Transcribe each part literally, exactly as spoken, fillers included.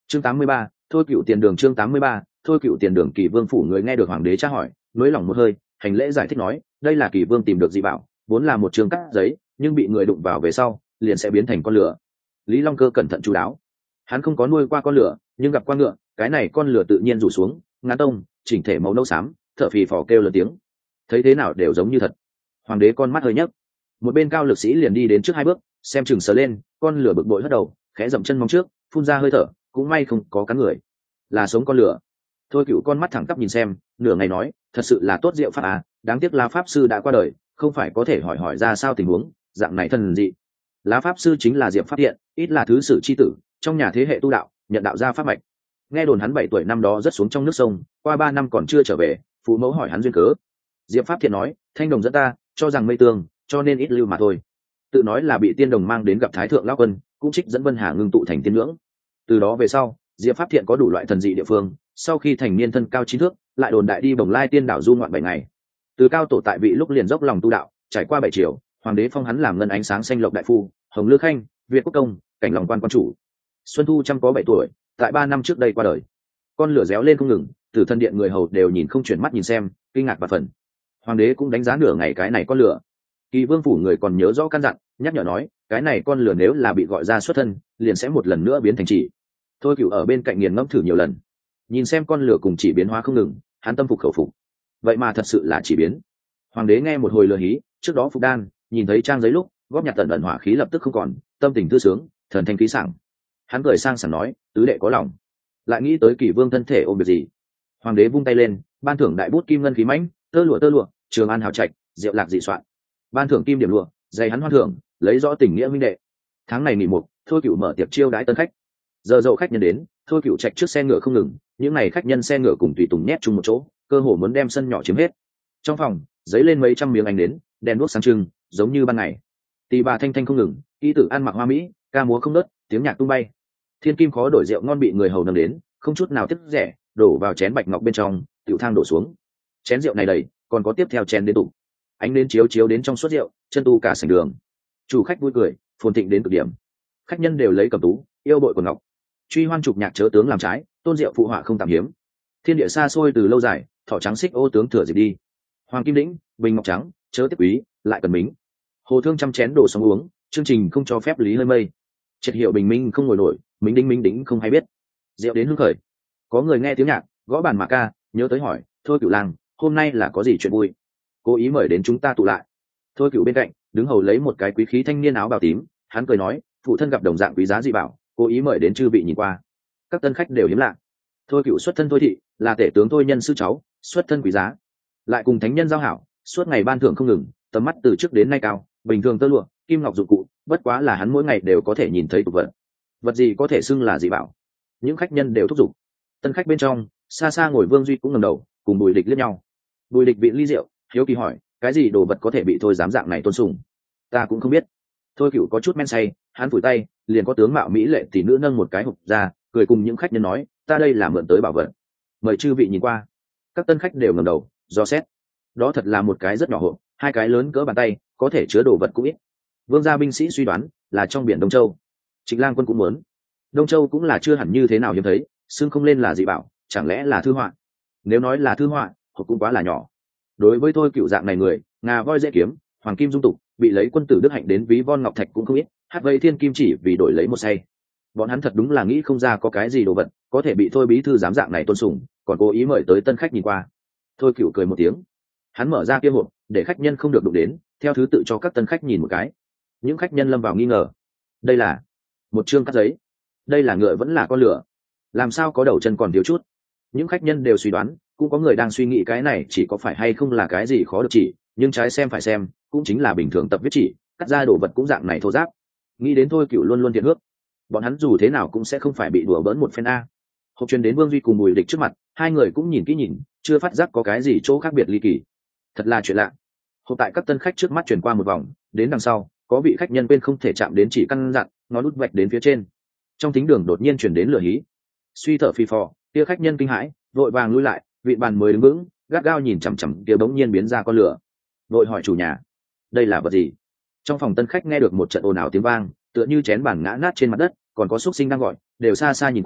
chương tám mươi ba, thôi cựu tiền đường. chương tám mươi ba, thôi cựu tiền đường. Kỳ vương phủ người nghe được hoàng đế tra hỏi, nới lỏng một hơi, hành lễ giải thích nói, đây là Kỳ vương tìm được dị bảo, vốn là một trường cắt giấy, nhưng bị người đụng vào về sau liền sẽ biến thành con lửa. Lý Long Cơ cẩn thận chú đáo, hắn không có nuôi qua con lửa, nhưng gặp qua ngựa, cái này con lửa tự nhiên rủ xuống, ngán tông, chỉnh thể màu nâu xám, thở phì phò kêu lớn tiếng, thấy thế nào đều giống như thật. Hoàng đế con mắt hơi nhấc, một bên cao lực sĩ liền đi đến trước hai bước, xem chừng sờ lên, con lửa bực bội hất đầu, khẽ dậm chân mong trước, phun ra hơi thở, cũng may không có cắn người, là sống con lửa. Thôi cựu con mắt thẳng tắp nhìn xem, nửa ngày nói, thật sự là tốt diệu pháp à, đáng tiếc La pháp sư đã qua đời, không phải có thể hỏi hỏi ra sao tình huống, dạng này thần dị. La pháp sư chính là Diệp Pháp Thiện, ít là thứ sử chi tử, trong nhà thế hệ tu đạo, nhận đạo gia pháp mạch. Nghe đồn hắn bảy tuổi năm đó rất xuống trong nước sông, qua ba năm còn chưa trở về, phụ mẫu hỏi hắn duyên cớ. Diệp Pháp Thiện nói, thanh đồng dẫn ta, cho rằng mây tương, cho nên ít lưu mà thôi. Tự nói là bị tiên đồng mang đến gặp thái thượng lão quân, cũng trích dẫn Vân Hà ngưng tụ thành tiên ngưỡng. Từ đó về sau, Diệp Pháp Thiện có đủ loại thần dị địa phương, sau khi thành niên thân cao chín thước, lại đồn đại đi Bồng Lai tiên đảo du ngoạn bảy ngày. Từ cao tổ tại vị lúc liền dốc lòng tu đạo, trải qua bảy triều, hoàng đế phong hắn làm ngân ánh sáng xanh lộc đại phu, hồng lư khanh, việt quốc công, cảnh lòng quan quan chủ. Xuân Thu trăm có bảy tuổi, tại ba năm trước đây qua đời. Con lửa réo lên không ngừng, Tử Thân điện người hầu đều nhìn không chuyển mắt nhìn xem, kinh ngạc và phần. Hoàng đế cũng đánh giá nửa ngày cái này con lửa. Kỳ vương phủ người còn nhớ rõ căn dặn, nhắc nhở nói, cái này con lửa nếu là bị gọi ra xuất thân, liền sẽ một lần nữa biến thành chỉ. Thôi cựu ở bên cạnh nghiền ngẫm thử nhiều lần, nhìn xem con lửa cùng chỉ biến hóa không ngừng, hắn tâm phục khẩu phục. Vậy mà thật sự là chỉ biến. Hoàng đế nghe một hồi lừa hí, trước đó phục đan, nhìn thấy trang giấy lúc góp nhặt tần ẩn hỏa khí lập tức không còn, tâm tình thư sướng, thần thanh khí sảng. Hắn cười sang sảng nói, tứ đệ có lòng. Lại nghĩ tới Kỳ vương thân thể ôm việc gì. Hoàng đế vung tay lên, ban thưởng đại bút kim ngân khí mãnh, tơ lụa tơ lụa, trường an hào trạch, diệu lạc dị soạn. Ban thưởng kim điểm lụa, dày hắn hoan thưởng, lấy rõ tình nghĩa minh đệ. Tháng này nghỉ một, thôi cựu mở tiệc chiêu đãi tân khách. Giờ dậu khách nhân đến, thôi cựu trạch trước xe ngựa không ngừng, những ngày khách nhân xe ngựa cùng tùy tùng nhét chung một chỗ, cơ hồ muốn đem sân nhỏ chiếm hết. Trong phòng dấy lên mấy trăm miếng ánh đến, đèn đuốc sáng trưng, giống như ban ngày. Tỳ bà thanh thanh không ngừng, kỹ tử ăn mặc hoa mỹ, ca múa không đứt, tiếng nhạc tung bay. Thiên kim khó đổi rượu ngon bị người hầu nâng đến, không chút nào tiếc rẻ, đổ vào chén bạch ngọc bên trong, tiểu thang đổ xuống. Chén rượu này đầy, còn có tiếp theo chén đến tủ. Ánh đến chiếu chiếu đến trong suốt rượu, chân tu cả sảnh đường. Chủ khách vui cười, phồn thịnh đến cực điểm. Khách nhân đều lấy cầm tú, yêu bội của ngọc. Truy hoan trục nhạc chớ tướng làm trái, tôn rượu phụ họa không tạm hiếm. Thiên địa xa xôi từ lâu dài, thỏ trắng xích ô tướng thừa dịp đi. Hoàng kim đĩnh, bình ngọc trắng, chớ tiếp quý, lại cần mính. Hồ thương trăm chén đổ xong uống, chương trình không cho phép lý hơi mây. Triệt hiệu bình minh không ngồi nổi, minh đinh minh đĩnh không hay biết. Rượu đến hưng khởi, có người nghe tiếng nhạc, gõ bàn mà ca, nhớ tới hỏi, thôi cựu lang, hôm nay là có gì chuyện vui? Cố ý mời đến chúng ta tụ lại. Thôi cựu bên cạnh đứng hầu lấy một cái quý khí thanh niên áo bào tím, hắn cười nói, phụ thân gặp đồng dạng quý giá dị bảo, cố ý mời đến chư vị nhìn qua. Các tân khách đều hiếm lạ. Thôi cựu xuất thân thôi thị, là tể tướng thôi nhân sư cháu, xuất thân quý giá, lại cùng thánh nhân giao hảo, suốt ngày ban thưởng không ngừng, tầm mắt từ trước đến nay cao, bình thường tơ lụa, kim ngọc dụng cụ, bất quá là hắn mỗi ngày đều có thể nhìn thấy tục vật. Vật gì có thể xưng là dị bảo? Những khách nhân đều thúc giục. Tân khách bên trong, xa xa ngồi Vương Duy cũng ngẩng đầu, cùng Bùi Địch liếc nhau. Bùi Địch vị ly rượu, hiếu kỳ hỏi, cái gì đồ vật có thể bị thôi dám dạng này tôn sùng? Ta cũng không biết. Thôi cựu có chút men say, hắn phủi tay, liền có tướng mạo mỹ lệ tỷ nữ nâng một cái hộp ra, cười cùng những khách nhân nói, ta đây là mượn tới bảo vật, mời chư vị nhìn qua. Các tân khách đều ngẩng đầu, do xét. Đó thật là một cái rất nhỏ hộp, hai cái lớn cỡ bàn tay, có thể chứa đồ vật cũng ít. Vương gia binh sĩ suy đoán là trong biển Đông Châu. Trịnh Lang quân cũng muốn. Đông Châu cũng là chưa hẳn như thế nào hiếm thấy, xưng không lên là dị bảo, chẳng lẽ là thư họa? Nếu nói là thư họa, hộp cũng quá là nhỏ. Đối với tôi cựu dạng này người, ngà voi dễ kiếm, hoàng kim dung tục, bị lấy quân tử đức hạnh đến ví von ngọc thạch cũng không ít, hát vây thiên kim chỉ vì đổi lấy một say. Bọn hắn thật đúng là nghĩ không ra có cái gì đồ vật có thể bị thôi bí thư giám dạng này tôn sùng, còn cố ý mời tới tân khách nhìn qua. Thôi cựu cười một tiếng, hắn mở ra kia hộp để khách nhân không được đụng đến, theo thứ tự cho các tân khách nhìn một cái. Những khách nhân lâm vào nghi ngờ, đây là một chương cắt giấy, đây là ngựa vẫn là con lửa, làm sao có đầu chân còn thiếu chút. Những khách nhân đều suy đoán, cũng có người đang suy nghĩ cái này chỉ có phải hay không là cái gì khó được chỉ, nhưng trái xem phải xem, cũng chính là bình thường tập viết chỉ, cắt ra đồ vật cũng dạng này thô giáp. Nghĩ đến thôi cựu luôn luôn thiện hước, bọn hắn dù thế nào cũng sẽ không phải bị đùa bỡn một phen a. Hộp truyền đến Vương Duy cùng Bùi Địch trước mặt, hai người cũng nhìn kỹ nhìn, chưa phát giác có cái gì chỗ khác biệt ly kỳ. Thật là chuyện lạ. Hộp tại các tân khách trước mắt chuyển qua một vòng, đến đằng sau, có vị khách nhân bên không thể chạm đến chỉ căn dặn, nó đút vạch đến phía trên. Trong thính đường đột nhiên chuyển đến lửa hí, suy thở phì phò, kia khách nhân kinh hãi, vội vàng lui lại, vị bàn mới đứng vững, gắt gao nhìn chằm chằm kia bỗng nhiên biến ra con lửa. Vội hỏi chủ nhà, đây là vật gì? Trong phòng tân khách nghe được một trận ồn ào tiếng vang, tựa như chén bàn ngã nát trên mặt đất, còn có xúc sinh đang gọi, đều xa xa nhìn qua,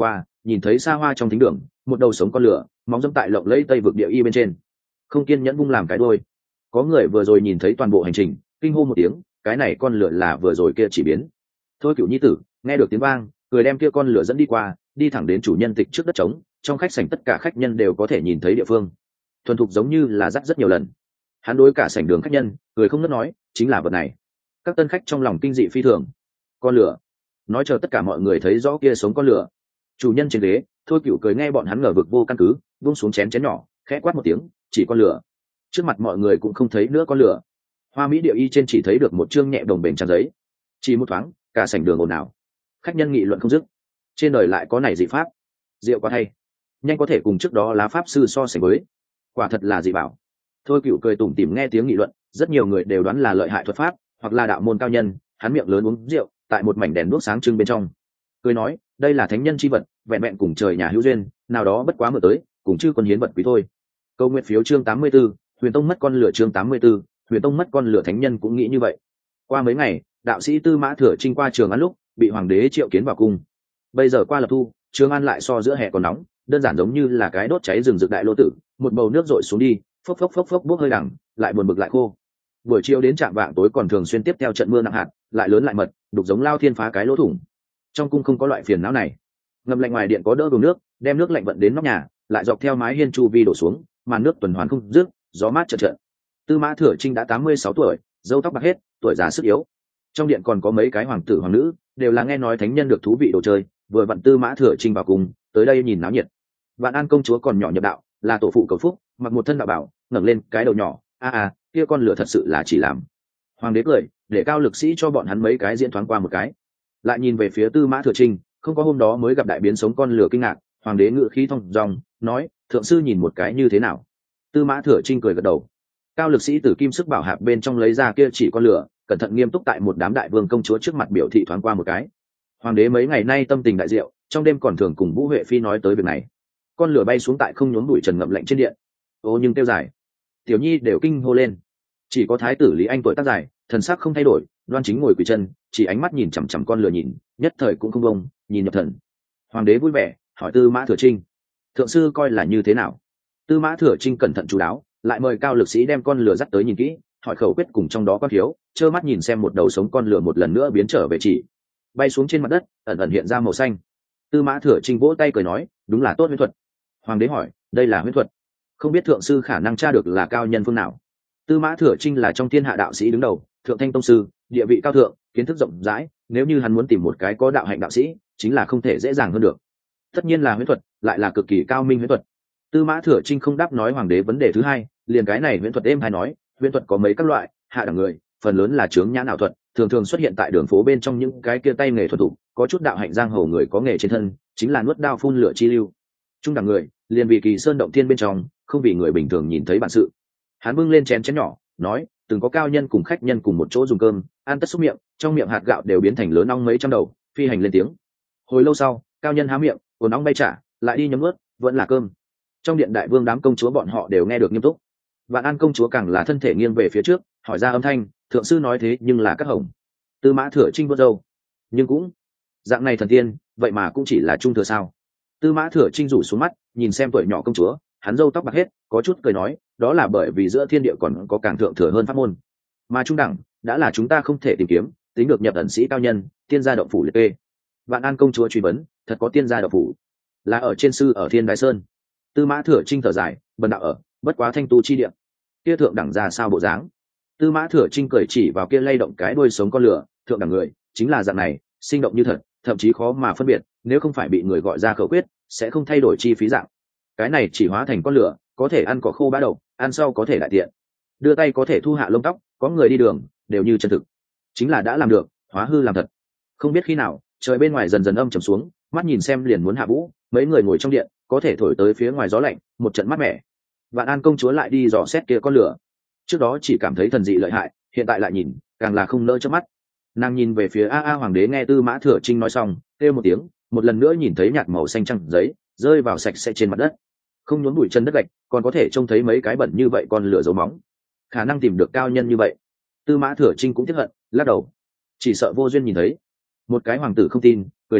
nhìn thấy xa hoa trong thính đường một đầu sống con lửa móng dẫm tại lộng lẫy tây vực địa y bên trên, không kiên nhẫn vung làm cái đôi. Có người vừa rồi nhìn thấy toàn bộ hành trình kinh hô một tiếng, cái này con lửa là vừa rồi kia chỉ biến. Thôi Cửu nhi tử nghe được tiếng vang, cười đem kia con lửa dẫn đi qua, đi thẳng đến chủ nhân tịch trước đất trống, trong khách sảnh tất cả khách nhân đều có thể nhìn thấy địa phương, thuần thục giống như là dắt rất nhiều lần. Hắn đối cả sảnh đường khách nhân cười không ngớt nói, chính là vật này. Các tân khách trong lòng kinh dị phi thường. Con lửa? Nói chờ tất cả mọi người thấy rõ kia sống con lửa. Chủ nhân trên ghế, Thôi Cửu cười nghe bọn hắn ngờ vực vô căn cứ, buông xuống chén chén nhỏ, khẽ quát một tiếng, chỉ con lửa. Trước mặt mọi người cũng không thấy nữa con lửa. Hoa mỹ địa y trên chỉ thấy được một chương nhẹ đồng bền trang giấy. Chỉ một thoáng, cả sảnh đường ồn ào. Khách nhân nghị luận không dứt. Trên đời lại có này dị pháp, diệu quá thay, nhanh có thể cùng trước đó lá pháp sư so sánh với, quả thật là dị bảo. Thôi Cửu cười tủm tỉm nghe tiếng nghị luận, rất nhiều người đều đoán là lợi hại thuật pháp hoặc là đạo môn cao nhân. Hắn miệng lớn uống rượu tại một mảnh đèn đuốc sáng trưng bên trong, cười nói, đây là thánh nhân chi vật, vẹn vẹn cùng trời nhà hữu duyên, nào đó bất quá mở tới, cùng chư quân hiến vật quý thôi. Câu nguyện phiếu chương tám mươi 84, Huyền Tông mất con lửa chương tám mươi 84, Huyền Tông mất con lửa. Thánh nhân cũng nghĩ như vậy. Qua mấy ngày, đạo sĩ Tư Mã Thừa Trinh qua Trường An lúc bị hoàng đế triệu kiến vào cung. Bây giờ qua lập thu, Trường An lại so giữa hè còn nóng, đơn giản giống như là cái đốt cháy rừng rực đại lô tử, một bầu nước rội xuống đi, phốc phốc phốc phốc bốc hơi đằng, lại buồn bực lại khô. Buổi chiều đến trạm vạng tối còn thường xuyên tiếp theo trận mưa nặng hạt, lại lớn lại mật, đục giống lao thiên phá cái lỗ thủng. Trong cung không có loại phiền não này. Ngầm lạnh ngoài điện có đỡ đổ nước, đem nước lạnh vận đến nóc nhà, lại dọc theo mái hiên chu vi đổ xuống, màn nước tuần hoàn không dứt, gió mát chợt chợt. Tư Mã Thừa Trinh đã tám mươi sáu tuổi, râu tóc bạc hết, tuổi già sức yếu. Trong điện còn có mấy cái hoàng tử hoàng nữ, đều là nghe nói thánh nhân được thú vị đồ chơi, vừa vặn Tư Mã Thừa Trinh vào cùng, tới đây nhìn náo nhiệt. Vạn An công chúa còn nhỏ nhập đạo, là tổ phụ cầu phúc, mặc một thân đạo bảo, ngẩng lên cái đầu nhỏ, a a, kia con lửa thật sự là chỉ làm. Hoàng đế cười, để cao lực sĩ cho bọn hắn mấy cái diễn thoáng qua một cái, lại nhìn về phía Tư Mã Thừa Trinh, không có hôm đó mới gặp đại biến sống con lửa kinh ngạc. Hoàng đế ngự khí thong dong nói, thượng sư nhìn một cái như thế nào. Tư Mã Thừa Trinh cười gật đầu. Cao lực sĩ từ kim sức bảo hạp bên trong lấy ra kia chỉ con lửa, cẩn thận nghiêm túc tại một đám đại vương công chúa trước mặt biểu thị thoáng qua một cái. Hoàng đế mấy ngày nay tâm tình đại diệu, trong đêm còn thường cùng Vũ Huệ Phi nói tới việc này. Con lửa bay xuống tại không nhốn bụi trần ngậm lạnh trên điện. Ô nhưng tiêu dài, tiểu nhi đều kinh hô lên. Chỉ có thái tử Lý Anh tuổi tác dài, thần sắc không thay đổi, đoan chính ngồi quỳ chân, chỉ ánh mắt nhìn chằm chằm con lửa nhìn, nhất thời cũng không bông, nhìn nhập thần. Hoàng đế vui vẻ, hỏi Tư Mã Thừa Trinh, thượng sư coi là như thế nào. Tư Mã Thừa Trinh cẩn thận chú đáo, lại mời cao lực sĩ đem con lửa dắt tới nhìn kỹ, hỏi khẩu quyết cùng trong đó có thiếu, trơ mắt nhìn xem một đầu sống con lửa một lần nữa biến trở về chỉ, bay xuống trên mặt đất, ẩn ẩn hiện ra màu xanh. Tư Mã Thừa Trinh vỗ tay cười nói, đúng là tốt huyễn thuật. Hoàng đế hỏi, đây là huyễn thuật, không biết thượng sư khả năng tra được là cao nhân phương nào. Tư Mã Thừa Trinh là trong thiên hạ đạo sĩ đứng đầu, thượng thanh tông sư, địa vị cao thượng, kiến thức rộng rãi, nếu như hắn muốn tìm một cái có đạo hạnh đạo sĩ, chính là không thể dễ dàng hơn được. Tất nhiên là huyễn thuật, lại là cực kỳ cao minh huyễn thuật. Tư Mã Thừa Trinh không đáp nói hoàng đế vấn đề thứ hai, liền cái này huyễn thuật êm hay nói, huyễn thuật có mấy các loại, hạ đẳng người, phần lớn là chướng nhãn ảo thuật, thường thường xuất hiện tại đường phố bên trong những cái kia tay nghề thuật thủ, có chút đạo hạnh giang hồ người có nghề trên thân, chính là nuốt đao phun lửa chi lưu. Trung đẳng người, liền vì kỳ sơn động thiên bên trong, không vì người bình thường nhìn thấy bản sự. Hắn bưng lên chén chén nhỏ, nói, từng có cao nhân cùng khách nhân cùng một chỗ dùng cơm, ăn tất xúc miệng, trong miệng hạt gạo đều biến thành lớn ong mấy trăm đầu, phi hành lên tiếng. Hồi lâu sau, cao nhân há miệng, ồn ong bay trả, lại đi nhấm nuốt, vẫn là cơm. Trong điện đại vương đám công chúa bọn họ đều nghe được nghiêm túc. Vạn An công chúa càng là thân thể nghiêng về phía trước, hỏi ra âm thanh, thượng sư nói thế nhưng là các hồng. Tư Mã Thừa Trinh vớt râu, nhưng cũng dạng này thần tiên, vậy mà cũng chỉ là trung thừa sao. Tư Mã Thừa Trinh rủ xuống mắt, nhìn xem tuổi nhỏ công chúa, hắn râu tóc bạc hết, có chút cười nói, đó là bởi vì giữa thiên địa còn có càng thượng thừa hơn pháp môn, mà trung đẳng đã là chúng ta không thể tìm kiếm, tính được nhập ẩn sĩ cao nhân, tiên gia động phủ liệt kê. Vạn An công chúa truy vấn, thật có tiên gia động phủ? Là ở trên sư ở Thiên Đài Sơn. Tư Mã Thừa Trinh thở dài, bần đạo ở, bất quá thanh tu chi địa. Kia thượng đẳng ra sao bộ dáng? Tư Mã Thừa Trinh cười chỉ vào kia lay động cái đuôi sống con lửa, thượng đẳng người, chính là dạng này, sinh động như thật, thậm chí khó mà phân biệt, nếu không phải bị người gọi ra khẩu quyết, sẽ không thay đổi chi phí dạng. Cái này chỉ hóa thành con lửa, có thể ăn cỏ khô bã đầu, ăn sau có thể đại tiện, đưa tay có thể thu hạ lông tóc, có người đi đường đều như chân thực, chính là đã làm được, hóa hư làm thật. Không biết khi nào, trời bên ngoài dần dần âm trầm xuống, mắt nhìn xem liền muốn hạ vũ, mấy người ngồi trong điện, có thể thổi tới phía ngoài gió lạnh, một trận mát mẻ. Vạn An công chúa lại đi dò xét kia con lửa, trước đó chỉ cảm thấy thần dị lợi hại, hiện tại lại nhìn, càng là không nỡ chớp mắt. Nàng nhìn về phía a a hoàng đế, nghe Tư Mã Thừa Trinh nói xong, kêu một tiếng, một lần nữa nhìn thấy nhạt màu xanh trắng giấy rơi vào sạch sẽ trên mặt đất, không nhốn bụi chân đất gạch, còn có thể trông thấy mấy cái bẩn như vậy con lửa dấu móng, khả năng tìm được cao nhân như vậy. Tư Mã Thừa Trinh cũng tiếc hận, lắc đầu, chỉ sợ vô duyên nhìn thấy. Một cái hoàng tử không tin, cười nói,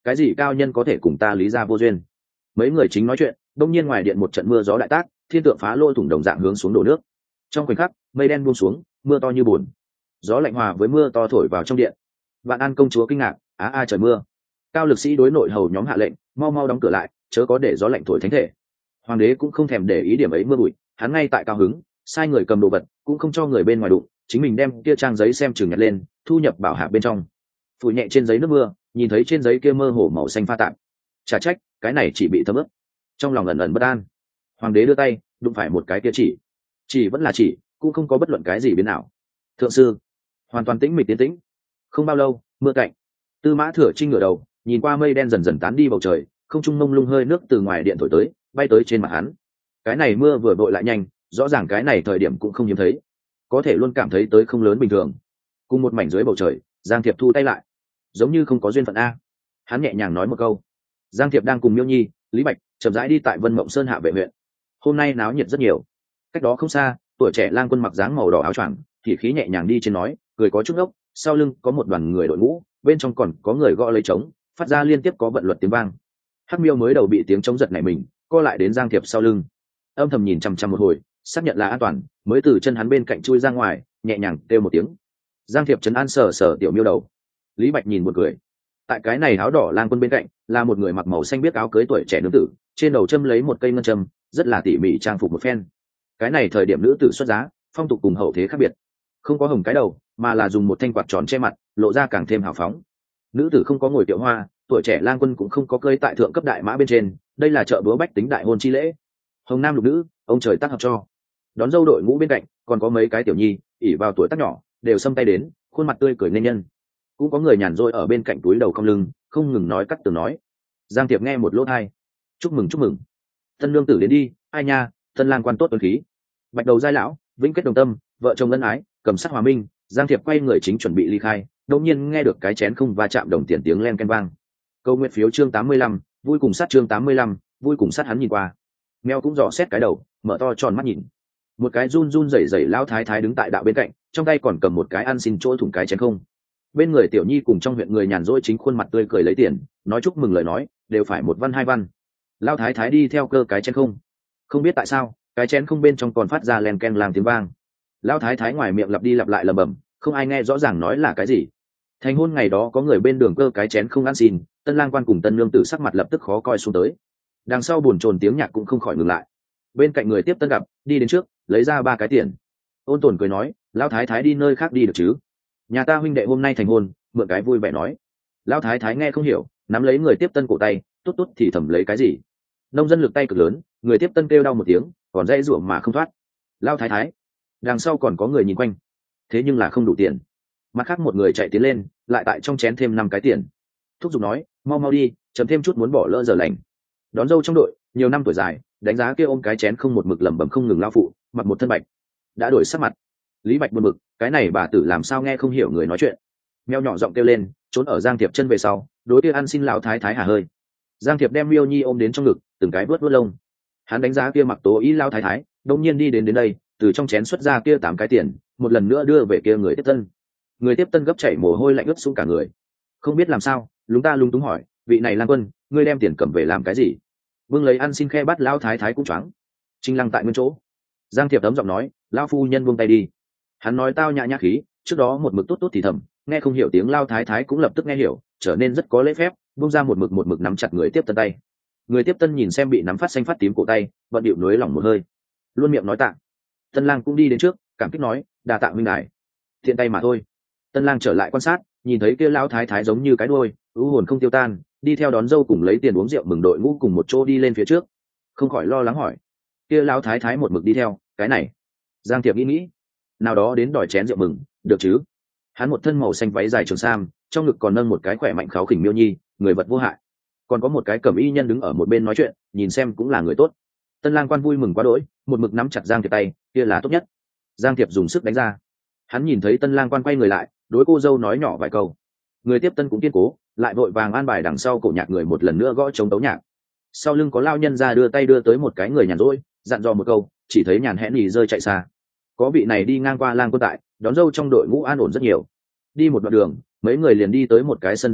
cái gì cao nhân có thể cùng ta lý ra vô duyên. Mấy người chính nói chuyện, đông nhiên ngoài điện một trận mưa gió đại tác, thiên tượng phá lôi thủng đồng dạng hướng xuống đổ nước. Trong khoảnh khắc mây đen buông xuống, mưa to như bùn, gió lạnh hòa với mưa to thổi vào trong điện. Vạn An công chúa kinh ngạc, á a trời mưa. Cao lực sĩ đối nội hầu nhóm hạ lệnh, mau mau đóng cửa lại, chớ có để gió lạnh thổi thánh thể. Hoàng đế cũng không thèm để ý điểm ấy mưa bụi, hắn ngay tại cao hứng, sai người cầm đồ vật, cũng không cho người bên ngoài đụng, chính mình đem kia trang giấy xem chừng nhặt lên, thu nhập bảo hạ bên trong. Phủi nhẹ trên giấy nước mưa, nhìn thấy trên giấy kia mơ hồ màu xanh pha tạp. Chả trách, cái này chỉ bị thấm ướt. Trong lòng ẩn ẩn bất an. Hoàng đế đưa tay, đụng phải một cái kia chỉ. Chỉ vẫn là chỉ, cũng không có bất luận cái gì biến nào. Thượng sư, hoàn toàn tĩnh mịch tiến tĩnh. Không bao lâu, mưa cạnh. Tư Mã Thừa Trinh ngửa đầu, nhìn qua mây đen dần dần tán đi bầu trời, không trung mông lung hơi nước từ ngoài điện thổi tới, bay tới trên mặt hắn. Cái này mưa vừa vội lại nhanh, rõ ràng cái này thời điểm cũng không hiếm thấy, có thể luôn cảm thấy tới không lớn bình thường. Cùng một mảnh dưới bầu trời, Giang Thiệp thu tay lại, giống như không có duyên phận a. Hắn nhẹ nhàng nói một câu. Giang Thiệp đang cùng Miêu Nhi, Lý Bạch chậm rãi đi tại Vân Mộng Sơn hạ vệ huyện. Hôm nay náo nhiệt rất nhiều. Cách đó không xa, tuổi trẻ lang quân mặc dáng màu đỏ áo choàng, thì khí nhẹ nhàng đi trên nói, cười có chút ốc, sau lưng có một đoàn người đội ngũ, bên trong còn có người gõ lấy trống, phát ra liên tiếp có vận luật tiếng vang. Hắc Miêu mới đầu bị tiếng trống giật nảy mình, co lại đến Giang Thiệp sau lưng, âm thầm nhìn chằm chằm một hồi, xác nhận là an toàn, mới từ chân hắn bên cạnh chui ra ngoài, nhẹ nhàng kêu một tiếng. Giang Thiệp trấn an sờ sờ tiểu Miêu đầu. Lý Bạch nhìn một cười. Tại cái này áo đỏ lang quân bên cạnh là một người mặc màu xanh biếc áo cưới tuổi trẻ nữ tử, trên đầu châm lấy một cây ngân châm, rất là tỉ mỉ trang phục một phen. Cái này thời điểm nữ tử xuất giá, phong tục cùng hậu thế khác biệt, không có hồng cái đầu, mà là dùng một thanh quạt tròn che mặt, lộ ra càng thêm hào phóng. Nữ tử không có ngồi kiệu hoa, tuổi trẻ lang quân cũng không có cơi tại thượng cấp đại mã bên trên, đây là chợ búa bách tính đại hôn chi lễ. Hồng nam lục nữ, ông trời tác hợp cho. Đón dâu đội ngũ bên cạnh còn có mấy cái tiểu nhi, ỉ vào tuổi tác nhỏ, đều xâm tay đến, khuôn mặt tươi cười nên nhân. Cũng có người nhàn rỗi ở bên cạnh túi đầu cong lưng, không ngừng nói cắt tường nói. Giang Tiệp nghe một lỗ thai, chúc mừng chúc mừng, tân lương tử đến đi, ai nha, tân lang quan tốt tuấn khí, bạch đầu giai lão, vĩnh kết đồng tâm, vợ chồng ân ái, cầm sắc hòa minh. Giang Tiệp quay người chính chuẩn bị ly khai, đột nhiên nghe được cái chén không va chạm đồng tiền tiếng len ken vang. Câu nguyện phiếu chương tám mươi lăm, vui cùng sát chương tám mươi lăm, vui cùng sát. Hắn nhìn qua, mèo cũng dò xét cái đầu, mở to tròn mắt nhìn. Một cái run run rẩy rẩy lão thái thái đứng tại đạo bên cạnh, trong tay còn cầm một cái ăn xin chỗ thủng cái chén không. Bên người tiểu nhi cùng trong huyện người nhàn rỗi chính khuôn mặt tươi cười lấy tiền, nói chúc mừng lời nói, đều phải một văn hai văn. Lão thái thái đi theo cơ cái chén không, không biết tại sao, cái chén không bên trong còn phát ra len ken làm tiếng vang. Lão thái thái ngoài miệng lặp đi lặp lại lẩm bẩm, không ai nghe rõ ràng nói là cái gì. Thành hôn ngày đó có người bên đường cơ cái chén không ăn xin, tân lang quan cùng tân nương tử sắc mặt lập tức khó coi xuống tới. Đằng sau buồn chồn tiếng nhạc cũng không khỏi ngừng lại. Bên cạnh người tiếp tân gặp, đi đến trước, lấy ra ba cái tiền. Ôn Tồn cười nói, lão thái thái đi nơi khác đi được chứ? Nhà ta huynh đệ hôm nay thành hôn, mượn cái vui vẻ nói. Lão thái thái nghe không hiểu, nắm lấy người tiếp tân cổ tay, tốt tốt thì thầm lấy cái gì. Nông dân lực tay cực lớn, người tiếp tân kêu đau một tiếng, còn dây ruộng mà không thoát. Lão thái thái, đằng sau còn có người nhìn quanh, thế nhưng là không đủ tiền. Mặt khác một người chạy tiến lên, lại tại trong chén thêm năm cái tiền. Thúc giục nói, mau mau đi, chấm thêm chút muốn bỏ lỡ giờ lành. Đón dâu trong đội, nhiều năm tuổi dài, đánh giá kia ôm cái chén không một mực lẩm bẩm không ngừng lao phụ, mặc một thân bạch, đã đổi sắc mặt. Lý Bạch buồn bực, cái này bà tử làm sao nghe không hiểu người nói chuyện. Mèo nhỏ giọng kêu lên, trốn ở Giang Thiệp chân về sau, đối kia ăn xin lão thái thái hà hơi. Giang Thiệp đem Miêu Nhi ôm đến trong ngực, từng cái vuốt vuốt lông. Hắn đánh giá kia mặc tố ý lão thái thái, đông nhiên đi đến đến đây, từ trong chén xuất ra kia tám cái tiền, một lần nữa đưa về kia người tiếp tân. Người tiếp tân gấp chảy mồ hôi lạnh ướt xuống cả người, không biết làm sao, lúng ta lúng túng hỏi, vị này lang quân, ngươi đem tiền cầm về làm cái gì? Vương lấy ăn xin khe bắt lão thái thái cũng choáng, trinh lăng tại nguyên chỗ. Giang Thiệp ấm giọng nói, lão phu nhân buông tay đi. Hắn nói tao nhã nhã khí, trước đó một mực tốt tốt thì thầm, nghe không hiểu tiếng lao thái thái cũng lập tức nghe hiểu, trở nên rất có lễ phép, buông ra một mực một mực nắm chặt người tiếp tân tay. Người tiếp tân nhìn xem bị nắm phát xanh phát tím cổ tay, vận điệu nuối lòng một hơi, luôn miệng nói tạ. Tân lang cũng đi đến trước, cảm kích nói, đa tạ huynh đài, thiện tay mà thôi. Tân lang trở lại quan sát, nhìn thấy kia lao thái thái giống như cái đuôi, ưu hồn không tiêu tan, đi theo đón dâu cùng lấy tiền uống rượu mừng đội ngũ cùng một chỗ đi lên phía trước, không khỏi lo lắng hỏi, kia lao thái thái một mực đi theo, cái này. Giang Thiệp nghĩ nghĩ, nào đó đến đòi chén rượu mừng, được chứ? Hắn một thân màu xanh váy dài trường sam, trong ngực còn nâng một cái khỏe mạnh kháo khỉnh Miêu Nhi, người vật vô hại. Còn có một cái cẩm y nhân đứng ở một bên nói chuyện, nhìn xem cũng là người tốt. Tân lang quan vui mừng quá đỗi, một mực nắm chặt Giang Thiệp tay, kia là tốt nhất. Giang Thiệp dùng sức đánh ra. Hắn nhìn thấy tân lang quan quay người lại, đối cô dâu nói nhỏ vài câu. Người tiếp tân cũng kiên cố, lại vội vàng an bài đằng sau cổ nhạc người một lần nữa gõ chống tấu nhạc. Sau lưng có lao nhân ra đưa tay đưa tới một cái người nhàn rỗi, dặn dò một câu, chỉ thấy nhàn hẽn nhì rơi chạy xa. Có vị này đi ngang qua lang quân tại, đón dâu trong đội ngũ an ổn rất nhiều. Đi một đoạn đường, mấy người liền đi tới một cái sân rộng trước,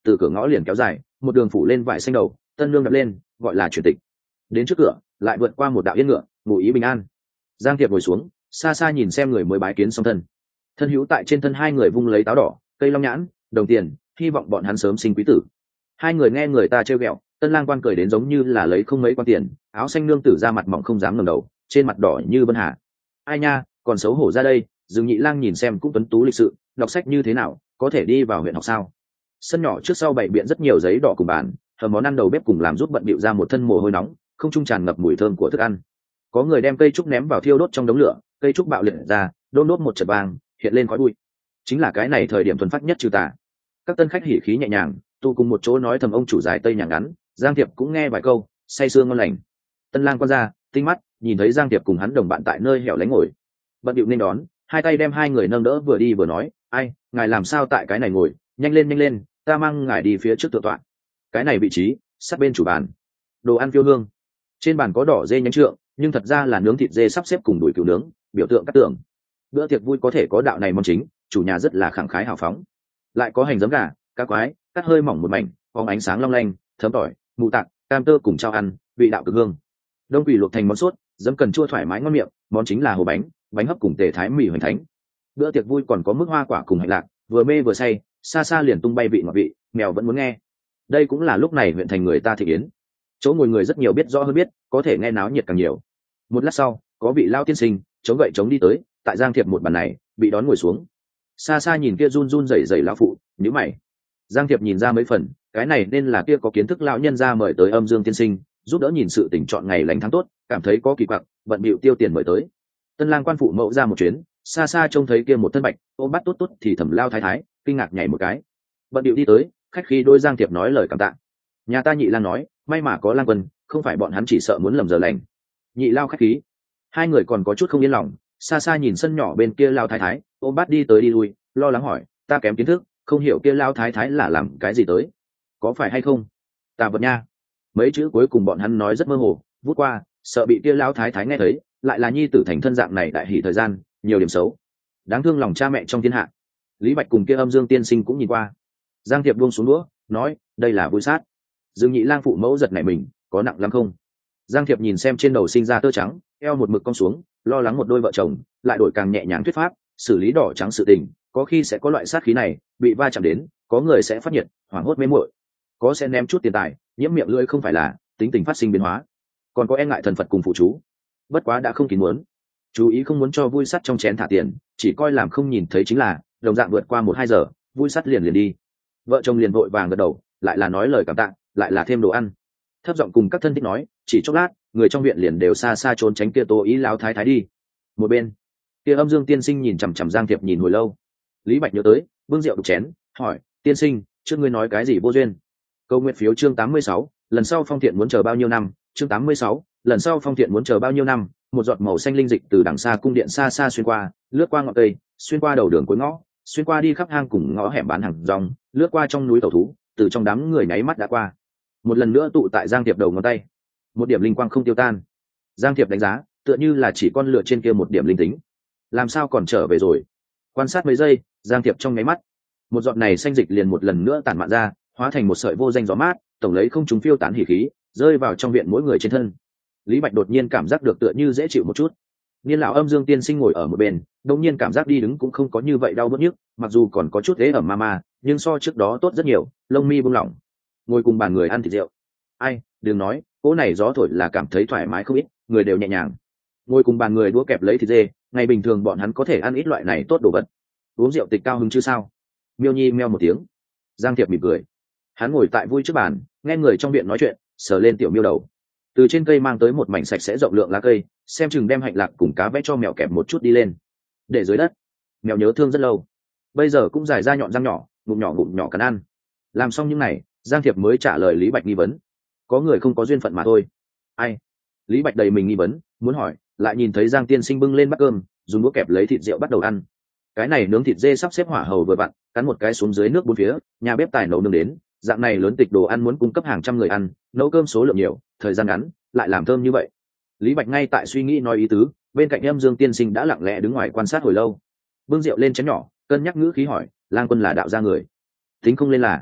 từ cửa ngõ liền kéo dài một đường phủ lên vải xanh đầu, tân lương đập lên gọi là chuyển tịch. Đến trước cửa lại vượt qua một đạo yên ngựa, ngụ ý bình an. Giang Thiệp ngồi xuống, xa xa nhìn xem người mới bái kiến song thân. Thân hữu tại trên thân hai người vung lấy táo đỏ, cây long nhãn, đồng tiền, hy vọng bọn hắn sớm sinh quý tử. Hai người nghe người ta trêu ghẹo, tân lang quan cười đến giống như là lấy không mấy quan tiền, áo xanh nương tử ra mặt mỏng không dám ngẩng đầu, trên mặt đỏ như vân hà. Ai nha, còn xấu hổ ra đây. Dương Nhị Lang nhìn xem cũng tuấn tú lịch sự, đọc sách như thế nào, có thể đi vào huyện học sao? Sân nhỏ trước sau bày biện rất nhiều giấy đỏ cùng bàn, hầm món ăn đầu bếp cùng làm giúp bận bịu ra một thân mồ hôi nóng, không trung tràn ngập mùi thơm của thức ăn. Có người đem cây trúc ném vào thiêu đốt trong đống lửa, cây trúc bạo liệt ra, đôn đốt một chật vàng, hiện lên khói bụi. Chính là cái này thời điểm thuần phát nhất trừ tà. Các tân khách hỉ khí nhẹ nhàng, tu cùng một chỗ nói thầm ông chủ dài tây nhàng ngắn, Giang Thiệp cũng nghe vài câu, say sưa ngon lành. Tân lang quan ra, tinh mắt, nhìn thấy Giang Thiệp cùng hắn đồng bạn tại nơi hẻo lánh ngồi, bận điệu nên đón, hai tay đem hai người nâng đỡ vừa đi vừa nói, ai, ngài làm sao tại cái này ngồi, nhanh lên nhanh lên, ta mang ngài đi phía trước tựa tọa. Cái này vị trí, sát bên chủ bàn, đồ ăn phiêu hương. Trên bàn có đỏ dê nhánh trượng, nhưng thật ra là nướng thịt dê sắp xếp cùng đùi cừu nướng, biểu tượng cắt tưởng. Bữa tiệc vui có thể có đạo này món chính, chủ nhà rất là khẳng khái hào phóng. Lại có hành giấm gà, cá quái, cắt hơi mỏng một mảnh, phóng ánh sáng long lanh, thấm tỏi, mù tạc, cam tơ cùng trao ăn, vị đạo cực hương. Đông quỷ luộc thành món sốt, giấm cần chua thoải mái ngon miệng, món chính là hồ bánh, bánh hấp cùng tề thái mì hoành thánh. Bữa tiệc vui còn có mức hoa quả cùng hạnh lạc, vừa mê vừa say, xa xa liền tung bay vị ngọt vị, mèo vẫn muốn nghe. Đây cũng là lúc này huyện thành người ta thị yến. Chỗ ngồi người rất nhiều biết rõ hơn biết, có thể nghe náo nhiệt càng nhiều. Một lát sau, có vị lao tiên sinh chống gậy chống đi tới, tại Giang Thiệp một bàn này, bị đón ngồi xuống. Xa xa nhìn kia run run rẩy rẩy lão phụ, nhíu mày. Giang Thiệp nhìn ra mấy phần, cái này nên là kia có kiến thức lão nhân ra mời tới Âm Dương tiên sinh, giúp đỡ nhìn sự tình chọn ngày lành tháng tốt, cảm thấy có kỳ quặc, bận bịu tiêu tiền mời tới. Tân lang quan phụ mẫu ra một chuyến, xa xa trông thấy kia một thân bạch, ôm bắt tốt tốt thì thẩm lao thái thái, kinh ngạc nhảy một cái. Bận bịu đi tới, khách khi đôi Giang Thiệp nói lời cảm tạ. Nhà ta Nhị Lang nói, may mà có lang quân, không phải bọn hắn chỉ sợ muốn lầm giờ lành. Nhị lao khách khí. Hai người còn có chút không yên lòng, xa xa nhìn sân nhỏ bên kia lao thái thái, ôm bắt đi tới đi lui, lo lắng hỏi, ta kém kiến thức, không hiểu kia lao thái thái là làm cái gì tới, có phải hay không? Tà vật nha. Mấy chữ cuối cùng bọn hắn nói rất mơ hồ, vút qua, sợ bị kia lao thái thái nghe thấy, lại là nhi tử thành thân dạng này đại hỷ thời gian, nhiều điểm xấu, đáng thương lòng cha mẹ trong thiên hạ. Lý Bạch cùng kia Âm Dương tiên sinh cũng nhìn qua. Giang Thiệp buông xuống đũa, nói, đây là vui sát. Dương Nhị Lang phụ mẫu giật nảy mình, có nặng lắm không? Giang Thiệp nhìn xem trên đầu sinh ra tơ trắng, eo một mực cong xuống, lo lắng một đôi vợ chồng, lại đổi càng nhẹ nhàng thuyết pháp, xử lý đỏ trắng sự tình, có khi sẽ có loại sát khí này, bị va chạm đến, có người sẽ phát nhiệt, hoảng hốt mê muội, có sẽ ném chút tiền tài, nhiễm miệng lưỡi không phải là, tính tình phát sinh biến hóa, còn có e ngại thần Phật cùng phụ chú. Bất quá đã không kín muốn, chú ý không muốn cho vui sắt trong chén thả tiền, chỉ coi làm không nhìn thấy chính là, đồng dạng vượt qua một hai giờ, vui sắt liền liền đi. Vợ chồng liền vội vàng gật đầu, lại là nói lời cảm tạ, lại là thêm đồ ăn. Thấp giọng cùng các thân thích nói, chỉ chốc lát, người trong viện liền đều xa xa trốn tránh kia Tô Ý lão thái thái đi. Một bên, kia Âm Dương tiên sinh nhìn chằm chằm Giang Thiệp nhìn hồi lâu. Lý Bạch nhớ tới, bưng rượu đục chén, hỏi, tiên sinh, trước ngươi nói cái gì vô duyên? Câu nguyện phiếu chương tám mươi sáu, lần sau Phong Thiện muốn chờ bao nhiêu năm? Chương tám mươi sáu, lần sau Phong Thiện muốn chờ bao nhiêu năm? Một giọt màu xanh linh dịch từ đằng xa cung điện xa xa xuyên qua, lướt qua ngọn cây, xuyên qua đầu đường cuối ngõ, xuyên qua đi khắp hang cùng ngõ hẻm bán hàng rong, lướt qua trong núi tẩu thú, từ trong đám người nháy mắt đã qua. Một lần nữa tụ tại Giang Thiệp đầu ngón tay, một điểm linh quang không tiêu tan. Giang Thiệp đánh giá, tựa như là chỉ con lửa trên kia một điểm linh tính, làm sao còn trở về rồi? Quan sát mấy giây, Giang Thiệp trong nháy mắt, một giọt này xanh dịch liền một lần nữa tản mạn ra, hóa thành một sợi vô danh gió mát, tổng lấy không chúng phiêu tán hỉ khí, rơi vào trong viện mỗi người trên thân. Lý Bạch đột nhiên cảm giác được tựa như dễ chịu một chút. Niên lão Âm Dương tiên sinh ngồi ở một bên, đột nhiên cảm giác đi đứng cũng không có như vậy đau bứt nhức, mặc dù còn có chút ế ẩm ma ma, nhưng so trước đó tốt rất nhiều, lông mi buông lỏng. Ngồi cùng bàn người ăn thịt rượu. Ai, đừng nói, cỗ này gió thổi là cảm thấy thoải mái không ít, người đều nhẹ nhàng. Ngồi cùng bàn người đũa kẹp lấy thịt dê, ngày bình thường bọn hắn có thể ăn ít loại này tốt đồ vật. Uống rượu tịch cao hứng chứ sao? Miêu Nhi meo một tiếng. Giang Thiệp mỉm cười. Hắn ngồi tại vui trước bàn, nghe người trong viện nói chuyện, sờ lên tiểu miêu đầu. Từ trên cây mang tới một mảnh sạch sẽ rộng lượng lá cây, xem chừng đem hạnh lạc cùng cá vẽ cho mèo kẹp một chút đi lên, để dưới đất. Mèo nhớ thương rất lâu, bây giờ cũng dài ra nhọn răng nhỏ, ngụm nhỏ ngụm nhỏ cắn ăn. Làm xong những này, Giang Thiệp mới trả lời Lý Bạch nghi vấn. Có người không có duyên phận mà thôi. Ai? Lý Bạch đầy mình nghi vấn, muốn hỏi, lại nhìn thấy Giang tiên sinh bưng lên bát cơm, dùng đũa kẹp lấy thịt rượu bắt đầu ăn. Cái này nướng thịt dê sắp xếp hỏa hầu vừa vặn, cắn một cái xuống dưới nước bốn phía, nhà bếp tài nấu nướng đến, dạng này lớn tịch đồ ăn muốn cung cấp hàng trăm người ăn, nấu cơm số lượng nhiều, thời gian ngắn, lại làm thơm như vậy. Lý Bạch ngay tại suy nghĩ nói ý tứ, bên cạnh Âm Dương tiên sinh đã lặng lẽ đứng ngoài quan sát hồi lâu. Bưng rượu lên chén nhỏ, cân nhắc ngữ khí hỏi, Lang quân là đạo gia người, tính không lên là?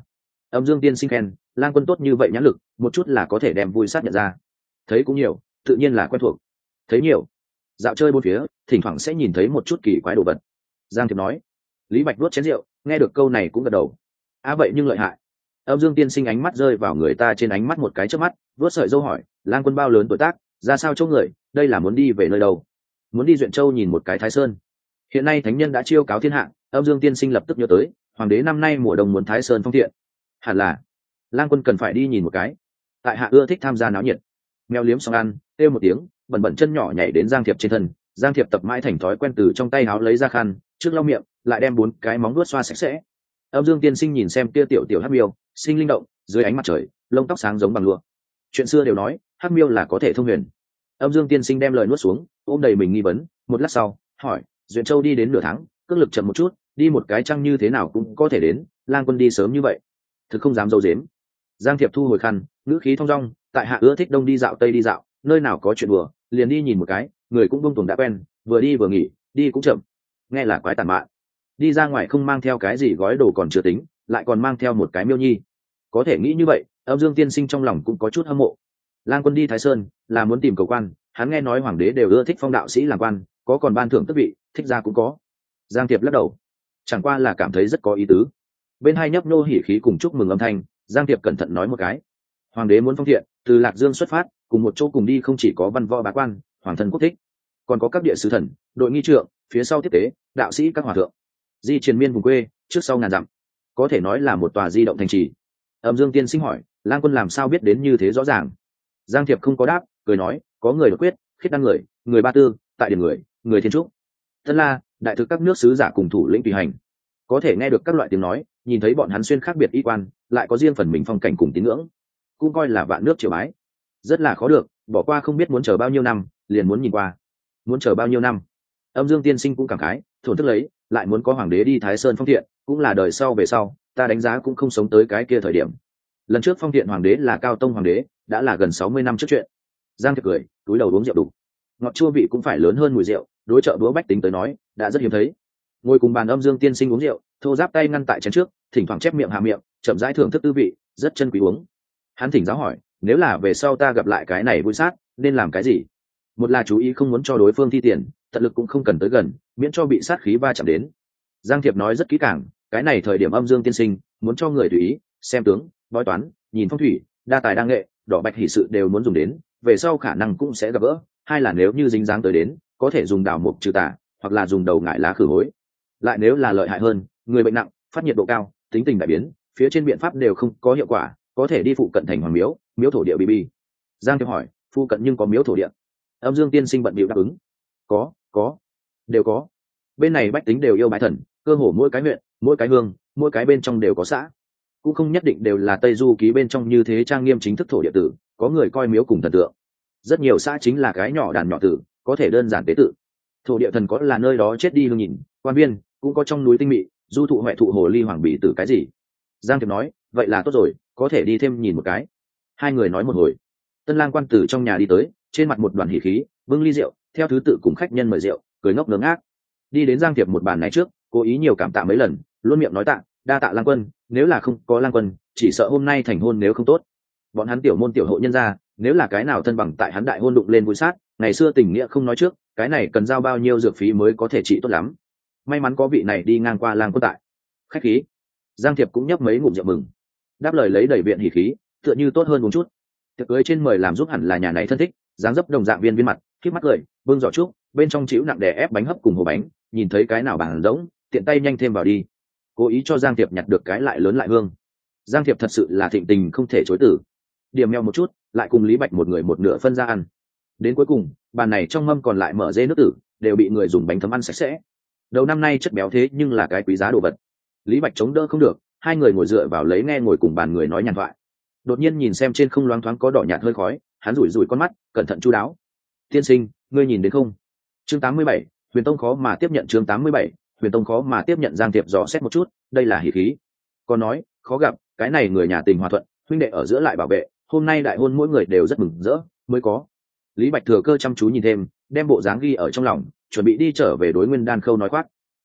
Âm Dương tiên sinh khen Lang Quân tốt như vậy nhãn lực, một chút là có thể đem vui sát nhận ra. Thấy cũng nhiều, tự nhiên là quen thuộc. Thấy nhiều, dạo chơi bốn phía, thỉnh thoảng sẽ nhìn thấy một chút kỳ quái đồ vật. Giang Thiệp nói. Lý Bạch nuốt chén rượu, nghe được câu này cũng gật đầu. À vậy nhưng lợi hại. Âm Dương tiên sinh ánh mắt rơi vào người ta trên ánh mắt một cái chớp mắt, vuốt sợi râu hỏi, Lang Quân bao lớn tuổi tác, ra sao chỗ người, đây là muốn đi về nơi đâu? Muốn đi Duyện Châu nhìn một cái Thái Sơn. Hiện nay thánh nhân đã chiêu cáo thiên hạ, Âm Dương tiên sinh lập tức nhớ tới, hoàng đế năm nay mùa đông muốn Thái Sơn phong thiện. Hẳn là Lang Quân cần phải đi nhìn một cái. Tại hạ ưa thích tham gia náo nhiệt. Mèo liếm xong ăn, kêu một tiếng, bẩn bẩn chân nhỏ nhảy đến Giang Thiệp trên thân. Giang Thiệp tập mãi thành thói quen từ trong tay áo lấy ra khăn, trước lau miệng, lại đem bốn cái móng vuốt xoa sạch sẽ. Âm Dương tiên sinh nhìn xem kia tiểu tiểu hắc miêu, sinh linh động, dưới ánh mặt trời, lông tóc sáng giống bằng lụa. Chuyện xưa đều nói, hắc miêu là có thể thông huyền. Âm Dương tiên sinh đem lời nuốt xuống, ôm đầy mình nghi vấn, một lát sau, hỏi, Duyện Châu đi đến nửa tháng, cước lực chậm một chút, đi một cái chăng như thế nào cũng có thể đến, Lang Quân đi sớm như vậy, thực không dám dâu dếm. Giang Thiệp thu hồi khăn, ngữ khí thong dong, tại hạ ưa thích đông đi dạo tây đi dạo, nơi nào có chuyện đùa, liền đi nhìn một cái, người cũng bông tuồng đã quen, vừa đi vừa nghỉ, đi cũng chậm. Nghe là quái tàn mạn. Đi ra ngoài không mang theo cái gì gói đồ còn chưa tính, lại còn mang theo một cái miêu nhi. Có thể nghĩ như vậy, Âm Dương tiên sinh trong lòng cũng có chút hâm mộ. Lang Quân đi Thái Sơn là muốn tìm cầu quan, hắn nghe nói hoàng đế đều ưa thích phong đạo sĩ làm quan, có còn ban thưởng tước vị, thích ra cũng có. Giang Thiệp lắc đầu, chẳng qua là cảm thấy rất có ý tứ. Bên hai nhấp nô hỉ khí cùng chúc mừng âm thanh, Giang Thiệp cẩn thận nói một cái, hoàng đế muốn phong thiện, từ Lạc Dương xuất phát, cùng một chỗ cùng đi không chỉ có văn võ bá quan, hoàng thân quốc thích, còn có các địa sứ thần, đội nghi trượng, phía sau tiếp tế, đạo sĩ các hòa thượng, di triền miên vùng quê, trước sau ngàn dặm, có thể nói là một tòa di động thành trì. Âm Dương tiên sinh hỏi, Lang Quân làm sao biết đến như thế rõ ràng? Giang Thiệp không có đáp, cười nói, có người đột quyết, khiết đăng người, người Ba Tư, tại điển người, người Thiên Trúc, Tân La, đại thực các nước sứ giả cùng thủ lĩnh tùy hành, có thể nghe được các loại tiếng nói, nhìn thấy bọn hắn xuyên khác biệt y quan, lại có riêng phần mình phong cảnh cùng tín ngưỡng, cũng coi là vạn nước triều bái, rất là khó được, bỏ qua không biết muốn chờ bao nhiêu năm, liền muốn nhìn qua, muốn chờ bao nhiêu năm. Âm Dương tiên sinh cũng cảm khái, thổn thức lấy, lại muốn có hoàng đế đi Thái Sơn phong thiện, cũng là đời sau về sau, ta đánh giá cũng không sống tới cái kia thời điểm. Lần trước phong thiện hoàng đế là Cao Tông hoàng đế, đã là gần sáu mươi năm trước chuyện. Giang Thiệp cười, túi đầu uống rượu đủ, ngọt chua vị cũng phải lớn hơn mùi rượu, đối trợ búa bách tính tới nói, đã rất hiếm thấy. Ngồi cùng bàn Âm Dương tiên sinh uống rượu, thô giáp tay ngăn tại chén trước, thỉnh thoảng chép miệng hạ miệng, chậm rãi thưởng thức tư vị, rất chân quý uống. Hắn thỉnh giáo hỏi, nếu là về sau ta gặp lại cái này vui sát, nên làm cái gì? Một là chú ý không muốn cho đối phương thi tiền, tận lực cũng không cần tới gần, miễn cho bị sát khí va chạm đến. Giang Thiệp nói rất kỹ càng, cái này thời điểm Âm Dương tiên sinh muốn cho người tùy ý, xem tướng, bói toán, nhìn phong thủy, đa tài đa nghệ, đỏ bạch hỷ sự đều muốn dùng đến, về sau khả năng cũng sẽ gặp gỡ. Hai là nếu như dính dáng tới đến, có thể dùng đào mục trừ tà, hoặc là dùng đầu ngải lá khử hối. Lại nếu là lợi hại hơn, người bệnh nặng, phát nhiệt độ cao, tính tình đại biến, phía trên biện pháp đều không có hiệu quả, có thể đi phụ cận thành hoàng miếu, miếu thổ địa bí bi. Giang Thiệp hỏi, phụ cận nhưng có miếu thổ địa? Âm Dương tiên sinh bận bịu đáp ứng, có, có, đều có. Bên này bách tính đều yêu bái thần, cơ hồ mỗi cái huyện, mỗi cái hương, mỗi cái bên trong đều có xã, cũng không nhất định đều là Tây Du ký bên trong như thế trang nghiêm chính thức thổ địa tử, có người coi miếu cùng thần tượng. Rất nhiều xã chính là cái nhỏ đàn nhỏ tử, có thể đơn giản tế tự. Thổ địa thần có là nơi đó chết đi hương nhìn, quan viên cũng có trong núi tinh mị, du thụ huệ thụ hồ ly hoàng bì tử cái gì. Giang Thiệp nói, vậy là tốt rồi, có thể đi thêm nhìn một cái. Hai người nói một hồi, Tân Lang quan tử trong nhà đi tới, trên mặt một đoàn hỉ khí, bưng ly rượu, theo thứ tự cùng khách nhân mời rượu, cười ngốc ngớ ngác. Đi đến Giang Thiệp một bàn này trước, cố ý nhiều cảm tạ mấy lần, luôn miệng nói tạ, đa tạ Lang Quân, nếu là không có Lang Quân, chỉ sợ hôm nay thành hôn nếu không tốt. Bọn hắn tiểu môn tiểu hộ nhân gia, nếu là cái nào thân bằng tại hắn đại hôn đụng lên vui sát, ngày xưa tình nghĩa không nói trước, cái này cần giao bao nhiêu dược phí mới có thể trị tốt lắm. May mắn có vị này đi ngang qua Lang Quân tại. Khách khí. Giang Thiệp cũng nhấp mấy ngụm rượu mừng, đáp lời lấy đầy viện hỉ khí, tựa như tốt hơn một chút. Tiệc cưới trên mời làm giúp hẳn là nhà này thân thích, dáng dấp đồng dạng viên viên mặt, khít mắt cười, bưng giỏ trúc, bên trong chịu nặng đè ép bánh hấp cùng hồ bánh, nhìn thấy cái nào bàn rỗng, tiện tay nhanh thêm vào đi. Cố ý cho Giang Thiệp nhặt được cái lại lớn lại hương. Giang Thiệp thật sự là thịnh tình không thể chối từ. Điểm meo một chút, lại cùng Lý Bạch một người một nửa phân ra ăn. Đến cuối cùng, bàn này trong mâm còn lại mở dê nước tử, đều bị người dùng bánh thấm ăn sạch sẽ. Đầu năm nay chất béo thế nhưng là cái quý giá đồ vật. Lý Bạch chống đỡ không được, hai người ngồi dựa vào lấy nghe ngồi cùng bàn người nói nhàn thoại. Đột nhiên nhìn xem trên không loáng thoáng có đỏ nhạt hơi khói, hắn rủi rủi con mắt, cẩn thận chu đáo. Tiên sinh, ngươi nhìn đến không? Chương tám mươi bảy, Huyền Tông khó mà tiếp nhận. Chương tám mươi bảy, Huyền Tông khó mà tiếp nhận. Giang Thiệp dò xét một chút, đây là hỉ khí. Còn nói, khó gặp, cái này người nhà tình hòa thuận, huynh đệ ở giữa lại bảo vệ, hôm nay đại hôn mỗi người đều rất mừng rỡ, mới có. Lý Bạch thừa cơ chăm chú nhìn thêm, đem bộ dáng ghi ở trong lòng, chuẩn bị đi trở về đối Nguyên Đan Khâu nói khoác.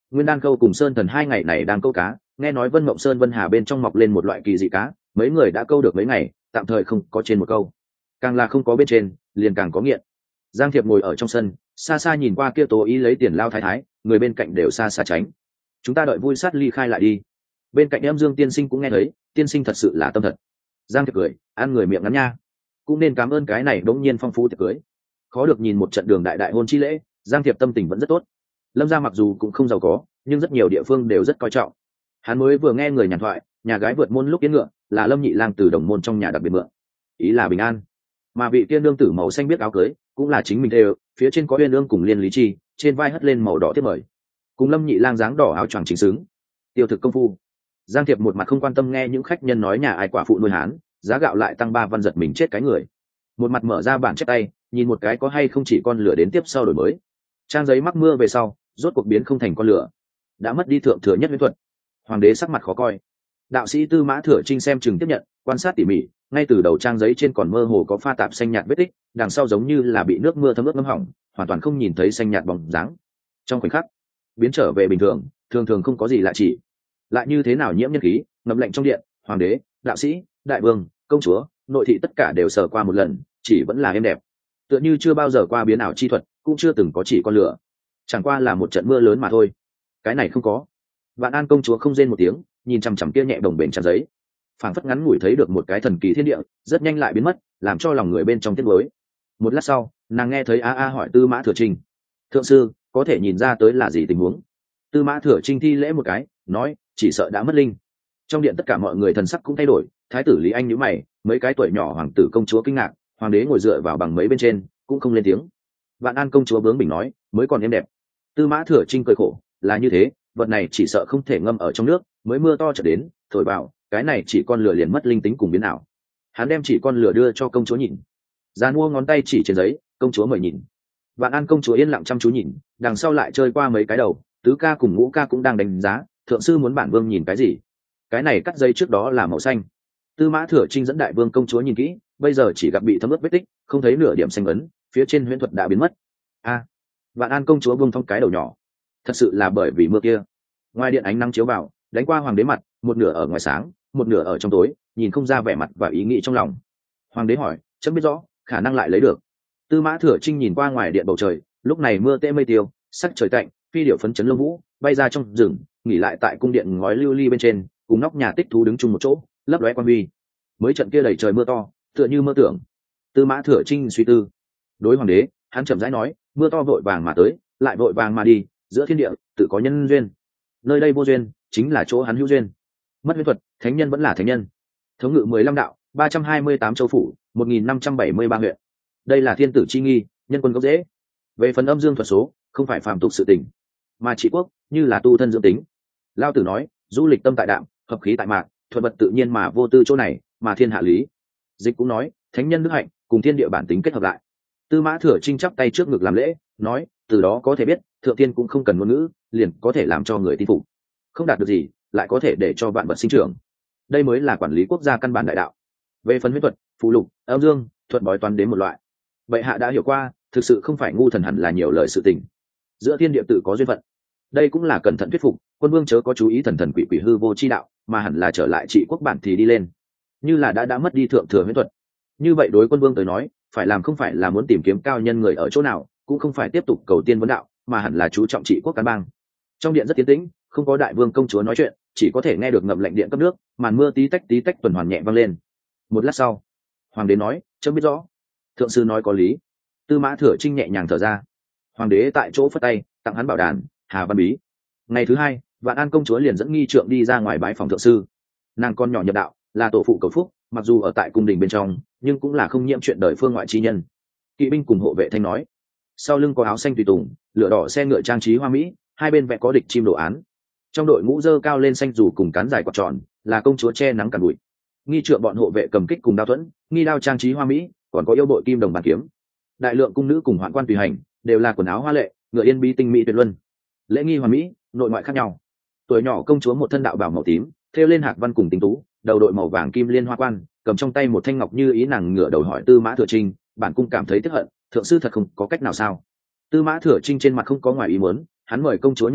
Nguyên Đan Câu cùng Sơn Thần hai ngày này đang câu cá, nghe nói Vân Mộng Sơn Vân Hà bên trong mọc lên một loại kỳ dị cá, mấy người đã câu được mấy ngày, tạm thời không có trên một câu. Càng là không có bên trên, liền càng có nghiện. Giang Thiệp ngồi ở trong sân, xa xa nhìn qua kia Tố Ý lấy tiền lao thái thái, người bên cạnh đều xa xa tránh. Chúng ta đợi vui sát ly khai lại đi. Bên cạnh em Dương tiên sinh cũng nghe thấy, tiên sinh thật sự là tâm thật. Giang Thiệp cười, ăn người miệng ngắn nha. Cũng nên cảm ơn cái này đống nhiên phong phú tiệc cưới. Khó được nhìn một trận đường đại đại hôn chi lễ, Giang Thiệp tâm tình vẫn rất tốt. Lâm gia mặc dù cũng không giàu có, nhưng rất nhiều địa phương đều rất coi trọng. Hắn mới vừa nghe người nhàn thoại, nhà gái vượt môn lúc tiến ngựa, là Lâm Nhị Lang từ đồng môn trong nhà đặc biệt mượn. Ý là bình an. Mà vị tiên nương tử màu xanh biết áo cưới, cũng là chính mình đều, phía trên có uyên ương cùng liên lý chi, trên vai hất lên màu đỏ tiếp mời. Cùng Lâm Nhị Lang dáng đỏ áo choàng chính xứng. Tiêu thực công phu. Giang Thiệp một mặt không quan tâm nghe những khách nhân nói nhà ai quả phụ nuôi hán, giá gạo lại tăng ba văn giật mình chết cái người. Một mặt mở ra bản chép tay, nhìn một cái có hay không chỉ con lửa đến tiếp sau đổi mới. Trang giấy mắc mưa về sau, rốt cuộc biến không thành con lửa, đã mất đi thượng thừa nhất huyễn thuật. Hoàng đế sắc mặt khó coi. Đạo sĩ Tư Mã Thừa Trinh xem chừng tiếp nhận, quan sát tỉ mỉ, ngay từ đầu trang giấy trên còn mơ hồ có pha tạp xanh nhạt vết tích, đằng sau giống như là bị nước mưa thấm ướt ngấm hỏng, hoàn toàn không nhìn thấy xanh nhạt bóng dáng. Trong khoảnh khắc, biến trở về bình thường, thường thường không có gì lạ chỉ. Lại như thế nào nhiễm nhân khí, ngầm lệnh trong điện, hoàng đế, đạo sĩ, đại vương, công chúa, nội thị tất cả đều sờ qua một lần, chỉ vẫn là êm đẹp. Tựa như chưa bao giờ qua biến ảo chi thuật, cũng chưa từng có chỉ con lửa. Chẳng qua là một trận mưa lớn mà thôi. Cái này không có. Vạn An công chúa không rên một tiếng, nhìn chằm chằm kia nhẹ đồng bền trang giấy, phảng phất ngắn ngủi thấy được một cái thần kỳ thiên địa, rất nhanh lại biến mất, làm cho lòng người bên trong tiếc nuối. Một lát sau, nàng nghe thấy a a hỏi Tư Mã Thừa Trinh: "Thượng sư, có thể nhìn ra tới là gì tình huống?" Tư Mã Thừa Trinh thi lễ một cái, nói: "Chỉ sợ đã mất linh." Trong điện tất cả mọi người thần sắc cũng thay đổi, thái tử Lý Anh nhíu mày, mấy cái tuổi nhỏ hoàng tử công chúa kinh ngạc, hoàng đế ngồi dựa vào bằng mấy bên trên, cũng không lên tiếng. Vạn An công chúa bướng bỉnh nói: "Mới còn êm đẹp." Tư Mã Thừa Trinh cười khổ: "Là như thế, vật này chỉ sợ không thể ngâm ở trong nước, mới mưa to trở đến, thổi vào, cái này chỉ con lửa liền mất linh tính cùng biến ảo." Hắn đem chỉ con lửa đưa cho công chúa nhìn, già mua ngón tay chỉ trên giấy, công chúa mời nhìn. Vạn An công chúa yên lặng chăm chú nhìn, đằng sau lại chơi qua mấy cái đầu, tứ ca cùng ngũ ca cũng đang đánh giá, thượng sư muốn bản vương nhìn cái gì? Cái này cắt giấy trước đó là màu xanh. Tư Mã Thừa Trinh dẫn đại vương công chúa nhìn kỹ, bây giờ chỉ gặp bị thấm ướt vết tích, không thấy nửa điểm xanh ấn, phía trên huyễn thuật đã biến mất. A, Vạn An công chúa buông thong cái đầu nhỏ, thật sự là bởi vì mưa kia. Ngoài điện ánh nắng chiếu vào, đánh qua hoàng đế mặt, một nửa ở ngoài sáng, một nửa ở trong tối, nhìn không ra vẻ mặt và ý nghĩ trong lòng. Hoàng đế hỏi: "Chấm biết rõ, khả năng lại lấy được." Tư Mã Thừa Trinh nhìn qua ngoài điện bầu trời, lúc này mưa tê mây tiêu, sắc trời tạnh, phi điệu phấn chấn lông vũ, bay ra trong rừng, nghỉ lại tại cung điện ngói lưu ly bên trên, cùng nóc nhà tích thú đứng chung một chỗ, lấp lóe quan huy. Mới trận kia đầy trời mưa to, tựa như mơ tưởng. Tư Mã Thừa Trinh suy tư. Đối hoàng đế, hắn chậm rãi nói: "Mưa to vội vàng mà tới, lại vội vàng mà đi, giữa thiên địa tự có nhân duyên. Nơi đây vô duyên, chính là chỗ hắn hữu duyên. Mất huyễn thuật, thánh nhân vẫn là thánh nhân." Thống ngự mười lăm đạo, ba trăm hai mươi tám châu phủ, một nghìn năm trăm bảy mươi ba huyện. Đây là thiên tử chi nghi, nhân quân gốc dễ. Về phần âm dương thuật số, không phải phàm tục sự tình, mà trị quốc như là tu thân dưỡng tính. Lao tử nói: "Du lịch tâm tại đạm, hợp khí tại mạc, thuật vật tự nhiên mà vô tư chỗ này, mà thiên hạ lý." Dịch cũng nói: "Thánh nhân đức hạnh cùng thiên địa bản tính kết hợp lại." Tư Mã Thừa Trinh chắp tay trước ngực làm lễ, nói: "Từ đó có thể biết, thượng tiên cũng không cần ngôn ngữ, liền có thể làm cho người tin phục. Không đạt được gì, lại có thể để cho vạn vật sinh trưởng. Đây mới là quản lý quốc gia căn bản đại đạo." Về phần huyễn thuật, phù lục, âm dương, thuật bói toán đến một loại. Bệ hạ đã hiểu qua, thực sự không phải ngu thần hẳn là nhiều lời sự tình. Giữa thiên địa tự có duyên phận. Đây cũng là cẩn thận thuyết phục, quân vương chớ có chú ý thần thần quỷ quỷ hư vô chi đạo, mà hẳn là trở lại trị quốc bản thì đi lên. Như là đã đã mất đi thượng thừa huyễn thuật. Như vậy đối quân vương tới nói, phải làm không phải là muốn tìm kiếm cao nhân người ở chỗ nào, cũng không phải tiếp tục cầu tiên vấn đạo, mà hẳn là chú trọng trị quốc cán bang. Trong điện rất tiến tĩnh, không có đại vương công chúa nói chuyện, chỉ có thể nghe được ngậm lệnh điện cấp nước, màn mưa tí tách tí tách tuần hoàn nhẹ vang lên. Một lát sau, hoàng đế nói: "Chấm biết rõ." Thượng sư nói có lý. Tư Mã Thừa Trinh nhẹ nhàng thở ra. Hoàng đế tại chỗ phất tay, tặng hắn bảo đàn, Hà Văn Bí. Ngày thứ hai, Vạn An công chúa liền dẫn nghi trượng đi ra ngoài bái phòng thượng sư. Nàng con nhỏ nhập đạo, là tổ phụ cầu phúc, mặc dù ở tại cung đình bên trong, nhưng cũng là không nhiễm chuyện đời phương ngoại chi nhân. Kỵ binh cùng hộ vệ thanh nói. Sau lưng có áo xanh tùy tùng, lửa đỏ xe ngựa trang trí hoa mỹ, hai bên vẽ có địch chim đồ án. Trong đội ngũ dơ cao lên xanh dù cùng cán dài quạt tròn, là công chúa che nắng cản bụi. Nghi trượng bọn hộ vệ cầm kích cùng đao thuẫn, nghi đao trang trí hoa mỹ, còn có yêu bội kim đồng bàn kiếm. Đại lượng cung nữ cùng hoạn quan tùy hành, đều là quần áo hoa lệ, ngựa yên bí tinh mỹ tuyệt luân. Lễ nghi hoàn mỹ, nội ngoại khác nhau. Tuổi nhỏ công chúa một thân đạo bào màu tím, thêu lên hạc văn cùng tinh tú, đầu đội màu vàng kim liên hoa quan, cầm trong tay một thanh ngọc như ý, nàng ngửa đầu hỏi Tư Mã Thừa Trinh: "Bản cung cảm thấy tiếc hận, thượng sư thật không có cách nào sao?" Tư Mã Thừa Trinh trên mặt không có ngoài ý muốn, hắn mời công chúa nhập tọa,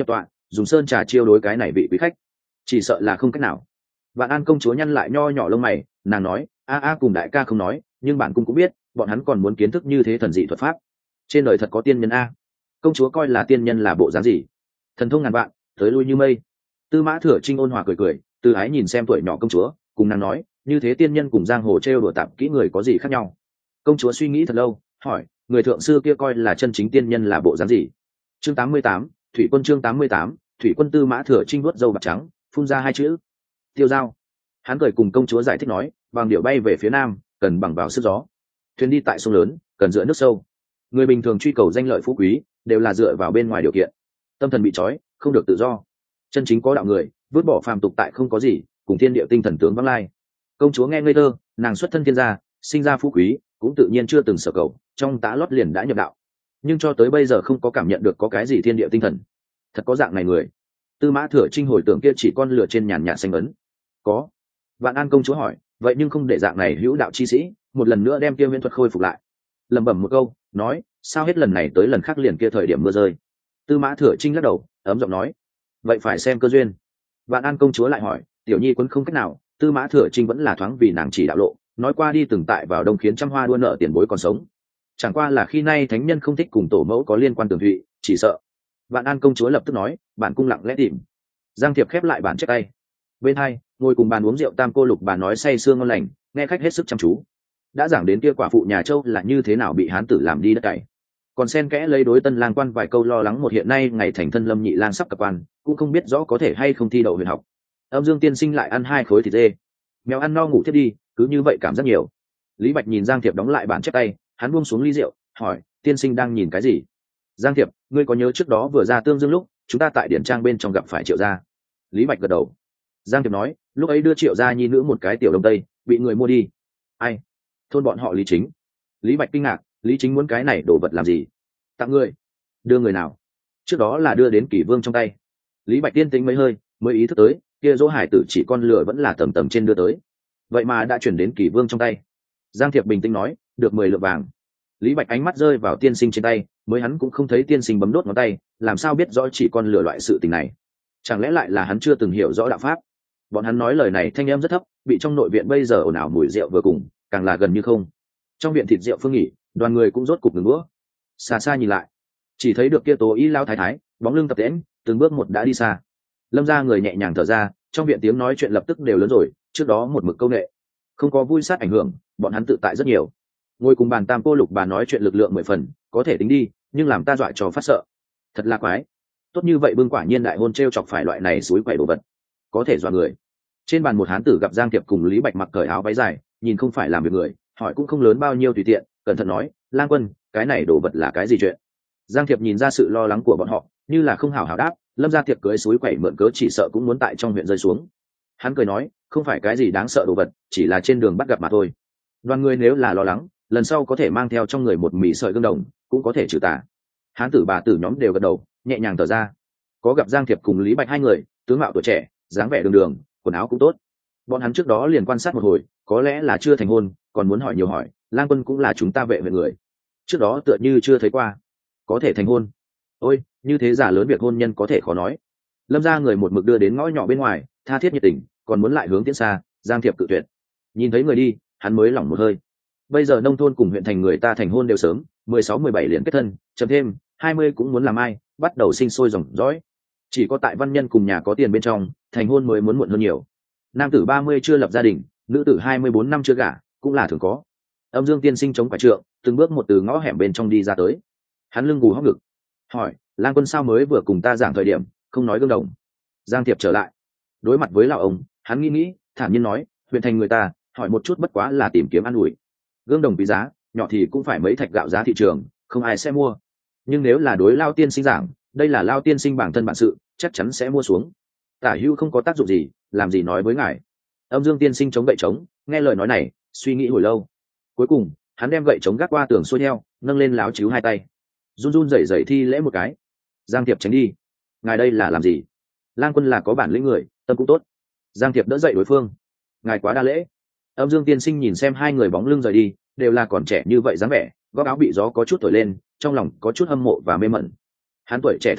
dùng sơn trà chiêu đối cái này vị quý khách, chỉ sợ là không cách nào. Vạn An công chúa nhăn lại nho nhỏ lông mày, nàng nói, a a cùng đại ca không nói, nhưng bản cung cũng biết bọn hắn còn muốn kiến thức như thế thần dị thuật pháp. Trên đời thật có tiên nhân a. Công chúa coi là tiên nhân là bộ dáng gì? Thần thông ngàn vạn, tới lui như mây. Tư Mã Thừa Trinh ôn hòa cười cười, từ ái nhìn xem tuổi nhỏ công chúa, cùng nàng nói, như thế tiên nhân cùng giang hồ trêu đùa tạp kỹ người có gì khác nhau? Công chúa suy nghĩ thật lâu, hỏi, người thượng sư kia coi là chân chính tiên nhân là bộ dáng gì? Chương tám mươi tám, Thủy quân chương tám mươi tám, Thủy quân. Tư Mã Thừa Trinh vuốt râu bạc trắng, phun ra hai chữ: tiêu dao. Hắn cười cùng công chúa giải thích nói, bằng điệu bay về phía nam, cần bằng vào sức gió. Thuyền đi tại sông lớn, cần dựa nước sâu. Người bình thường truy cầu danh lợi phú quý, đều là dựa vào bên ngoài điều kiện. Tâm thần bị trói, không được tự do. Chân chính có đạo người, vứt bỏ phàm tục tại không có gì, cùng thiên địa tinh thần tướng vắng lai. Công chúa nghe ngây thơ, nàng xuất thân thiên gia, sinh ra phú quý, cũng tự nhiên chưa từng sở cầu, trong tá lót liền đã nhập đạo. Nhưng cho tới bây giờ không có cảm nhận được có cái gì thiên địa tinh thần. Thật có dạng này người. Tư Mã Thừa Trinh hồi tưởng kia chỉ con lửa trên nhàn nhạt xanh ấn. Có. Vạn An công chúa hỏi, vậy nhưng không để dạng này hữu đạo chi sĩ một lần nữa đem kia huyễn thuật khôi phục lại. Lẩm bẩm một câu, nói, sao hết lần này tới lần khác liền kia thời điểm mưa rơi. Tư Mã Thừa Trinh lắc đầu, ấm giọng nói, vậy phải xem cơ duyên. Vạn An công chúa lại hỏi, tiểu nhi quấn không cách nào. Tư Mã Thừa Trinh vẫn là thoáng vì nàng chỉ đạo lộ, nói qua đi từng tại vào đông khiến trăm hoa đua nợ tiền bối còn sống. Chẳng qua là khi nay thánh nhân không thích cùng tổ mẫu có liên quan tường thụy, chỉ sợ. Vạn An công chúa lập tức nói, bản cung lặng lẽ tìm. Giang Thiệp khép lại bản chép tay. Bên hai, ngồi cùng bàn uống rượu tam cô Lục bà nói say sưa ngon lành, nghe khách hết sức chăm chú. Đã giảng đến kia quả phụ nhà Châu là như thế nào bị hán tử làm đi đất cày, còn xen kẽ lấy đối tân lang quan vài câu lo lắng một hiện nay ngày thành thân lâm nhị lang sắp cập quan, cũng không biết rõ có thể hay không thi đậu huyền học. Âm Dương tiên sinh lại ăn hai khối thịt dê, mèo ăn no ngủ thiết đi, cứ như vậy cảm giác nhiều. Lý Bạch nhìn Giang Thiệp đóng lại bản chép tay, hắn buông xuống ly rượu, hỏi, tiên sinh đang nhìn cái gì? Giang Thiệp, ngươi có nhớ trước đó vừa ra Tương Dương lúc chúng ta tại điển trang bên trong gặp phải Triệu gia? Lý Bạch gật đầu. Giang Thiệp nói, lúc ấy đưa Triệu gia nhi nữ một cái tiểu đông tây, bị người mua đi. Ai? Thôn bọn họ Lý Chính. Lý Bạch kinh ngạc, Lý Chính muốn cái này đồ vật làm gì? Tặng người. Đưa người nào? Trước đó là đưa đến Kỷ Vương trong tay. Lý Bạch tiên tính mấy hơi mới ý thức tới, kia dỗ hải tử chỉ con lửa vẫn là tầm tầm trên đưa tới, vậy mà đã chuyển đến Kỷ Vương trong tay. Giang Thiệp bình tĩnh nói, được mười lượng vàng. Lý Bạch ánh mắt rơi vào tiên sinh trên tay, mới hắn cũng không thấy tiên sinh bấm đốt ngón tay, làm sao biết rõ chỉ con lửa loại sự tình này? Chẳng lẽ lại là hắn chưa từng hiểu rõ đạo pháp? Bọn hắn nói lời này thanh em rất thấp, bị trong nội viện bây giờ ồn ào mùi rượu vừa cùng, càng là gần như không. Trong viện thịt rượu phương nghỉ, đoàn người cũng rốt cục ngừng đũa. Xa xa nhìn lại, chỉ thấy được kia Tố Y lao thái thái, bóng lưng tập tễnh, từng bước một đã đi xa. Lâm ra người nhẹ nhàng thở ra, trong viện tiếng nói chuyện lập tức đều lớn rồi, trước đó một mực câu nghệ, không có vui sát ảnh hưởng, bọn hắn tự tại rất nhiều. Ngồi cùng bàn tam cô Lục bà nói chuyện lực lượng mười phần, có thể tính đi, nhưng làm ta dọa cho phát sợ. Thật là quái. Tốt như vậy bưng quả nhiên đại hôn trêu chọc phải loại này suối quậy đồ vật, có thể dọa người. Trên bàn một hán tử gặp Giang Thiệp cùng Lý Bạch mặc cởi áo váy dài, nhìn không phải làm việc người, hỏi cũng không lớn bao nhiêu tùy tiện, cẩn thận nói, Lang Quân, cái này đồ vật là cái gì chuyện? Giang Thiệp nhìn ra sự lo lắng của bọn họ, như là không hào hào đáp, Lâm gia Thiệp cưới suối quậy mượn cớ chỉ sợ cũng muốn tại trong huyện rơi xuống. Hắn cười nói, không phải cái gì đáng sợ đồ vật, chỉ là trên đường bắt gặp mà thôi. Đoàn người nếu là lo lắng, lần sau có thể mang theo trong người một mì sợi gương đồng, cũng có thể trừ tà. Hán tử bà tử nhóm đều gật đầu, nhẹ nhàng thở ra. Có gặp Giang Thiệp cùng Lý Bạch hai người, tướng mạo tuổi trẻ, dáng vẻ đường đường, quần áo cũng tốt. Bọn hắn trước đó liền quan sát một hồi, có lẽ là chưa thành hôn, còn muốn hỏi nhiều hỏi. Lang Quân cũng là chúng ta vệ huyện người, trước đó tựa như chưa thấy qua, có thể thành hôn. Ôi, như thế giả lớn việc hôn nhân có thể khó nói. Lâm ra người một mực đưa đến ngõ nhỏ bên ngoài, tha thiết nhiệt tình, còn muốn lại hướng tiến xa. Giang Thiệp cự tuyệt. Nhìn thấy người đi, hắn mới lỏng một hơi. Bây giờ nông thôn cùng huyện thành người ta thành hôn đều sớm, mười sáu mười bảy liền kết thân, chậm thêm hai mươi cũng muốn làm ai, bắt đầu sinh sôi dòng dõi. Chỉ có tại văn nhân cùng nhà có tiền bên trong, thành hôn mới muốn muộn hơn nhiều. Nam tử ba mươi chưa lập gia đình, nữ tử hai mươi bốn năm chưa gả, cũng là thường có. Âm Dương tiên sinh chống quả trượng, từng bước một từ ngõ hẻm bên trong đi ra tới. Hắn lưng gù hốc ngực, hỏi, Lang Quân sao mới vừa cùng ta giảng thời điểm không nói gương đồng? Giang Thiệp trở lại, đối mặt với lão ông, hắn nghĩ nghĩ, thản nhiên nói, huyện thành người ta hỏi một chút bất quá là tìm kiếm ăn ủi. Gương đồng quý giá, nhỏ thì cũng phải mấy thạch gạo giá thị trường, không ai sẽ mua. Nhưng nếu là đối Lao tiên sinh giảng, đây là Lao tiên sinh bản thân bản sự, chắc chắn sẽ mua xuống. Tả hữu không có tác dụng gì, làm gì nói với ngài. Âm Dương tiên sinh chống gậy trống, nghe lời nói này, suy nghĩ hồi lâu. Cuối cùng, hắn đem gậy trống gác qua tường xuôi theo, nâng lên láo chíu hai tay, run run rẩy rẩy thi lễ một cái. Giang Thiệp tránh đi. Ngài đây là làm gì? Lang Quân là có bản lĩnh người, tâm cũng tốt. Giang Thiệp đỡ dậy đối phương. Ngài quá đa lễ. Âm Dương tiên sinh nhìn xem hai người bóng lưng rời đi, đều là còn trẻ như vậy dáng vẻ, góc áo bị gió có chút thổi lên, trong lòng có chút hâm mộ và mê mẩn. Hắn tuổi trẻ thời điểm,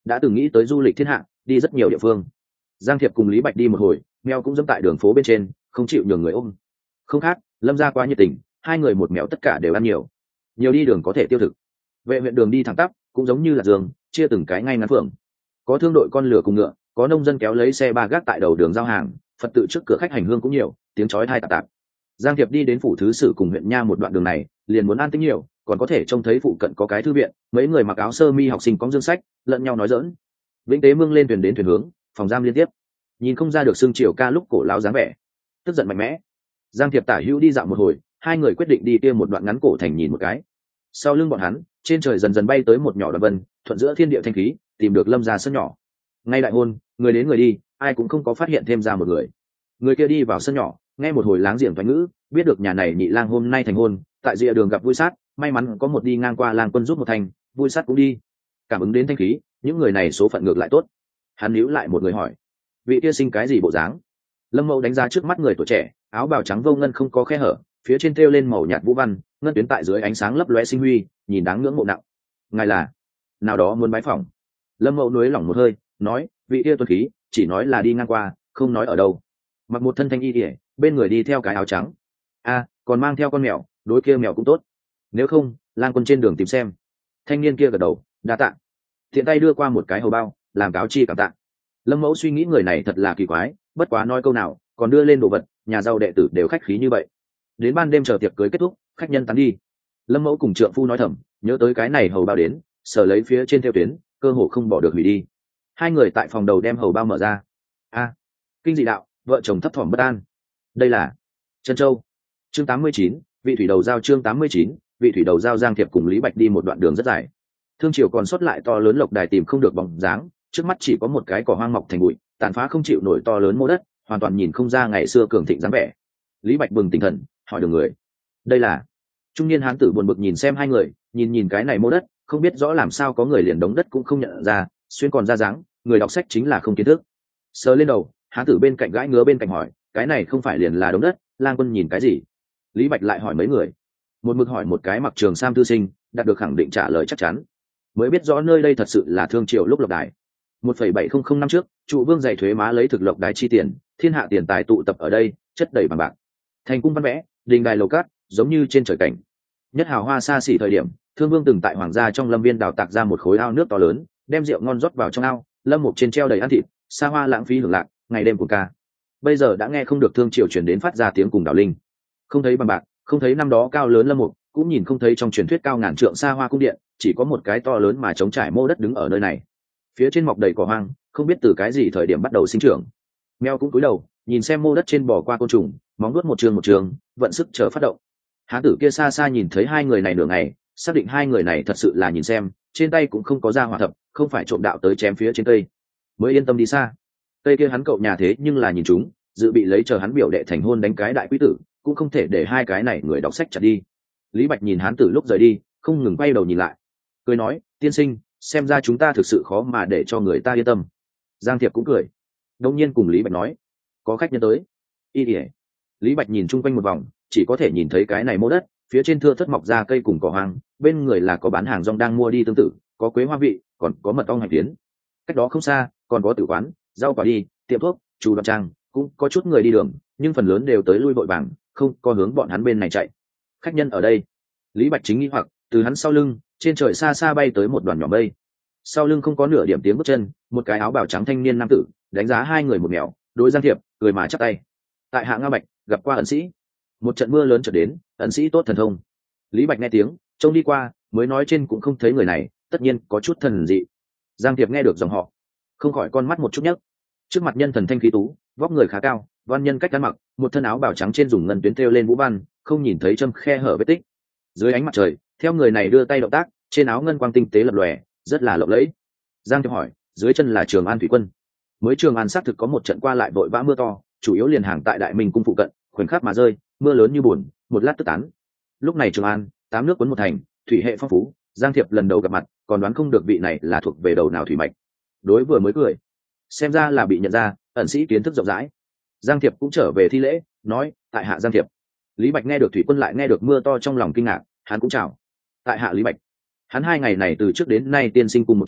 đã từng nghĩ tới du lịch thiên hạ, đi rất nhiều địa phương. Giang Thiệp cùng Lý Bạch đi một hồi, mèo cũng dẫm tại đường phố bên trên, không chịu nhường người ôm. Không khác, Lâm gia quá nhiệt tình, hai người một mèo tất cả đều ăn nhiều. Nhiều đi đường có thể tiêu thực. Vệ huyện đường đi thẳng tắp, cũng giống như là giường, chia từng cái ngay ngắn phượng. Có thương đội con lửa cùng ngựa, có nông dân kéo lấy xe ba gác tại đầu đường giao hàng, Phật tự trước cửa khách hành hương cũng nhiều, tiếng chói tai tạp tạp. Giang Thiệp đi đến phủ thứ sử cùng huyện nha một đoạn đường này, liền muốn an tĩnh nhiều, còn có thể trông thấy phụ cận có cái thư viện, mấy người mặc áo sơ mi học sinh cóng dương sách, lẫn nhau nói giỡn. Vĩnh Tế Mương lên thuyền đến thuyền hướng, phòng giam liên tiếp, nhìn không ra được xương triều ca lúc cổ lão dáng vẻ, tức giận mạnh mẽ. Giang Thiệp tả hữu đi dạo một hồi, hai người quyết định đi kia một đoạn ngắn cổ thành nhìn một cái. Sau lưng bọn hắn, trên trời dần dần bay tới một nhỏ đoàn vân, thuận giữa thiên địa thanh khí, tìm được Lâm gia sân nhỏ. Ngay đại hôn, người đến người đi, ai cũng không có phát hiện thêm ra một người. Người kia đi vào sân nhỏ, nghe một hồi láng giềng thoại ngữ, biết được nhà này nhị lang hôm nay thành hôn, tại rìa đường gặp vui sát, may mắn có một đi ngang qua lang quân giúp một thành, vui sát cũng đi. Cảm ứng đến thanh khí, những người này số phận ngược lại tốt. Hắn níu lại một người hỏi, vị kia sinh cái gì bộ dáng? Lâm Mậu đánh giá trước mắt người tuổi trẻ, áo bào trắng vô ngân không có khe hở, phía trên thêu lên màu nhạt vũ văn, ngân tuyến tại dưới ánh sáng lấp lóe sinh huy, nhìn đáng ngưỡng mộ nặng. Ngài là nào đó muốn bái phỏng. Lâm Mậu nuối lỏng một hơi, nói, vị kia tuân khí, chỉ nói là đi ngang qua, không nói ở đâu. Mặc một thân thanh y điển, bên người đi theo cái áo trắng. A, còn mang theo con mèo, đối kia mèo cũng tốt. Nếu không, lang quân trên đường tìm xem. Thanh niên kia gật đầu, đa tạ. Thiện tay đưa qua một cái hầu bao, làm cáo chi cảm tạ. Lâm Mẫu suy nghĩ người này thật là kỳ quái, bất quá nói câu nào, còn đưa lên đồ vật, nhà giàu đệ tử đều khách khí như vậy. Đến ban đêm chờ tiệc cưới kết thúc, khách nhân tán đi. Lâm Mẫu cùng trượng phu nói thầm, nhớ tới cái này hầu bao đến, sở lấy phía trên theo tuyến, cơ hồ không bỏ được hủy đi. Hai người tại phòng đầu đem hầu bao mở ra. A, kinh dị đạo, vợ chồng thấp thỏm bất an. Đây là Trân Châu. Chương tám mươi chín, vị thủy đầu giao. Chương tám mươi chín, vị thủy đầu giao. Giang Thiệp cùng Lý Bạch đi một đoạn đường rất dài. Thương triều còn sót lại to lớn lộc đài tìm không được bóng dáng, trước mắt chỉ có một cái cỏ hoang mọc thành bụi, tàn phá không chịu nổi to lớn mô đất, hoàn toàn nhìn không ra ngày xưa cường thịnh dáng vẻ. Lý Bạch bừng tỉnh thần, hỏi đường người, đây là? Trung niên hán tử buồn bực nhìn xem hai người, nhìn nhìn cái này mô đất, không biết rõ làm sao có người liền đống đất cũng không nhận ra, xuyên còn ra dáng, người đọc sách chính là không kiến thức. Sờ lên đầu, hán tử bên cạnh gãi ngứa bên cạnh hỏi, cái này không phải liền là đống đất? Lang quân nhìn cái gì? Lý Bạch lại hỏi mấy người, một mực hỏi một cái mặc trường sam thư sinh, đạt được khẳng định trả lời chắc chắn, mới biết rõ nơi đây thật sự là thương triều lúc lộc đài. một phẩy bảy không không năm trước, trụ vương dày thuế má lấy thực lộc đài chi tiền, thiên hạ tiền tài tụ tập ở đây, chất đầy bằng bạc. Thành cung văn vẽ, đình đài lầu cát, giống như trên trời cảnh. Nhất hào hoa xa xỉ thời điểm, thương vương từng tại hoàng gia trong lâm viên đào tạc ra một khối ao nước to lớn, đem rượu ngon rót vào trong ao, lâm mục trên treo đầy ăn thịt, xa hoa lãng phí hưởng lạc, ngày đêm của ca. Bây giờ đã nghe không được thương triều truyền đến phát ra tiếng cùng đảo linh, không thấy bằng bạc, không thấy năm đó cao lớn lâm mục, cũng nhìn không thấy trong truyền thuyết cao ngàn trượng xa hoa cung điện, chỉ có một cái to lớn mà trống trải mô đất đứng ở nơi này. Phía trên mọc đầy cỏ hoang, không biết từ cái gì thời điểm bắt đầu sinh trưởng. Mèo cũng cúi đầu, nhìn xem mô đất trên bò qua côn trùng, móng nuốt một trường một trường, vận sức chờ phát động. Hán tử kia xa xa nhìn thấy hai người này nửa ngày, xác định hai người này thật sự là nhìn xem, trên tay cũng không có ra hỏa thập, không phải trộm đạo tới chém phía trên cây, mới yên tâm đi xa. Cây kia hắn cậu nhà thế nhưng là nhìn chúng, dự bị lấy chờ hắn biểu đệ thành hôn đánh cái đại quý tử, cũng không thể để hai cái này người đọc sách chặt đi. Lý Bạch nhìn hán tử lúc rời đi, không ngừng quay đầu nhìn lại, cười nói, tiên sinh, xem ra chúng ta thực sự khó mà để cho người ta yên tâm. Giang Thiệp cũng cười, đông nhiên cùng Lý Bạch nói, có khách nhân tới. Y ỉa. Lý Bạch nhìn chung quanh một vòng, chỉ có thể nhìn thấy cái này mô đất, phía trên thưa thất mọc ra cây cùng cỏ hoang, bên người là có bán hàng rong đang mua đi tương tự, có quế hoa vị, còn có mật ong hành tiến. Cách đó không xa, còn có tử quán, rau quả đi, tiệm thuốc, chủ đoạn trang, cũng có chút người đi đường, nhưng phần lớn đều tới lui vội vàng, không có hướng bọn hắn bên này chạy. Khách nhân ở đây. Lý Bạch chính nghĩ hoặc, từ hắn sau lưng, trên trời xa xa bay tới một đoàn nhỏ mây. Sau lưng không có nửa điểm tiếng bước chân, một cái áo bào trắng thanh niên nam tử, đánh giá hai người một mèo, đối Giang Thiệp, cười mà chắp tay. Tại hạ Nga Bạch, gặp qua ẩn sĩ. Một trận mưa lớn trở đến, ẩn sĩ tốt thần thông. Lý Bạch nghe tiếng, trông đi qua, mới nói trên cũng không thấy người này, tất nhiên có chút thần dị. Giang Thiệp nghe được dòng họ, không khỏi con mắt một chút nhấc. Trước mặt nhân thần thanh khí tú, vóc người khá cao, văn nhân cách ăn mặc, một thân áo bào trắng trên dùng ngân tuyến thêu lên vũ văn, không nhìn thấy châm khe hở vết tích. Dưới ánh mặt trời, theo người này đưa tay động tác, trên áo ngân quang tinh tế lập lòe, rất là lộng lẫy. Giang Thiệp hỏi, dưới chân là Trường An thủy quân. Mới Trường An xác thực có một trận qua lại vội vã mưa to, chủ yếu liền hàng tại Đại Minh cung phụ cận, khoảnh khắc mà rơi, mưa lớn như buồn, một lát tức tán. Lúc này Trường An, tám nước cuốn một thành, thủy hệ phong phú, Giang Thiệp lần đầu gặp mặt, còn đoán không được vị này là thuộc về đầu nào thủy mạch. Đối vừa mới cười, xem ra là bị nhận ra, ẩn sĩ kiến thức rộng rãi. Giang Thiệp cũng trở về thi lễ, nói, tại hạ Giang Thiệp. Lý Bạch nghe được thủy quân lại nghe được mưa to trong lòng kinh ngạc, hắn cũng chào. Tại hạ Lý Bạch. Hắn hai ngày này từ trước đến nay tiên sinh cùng một chỗ,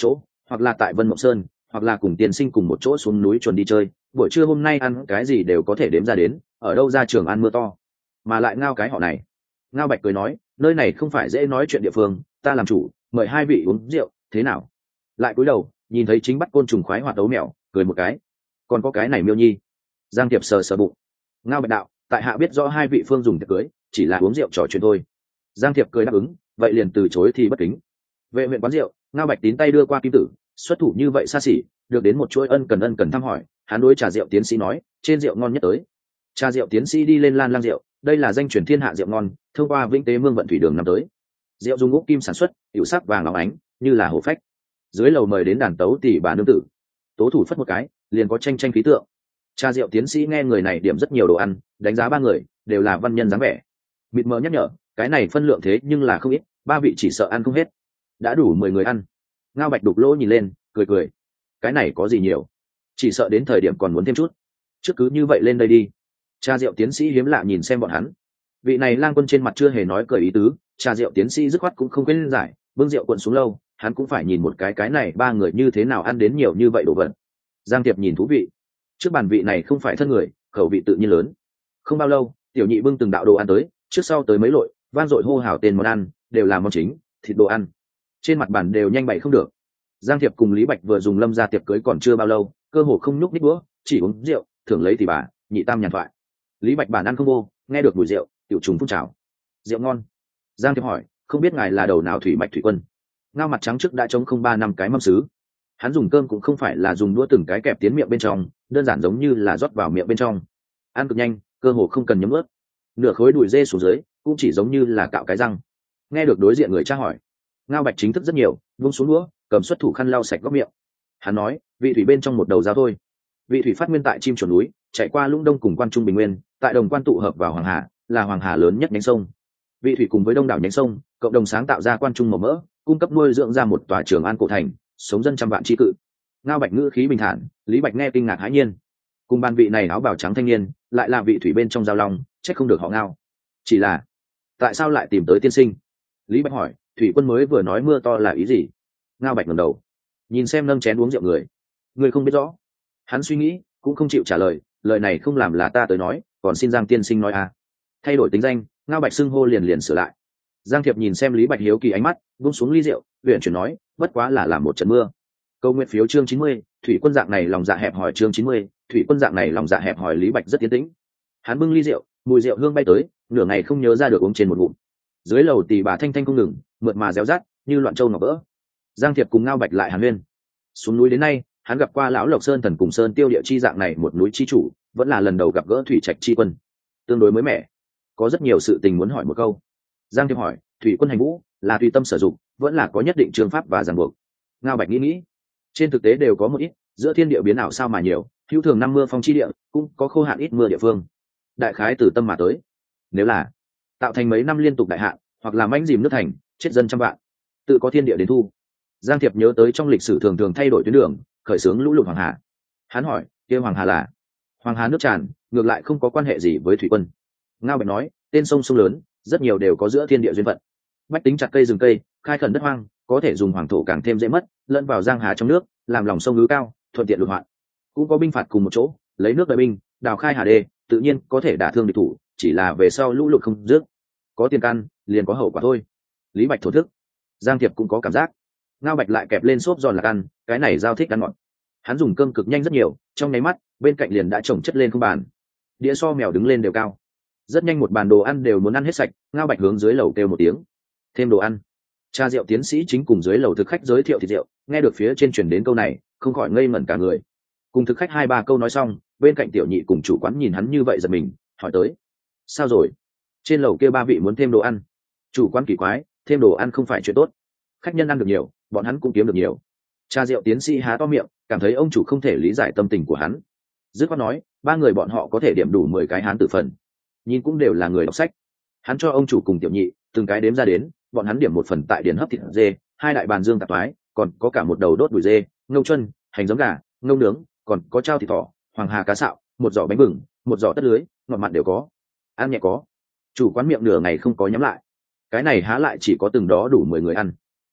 hoặc là tại Vân Mộng Sơn, hoặc là cùng tiên sinh cùng một chỗ xuống núi chuẩn đi chơi, buổi trưa hôm nay ăn cái gì đều có thể đếm ra đến, ở đâu ra trường ăn mưa to. Mà lại Ngao cái họ này. Ngao Bạch cười nói, nơi này không phải dễ nói chuyện địa phương, ta làm chủ, mời hai vị uống rượu, thế nào? Lại cúi đầu, nhìn thấy chính bắt côn trùng khoái hoạt đấu mèo, cười một cái. Còn có cái này Miêu Nhi. Giang Tiệp sờ sờ bụng. Ngao Bạch đạo, tại hạ biết rõ hai vị phương dùng tiệc cưới, chỉ là uống rượu trò chuyện thôi. Giang Tiệp cười đáp ứng, vậy liền từ chối thì bất kính. Vệ huyện quán rượu, Ngao Bạch tín tay đưa qua kim tử, xuất thủ như vậy xa xỉ, được đến một chuỗi ân cần ân cần thăm hỏi. Hắn đối trà rượu tiến sĩ nói, trên rượu ngon nhất tới. Trà rượu tiến sĩ đi lên lan lang rượu, đây là danh truyền thiên hạ rượu ngon, thông qua Vĩnh Tế Mương vận thủy đường năm tới. Rượu dùng úc kim sản xuất, hữu sắc vàng óng ánh, như là hổ phách. Dưới lầu mời đến đàn tấu tỷ bà nương tử. Tố thủ phất một cái, liền có tranh tranh khí tượng. Trà rượu tiến sĩ nghe người này điểm rất nhiều đồ ăn, đánh giá ba người đều là văn nhân dáng vẻ. Mịt mờ nhắc nhở, cái này phân lượng thế nhưng là không ít, ba vị chỉ sợ ăn không hết. Đã đủ mười người ăn. Ngao Bạch đục lỗ nhìn lên, cười cười. Cái này có gì nhiều, chỉ sợ đến thời điểm còn muốn thêm chút. Trước cứ như vậy lên đây đi. Trà rượu tiến sĩ hiếm lạ nhìn xem bọn hắn. Vị này lang quân trên mặt chưa hề nói cười ý tứ, trà rượu tiến sĩ dứt khoát cũng không quên giải, bưng rượu cuộn xuống lâu, hắn cũng phải nhìn một cái cái này ba người như thế nào ăn đến nhiều như vậy đồ vật. Giang Tiệp nhìn thú vị. Trước bàn vị này không phải thân người, khẩu vị tự nhiên lớn. Không bao lâu, tiểu nhị bưng từng đạo đồ ăn tới, trước sau tới mấy lội, vang dội hô hào tên món ăn, đều là món chính, thịt đồ ăn. Trên mặt bàn đều nhanh bày không được. Giang Tiệp cùng Lý Bạch vừa dùng lâm ra tiệc cưới còn chưa bao lâu, cơ hồ không nhúc nhích bữa, chỉ uống rượu, thường lấy thì bà, nhị tam nhàn thoại. Lý Bạch bản ăn không vô, nghe được mùi rượu, tiểu trùng phun trào. Rượu ngon. Giang Tiệp hỏi, không biết ngài là đầu nào thủy mạch thủy quân? Ngao mặt trắng trước đã trống không ba năm cái mâm sứ. Hắn dùng cơm cũng không phải là dùng đũa từng cái kẹp tiến miệng bên trong, đơn giản giống như là rót vào miệng bên trong. Ăn cực nhanh, cơ hồ không cần nhấm ướt. Nửa khối đùi dê xuống dưới, cũng chỉ giống như là cạo cái răng. Nghe được đối diện người tra hỏi, Ngao Bạch chính thức rất nhiều, buông xuống đũa, cầm xuất thủ khăn lau sạch góc miệng. Hắn nói, vị thủy bên trong một đầu giáo thôi. Vị thủy phát nguyên tại Chim Chuẩn núi, chạy qua Lũng Đông cùng Quan Trung Bình Nguyên, tại Đồng Quan tụ hợp vào Hoàng Hà, là Hoàng Hà lớn nhất nhánh sông. Vị thủy cùng với đông đảo nhánh sông, cộng đồng sáng tạo ra Quan Trung màu mỡ, cung cấp nuôi dưỡng ra một tòa Trường An cổ thành, sống dân trăm vạn tri cự. Ngao Bạch ngữ khí bình thản, Lý Bạch nghe kinh ngạc hãi nhiên. Cùng ban vị này áo bào trắng thanh niên, lại là vị thủy bên trong giao long, trách không được họ Ngao. Chỉ là, tại sao lại tìm tới tiên sinh? Lý Bạch hỏi, thủy quân mới vừa nói mưa to là ý gì? Ngao Bạch ngẩng đầu, nhìn xem nâng chén uống rượu người. Người không biết rõ. Hắn suy nghĩ, cũng không chịu trả lời, lời này không làm là ta tới nói, còn xin Giang tiên sinh nói à. Thay đổi tính danh, Ngao Bạch xưng hô liền liền sửa lại. Giang Thiệp nhìn xem Lý Bạch hiếu kỳ ánh mắt, buông xuống ly rượu, huyện chuyển nói, bất quá là làm một trận mưa. Câu nguyện phiếu chương chín mươi, thủy quân dạng này lòng dạ hẹp hỏi chương chín mươi, thủy quân dạng này lòng dạ hẹp hỏi. Lý Bạch rất tiến tĩnh. Hắn bưng ly rượu, mùi rượu hương bay tới, nửa ngày không nhớ ra được uống trên một ngụm. Dưới lầu tỳ bà thanh thanh không ngừng, mượt mà réo rát, như loạn châu ngọc vỡ. Giang Thiệp cùng Ngao Bạch lại hàn huyên. Xuống núi đến nay, hắn gặp qua lão Lộc Sơn thần cùng Sơn Tiêu địa chi dạng này một núi chi chủ, vẫn là lần đầu gặp gỡ thủy trạch chi quân, tương đối mới mẻ. Có rất nhiều sự tình muốn hỏi một câu. Giang Thiệp hỏi, thủy quân hành vũ là tùy tâm sử dụng, vẫn là có nhất định trường pháp và ràng buộc? Ngao Bạch nghĩ nghĩ, trên thực tế đều có một ít, giữa thiên địa biến ảo sao mà nhiều, hữu thường năm mưa phong chi địa, cũng có khô hạn ít mưa địa phương. Đại khái từ tâm mà tới. Nếu là tạo thành mấy năm liên tục đại hạn, hoặc là mãnh dìm nước thành, chết dân trăm vạn, tự có thiên địa đến thu. Giang Thiệp nhớ tới trong lịch sử thường thường thay đổi tuyến đường, khởi xướng lũ lụt Hoàng Hà. Hắn hỏi, kia Hoàng Hà là? Hoàng Hà nước tràn, ngược lại không có quan hệ gì với thủy quân. Ngao Bạch nói, tên sông sông lớn, rất nhiều đều có giữa thiên địa duyên phận. Bách tính chặt cây rừng cây, khai khẩn đất hoang, có thể dùng hoàng thổ càng thêm dễ mất, lẫn vào giang hà trong nước, làm lòng sông núi cao, thuận tiện lụt hoạn. Cũng có binh phạt cùng một chỗ, lấy nước đợi binh, đào khai hà đê, tự nhiên có thể đả thương địch thủ, chỉ là về sau lũ lụt không dứt, có tiền căn, liền có hậu quả thôi. Lý Bạch thổ thức. Giang Thiệp cũng có cảm giác. Ngao Bạch lại kẹp lên xốp giòn lạc ăn, cái này giao thích ăn ngọt. Hắn dùng cơm cực nhanh rất nhiều, trong nháy mắt, bên cạnh liền đã chồng chất lên không bàn. Đĩa so mèo đứng lên đều cao. Rất nhanh một bàn đồ ăn đều muốn ăn hết sạch, Ngao Bạch hướng dưới lầu kêu một tiếng, thêm đồ ăn. Cha rượu tiến sĩ chính cùng dưới lầu thực khách giới thiệu thịt rượu, nghe được phía trên truyền đến câu này, không khỏi ngây ngẩn cả người. Cùng thực khách hai ba câu nói xong, bên cạnh tiểu nhị cùng chủ quán nhìn hắn như vậy giật mình, hỏi tới, sao rồi? Trên lầu kia ba vị muốn thêm đồ ăn. Chủ quán kỳ quái, thêm đồ ăn không phải chuyện tốt. Khách nhân ăn được nhiều, bọn hắn cũng kiếm được nhiều. Cha rượu tiến sĩ há to miệng, cảm thấy ông chủ không thể lý giải tâm tình của hắn. Dứt khoát nói, ba người bọn họ có thể điểm đủ mười cái hán tử phần. Nhìn cũng đều là người đọc sách. Hắn cho ông chủ cùng tiểu nhị từng cái đếm ra đến, bọn hắn điểm một phần tại điển hấp thịt dê, hai đại bàn dương tạp toái, còn có cả một đầu đốt đùi dê, ngâu chân, hành giấm gà, ngâu nướng, còn có trao thịt thỏ, hoàng hà cá sạo, một giỏ bánh bừng, một giỏ tất lưới, ngọt mặn đều có. Ăn nhẹ có. Chủ quán miệng nửa ngày không có nhắm lại. Cái này há lại chỉ có từng đó đủ mười người ăn.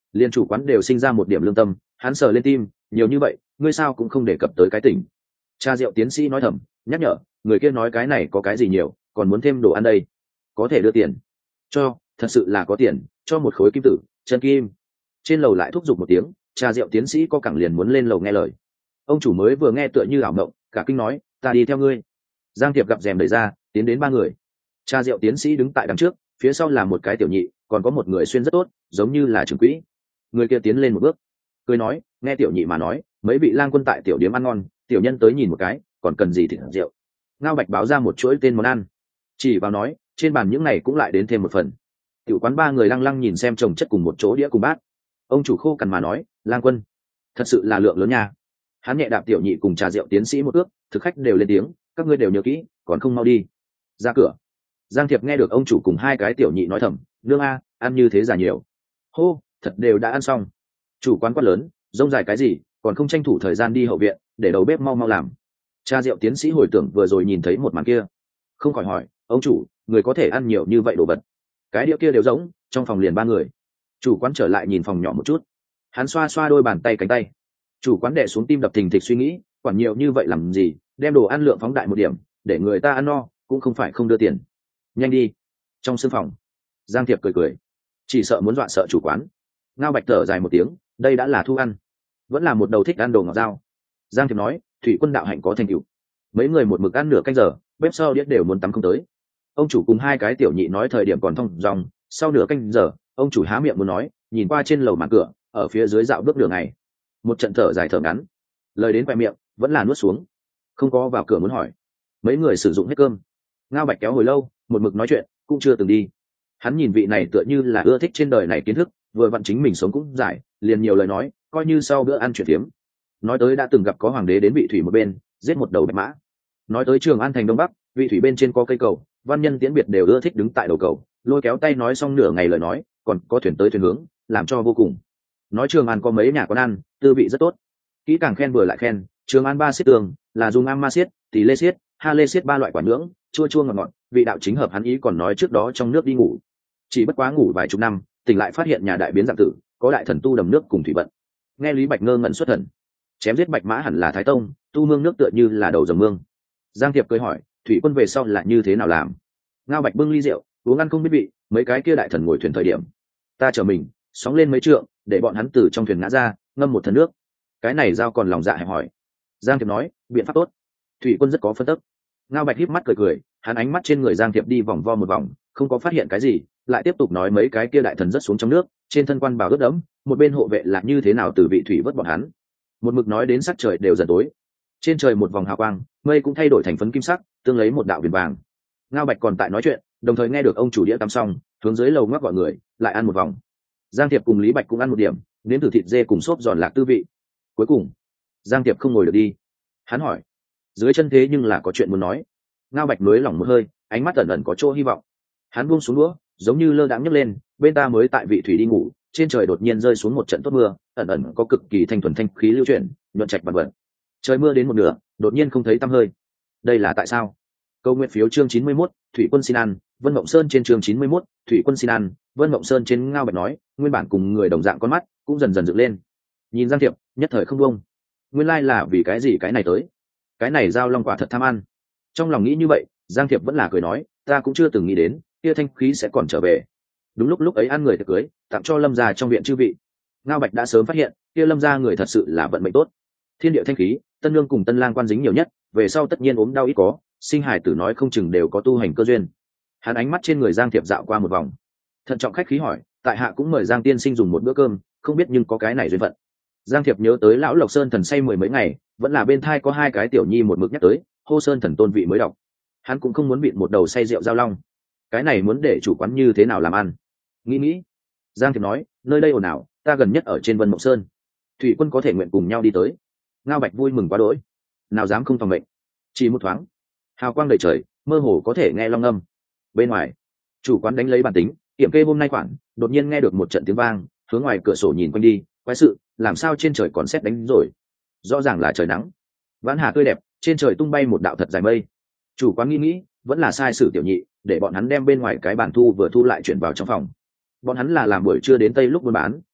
Liên chủ quán đều sinh ra một điểm lương tâm, hắn sờ lên tim, nhiều như vậy ngươi sao cũng không đề cập tới cái tỉnh. Cha rượu tiến sĩ nói thầm, nhắc nhở, người kia nói cái này có cái gì nhiều, còn muốn thêm đồ ăn đây, có thể đưa tiền cho, thật sự là có tiền, cho một khối kim tử, chân kim. Trên lầu lại thúc giục một tiếng, cha rượu tiến sĩ có cẳng liền muốn lên lầu nghe lời. Ông chủ mới vừa nghe tựa như ảo mộng, cả kinh nói, ta đi theo ngươi. Giang Thiệp gặp rèm đẩy ra, tiến đến ba người. Cha rượu tiến sĩ đứng tại đằng trước, phía sau là một cái tiểu nhị, còn có một người xuyên rất tốt, giống như là trưởng quỹ. Người kia tiến lên một bước, cười nói, nghe tiểu nhị mà nói, mấy vị lang quân tại tiểu điếm ăn ngon, tiểu nhân tới nhìn một cái, còn cần gì thịt rượu. Ngao Bạch báo ra một chuỗi tên món ăn, chỉ vào nói, trên bàn những này cũng lại đến thêm một phần. Tiểu quán ba người lăng lăng nhìn xem chồng chất cùng một chỗ đĩa cùng bát. Ông chủ khô cằn mà nói, lang quân, thật sự là lượng lớn nha. Hắn nhẹ đạp tiểu nhị cùng trà rượu tiến sĩ một ước, thực khách đều lên tiếng, các ngươi đều nhớ kỹ, còn không mau đi ra cửa. Giang Thiệp nghe được ông chủ cùng hai cái tiểu nhị nói thầm, nương a, ăn như thế giả nhiều. Hô, thật đều đã ăn xong. Chủ quán quát lớn, rông dài cái gì, còn không tranh thủ thời gian đi hậu viện, để đầu bếp mau mau làm. Cha rượu tiến sĩ hồi tưởng vừa rồi nhìn thấy một màn kia, không khỏi hỏi, ông chủ, người có thể ăn nhiều như vậy đồ vật? Cái đĩa kia đều giống, trong phòng liền ba người. Chủ quán trở lại nhìn phòng nhỏ một chút, hắn xoa xoa đôi bàn tay cánh tay. Chủ quán đè xuống tim đập thình thịch suy nghĩ, quản nhiều như vậy làm gì, đem đồ ăn lượng phóng đại một điểm, để người ta ăn no, cũng không phải không đưa tiền. Nhanh đi. Trong sương phòng, Giang Thiệp cười cười, chỉ sợ muốn dọa sợ chủ quán. Ngao Bạch thở dài một tiếng, đây đã là thu ăn, vẫn là một đầu thích ăn đồ ngọt dao. Giang Thiệp nói, thủy quân đạo hạnh có thành tựu. Mấy người một mực ăn nửa canh giờ, bếp sau đĩa đều muốn tắm không tới. Ông chủ cùng hai cái tiểu nhị nói thời điểm còn thông dòng, sau nửa canh giờ, ông chủ há miệng muốn nói, nhìn qua trên lầu màn cửa, ở phía dưới dạo bước đường này, một trận thở dài thở ngắn, lời đến khoe miệng vẫn là nuốt xuống, không có vào cửa muốn hỏi. Mấy người sử dụng hết cơm. Ngao Bạch kéo hồi lâu, một mực nói chuyện, cũng chưa từng đi. Hắn nhìn vị này tựa như là ưa thích trên đời này kiến thức, vừa vặn chính mình sống cũng giải, liền nhiều lời nói, coi như sau bữa ăn chuyện tiếm. Nói tới đã từng gặp có hoàng đế đến vị thủy một bên, giết một đầu bạch mã. Nói tới Trường An thành đông bắc, vị thủy bên trên có cây cầu, văn nhân tiễn biệt đều ưa thích đứng tại đầu cầu, lôi kéo tay nói xong nửa ngày lời nói, còn có thuyền tới thuyền hướng, làm cho vô cùng. Nói Trường An có mấy nhà quán ăn, tư vị rất tốt. Kỹ càng khen vừa lại khen, Trường An ba xiết tường, là dùng am ma xiết, tỷ lê xiết, ha lê xiết ba loại quả nhưỡng, chua chua ngọt ngọt, vị đạo chính hợp hắn ý. Còn nói trước đó trong nước đi ngủ, chỉ bất quá ngủ vài chục năm, tỉnh lại phát hiện nhà đại biến dạng tử, có đại thần tu đầm nước cùng thủy vận. Nghe Lý Bạch ngơ ngẩn xuất thần, chém giết bạch mã hẳn là Thái Tông, tu mương nước tựa như là đầu dòng mương. Giang Thiệp cười hỏi, thủy quân về sau là như thế nào làm? Ngao Bạch bưng ly rượu, uống ăn không biết vị, mấy cái kia đại thần ngồi thuyền thời điểm, ta chở mình sóng lên mấy trượng, để bọn hắn từ trong thuyền ngã ra, ngâm một thần nước. Cái này giao còn lòng dạ hẹp hỏi. Giang Thiệp nói, biện pháp tốt, thủy quân rất có phân tức. Ngao Bạch híp mắt cười cười, hắn ánh mắt trên người Giang Thiệp đi vòng vo một vòng, không có phát hiện cái gì, lại tiếp tục nói mấy cái kia đại thần rất xuống trong nước, trên thân quan bào ướt đẫm, một bên hộ vệ là như thế nào từ vị thủy vớt bọn hắn. Một mực nói đến sắc trời đều dần tối, trên trời một vòng hào quang, mây cũng thay đổi thành phấn kim sắc, tương lấy một đạo viền vàng. Ngao Bạch còn tại nói chuyện, đồng thời nghe được ông chủ đĩa tắm xong, hướng dưới lầu ngoắc gọi người lại ăn một vòng. Giang Thiệp cùng Lý Bạch cũng ăn một điểm, nếm thử thịt dê cùng xốp giòn lạc tư vị. Cuối cùng Giang Thiệp không ngồi được đi, hắn hỏi, dưới chân thế nhưng là có chuyện muốn nói. Ngao Bạch nới lỏng một hơi, ánh mắt ẩn ẩn có chỗ hy vọng. Hắn buông xuống đũa, giống như lơ đãng nhấc lên, bên ta mới tại vị thủy đi ngủ, trên trời đột nhiên rơi xuống một trận tốt mưa, ẩn ẩn có cực kỳ thanh thuần thanh khí lưu chuyển, nhuận trạch vạn vật. Trời mưa đến một nửa, đột nhiên không thấy tăm hơi. Đây là tại sao? Câu nguyện phiếu chương chín mươi mốt, Thủy quân xin ăn, Vân Mộng Sơn trên chương chín mươi mốt, Thủy quân xin ăn, Vân Mộng Sơn trên. Ngao Bạch nói, nguyên bản cùng người đồng dạng con mắt cũng dần dần dựng lên. Nhìn Giang Thiệp, nhất thời không buông. Nguyên lai là vì cái gì cái này tới? Cái này giao long quả thật tham ăn. Trong lòng nghĩ như vậy, Giang Thiệp vẫn là cười nói, ta cũng chưa từng nghĩ đến, kia thanh khí sẽ còn trở về. Đúng lúc lúc ấy ăn người tiệc cưới, tặng cho Lâm gia trong viện chư vị. Ngao Bạch đã sớm phát hiện, kia Lâm gia người thật sự là vận mệnh tốt. Thiên địa thanh khí, tân lương cùng tân lang quan dính nhiều nhất, về sau tất nhiên ốm đau ít có, sinh hài tử nói không chừng đều có tu hành cơ duyên. Hắn ánh mắt trên người Giang Thiệp dạo qua một vòng, thận trọng khách khí hỏi, tại hạ cũng mời Giang tiên sinh dùng một bữa cơm, không biết nhưng có cái này duyên phận. Giang Thiệp nhớ tới lão Lộc Sơn thần say mười mấy ngày, vẫn là bên thai có hai cái tiểu nhi một mực nhắc tới, hô Sơn thần tôn vị mới đọc. Hắn cũng không muốn bị một đầu say rượu giao long. Cái này muốn để chủ quán như thế nào làm ăn? Nghĩ nghĩ, Giang Thiệp nói, nơi đây ồn ào, ta gần nhất ở trên Vân Mộng Sơn, thủy quân có thể nguyện cùng nhau đi tới. Ngao Bạch vui mừng quá đỗi, nào dám không phòng mệnh. Chỉ một thoáng, hào quang đầy trời, mơ hồ có thể nghe long âm. Bên ngoài, chủ quán đánh lấy bản tính, kiểm kê hôm nay khoản, đột nhiên nghe được một trận tiếng vang, hướng ngoài cửa sổ nhìn quanh đi, quái sự, làm sao trên trời còn sét đánh rồi? Rõ ràng là trời nắng. Vãn hà tươi đẹp, trên trời tung bay một đạo thật dài mây. Chủ quán nghĩ nghĩ, vẫn là sai sử tiểu nhị, để bọn hắn đem bên ngoài cái bàn thu vừa thu lại chuyển vào trong phòng. Bọn hắn là làm buổi trưa đến tây lúc buôn bán,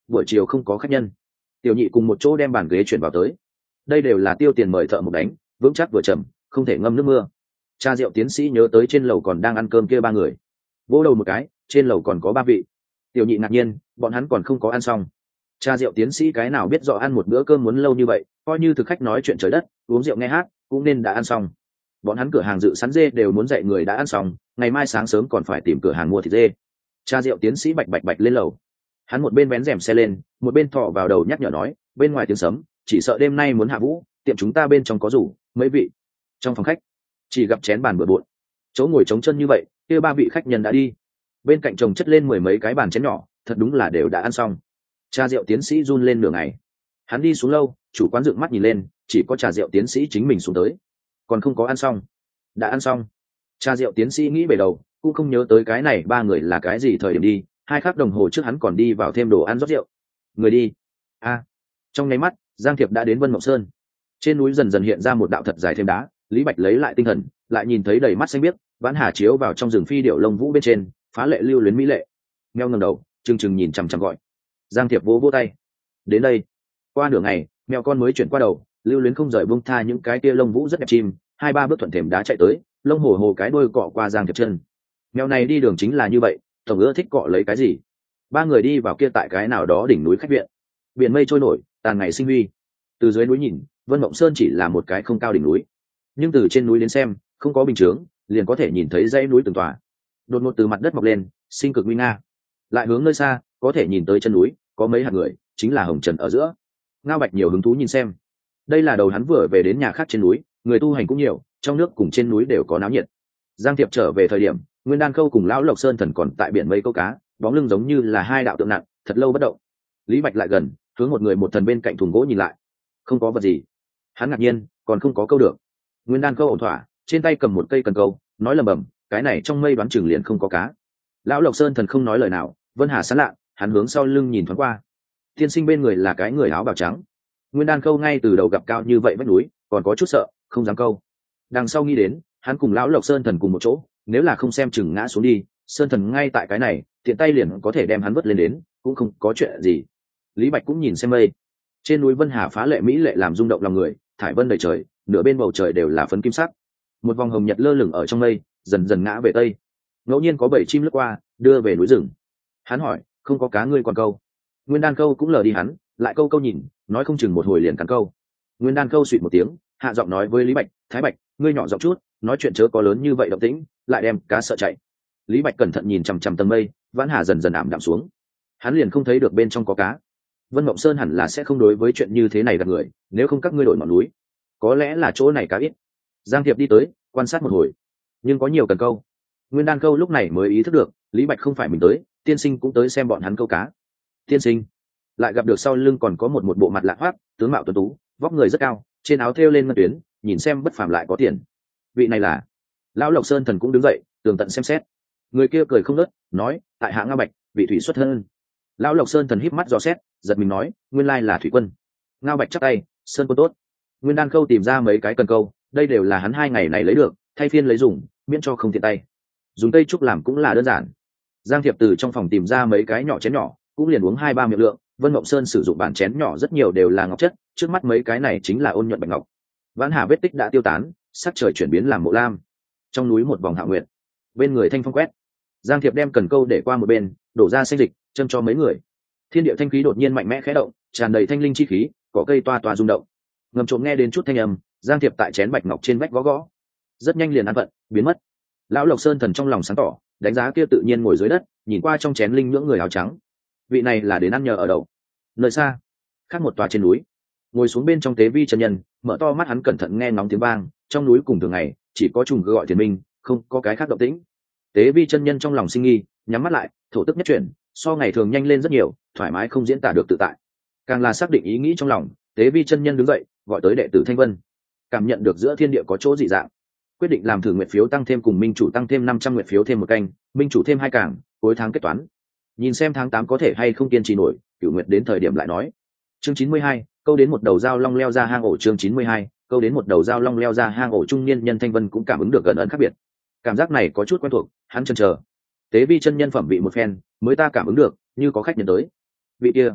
buổi chiều không có khách nhân. Tiểu nhị cùng một chỗ đem bàn ghế chuyển vào tới. Đây đều là tiêu tiền mời thợ một đánh, vững chắc vừa trầm, không thể ngâm nước mưa. Cha rượu tiến sĩ nhớ tới trên lầu còn đang ăn cơm kia ba người, vỗ đầu một cái, trên lầu còn có ba vị. Tiểu nhị ngạc nhiên, bọn hắn còn không có ăn xong. Cha rượu tiến sĩ cái nào biết rõ ăn một bữa cơm muốn lâu như vậy, coi như thực khách nói chuyện trời đất, uống rượu nghe hát, cũng nên đã ăn xong. Bọn hắn cửa hàng dự sẵn dê đều muốn dạy người đã ăn xong, ngày mai sáng sớm còn phải tìm cửa hàng mua thịt dê. Cha rượu tiến sĩ bạch bạch bạch lên lầu. Hắn một bên vén rèm xe lên, một bên thọ vào đầu nhắc nhở nói, bên ngoài tiếng sấm, chỉ sợ đêm nay muốn hạ vũ, tiệm chúng ta bên trong có rủ, mấy vị. Trong phòng khách, chỉ gặp chén bàn bừa bộn, chỗ ngồi trống chân như vậy, kia ba vị khách nhân đã đi. Bên cạnh chồng chất lên mười mấy cái bàn chén nhỏ, thật đúng là đều đã ăn xong. Cha rượu tiến sĩ run lên nửa ngày. Hắn đi xuống lâu, chủ quán dựng mắt nhìn lên, chỉ có trà rượu tiến sĩ chính mình xuống tới, còn không có ăn xong. Đã ăn xong. Trà rượu tiến sĩ nghĩ về đầu, cũng không nhớ tới cái này ba người là cái gì thời điểm đi, hai khắc đồng hồ trước hắn còn đi vào thêm đồ ăn rót rượu. Người đi. A. Trong nháy mắt, Giang Thiệp đã đến Vân Mộng Sơn. Trên núi dần dần hiện ra một đạo thật dài thêm đá, Lý Bạch lấy lại tinh thần, lại nhìn thấy đầy mắt xanh biếc, vãn hà chiếu vào trong rừng phi điểu lông vũ bên trên, phá lệ lưu luyến mỹ lệ. Meo ngẩng đầu, trừng trừng nhìn chằm chằm gọi. Giang Thiệp vỗ vỗ tay. Đến đây. Qua nửa ngày, mèo con mới chuyển qua đầu, lưu luyến không rời buông tha những cái kia lông vũ rất đẹp chim, hai ba bước thuận thềm đá chạy tới, lông hồ hồ cái đuôi cọ qua Giang Thiệp chân. Mèo này đi đường chính là như vậy, tổng ưa thích cọ lấy cái gì. Ba người đi vào kia tại cái nào đó đỉnh núi khách viện. Biển mây trôi nổi, tàn ngày sinh huy. Từ dưới núi nhìn, Vân Mộng Sơn chỉ là một cái không cao đỉnh núi, nhưng từ trên núi đến xem, không có bình chướng, liền có thể nhìn thấy dãy núi từng tòa. Đột ngột từ mặt đất mọc lên, sinh cực nguy nga. Lại hướng nơi xa, có thể nhìn tới chân núi, có mấy hạt người, chính là hồng trần ở giữa. Ngao Bạch nhiều hứng thú nhìn xem. Đây là đầu hắn vừa về đến nhà khác trên núi, người tu hành cũng nhiều, trong nước cùng trên núi đều có náo nhiệt. Giang Thiệp trở về thời điểm, Nguyên Đan Khâu cùng lão Lộc Sơn Thần còn tại biển mây câu cá, bóng lưng giống như là hai đạo tượng nặng, thật lâu bất động. Lý Bạch lại gần, hướng một người một thần bên cạnh thùng gỗ nhìn lại, không có vật gì. Hắn ngạc nhiên, còn không có câu được. Nguyên Đan Khâu ổn thỏa, trên tay cầm một cây cần câu, nói lầm bầm, cái này trong mây đoán chừng liền không có cá. Lão Lộc Sơn Thần không nói lời nào, Vân Hà sán lạ, hắn hướng sau lưng nhìn thoáng qua. Tiên sinh bên người là cái người áo bào trắng. Nguyên Đan Khâu ngay từ đầu gặp cao như vậy vách núi, còn có chút sợ, không dám câu. Đằng sau nghĩ đến, hắn cùng lão Lộc Sơn Thần cùng một chỗ, nếu là không xem chừng ngã xuống đi, Sơn Thần ngay tại cái này, tiện tay liền có thể đem hắn vớt lên đến, cũng không có chuyện gì. Lý Bạch cũng nhìn xem mây. Trên núi Vân Hà phá lệ mỹ lệ làm rung động lòng người, thải vân đầy trời, nửa bên bầu trời đều là phấn kim sắc. Một vòng hồng nhật lơ lửng ở trong mây, dần dần ngã về tây. Ngẫu nhiên có bảy chim lướt qua, đưa về núi rừng. Hắn hỏi, không có cá ngươi còn câu? Nguyên Đan Câu cũng lờ đi hắn, lại câu câu nhìn, nói không chừng một hồi liền cắn câu. Nguyên Đan Câu suýt một tiếng, hạ giọng nói với Lý Bạch, Thái Bạch, ngươi nhỏ giọng chút, nói chuyện chớ có lớn như vậy động tĩnh, lại đem cá sợ chạy. Lý Bạch cẩn thận nhìn chằm chằm tầng mây, vãn hà dần dần ảm đạm xuống. Hắn liền không thấy được bên trong có cá. Vân Mộng Sơn hẳn là sẽ không đối với chuyện như thế này gặp người, nếu không các ngươi đổi ngọn núi, có lẽ là chỗ này cá ít. Giang Thiệp đi tới, quan sát một hồi, nhưng có nhiều cần câu. Nguyên Đan Câu lúc này mới ý thức được, Lý Bạch không phải mình tới, tiên sinh cũng tới xem bọn hắn câu cá. Tiên sinh lại gặp được sau lưng còn có một một bộ mặt lạ hoắc, tướng mạo tuấn tú, vóc người rất cao, trên áo thêu lên ngân tuyến, nhìn xem bất phàm lại có tiền. Vị này là lão Lộc Sơn Thần cũng đứng dậy, tường tận xem xét. Người kia cười không ngớt, nói, tại hạ Ngao Bạch, vị thủy xuất thân. Lão Lộc Sơn Thần híp mắt dò xét, giật mình nói, nguyên lai là thủy quân. Ngao Bạch chắp tay, sơn quân tốt. Nguyên Đan Khâu tìm ra mấy cái cần câu, đây đều là hắn hai ngày này lấy được, thay phiên lấy dùng, miễn cho không tiện tay. Dùng cây trúc làm cũng là đơn giản. Giang Thiệp từ trong phòng tìm ra mấy cái nhỏ chén nhỏ, cũng liền uống hai ba miệng lượng. Vân Mộng Sơn sử dụng bản chén nhỏ rất nhiều đều là ngọc chất, trước mắt mấy cái này chính là ôn nhuận bạch ngọc. Vãn hà vết tích đã tiêu tán, sắc trời chuyển biến làm mộ lam. Trong núi một vòng hạ nguyệt, bên người thanh phong quét. Giang Thiệp đem cần câu để qua một bên, đổ ra xanh dịch, châm cho mấy người. Thiên địa thanh khí đột nhiên mạnh mẽ khẽ động, tràn đầy thanh linh chi khí, cỏ cây toa toa rung động. Ngầm trộm nghe đến chút thanh âm, Giang Thiệp tại chén bạch ngọc trên vách gõ gõ, rất nhanh liền an vận biến mất. Lão Lộc Sơn Thần trong lòng sáng tỏ, đánh giá kia tự nhiên ngồi dưới đất, nhìn qua trong chén linh nhưỡng người áo trắng. Vị này là đến ăn nhờ ở đậu. Nơi xa, khác một tòa trên núi, ngồi xuống bên trong tế vi chân nhân, mở to mắt hắn cẩn thận nghe ngóng tiếng vang. Trong núi cùng thường ngày chỉ có trùng gọi thiền minh, không có cái khác động tĩnh. Tế vi chân nhân trong lòng sinh nghi, nhắm mắt lại, thổ tức nhất chuyển, so ngày thường nhanh lên rất nhiều, thoải mái không diễn tả được tự tại. Càng là xác định ý nghĩ trong lòng, tế vi chân nhân đứng dậy, gọi tới đệ tử Thanh Vân, cảm nhận được giữa thiên địa có chỗ dị dạng, quyết định làm thử nguyện phiếu tăng thêm cùng minh chủ tăng thêm năm trăm nguyện phiếu thêm một canh, minh chủ thêm hai cảng, cuối tháng kết toán. Nhìn xem tháng tám có thể hay không kiên trì nổi, cửu nguyện đến thời điểm lại nói. Chương chín mươi hai, câu đến một đầu dao long leo ra hang ổ. Chương chín mươi hai, câu đến một đầu dao long leo ra hang ổ. Trung niên nhân Thanh Vân cũng cảm ứng được gần ẩn khác biệt, cảm giác này có chút quen thuộc, hắn chần chờ. Tế vi chân nhân phẩm vị một phen, mới ta cảm ứng được, như có khách nhận tới. Vị kia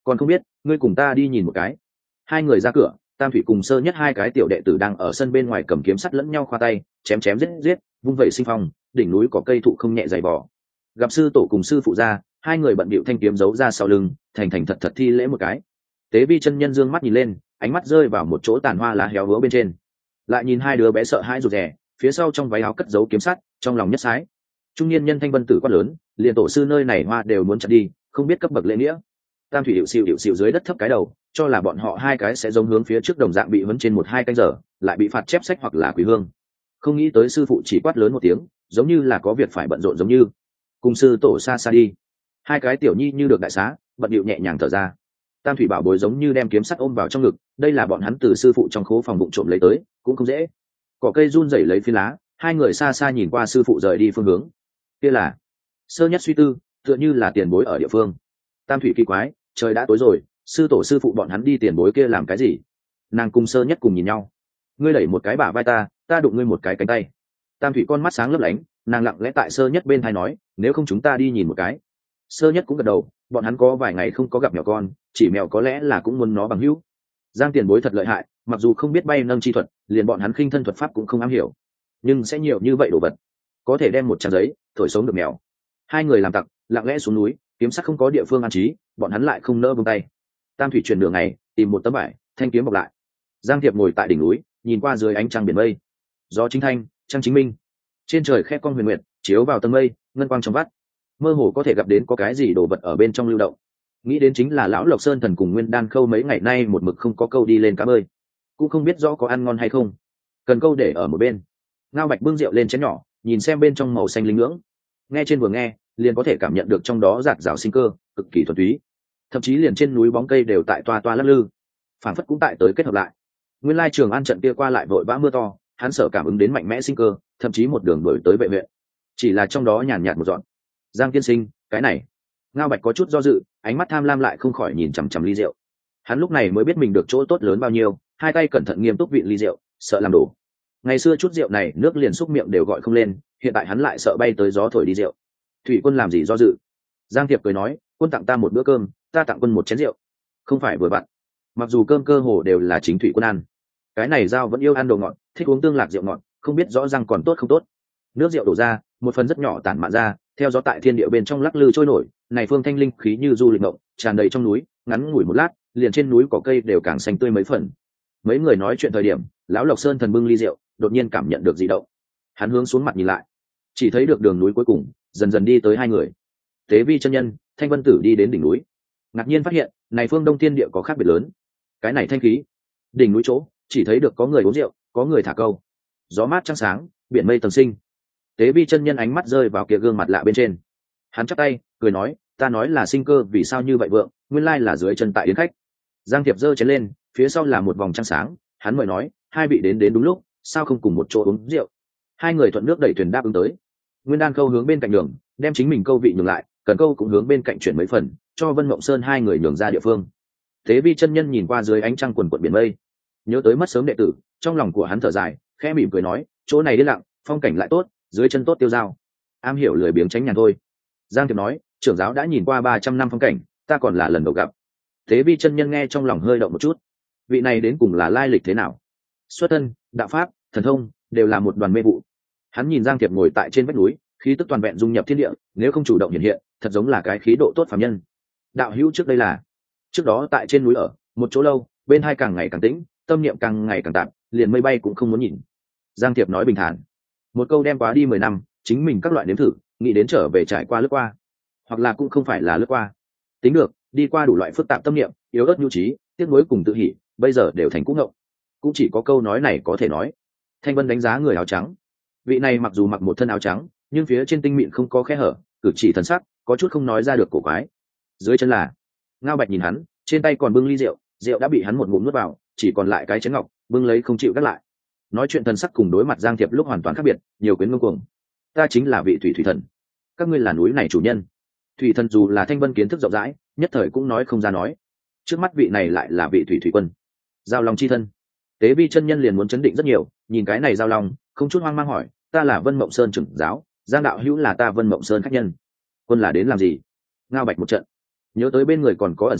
còn không biết, ngươi cùng ta đi nhìn một cái. Hai người ra cửa, Tam Thủy cùng Sơ Nhất hai cái tiểu đệ tử đang ở sân bên ngoài cầm kiếm sắt lẫn nhau khoa tay, chém chém giết giết, vung vẩy sinh phong, đỉnh núi có cây thụ không nhẹ dày vò. Gặp sư tổ cùng sư phụ ra, hai người bận bịu thanh kiếm giấu ra sau lưng, thành thành thật thật thi lễ một cái. Tế Vi chân nhân dương mắt nhìn lên, ánh mắt rơi vào một chỗ tàn hoa lá héo hứa bên trên, lại nhìn hai đứa bé sợ hãi rụt rè, phía sau trong váy áo cất giấu kiếm sắt, trong lòng nhất sái. Trung niên nhân thanh vân tử quát lớn, liền tổ sư nơi này hoa đều muốn chặt đi, không biết cấp bậc lễ nghĩa. Tam Thủy hiệu xịu hiệu xịu dưới đất thấp cái đầu, cho là bọn họ hai cái sẽ giống hướng phía trước đồng dạng bị vấn trên một hai canh giờ, lại bị phạt chép sách hoặc là quý hương. Không nghĩ tới sư phụ chỉ quát lớn một tiếng, giống như là có việc phải bận rộn giống như. Cùng sư tổ xa xa đi. Hai cái tiểu nhi như được đại xá, bận điệu nhẹ nhàng thở ra. Tam Thủy bảo bối giống như đem kiếm sắt ôm vào trong ngực, đây là bọn hắn từ sư phụ trong khố phòng bụng trộm lấy tới, cũng không dễ. Cỏ cây run rẩy lấy phiến lá, hai người xa xa nhìn qua sư phụ rời đi phương hướng. Kia là Sơ Nhất suy tư, tựa như là tiền bối ở địa phương. Tam Thủy kỳ quái, trời đã tối rồi, sư tổ sư phụ bọn hắn đi tiền bối kia làm cái gì? Nàng cùng Sơ Nhất cùng nhìn nhau. Ngươi đẩy một cái bả vai ta, ta đụng ngươi một cái cánh tay. Tam Thủy con mắt sáng lấp lánh, nàng lặng lẽ tại Sơ Nhất bên tai nói, nếu không chúng ta đi nhìn một cái. Sơ Nhất cũng gật đầu, bọn hắn có vài ngày không có gặp mèo con, chỉ mèo có lẽ là cũng muốn nó bằng hữu. Giang tiền bối thật lợi hại, mặc dù không biết bay nâng chi thuật, liền bọn hắn khinh thân thuật pháp cũng không am hiểu, nhưng sẽ nhiều như vậy đồ vật, có thể đem một trang giấy thổi sống được mèo. Hai người làm tặc, lặng lẽ xuống núi, kiếm sắc không có địa phương an trí, bọn hắn lại không nỡ buông tay. Tam Thủy chuyển đường này, tìm một tấm vải, thanh kiếm bọc lại. Giang Thiệp ngồi tại đỉnh núi, nhìn qua dưới ánh trăng biển mây, gió chính thanh, trăng chính minh, trên trời khẽ con huyền nguyệt chiếu vào tầng mây, ngân quang trong vắt, mơ hồ có thể gặp đến có cái gì đồ vật ở bên trong lưu động. Nghĩ đến chính là lão Lộc Sơn thần cùng Nguyên Đan Khâu mấy ngày nay một mực không có câu đi lên cá bơi, cũng không biết rõ có ăn ngon hay không, cần câu để ở một bên. Ngao Bạch bưng rượu lên chén nhỏ, nhìn xem bên trong màu xanh linh ngưỡng, nghe trên vừa nghe liền có thể cảm nhận được trong đó giạt rào sinh cơ, cực kỳ thuần túy. Thậm chí liền trên núi bóng cây đều tại toa toa lắc lư, phản phất cũng tại tới kết hợp lại. Nguyên lai Trường An trận kia qua lại vội vã mưa to, hắn sợ cảm ứng đến mạnh mẽ sinh cơ, thậm chí một đường đuổi tới vệ huyện, chỉ là trong đó nhàn nhạt một dọn. Giang tiên sinh, cái này. Ngao Bạch có chút do dự, ánh mắt tham lam lại không khỏi nhìn chằm chằm ly rượu. Hắn lúc này mới biết mình được chỗ tốt lớn bao nhiêu, hai tay cẩn thận nghiêm túc vị ly rượu, sợ làm đổ. Ngày xưa chút rượu này nước liền xúc miệng đều gọi không lên, hiện tại hắn lại sợ bay tới gió thổi đi rượu. Thủy quân làm gì do dự? Giang Tiệp cười nói, quân tặng ta một bữa cơm, ta tặng quân một chén rượu, không phải vừa vặn. Mặc dù cơm cơ hồ đều là chính thủy quân ăn, cái này Giao vẫn yêu ăn đồ ngọt, thích uống tương lạc rượu ngọt, không biết rõ răng còn tốt không tốt. Nước rượu đổ ra, một phần rất nhỏ tản mạn ra, theo gió tại thiên địa bên trong lắc lư trôi nổi, này phương thanh linh khí như du lịch ngộng, tràn đầy trong núi, ngắn ngủi một lát, liền trên núi cỏ cây đều càng xanh tươi mấy phần. Mấy người nói chuyện thời điểm, lão Lộc Sơn thần bưng ly rượu, đột nhiên cảm nhận được dị động. Hắn hướng xuống mặt nhìn lại, chỉ thấy được đường núi cuối cùng, dần dần đi tới hai người. Tế Vi chân nhân, Thanh Vân Tử đi đến đỉnh núi, ngạc nhiên phát hiện, này phương Đông Thiên địa có khác biệt lớn. Cái này thanh khí, đỉnh núi chỗ, chỉ thấy được có người uống rượu, có người thả câu. Gió mát trăng sáng, biển mây tầng sinh. Tế Vi chân nhân ánh mắt rơi vào kia gương mặt lạ bên trên, hắn chắp tay cười nói, ta nói là sinh cơ vì sao như vậy vượng, nguyên lai là dưới chân tại yến khách. Giang Thiệp giơ chén lên, phía sau là một vòng trăng sáng, hắn mời nói, hai vị đến đến đúng lúc, sao không cùng một chỗ uống rượu? Hai người thuận nước đẩy thuyền đáp ứng tới. Nguyên Đan Khâu hướng bên cạnh đường, đem chính mình câu vị nhường lại, Cần Câu cũng hướng bên cạnh chuyển mấy phần, cho Vân Mộng Sơn hai người nhường ra địa phương. Tế Vi chân nhân nhìn qua dưới ánh trăng quần quần biển mây, nhớ tới mất sớm đệ tử, trong lòng của hắn thở dài, khẽ mỉm cười nói, chỗ này yên lặng, phong cảnh lại tốt, dưới chân tốt tiêu dao, am hiểu lười biếng tránh nhàn thôi. Giang Thiệp nói, trưởng giáo đã nhìn qua ba trăm năm phong cảnh, ta còn là lần đầu gặp. Tế Vi chân nhân nghe trong lòng hơi động một chút, vị này đến cùng là lai lịch thế nào? Xuất thân, đạo pháp, thần thông đều là một đoàn mê vụ. Hắn nhìn Giang Thiệp ngồi tại trên vách núi, khí tức toàn vẹn dung nhập thiên địa, nếu không chủ động hiện hiện, thật giống là cái khí độ tốt phàm nhân. Đạo hữu trước đây là, trước đó tại trên núi ở một chỗ lâu, bên hai càng ngày càng tĩnh, tâm niệm càng ngày càng tạm, liền mây bay cũng không muốn nhìn. Giang Thiệp nói bình thản, một câu đem quá đi mười năm, chính mình các loại nếm thử, nghĩ đến trở về trải qua lướt qua, hoặc là cũng không phải là lướt qua, tính được, đi qua đủ loại phức tạp tâm niệm, yếu ớt nhu trí, tiếc nuối cùng tự hỉ, bây giờ đều thành cũ ngộng. Cũng chỉ có câu nói này có thể nói. Thanh Vân đánh giá người áo trắng, vị này mặc dù mặc một thân áo trắng, nhưng phía trên tinh mịn không có khe hở, cử chỉ thần sắc có chút không nói ra được cổ quái. Dưới chân là Ngao Bạch nhìn hắn, trên tay còn bưng ly rượu, rượu đã bị hắn một ngụm nuốt vào, chỉ còn lại cái chén ngọc bưng lấy không chịu gác lại. Nói chuyện thần sắc cùng đối mặt Giang Thiệp lúc hoàn toàn khác biệt, nhiều quyến ngông cuồng. Ta chính là vị thủy thủy thần, các ngươi là núi này chủ nhân. Thủy thần dù là Thanh Vân kiến thức rộng rãi, nhất thời cũng nói không ra nói. Trước mắt vị này lại là vị thủy thủy quân, Giao Long chi thân. Tế Vi chân nhân liền muốn chấn định rất nhiều, nhìn cái này Giao Long, không chút hoang mang hỏi, ta là Vân Mộng Sơn trưởng giáo, Giang đạo hữu là ta Vân Mộng Sơn khách nhân, quân là đến làm gì? Ngao Bạch một trận, nhớ tới bên người còn có ẩn sĩ,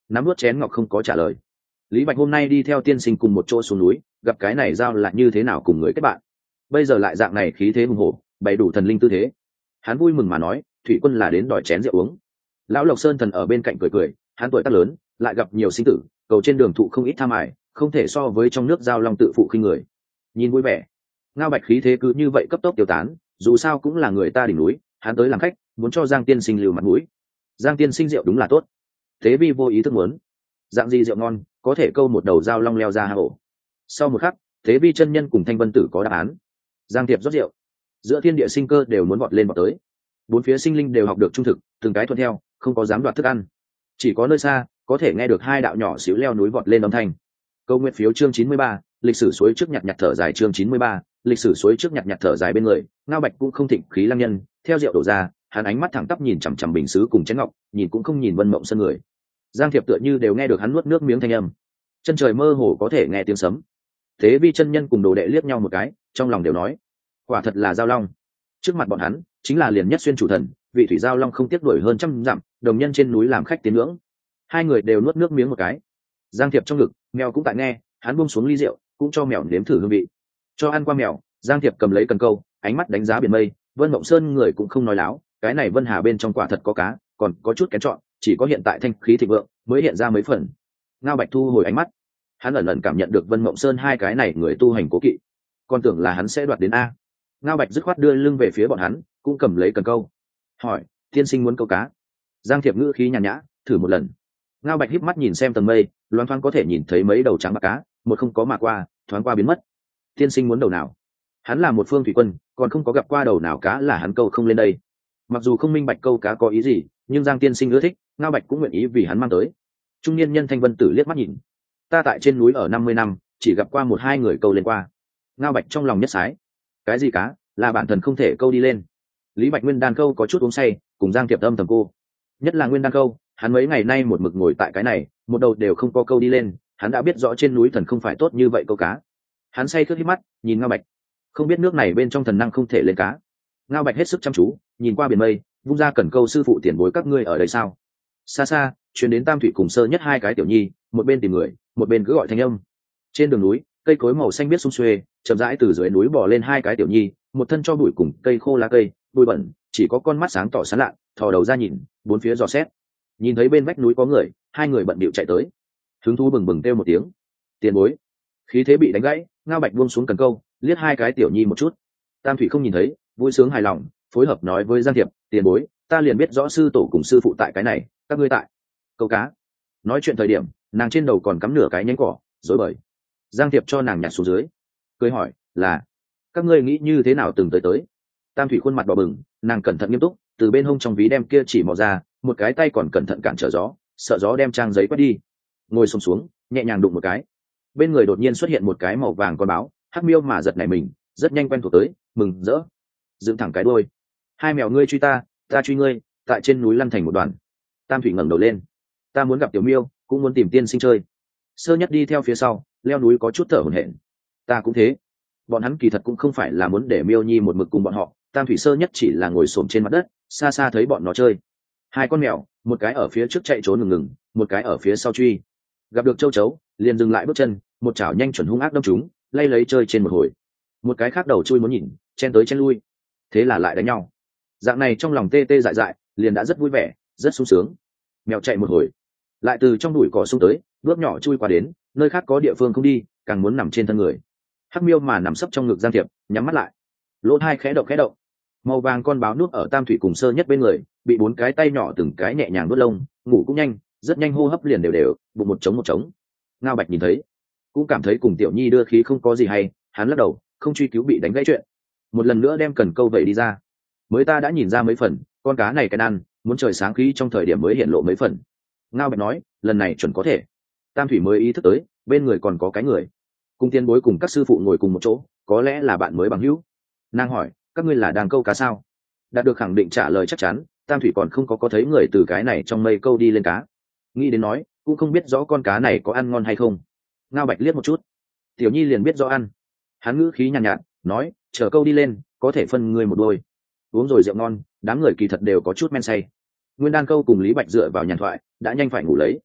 nắm nuốt chén ngọc không có trả lời. Lý Bạch hôm nay đi theo tiên sinh cùng một chỗ xuống núi, gặp cái này giao lại như thế nào cùng người kết bạn, bây giờ lại dạng này khí thế hùng hổ, bày đủ thần linh tư thế. Hắn vui mừng mà nói, thủy quân là đến đòi chén rượu uống. Lão Lộc Sơn thần ở bên cạnh cười cười, hắn tuổi tác lớn, lại gặp nhiều sinh tử, cầu trên đường thụ không ít tham ải, không thể so với trong nước giao long tự phụ khinh người. Nhìn vui vẻ, Ngao Bạch khí thế cứ như vậy cấp tốc tiêu tán, dù sao cũng là người ta đỉnh núi, hắn tới làm khách, muốn cho Giang tiên sinh lưu mặt mũi. Giang tiên sinh rượu đúng là tốt. Thế vi vô ý thức muốn, dạng gì rượu ngon, có thể câu một đầu giao long leo ra hang ổ. Sau một khắc, Thế vi chân nhân cùng Thanh Vân Tử có đáp án. Giang Tiệp rót rượu, giữa thiên địa sinh cơ đều muốn vọt lên vọt tới, bốn phía sinh linh đều học được trung thực, từng cái thuận theo, không có dám đoạt thức ăn. Chỉ có nơi xa có thể nghe được hai đạo nhỏ xíu leo núi vọt lên âm thanh. Câu nguyện phiếu chương chín mươi ba, lịch sử suối trước nhặt nhặt thở dài chương chín mươi ba, lịch sử suối trước nhặt nhặt thở dài bên người, Ngao Bạch cũng không thịnh khí lăng nhân, theo rượu đổ ra, hắn ánh mắt thẳng tắp nhìn chằm chằm bình sứ cùng chén ngọc, nhìn cũng không nhìn Vân Mộng Sơn người. Giang Thiệp tựa như đều nghe được hắn nuốt nước miếng thanh âm. Chân trời mơ hồ có thể nghe tiếng sấm. Thế vi chân nhân cùng đồ đệ liếc nhau một cái, trong lòng đều nói, quả thật là giao long. Trước mặt bọn hắn chính là liền nhất xuyên chủ thần, vị thủy giao long không tiếc đuổi hơn trăm dặm, đồng nhân trên núi làm khách tiến ngưỡng. Hai người đều nuốt nước miếng một cái. Giang Thiệp trong ngực, mèo cũng tại nghe, hắn buông xuống ly rượu, cũng cho mèo nếm thử hương vị. Cho ăn qua mèo, Giang Thiệp cầm lấy cần câu, ánh mắt đánh giá biển mây. Vân Mộng Sơn người cũng không nói láo, cái này Vân Hà bên trong quả thật có cá, còn có chút kén chọn, chỉ có hiện tại thanh khí thịnh vượng mới hiện ra mấy phần. Ngao Bạch thu hồi ánh mắt, hắn ẩn ẩn cảm nhận được Vân Mộng Sơn hai cái này người tu hành cố kỵ, còn tưởng là hắn sẽ đoạt đến a. Ngao Bạch dứt khoát đưa lưng về phía bọn hắn, cũng cầm lấy cần câu, hỏi, tiên sinh muốn câu cá? Giang Thiệp ngữ khí nhàn nhã, thử một lần. Ngao Bạch híp mắt nhìn xem tầng mây, loáng thoáng có thể nhìn thấy mấy đầu trắng bạc cá, một không có mà qua, thoáng qua biến mất. Tiên sinh muốn đầu nào? Hắn là một phương thủy quân, còn không có gặp qua đầu nào cá là hắn câu không lên đây. Mặc dù không minh bạch câu cá có ý gì, nhưng Giang tiên sinh ưa thích, Ngao Bạch cũng nguyện ý vì hắn mang tới. Trung niên nhân Thanh Vân Tử liếc mắt nhìn, ta tại trên núi ở năm mươi năm, chỉ gặp qua một hai người câu lên qua. Ngao Bạch trong lòng nhất sái, cái gì cá, là bản thân không thể câu đi lên. Lý Bạch Nguyên đan câu có chút uống say, cùng Giang Tiệp âm thầm cô, nhất là Nguyên đan câu, hắn mấy ngày nay một mực ngồi tại cái này, một đầu đều không có câu đi lên, hắn đã biết rõ trên núi thần không phải tốt như vậy câu cá. Hắn say khướt hít mắt, nhìn Ngao Bạch, không biết nước này bên trong thần năng không thể lên cá. Ngao Bạch hết sức chăm chú, nhìn qua biển mây, vung ra cần câu, sư phụ tiền bối các ngươi ở đây sao? Xa xa truyền đến Tam Thủy cùng Sơ Nhất hai cái tiểu nhi, một bên tìm người, một bên cứ gọi thanh âm. Trên đường núi, cây cối màu xanh biếc sum xuê, chậm rãi từ dưới núi bò lên hai cái tiểu nhi, một thân cho bụi cùng cây khô lá cây, bụi bẩn, chỉ có con mắt sáng tỏ sáng lạ, thò đầu ra nhìn, bốn phía dò xét. Nhìn thấy bên vách núi có người, hai người bận bịu chạy tới. Hứng thú bừng bừng kêu một tiếng, tiền bối. Khí thế bị đánh gãy, Ngao Bạch buông xuống cần câu, liếc hai cái tiểu nhi một chút. Tam Thủy không nhìn thấy, vui sướng hài lòng, phối hợp nói với Giang Thiệp, tiền bối, ta liền biết rõ sư tổ cùng sư phụ tại cái này, các ngươi tại câu cá. Nói chuyện thời điểm, nàng trên đầu còn cắm nửa cái nhánh cỏ, rối bời. Giang Thiệp cho nàng nhặt xuống dưới, cười hỏi, là các ngươi nghĩ như thế nào từng tới tới? Tam Thủy khuôn mặt đỏ bừng, nàng cẩn thận nghiêm túc, từ bên hông trong ví đem kia chỉ mò ra, một cái tay còn cẩn thận cản trở gió, sợ gió đem trang giấy quét đi. Ngồi xổm xuống, nhẹ nhàng đụng một cái, bên người đột nhiên xuất hiện một cái màu vàng con báo, hắc miêu mà giật nảy mình, rất nhanh quen thuộc tới, mừng rỡ, dựng thẳng cái đuôi. Hai mèo ngươi truy ta, ta truy ngươi, tại trên núi lăn thành một đoàn. Tam Thủy ngẩng đầu lên, ta muốn gặp tiểu miêu, cũng muốn tìm tiên sinh chơi. Sơ Nhất đi theo phía sau, leo núi có chút thở hổn hển. Ta cũng thế. Bọn hắn kỳ thật cũng không phải là muốn để miêu nhi một mực cùng bọn họ, Tam Thủy Sơ Nhất chỉ là ngồi xổm trên mặt đất, xa xa thấy bọn nó chơi. Hai con mèo, một cái ở phía trước chạy trốn ngừng ngừng, một cái ở phía sau truy. Gặp được châu chấu, liền dừng lại bước chân, một chảo nhanh chuẩn hung ác đâm chúng, lay lấy chơi trên một hồi. Một cái khác đầu chui muốn nhìn, chen tới chen lui, thế là lại đánh nhau. Dạng này trong lòng tê tê dại dại, liền đã rất vui vẻ, rất sung sướng. Mèo chạy một hồi, lại từ trong bụi cỏ xuống tới, bước nhỏ chui qua đến, nơi khác có địa phương không đi, càng muốn nằm trên thân người. Hắc miêu mà nằm sấp trong ngực Giang Thiệp, nhắm mắt lại, lỗ hai khẽ động khẽ động. Màu vàng con báo núp ở Tam Thủy cùng Sơ Nhất bên người, bị bốn cái tay nhỏ từng cái nhẹ nhàng vuốt lông, ngủ cũng nhanh, rất nhanh, hô hấp liền đều đều, bụng một trống một trống. Ngao Bạch nhìn thấy, cũng cảm thấy cùng tiểu nhi đưa khí không có gì hay, hắn lắc đầu, không truy cứu bị đánh gãy chuyện, một lần nữa đem cần câu vậy đi ra. Mới ta đã nhìn ra mấy phần, con cá này cái ăn, muốn trời sáng khí trong thời điểm mới hiện lộ mấy phần. Ngao Bạch nói, lần này chuẩn có thể. Tam Thủy mới ý thức tới, bên người còn có cái người, cùng tiên bối cùng các sư phụ ngồi cùng một chỗ, có lẽ là bạn mới bằng hữu. Nàng hỏi, các ngươi là đang câu cá sao? Đạt được khẳng định trả lời chắc chắn, Tam Thủy còn không có có thấy người từ cái này trong mây câu đi lên cá. Nghĩ đến nói, cũng không biết rõ con cá này có ăn ngon hay không. Ngao Bạch liếc một chút, tiểu nhi liền biết rõ ăn. Hắn ngữ khí nhàn nhạt, nhạt, nói, chờ câu đi lên, có thể phân ngươi một đôi. Uống rồi rượu ngon, đám người kỳ thật đều có chút men say. Nguyên đan câu cùng Lý Bạch dựa vào nhàn thoại, đã nhanh phải ngủ lấy.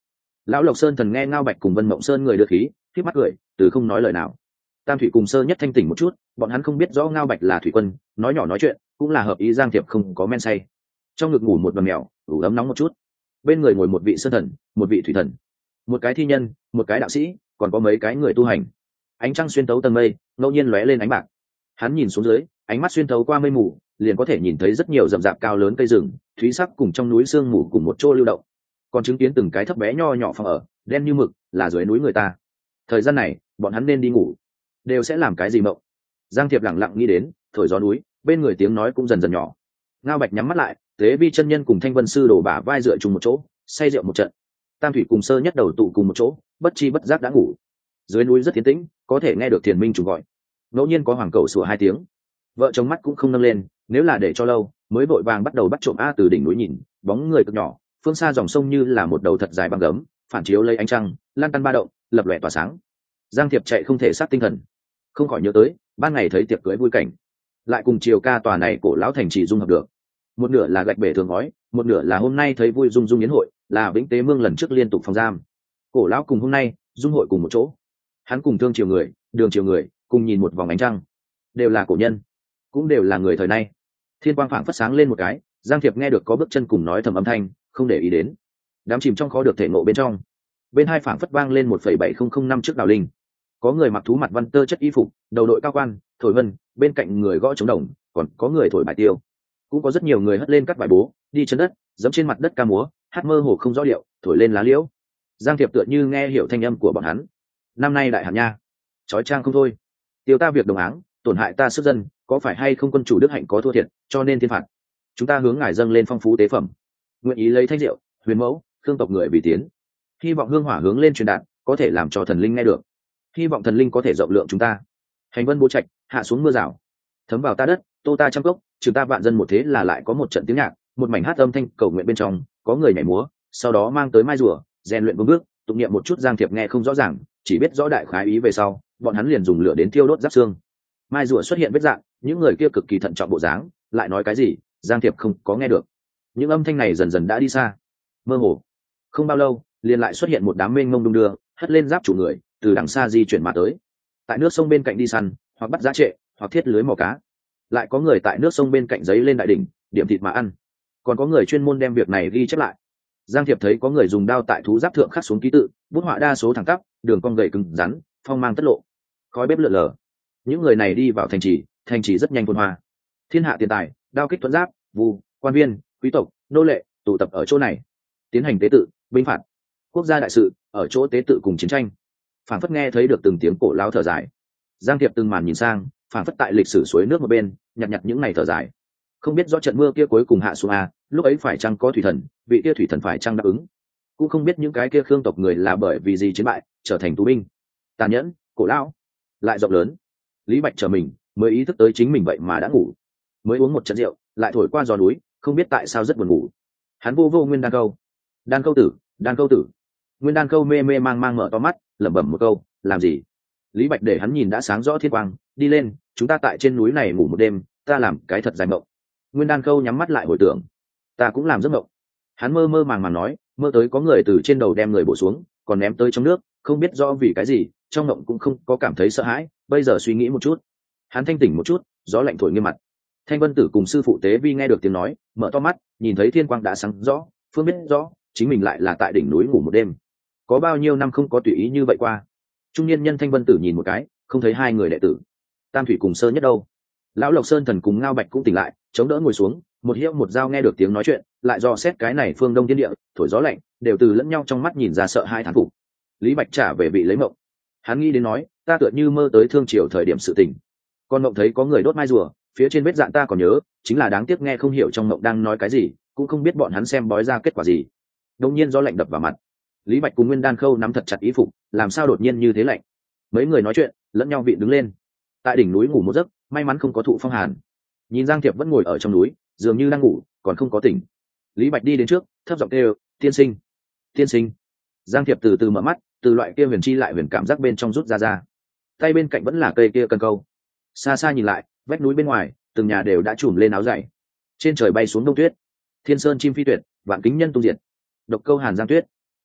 Lão Lộc Sơn thần nghe Ngao Bạch cùng Vân Mộng Sơn người đưa khí khép mắt cười, từ không nói lời nào. Tam thủy cùng sơ nhất thanh tỉnh một chút, bọn hắn không biết rõ Ngao Bạch là thủy quân, nói nhỏ nói chuyện cũng là hợp ý. Giang Thiệp không có men say, trong ngực ngủ một bầm mèo, ủ ấm nóng một chút. Bên người ngồi một vị sơn thần, một vị thủy thần, một cái thi nhân, một cái đạo sĩ, còn có mấy cái người tu hành. Ánh trăng xuyên tấu tầng mây, ngẫu nhiên lóe lên ánh bạc. Hắn nhìn xuống dưới, ánh mắt xuyên thấu qua mây mù, liền có thể nhìn thấy rất nhiều rậm rạp cao lớn cây rừng, thúy sắc cùng trong núi sương mù cùng một chỗ lưu động. Còn chứng kiến từng cái thấp bé nho nhỏ phòng ở, đen như mực, là dưới núi người ta. Thời gian này, bọn hắn nên đi ngủ, đều sẽ làm cái gì mộng? Giang Thiệp lặng lặng nghĩ đến, thổi gió núi, bên người tiếng nói cũng dần dần nhỏ. Ngao Bạch nhắm mắt lại, Tế Vi chân nhân cùng Thanh Vân sư đổ bả vai dựa chung một chỗ, say rượu một trận. Tam thủy cùng sơ nhất đầu tụ cùng một chỗ, bất chi bất giác đã ngủ. Dưới núi rất tiến tĩnh, có thể nghe được thiền minh trùng gọi. Ngẫu nhiên có hoàng cẩu sủa hai tiếng. Vợ chồng mắt cũng không nâng lên, nếu là để cho lâu, mới vội vàng bắt đầu bắt trộm a từ đỉnh núi nhìn, bóng người cực nhỏ, phương xa dòng sông như là một đầu thật dài bằng gấm, phản chiếu lấy ánh trăng, lan tăn ba động, lập lòe tỏa sáng. Giang Thiệp chạy không thể sát tinh thần, không khỏi nhớ tới ban ngày thấy tiệc cưới vui cảnh, lại cùng chiều ca tòa này cổ lão thành trì dung hợp được. Một nửa là gạch bể thường ngói, một nửa là hôm nay thấy vui dung dung yến hội, là Vĩnh Tế Mương lần trước liên tục phòng giam. Cổ lão cùng hôm nay dung hội cùng một chỗ. Hắn cùng thương triều người, đường triều người, cùng nhìn một vòng ánh trăng, đều là cổ nhân, cũng đều là người thời nay. Thiên quang phảng phất sáng lên một cái, Giang Thiệp nghe được có bước chân cùng nói thầm âm thanh, không để ý đến, đám chìm trong khó được thể ngộ bên trong. Bên hai phảng phất vang lên một phẩy bảy không không năm trước đào linh. Có người mặc thú mặt văn tơ chất y phục, đầu đội cao quan, thổi vân, bên cạnh người gõ trống đồng, còn có người thổi bài tiêu. Cũng có rất nhiều người hất lên các bài bố, đi chân đất, giẫm trên mặt đất ca múa, hát mơ hồ không rõ điệu, thổi lên lá liễu. Giang Thiệp tựa như nghe hiểu thanh âm của bọn hắn. Năm nay đại hạn nha, chói trang không thôi. Tiêu ta việc đồng áng, tổn hại ta sức dân, có phải hay không quân chủ đức hạnh có thua thiệt, cho nên thiên phạt. Chúng ta hướng ngài dâng lên phong phú tế phẩm, nguyện ý lấy thanh rượu, huyền mẫu, thương tộc người vì tiến. Hy vọng hương hỏa hướng lên truyền đạt, có thể làm cho thần linh nghe được. Hy vọng thần linh có thể rộng lượng chúng ta. Hành vân bố trạch, hạ xuống mưa rào, thấm vào ta đất, tô ta trăm cốc, trừ ta vạn dân một thế là lại có một trận tiếng nhạc, một mảnh hát âm thanh cầu nguyện bên trong, có người nhảy múa, sau đó mang tới mai rùa, rèn luyện vương bước, tụng niệm một chút. Giang Thiệp nghe không rõ ràng, chỉ biết rõ đại khái ý về sau, bọn hắn liền dùng lửa đến thiêu đốt giáp xương. Mai rùa xuất hiện vết dạng, những người kia cực kỳ thận trọng bộ dáng, lại nói cái gì, Giang Thiệp không có nghe được. Những âm thanh này dần dần đã đi xa, mơ hồ. Không bao lâu, liền lại xuất hiện một đám mênh mông đung đưa, hất lên giáp chủ người, từ đằng xa di chuyển mà tới. Tại nước sông bên cạnh đi săn, hoặc bắt giá trệ, hoặc thiết lưới mò cá. Lại có người tại nước sông bên cạnh giấy lên đại đỉnh, điểm thịt mà ăn. Còn có người chuyên môn đem việc này ghi chép lại. Giang Thiệp thấy có người dùng đao tại thú giáp thượng khắc xuống ký tự, bút họa đa số thẳng tắp, đường cong gầy cứng rắn, phong mang tất lộ, khói bếp lượn lờ. Những người này đi vào thành trì, thành trì rất nhanh phồn hoa. Thiên hạ tiền tài, đao kích thuẫn giáp, vu, quan viên, quý tộc, nô lệ tụ tập ở chỗ này, tiến hành tế tự, binh phạt, quốc gia đại sự ở chỗ tế tự cùng chiến tranh. Phản phất nghe thấy được từng tiếng cổ lao thở dài. Giang Thiệp từng màn nhìn sang, phản phất tại lịch sử suối nước một bên, nhặt nhặt những ngày thở dài. Không biết rõ trận mưa kia cuối cùng hạ xuống à, lúc ấy phải chăng có thủy thần, vị kia thủy thần phải chăng đáp ứng. Cũng không biết những cái kia khương tộc người là bởi vì gì chiến bại, trở thành tù binh. Tàn nhẫn, cổ lão, lại rộng lớn. Lý Bạch trở mình, mới ý thức tới chính mình vậy mà đã ngủ. Mới uống một trận rượu, lại thổi qua gió núi, không biết tại sao rất buồn ngủ. Hắn vô vô Nguyên Đan Câu. Đan Câu tử, Đan Câu tử. Nguyên Đan Câu mê mê mang mang mở to mắt, lẩm bẩm một câu, làm gì? Lý Bạch để hắn nhìn đã sáng rõ thiên quang, đi lên, chúng ta tại trên núi này ngủ một đêm, ta làm cái thật dài mộng. Nguyên Đan Câu nhắm mắt lại hồi tưởng, ta cũng làm giấc mộng. Hắn mơ mơ màng màng nói, mơ tới có người từ trên đầu đem người bổ xuống, còn ném tới trong nước, không biết rõ vì cái gì, trong mộng cũng không có cảm thấy sợ hãi. Bây giờ suy nghĩ một chút, hắn thanh tỉnh một chút, gió lạnh thổi nghiêm mặt. Thanh Vân Tử cùng sư phụ Tế Vi nghe được tiếng nói, mở to mắt, nhìn thấy thiên quang đã sáng rõ, phương biết rõ chính mình lại là tại đỉnh núi ngủ một đêm. Có bao nhiêu năm không có tùy ý như vậy qua. Trung niên nhân Thanh Vân Tử nhìn một cái, không thấy hai người đệ tử. Tam thủy cùng sơ nhất đâu? Lão Lộc Sơn thần cùng Ngao Bạch cũng tỉnh lại, chống đỡ ngồi xuống, một hiệu một dao nghe được tiếng nói chuyện, lại do xét cái này phương đông thiên địa, thổi gió lạnh, đều từ lẫn nhau trong mắt nhìn ra sợ hai thán phục. Lý Bạch trả về vị lấy mộng. Hắn nghĩ đến nói, ta tựa như mơ tới thương triều thời điểm sự tình. Con mộng thấy có người đốt mai rùa, phía trên vết dạn ta còn nhớ, chính là đáng tiếc nghe không hiểu trong mộng đang nói cái gì, cũng không biết bọn hắn xem bói ra kết quả gì. Đột nhiên gió lạnh đập vào mặt. Lý Bạch cùng Nguyên Đan Khâu nắm thật chặt ý phục, làm sao đột nhiên như thế lạnh? Mấy người nói chuyện, lẫn nhau vị đứng lên. Tại đỉnh núi ngủ một giấc, may mắn không có thụ phong hàn. Nhìn Giang Thiệp vẫn ngồi ở trong núi, dường như đang ngủ, còn không có tỉnh. Lý Bạch đi đến trước, thấp giọng kêu, "Tiên sinh, tiên sinh." Giang Thiệp từ từ mở mắt, từ loại kia huyền chi lại huyền cảm giác bên trong rút ra ra. Tay bên cạnh vẫn là cây kia cần câu. Xa xa nhìn lại, vách núi bên ngoài, từng nhà đều đã trùm lên áo dày. Trên trời bay xuống đông tuyết. Thiên sơn chim phi tuyệt, vạn kính nhân tung diệt. Độc câu hàn giang tuyết.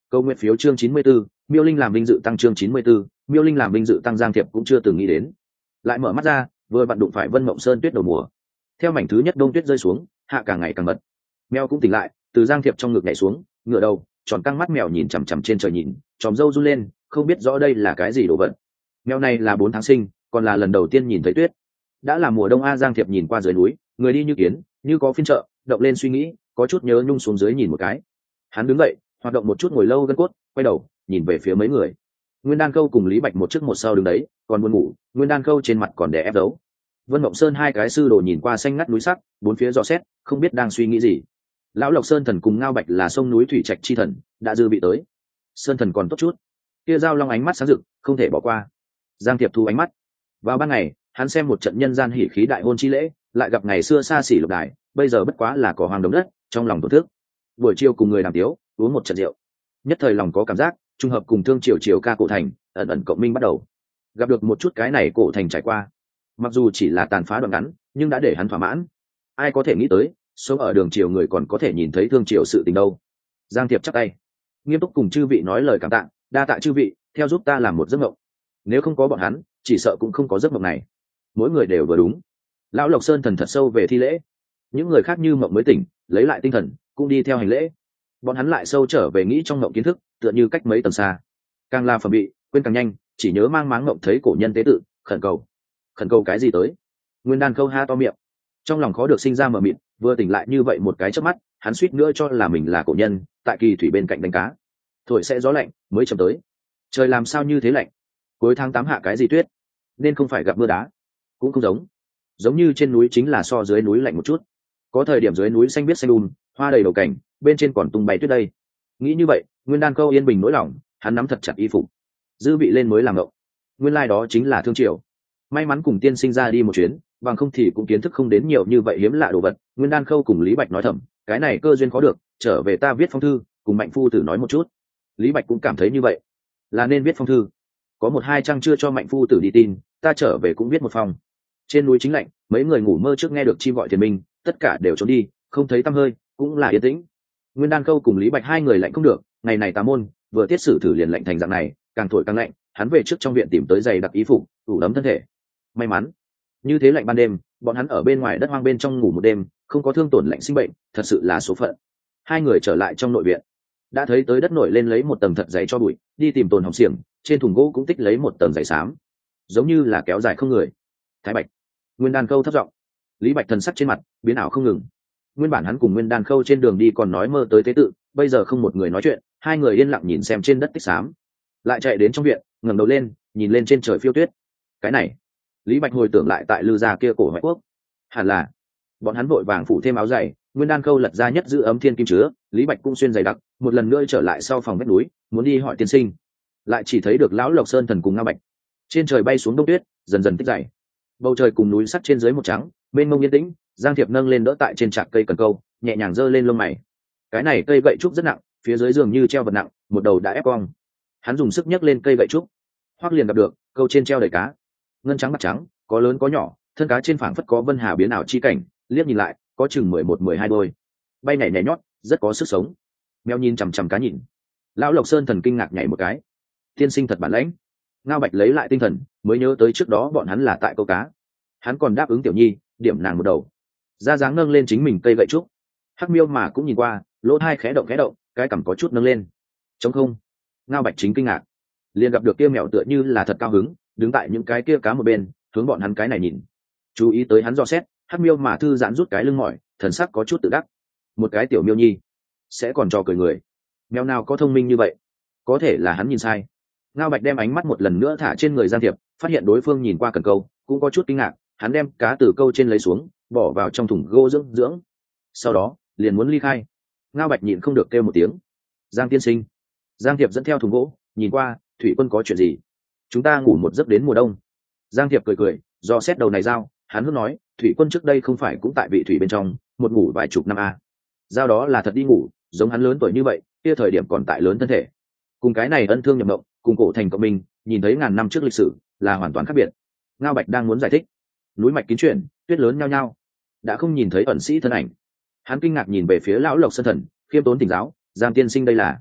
Câu nguyện phiếu chương chín mươi 94, Miêu Linh làm vinh dự tăng chương chín mươi 94, Miêu Linh làm vinh dự tăng. Giang Thiệp cũng chưa từng nghĩ đến, lại mở mắt ra, vừa vặn đụng phải Vân Mộng Sơn tuyết đầu mùa. Theo mảnh thứ nhất đông tuyết rơi xuống, hạ càng ngày càng mật. Mèo cũng tỉnh lại, từ Giang Thiệp trong ngực nhảy xuống, ngửa đầu, tròn căng mắt mèo nhìn chằm chằm trên trời nhìn, chòm râu run lên, không biết rõ đây là cái gì đồ vật. Mèo này là bốn tháng sinh, còn là lần đầu tiên nhìn thấy tuyết. Đã là mùa đông a. Giang Thiệp nhìn qua dưới núi, người đi như kiến, như có phiên chợ, động lên suy nghĩ, có chút nhớ nhung xuống dưới nhìn một cái. Hắn đứng dậy, hoạt động một chút ngồi lâu gân cốt, quay đầu nhìn về phía mấy người. Nguyên Đan Câu cùng Lý Bạch một trước một sau đứng đấy, còn buồn ngủ, Nguyên Đan Câu trên mặt còn đè ép dấu. Vân Mộng Sơn hai cái sư đồ nhìn qua xanh ngắt núi sắc, bốn phía dò xét, không biết đang suy nghĩ gì. Lão Lộc Sơn Thần cùng Ngao Bạch là sông núi thủy trạch chi thần, đã dư bị tới. Sơn Thần còn tốt chút, kia Giao Long ánh mắt sáng rực, không thể bỏ qua. Giang Tiệp thu ánh mắt. Vào ban ngày, hắn xem một trận nhân gian hỉ khí đại hôn chi lễ, lại gặp ngày xưa xa xỉ lục đài, bây giờ bất quá là cỏ hoang đống đất, trong lòng tổn thức. Buổi chiều cùng người đàm tiếu, uống một trận rượu, nhất thời lòng có cảm giác, trùng hợp cùng thương triều triều ca cổ thành, ẩn ẩn cộng minh bắt đầu. Gặp được một chút cái này cổ thành trải qua, mặc dù chỉ là tàn phá đoạn ngắn, nhưng đã để hắn thỏa mãn. Ai có thể nghĩ tới, sống ở đường triều người còn có thể nhìn thấy thương triều sự tình đâu. Giang Tiệp chắp tay, nghiêm túc cùng chư vị nói lời cảm tạ, đa tạ chư vị, theo giúp ta làm một giấc mộng. Nếu không có bọn hắn, chỉ sợ cũng không có giấc mộng này. Mỗi người đều vừa đúng. Lão Lộc Sơn Thần thật sâu về thi lễ, những người khác như mộng mới tỉnh, lấy lại tinh thần, cũng đi theo hành lễ. Bọn hắn lại sâu trở về nghĩ trong mộng kiến thức, tựa như cách mấy tầng xa. Càng là phẩm bị, quên càng nhanh, chỉ nhớ mang máng mộng thấy cổ nhân tế tự, khẩn cầu. Khẩn cầu cái gì tới? Nguyên Đan Câu ha to miệng, trong lòng khó được sinh ra mờ mịt, vừa tỉnh lại như vậy một cái chớp mắt, hắn suýt nữa cho là mình là cổ nhân, tại kỳ thủy bên cạnh đánh cá. Thổi sẽ gió lạnh, mới chậm tới. Trời làm sao như thế lạnh? Cuối tháng tám hạ cái gì tuyết? Nên không phải gặp mưa đá, cũng không giống. Giống như trên núi chính là so dưới núi lạnh một chút. Có thời điểm dưới núi xanh biếc xanh um, hoa đầy đầu cảnh, bên trên còn tung bay tuyết đây. Nghĩ như vậy, Nguyên Đan Câu yên bình nỗi lòng, hắn nắm thật chặt y phục, dư vị lên mới làm ngộng. Nguyên lai like đó chính là thương triều. May mắn cùng tiên sinh ra đi một chuyến, bằng không thì cũng kiến thức không đến nhiều như vậy hiếm lạ đồ vật. Nguyên Đan Câu cùng Lý Bạch nói thầm, cái này cơ duyên khó được, trở về ta viết phong thư, cùng Mạnh phu tử nói một chút. Lý Bạch cũng cảm thấy như vậy, là nên viết phong thư. Có một hai trang chưa cho Mạnh phu tử đi tin, ta trở về cũng viết một phong. Trên núi chính lạnh, mấy người ngủ mơ trước nghe được chim gọi thiền minh, tất cả đều trốn đi, không thấy tăm hơi, cũng là yên tĩnh. Nguyên Đan Câu cùng Lý Bạch hai người lạnh không được, ngày này tà môn vừa tiết sử thử liền lạnh thành dạng này, càng thổi càng lạnh. Hắn về trước trong viện tìm tới giày đặc ý phục, đủ đấm thân thể. May mắn, như thế lạnh ban đêm, bọn hắn ở bên ngoài đất hoang bên trong ngủ một đêm, không có thương tổn lạnh sinh bệnh, thật sự là số phận. Hai người trở lại trong nội viện, đã thấy tới đất nổi lên lấy một tầng thật dày cho bụi, đi tìm Tồn Hồng xiềng, trên thùng gỗ cũng tích lấy một tầng dày xám, giống như là kéo dài không người. Thái Bạch, Nguyên Đan Câu thấp giọng. Lý Bạch thần sắc trên mặt biến ảo không ngừng. Nguyên bản hắn cùng Nguyên Đan Khâu trên đường đi còn nói mơ tới tế tự, bây giờ không một người nói chuyện, hai người yên lặng nhìn xem trên đất tích xám, lại chạy đến trong viện, ngẩng đầu lên, nhìn lên trên trời phiêu tuyết. Cái này, Lý Bạch hồi tưởng lại tại Lư gia kia cổ Hoài Quốc, hẳn là bọn hắn vội vàng phủ thêm áo dày. Nguyên Đan Khâu lật ra nhất giữ ấm thiên kim chứa, Lý Bạch cũng xuyên giày đặc, một lần nữa trở lại sau phòng vách núi, muốn đi hỏi tiên sinh, lại chỉ thấy được lão Lộc Sơn Thần cùng Ngao Bạch. Trên trời bay xuống đông tuyết, dần dần tích dày, bầu trời cùng núi sắt trên dưới một trắng, mênh mông yên tĩnh. Giang Thiệp nâng lên đỡ tại trên trạc cây cần câu, nhẹ nhàng giơ lên lông mày. Cái này cây gậy trúc rất nặng, phía dưới giường như treo vật nặng, một đầu đã ép cong. Hắn dùng sức nhấc lên cây gậy trúc, hoắc liền gặp được câu trên treo đầy cá, ngân trắng bạc trắng, có lớn có nhỏ, thân cá trên phảng phất có vân hà biến ảo chi cảnh, liếc nhìn lại có chừng mười một mười hai đôi, bay nhảy nhảy nhót, rất có sức sống. Mèo nhìn chằm chằm cá nhìn, lão Lộc Sơn Thần kinh ngạc nhảy một cái, tiên sinh thật bản lãnh. Ngao Bạch lấy lại tinh thần, mới nhớ tới trước đó bọn hắn là tại câu cá, hắn còn đáp ứng Tiểu Nhi, điểm nàng một đầu, ra dáng nâng lên chính mình cây gậy trúc. Hắc Miêu mà cũng nhìn qua, lỗ hai khẽ động khẽ động, cái cằm có chút nâng lên. Trống không. Ngao Bạch chính kinh ngạc, liền gặp được kia mèo tựa như là thật cao hứng, đứng tại những cái kia cá một bên, hướng bọn hắn cái này nhìn, chú ý tới hắn dò xét. Hắc Miêu mà thư giãn rút cái lưng mỏi, thần sắc có chút tự đắc. Một cái tiểu miêu nhi sẽ còn trò cười người, mèo nào có thông minh như vậy? Có thể là hắn nhìn sai. Ngao Bạch đem ánh mắt một lần nữa thả trên người Giang Thiệp, phát hiện đối phương nhìn qua cần câu, cũng có chút kinh ngạc. Hắn đem cá từ câu trên lấy xuống, bỏ vào trong thùng gỗ dưỡng dưỡng, sau đó liền muốn ly khai. Ngao Bạch nhịn không được kêu một tiếng, Giang tiên sinh. Giang Thiệp dẫn theo thùng gỗ, nhìn qua, Thủy Quân có chuyện gì? Chúng ta ngủ một giấc đến mùa đông. Giang Thiệp cười cười, do xét đầu này dao, hắn hước nói, Thủy Quân trước đây không phải cũng tại vị thủy bên trong, một ngủ vài chục năm à. Dao đó là thật đi ngủ, giống hắn lớn tuổi như vậy, kia thời điểm còn tại lớn thân thể. Cùng cái này ân thương nhập mộng, cùng cổ thành cộng mình, nhìn thấy ngàn năm trước lịch sử, là hoàn toàn khác biệt. Ngao Bạch đang muốn giải thích, núi mạch kín chuyển, tuyết lớn nhao nhao, đã không nhìn thấy ẩn sĩ thân ảnh. Hắn kinh ngạc nhìn về phía lão Lộc Sơn Thần, khiêm tốn tỉnh giáo, Giang tiên sinh đây là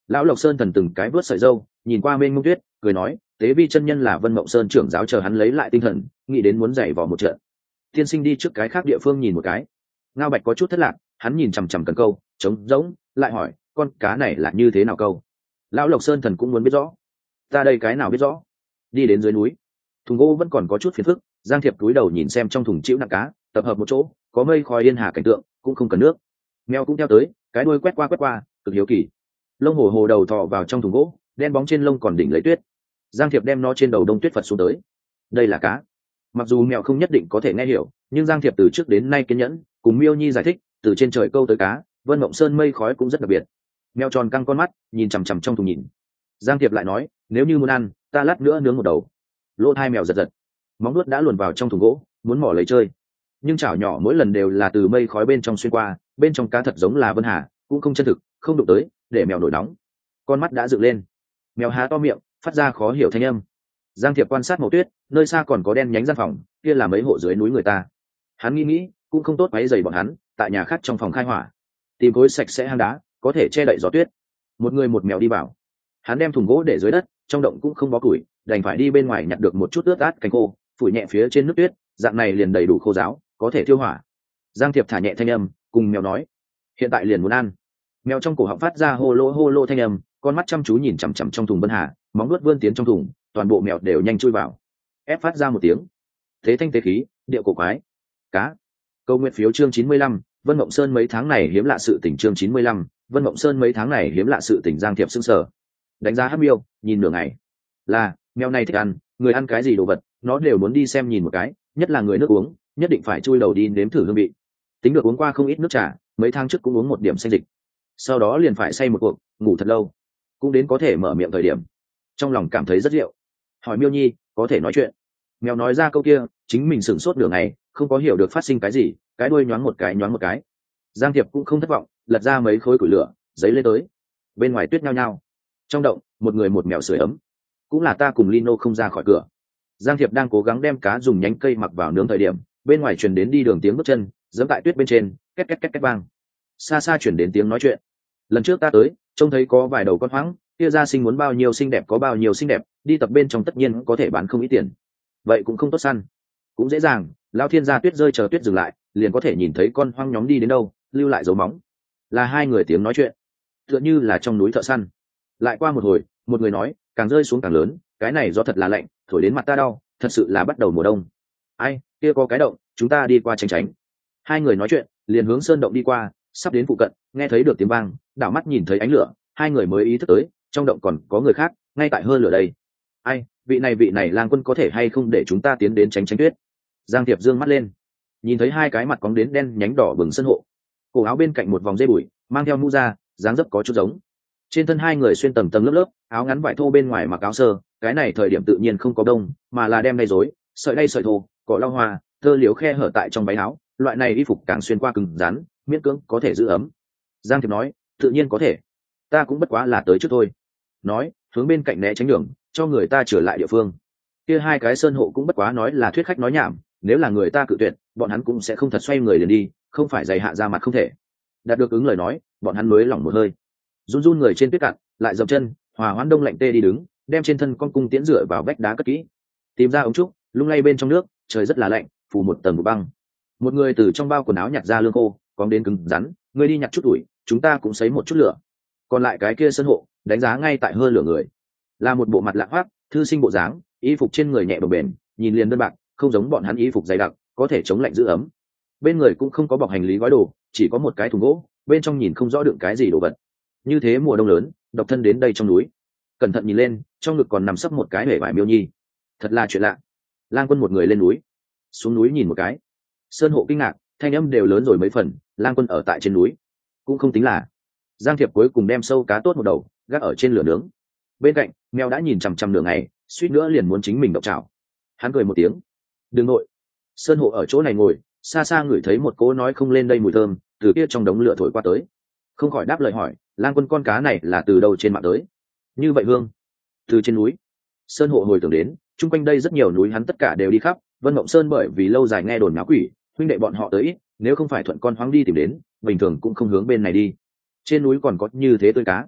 Lão Lộc Sơn thần từng cái vớt sợi dâu, nhìn qua mênh mông tuyết, cười nói, tế vi chân nhân là Vân Mộng Sơn trưởng giáo, chờ hắn lấy lại tinh thần, nghĩ đến muốn dạy vò một trận. Tiên sinh đi trước cái khác địa phương nhìn một cái. Ngao Bạch có chút thất lạc, hắn nhìn chằm chằm cần câu, trống rỗng, lại hỏi, con cá này là như thế nào câu? Lão Lộc Sơn thần cũng muốn biết rõ. Ta đây cái nào biết rõ? Đi đến dưới núi, thùng gỗ vẫn còn có chút phiền phức. Giang Thiệp cúi đầu nhìn xem trong thùng chịu nặng cá, tập hợp một chỗ, có mây khói yên hà cảnh tượng, cũng không cần nước. Mèo cũng theo tới, cái đuôi quét qua quét qua, cực hiếu kỳ. Lông hổ hồ đầu thò vào trong thùng gỗ, đen bóng trên lông còn đỉnh lấy tuyết. Giang Thiệp đem nó trên đầu đông tuyết phật xuống tới. Đây là cá. Mặc dù mèo không nhất định có thể nghe hiểu, nhưng Giang Thiệp từ trước đến nay kiên nhẫn, cùng Miêu Nhi giải thích, từ trên trời câu tới cá, Vân Mộng Sơn mây khói cũng rất đặc biệt. Mèo tròn căng con mắt, nhìn chằm chằm trong thùng nhìn. Giang Thiệp lại nói, nếu như muốn ăn, ta lát nữa nướng một đầu. Lỗ hai mèo giật giật, móng nuốt đã luồn vào trong thùng gỗ, muốn mỏ lấy chơi. Nhưng chảo nhỏ mỗi lần đều là từ mây khói bên trong xuyên qua, bên trong cá thật giống là Vân Hà, cũng không chân thực, không đụng tới, để mèo nổi nóng. Con mắt đã dựng lên, mèo há to miệng, phát ra khó hiểu thanh âm. Giang Thiệp quan sát màu tuyết, nơi xa còn có đen nhánh gian phòng, kia là mấy hộ dưới núi người ta. Hắn nghĩ nghĩ, cũng không tốt quấy rầy bọn hắn, tại nhà khác trong phòng khai hỏa, tìm khối sạch sẽ hang đá, có thể che đậy gió tuyết. Một người một mèo đi vào. Hắn đem thùng gỗ để dưới đất, trong động cũng không bó củi, đành phải đi bên ngoài nhặt được một chút ướt át cành khô, phủi nhẹ phía trên nước tuyết, dạng này liền đầy đủ khô ráo, có thể thiêu hỏa. Giang Thiệp thả nhẹ thanh âm, cùng mèo nói, hiện tại liền muốn ăn. Mèo trong cổ họng phát ra hô lô hô lô thanh âm, con mắt chăm chú nhìn chằm chằm trong thùng Vân Hà, móng vuốt vươn tiến trong thùng, toàn bộ mèo đều nhanh chui vào. Ép phát ra một tiếng, thế thanh tế khí, điệu cổ quái. Cá. Câu nguyện phiếu chương chín mươi lăm, Vân Mộng Sơn mấy tháng này hiếm lạ sự tình chương chín mươi lăm, Vân Mộng Sơn mấy tháng này hiếm lạ sự tình. Giang Thiệp sững sờ, đánh giá Hắc Miêu, nhìn nửa ngày. Là, mèo này thích ăn, người ăn cái gì đồ vật, nó đều muốn đi xem nhìn một cái, nhất là người nước uống, nhất định phải chui đầu đi nếm thử hương vị. Tính được uống qua không ít nước trà, mấy tháng trước cũng uống một điểm xanh dịch, sau đó liền phải say một cuộc, ngủ thật lâu, cũng đến có thể mở miệng thời điểm, trong lòng cảm thấy rất rượu. Hỏi Miêu Nhi, có thể nói chuyện. Mèo nói ra câu kia, chính mình sửng sốt nửa ngày, không có hiểu được phát sinh cái gì, cái đuôi nhoáng một cái nhoáng một cái. Giang Thiệp cũng không thất vọng, lật ra mấy khối củi lửa, giấy lên tới. Bên ngoài tuyết nhao nhao, trong động, một người một mèo sưởi ấm. Cũng là ta cùng Lino không ra khỏi cửa. Giang Thiệp đang cố gắng đem cá dùng nhánh cây mặc vào nướng thời điểm, bên ngoài truyền đến đi đường tiếng bước chân, giẫm tại tuyết bên trên, két két két két vang. Xa xa truyền đến tiếng nói chuyện. Lần trước ta tới, trông thấy có vài đầu con hoáng, kia gia sinh muốn bao nhiêu xinh đẹp có bao nhiêu xinh đẹp, đi tập bên trong tất nhiên có thể bán không ít tiền. Vậy cũng không tốt săn, cũng dễ dàng, Lão Thiên gia tuyết rơi chờ tuyết dừng lại, liền có thể nhìn thấy con hoang nhóm đi đến đâu, lưu lại dấu móng. Là hai người tiếng nói chuyện, tựa như là trong núi thợ săn. Lại qua một hồi, một người nói, càng rơi xuống càng lớn, cái này gió thật là lạnh, thổi đến mặt ta đau, thật sự là bắt đầu mùa đông. Ai, kia có cái động, chúng ta đi qua tránh tránh. Hai người nói chuyện, liền hướng sơn động đi qua, sắp đến phụ cận, nghe thấy được tiếng vang, đảo mắt nhìn thấy ánh lửa, hai người mới ý thức tới, trong động còn có người khác, ngay tại hơn lửa đây. Ai, vị này vị này lang quân có thể hay không để chúng ta tiến đến tránh tránh tuyết. Giang Tiệp dương mắt lên, nhìn thấy hai cái mặt cóng đến đen nhánh đỏ bừng sân hộ, cổ áo bên cạnh một vòng dây bụi, mang theo mũ da, dáng dấp có chút giống. Trên thân hai người xuyên tầng tầng lớp lớp, áo ngắn vải thô bên ngoài mặc áo sơ, cái này thời điểm tự nhiên không có đông, mà là đem đay rối, sợi đay sợi thô, cỏ lau hoa, thơ liếu khe hở tại trong váy áo, loại này y phục càng xuyên qua cứng rắn, miễn cưỡng có thể giữ ấm. Giang Tiệp nói, tự nhiên có thể, ta cũng bất quá là tới trước thôi. Nói, hướng bên cạnh né tránh đường, cho người ta trở lại địa phương. Kia hai cái sơn hộ cũng bất quá nói là thuyết khách nói nhảm, nếu là người ta cự tuyệt, bọn hắn cũng sẽ không thật xoay người liền đi, không phải dày hạ ra mặt không thể. Đạt được ứng lời nói, bọn hắn mới lỏng một hơi, run run người trên tuyết cạn, lại dậm chân, hòa hoãn đông lạnh tê đi đứng, đem trên thân con cung tiễn dựa vào vách đá cất kỹ, tìm ra ống trúc, lung lay bên trong nước, trời rất là lạnh, phủ một tầng băng. Một người từ trong bao quần áo nhặt ra lương khô, cóng đến cứng rắn, người đi nhặt chút ủi, chúng ta cũng sấy một chút lửa. Còn lại cái kia sân hộ, đánh giá ngay tại hơi lửa người, là một bộ mặt lạ hoác, thư sinh bộ dáng, y phục trên người nhẹ bồng bềnh, nhìn liền đơn bạc, không giống bọn hắn y phục dày đặc, có thể chống lạnh giữ ấm. Bên người cũng không có bọc hành lý gói đồ, chỉ có một cái thùng gỗ, bên trong nhìn không rõ đựng cái gì đồ vật. Như thế mùa đông lớn, độc thân đến đây trong núi, cẩn thận nhìn lên, trong ngực còn nằm sấp một cái hể vải miêu nhi, thật là chuyện lạ. Lang Quân một người lên núi, xuống núi nhìn một cái, sơn hộ kinh ngạc, thanh âm đều lớn rồi mấy phần. Lang Quân ở tại trên núi, cũng không tính là. Giang Thiệp cuối cùng đem sâu cá tốt một đầu, gác ở trên lửa nướng. Bên cạnh, mèo đã nhìn chằm chằm nửa ngày, suýt nữa liền muốn chính mình độc chảo. Hắn cười một tiếng, đừng nội. Sơn hộ ở chỗ này ngồi, xa xa ngửi thấy một cỗ nói không lên đây mùi thơm, từ kia trong đống lửa thổi qua tới, không khỏi đáp lời hỏi, Lang Quân con cá này là từ đâu trên mạng tới? Như vậy hương, từ trên núi. Sơn hộ hồi tưởng đến, chung quanh đây rất nhiều núi hắn tất cả đều đi khắp, Vân Mộng Sơn bởi vì lâu dài nghe đồn náo quỷ, huynh đệ bọn họ tới ít, nếu không phải thuận con hoang đi tìm đến, bình thường cũng không hướng bên này đi. Trên núi còn có như thế tươi cá.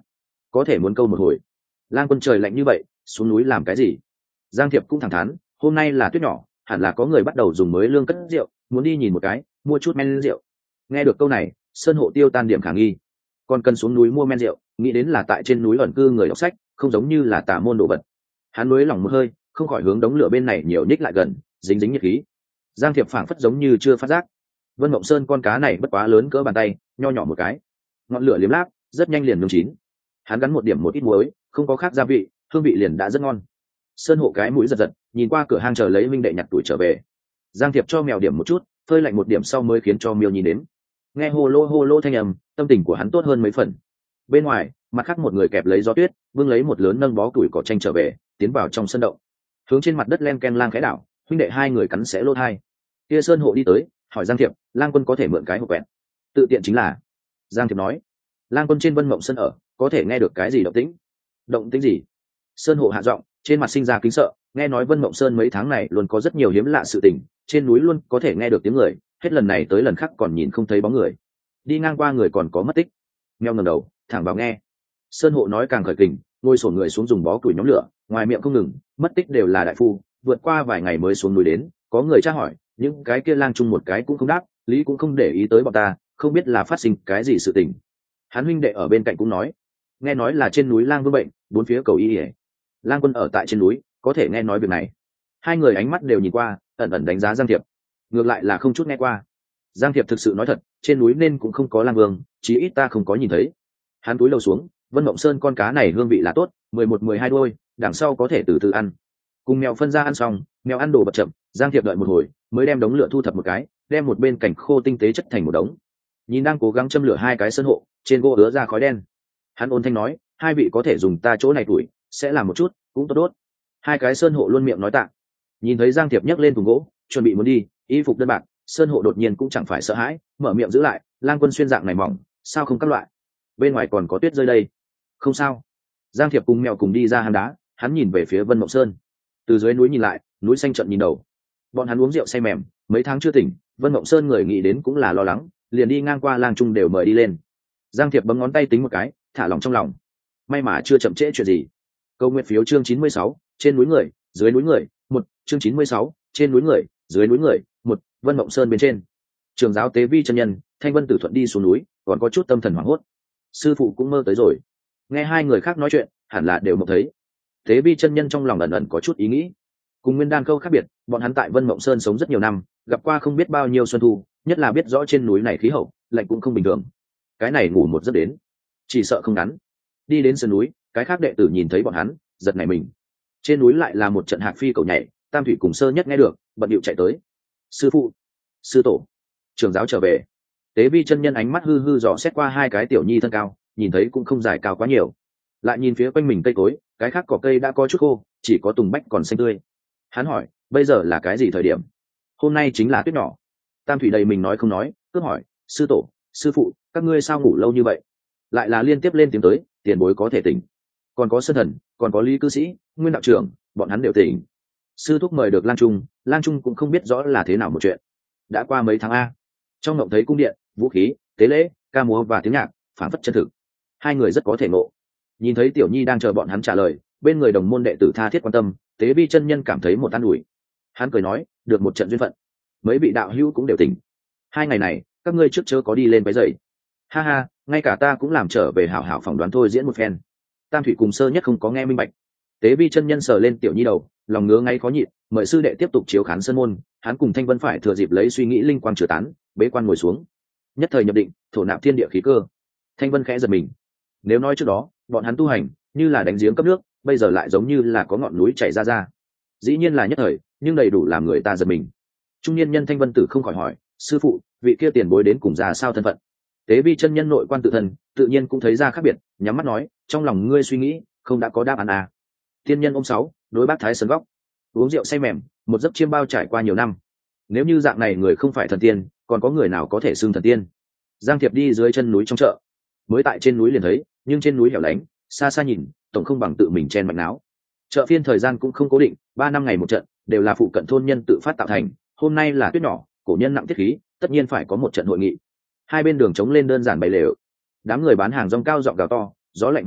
có thể muốn câu một hồi. Lang Quân trời lạnh như vậy, xuống núi làm cái gì? Giang Thiệp cũng thẳng thắn, hôm nay là tuyết nhỏ, hẳn là có người bắt đầu dùng mới lương cất rượu, muốn đi nhìn một cái, mua chút men rượu. Nghe được câu này, Sơn Hộ tiêu tan điểm khả nghi, còn cần xuống núi mua men rượu, nghĩ đến là tại trên núi ẩn cư người đọc sách, không giống như là tà môn đồ vật. Hắn mới lỏng một hơi, không khỏi hướng đống lửa bên này nhiều nhích lại gần, dính dính nhiệt khí. Giang Thiệp phảng phất giống như chưa phát giác, Vân Mộng Sơn con cá này bất quá lớn cỡ bàn tay, nho nhỏ một cái, ngọn lửa liếm láp, rất nhanh liền nướng chín. Hắn gắn một điểm một ít muối, không có khác gia vị, hương vị liền đã rất ngon. Sơn Hộ cái mũi giật giật, nhìn qua cửa hang chờ lấy minh đệ nhặt tuổi trở về. Giang Thiệp cho mèo điểm một chút, phơi lạnh một điểm sau mới khiến cho miêu nhìn đến. Nghe hô lô hô lô thanh âm, tâm tình của hắn tốt hơn mấy phần. Bên ngoài, mặt khác một người kẹp lấy gió tuyết, vương lấy một lớn nâng bó củi cỏ tranh trở về, tiến vào trong sân động. Hướng trên mặt đất len ken lang khẽ đảo, huynh đệ hai người cắn xé lỗ hai. Kia Sơn Hộ đi tới, hỏi Giang Thiệp, Lang Quân có thể mượn cái hộp quẹt? Tự tiện chính là. Giang Thiệp nói, Lang Quân trên Vân Mộng Sơn ở, có thể nghe được cái gì động tĩnh? Động tĩnh gì? Sơn Hộ hạ giọng, trên mặt sinh ra kính sợ, nghe nói Vân Mộng Sơn mấy tháng này luôn có rất nhiều hiếm lạ sự tình, trên núi luôn có thể nghe được tiếng người, hết lần này tới lần khác còn nhìn không thấy bóng người, đi ngang qua người còn có mất tích. Mèo ngẩng đầu, thẳng vào nghe. Sơn Hộ nói càng khởi kình, ngồi xổm người xuống dùng bó củi nhóm lửa, ngoài miệng không ngừng, mất tích đều là đại phu, vượt qua vài ngày mới xuống núi đến, có người tra hỏi, những cái kia lang chung một cái cũng không đáp, lý cũng không để ý tới bọn ta, không biết là phát sinh cái gì sự tình. Hắn huynh đệ ở bên cạnh cũng nói, nghe nói là trên núi lang vương bệnh, bốn phía cầu y. Lang Quân ở tại trên núi, có thể nghe nói việc này. Hai người ánh mắt đều nhìn qua, ẩn ẩn đánh giá Giang Thiệp, ngược lại là không chút nghe qua. Giang Thiệp thực sự nói thật, trên núi nên cũng không có lang vương, chí ít ta không có nhìn thấy. Hắn túi lầu xuống, Vân Mộng Sơn con cá này hương vị là tốt, mười một mười hai đôi, đằng sau có thể từ từ ăn. Cùng mèo phân ra ăn xong, mèo ăn đồ bật chậm, Giang Thiệp đợi một hồi, mới đem đống lửa thu thập một cái, đem một bên cảnh khô tinh tế chất thành một đống. Nhìn đang cố gắng châm lửa hai cái Sơn Hộ, trên gỗ ứa ra khói đen. Hắn ôn thanh nói, hai vị có thể dùng ta chỗ này tuổi, sẽ làm một chút, cũng tốt đốt. Hai cái Sơn Hộ luôn miệng nói tạ. Nhìn thấy Giang Thiệp nhấc lên thùng gỗ, chuẩn bị muốn đi, y phục đơn bạc, Sơn Hộ đột nhiên cũng chẳng phải sợ hãi, mở miệng giữ lại, Lang Quân xuyên dạng này mỏng, sao không các loại? Bên ngoài còn có tuyết rơi đây. Không sao. Giang Thiệp cùng mèo cùng đi ra hang đá, hắn nhìn về phía Vân Mộng Sơn. Từ dưới núi nhìn lại, núi xanh trận nhìn đầu. Bọn hắn uống rượu say mềm, mấy tháng chưa tỉnh, Vân Mộng Sơn người nghĩ đến cũng là lo lắng, liền đi ngang qua lang trung đều mời đi lên. Giang Thiệp bấm ngón tay tính một cái, thả lòng trong lòng. May mà chưa chậm trễ chuyện gì. Câu nguyện phiếu chương chín mươi sáu, trên núi người, dưới núi người, một, chương chín mươi sáu, trên núi người, dưới núi người, một, Vân Mộng Sơn bên trên. Trường giáo Tế Vi chân nhân, Thanh Vân Tử Thuận đi xuống núi, còn có chút tâm thần hoảng hốt. Sư phụ cũng mơ tới rồi. Nghe hai người khác nói chuyện, hẳn là đều mộng thấy. Tế Vi chân nhân trong lòng ẩn ẩn có chút ý nghĩ. Cùng Nguyên Đan Câu khác biệt, bọn hắn tại Vân Mộng Sơn sống rất nhiều năm, gặp qua không biết bao nhiêu xuân thu, nhất là biết rõ trên núi này khí hậu, lạnh cũng không bình thường. Cái này ngủ một giấc đến, chỉ sợ không ngắn. Đi đến sườn núi, cái khác đệ tử nhìn thấy bọn hắn, giật nảy mình. Trên núi lại là một trận hạc phi cầu nhảy, Tam Thủy cùng Sơ Nhất nghe được, bận điệu chạy tới. Sư phụ, sư tổ, trưởng giáo trở về. Tế Vi chân nhân ánh mắt hư hư dò xét qua hai cái tiểu nhi thân cao, nhìn thấy cũng không dài cao quá nhiều. Lại nhìn phía quanh mình cây cối, cái khác cỏ cây đã có chút khô, chỉ có tùng bách còn xanh tươi. Hắn hỏi, bây giờ là cái gì thời điểm? Hôm nay chính là tuyết nhỏ. Tam Thủy đầy mình nói không nói, cứ hỏi, sư tổ, sư phụ, các ngươi sao ngủ lâu như vậy? Lại là liên tiếp lên tiếng tới, tiền bối có thể tỉnh. Còn có Sơn Thần, còn có Lý cư sĩ, Nguyên đạo trưởng, bọn hắn đều tỉnh. Sư thúc mời được Lang Trung, Lang Trung cũng không biết rõ là thế nào một chuyện. Đã qua mấy tháng a, trong ngộng thấy cung điện, vũ khí, tế lễ, ca múa và tiếng nhạc, phản phất chân thực. Hai người rất có thể ngộ. Nhìn thấy Tiểu Nhi đang chờ bọn hắn trả lời, bên người đồng môn đệ tử tha thiết quan tâm, Tế Vi chân nhân cảm thấy một an ủi. Hắn cười nói, được một trận duyên phận, mấy vị đạo hữu cũng đều tỉnh. Hai ngày này, các ngươi trước chớ có đi lên váy dậy. Ha ha, ngay cả ta cũng làm trở về hảo hảo phỏng đoán thôi diễn một phen. Tam Thủy cùng Sơ Nhất không có nghe minh bạch. Tế Vi chân nhân sờ lên Tiểu Nhi đầu, lòng ngứa ngay khó nhịn, mời sư đệ tiếp tục chiếu khán sơn môn. Hắn cùng Thanh Vân phải thừa dịp lấy suy nghĩ linh quang chứa tán, bế quan ngồi xuống. Nhất thời nhập định, thổ nạp thiên địa khí cơ. Thanh Vân khẽ giật mình. Nếu nói trước đó, bọn hắn tu hành như là đánh giếng cấp nước, bây giờ lại giống như là có ngọn núi chảy ra ra. Dĩ nhiên là nhất thời, nhưng đầy đủ làm người ta giật mình. Trung niên nhân Thanh Vân Tử không khỏi hỏi, sư phụ, vị kia tiền bối đến cùng ra sao thân phận? Tế Vi chân nhân nội quan tự thân, tự nhiên cũng thấy ra khác biệt, nhắm mắt nói, trong lòng ngươi suy nghĩ, không đã có đáp án à? Tiên nhân ôm sáu, đối bác thái sơn góc, uống rượu say mềm, một giấc chiêm bao trải qua nhiều năm. Nếu như dạng này người không phải thần tiên, còn có người nào có thể xưng thần tiên? Giang Thiệp đi dưới chân núi trong chợ, mới tại trên núi liền thấy, nhưng trên núi hẻo lánh, xa xa nhìn, tổng không bằng tự mình chen mạnh náo. Chợ phiên thời gian cũng không cố định, ba năm ngày một trận, đều là phụ cận thôn nhân tự phát tạo thành. Hôm nay là tuyết nhỏ, cổ nhân nặng tiết khí, tất nhiên phải có một trận hội nghị. Hai bên đường trống lên đơn giản bày lều, đám người bán hàng rong cao giọng gào to, gió lạnh hô hô,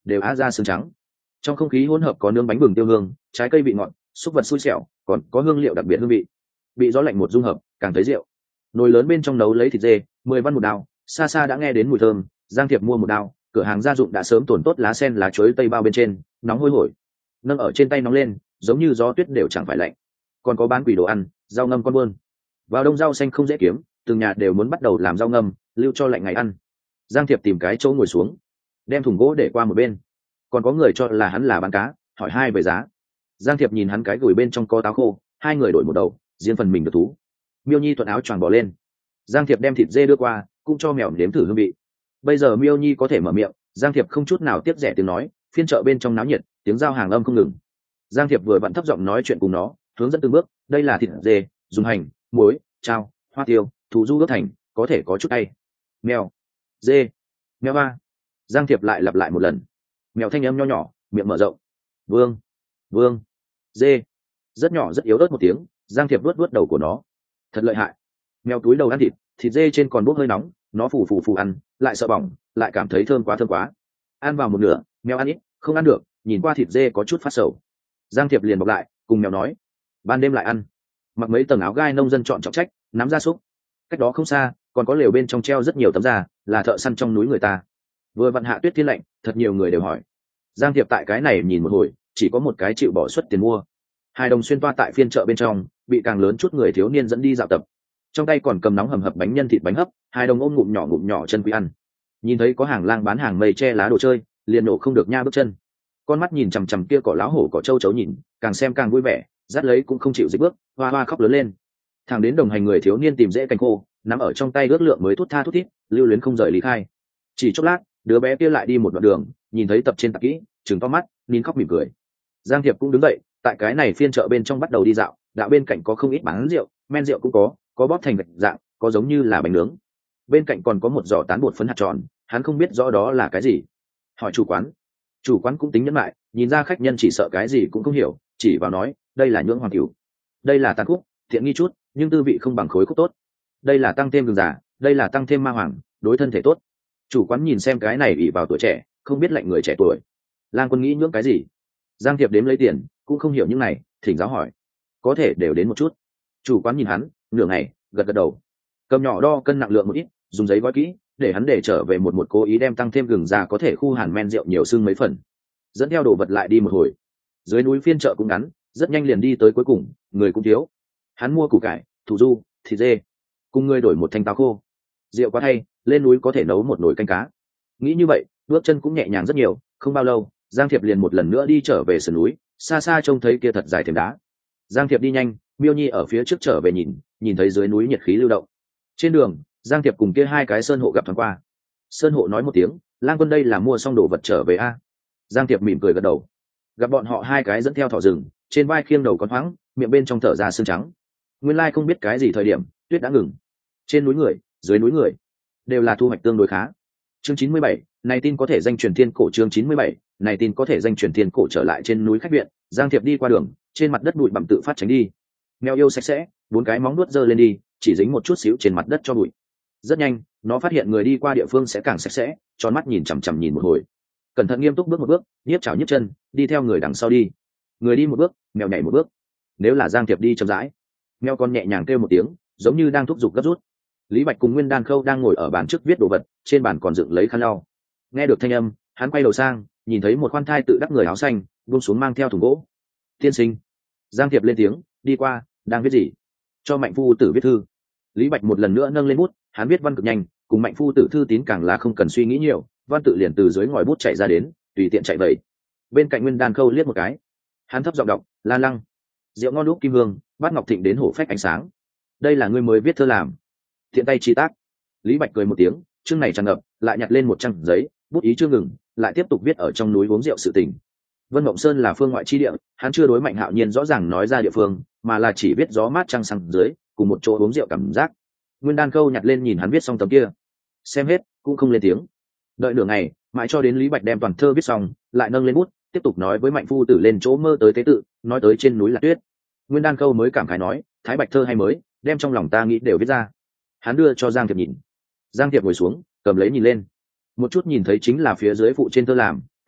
đều á ra xương trắng. Trong không khí hỗn hợp có nướng bánh bừng tiêu hương, trái cây vị ngọt, xúc vật xui xẻo, còn có hương liệu đặc biệt hương vị. Bị gió lạnh một dung hợp, càng thấy rượu. Nồi lớn bên trong nấu lấy thịt dê, mười văn một đao, xa xa đã nghe đến mùi thơm. Giang Thiệp mua một đao, cửa hàng gia dụng đã sớm tồn tốt lá sen lá chuối tây bao bên trên, nóng hôi hổi, nâng ở trên tay nóng lên, giống như gió tuyết đều chẳng phải lạnh. Còn có bán quỷ đồ ăn, rau ngâm con buôn. Vào đông rau xanh không dễ kiếm, từng nhà đều muốn bắt đầu làm rau ngâm, lưu cho lạnh ngày ăn. Giang Thiệp tìm cái chỗ ngồi xuống, đem thùng gỗ để qua một bên. Còn có người cho là hắn là bán cá, hỏi hai về giá. Giang Thiệp nhìn hắn cái gửi bên trong có táo khô, hai người đổi một đầu, riêng phần mình được thú. Miêu Nhi thuận áo choàng bỏ lên. Giang Thiệp đem thịt dê đưa qua, cũng cho mèo nếm thử hương vị. Bây giờ Miêu Nhi có thể mở miệng, Giang Thiệp không chút nào tiếc rẻ tiếng nói, phiên chợ bên trong náo nhiệt, tiếng giao hàng âm không ngừng. Giang Thiệp vừa vặn thấp giọng nói chuyện cùng nó, hướng dẫn từng bước, đây là thịt dê, dùng hành, muối, chao, hoa tiêu, thủ du ướp thành, có thể có chút tay. Mèo, dê, mèo ba. Giang Thiệp lại lặp lại một lần. Mèo thanh âm nho nhỏ, miệng mở rộng. Vương, vương, dê. Rất nhỏ rất yếu ớt một tiếng, Giang Thiệp vuốt vuốt đầu của nó. Thật lợi hại. Mèo túi đầu ăn thịt, thịt dê trên còn bốc hơi nóng, nó phù phù phù ăn, lại sợ bỏng, lại cảm thấy thơm quá thơm quá. Ăn vào một nửa, mèo ăn ít, không ăn được, nhìn qua thịt dê có chút phát sầu. Giang Thiệp liền bọc lại, cùng mèo nói, ban đêm lại ăn. Mặc mấy tầng áo gai nông dân chọn trọng trách, nắm gia súc. Cách đó không xa, còn có lều bên trong treo rất nhiều tấm da, là thợ săn trong núi người ta. Vừa vặn hạ tuyết thiên lạnh, thật nhiều người đều hỏi. Giang Thiệp tại cái này nhìn một hồi, chỉ có một cái chịu bỏ suất tiền mua. Hai đồng xuyên toa tại phiên chợ bên trong, bị càng lớn chút người thiếu niên dẫn đi dạo tập. Trong tay còn cầm nóng hầm hập bánh nhân thịt bánh hấp, hai đồng ôm ngụm nhỏ ngụm nhỏ chân quý ăn. Nhìn thấy có hàng lang bán hàng mây che lá đồ chơi, liền nổ không được nha bước chân. Con mắt nhìn chằm chằm kia cỏ lão hổ cỏ châu chấu nhìn, càng xem càng vui vẻ, dắt lấy cũng không chịu dịch bước, hoa hoa khóc lớn lên. Thằng đến đồng hành người thiếu niên tìm rễ cành khô, nắm ở trong tay ước lượng mới thút tha thút thít, lưu luyến không rời lý khai. Chỉ chốc lát, đứa bé kia lại đi một đoạn đường, nhìn thấy tập trên tạp kỹ, trừng to mắt, nín khóc mỉm cười. Giang Thiệp cũng đứng dậy, tại cái này phiên chợ bên trong bắt đầu đi dạo, đạo bên cạnh có không ít bán rượu, men rượu cũng có, có bóp thành gạch dạng, có giống như là bánh nướng. Bên cạnh còn có một giỏ tán bột phấn hạt tròn, hắn không biết rõ đó là cái gì. Hỏi chủ quán. Chủ quán cũng tính nhẫn lại, nhìn ra khách nhân chỉ sợ cái gì cũng không hiểu, chỉ vào nói, đây là nhưỡng hoàng cửu, đây là tàn khúc, thiện nghi chút, nhưng tư vị không bằng khối khúc tốt. Đây là tăng thêm gừng giả, đây là tăng thêm ma hoàng, đối thân thể tốt. Chủ quán nhìn xem cái này ỷ vào tuổi trẻ, không biết lệnh người trẻ tuổi. Lang Quân nghĩ nhưỡng cái gì? Giang Thiệp đếm lấy tiền, cũng không hiểu những này, thỉnh giáo hỏi. Có thể đều đến một chút. Chủ quán nhìn hắn, nửa ngày, gật gật đầu. Cầm nhỏ đo cân nặng lượng một ít, dùng giấy gói kỹ, để hắn để trở về một một cố ý đem tăng thêm gừng ra có thể khu hàn men rượu nhiều xương mấy phần. Dẫn theo đồ vật lại đi một hồi. Dưới núi phiên chợ cũng ngắn, rất nhanh liền đi tới cuối cùng, người cũng thiếu. Hắn mua củ cải, thủ du, thịt dê, cùng người đổi một thanh táo khô. Rượu quá thay, lên núi có thể nấu một nồi canh cá. Nghĩ như vậy, bước chân cũng nhẹ nhàng rất nhiều, không bao lâu, Giang Thiệp liền một lần nữa đi trở về sườn núi, xa xa trông thấy kia thật dài thềm đá. Giang Thiệp đi nhanh, Miêu Nhi ở phía trước trở về nhìn, nhìn thấy dưới núi nhiệt khí lưu động. Trên đường, Giang Thiệp cùng kia hai cái sơn hộ gặp thoáng qua. Sơn hộ nói một tiếng, Lang Quân đây là mua xong đồ vật trở về a. Giang Thiệp mỉm cười gật đầu. Gặp bọn họ hai cái dẫn theo thỏ rừng, trên vai khiêng đầu con hoáng, miệng bên trong thở ra sương trắng. Nguyên lai không biết cái gì thời điểm, tuyết đã ngừng. Trên núi người, dưới núi người, đều là thu hoạch tương đối khá. Chương chín mươi bảy, này tin có thể danh truyền thiên cổ. Chương chín mươi bảy, này tin có thể danh truyền thiên cổ. Trở lại trên núi khách viện, Giang Thiệp đi qua đường, trên mặt đất bụi bặm tự phát tránh đi. Mèo yêu sạch sẽ, bốn cái móng nuốt giơ lên đi, chỉ dính một chút xíu trên mặt đất cho bụi. Rất nhanh, nó phát hiện người đi qua địa phương sẽ càng sạch sẽ, tròn mắt nhìn chằm chằm nhìn một hồi. Cẩn thận nghiêm túc bước một bước, nhiếp chảo nhiếp chân, đi theo người đằng sau đi. Người đi một bước, mèo nhảy một bước. Nếu là Giang Thiệp đi chậm rãi, mèo con nhẹ nhàng kêu một tiếng, giống như đang thúc giục gấp rút. Lý Bạch cùng Nguyên Đan Khâu đang ngồi ở bàn trước viết đồ vật, trên bàn còn dựng lấy khăn lau. Nghe được thanh âm, hắn quay đầu sang, nhìn thấy một khoan thai tự đắc người áo xanh, buông xuống mang theo thùng gỗ. Tiên sinh. Giang Thiệp lên tiếng, đi qua, đang viết gì? Cho Mạnh phu tử viết thư. Lý Bạch một lần nữa nâng lên bút, hắn viết văn cực nhanh, cùng Mạnh phu tử thư tín càng là không cần suy nghĩ nhiều, văn tự liền từ dưới ngòi bút chạy ra đến, tùy tiện chạy vậy. Bên cạnh Nguyên Đan Khâu liếc một cái, hắn thấp giọng đọc, Lan Lăng, rượu ngon lúc kim hương, bát ngọc thịnh đến hổ phách ánh sáng. Đây là ngươi mới viết thơ làm? Thiện tay chi tác. Lý Bạch cười một tiếng, chương này tràn ngập, lại nhặt lên một trang giấy, bút ý chưa ngừng, lại tiếp tục viết ở trong núi uống rượu sự tình. Vân Mộng Sơn là phương ngoại chi địa, hắn chưa đối Mạnh Hạo Nhiên rõ ràng nói ra địa phương, mà là chỉ viết gió mát trăng sang dưới, cùng một chỗ uống rượu cảm giác. Nguyên Đan Khâu nhặt lên nhìn hắn viết xong tấm kia, xem hết cũng không lên tiếng. Đợi nửa ngày, mãi cho đến Lý Bạch đem toàn thơ viết xong, lại nâng lên bút, tiếp tục nói với Mạnh phu tử lên chỗ mơ tới tế tự, nói tới trên núi là tuyết. Nguyên Đan Khâu mới cảm khái nói, Thái Bạch thơ hay mới, đem trong lòng ta nghĩ đều viết ra. Hắn đưa cho Giang Thiệp nhìn. Giang Thiệp ngồi xuống, cầm lấy nhìn lên, một chút nhìn thấy chính là phía dưới phụ trên thơ làm,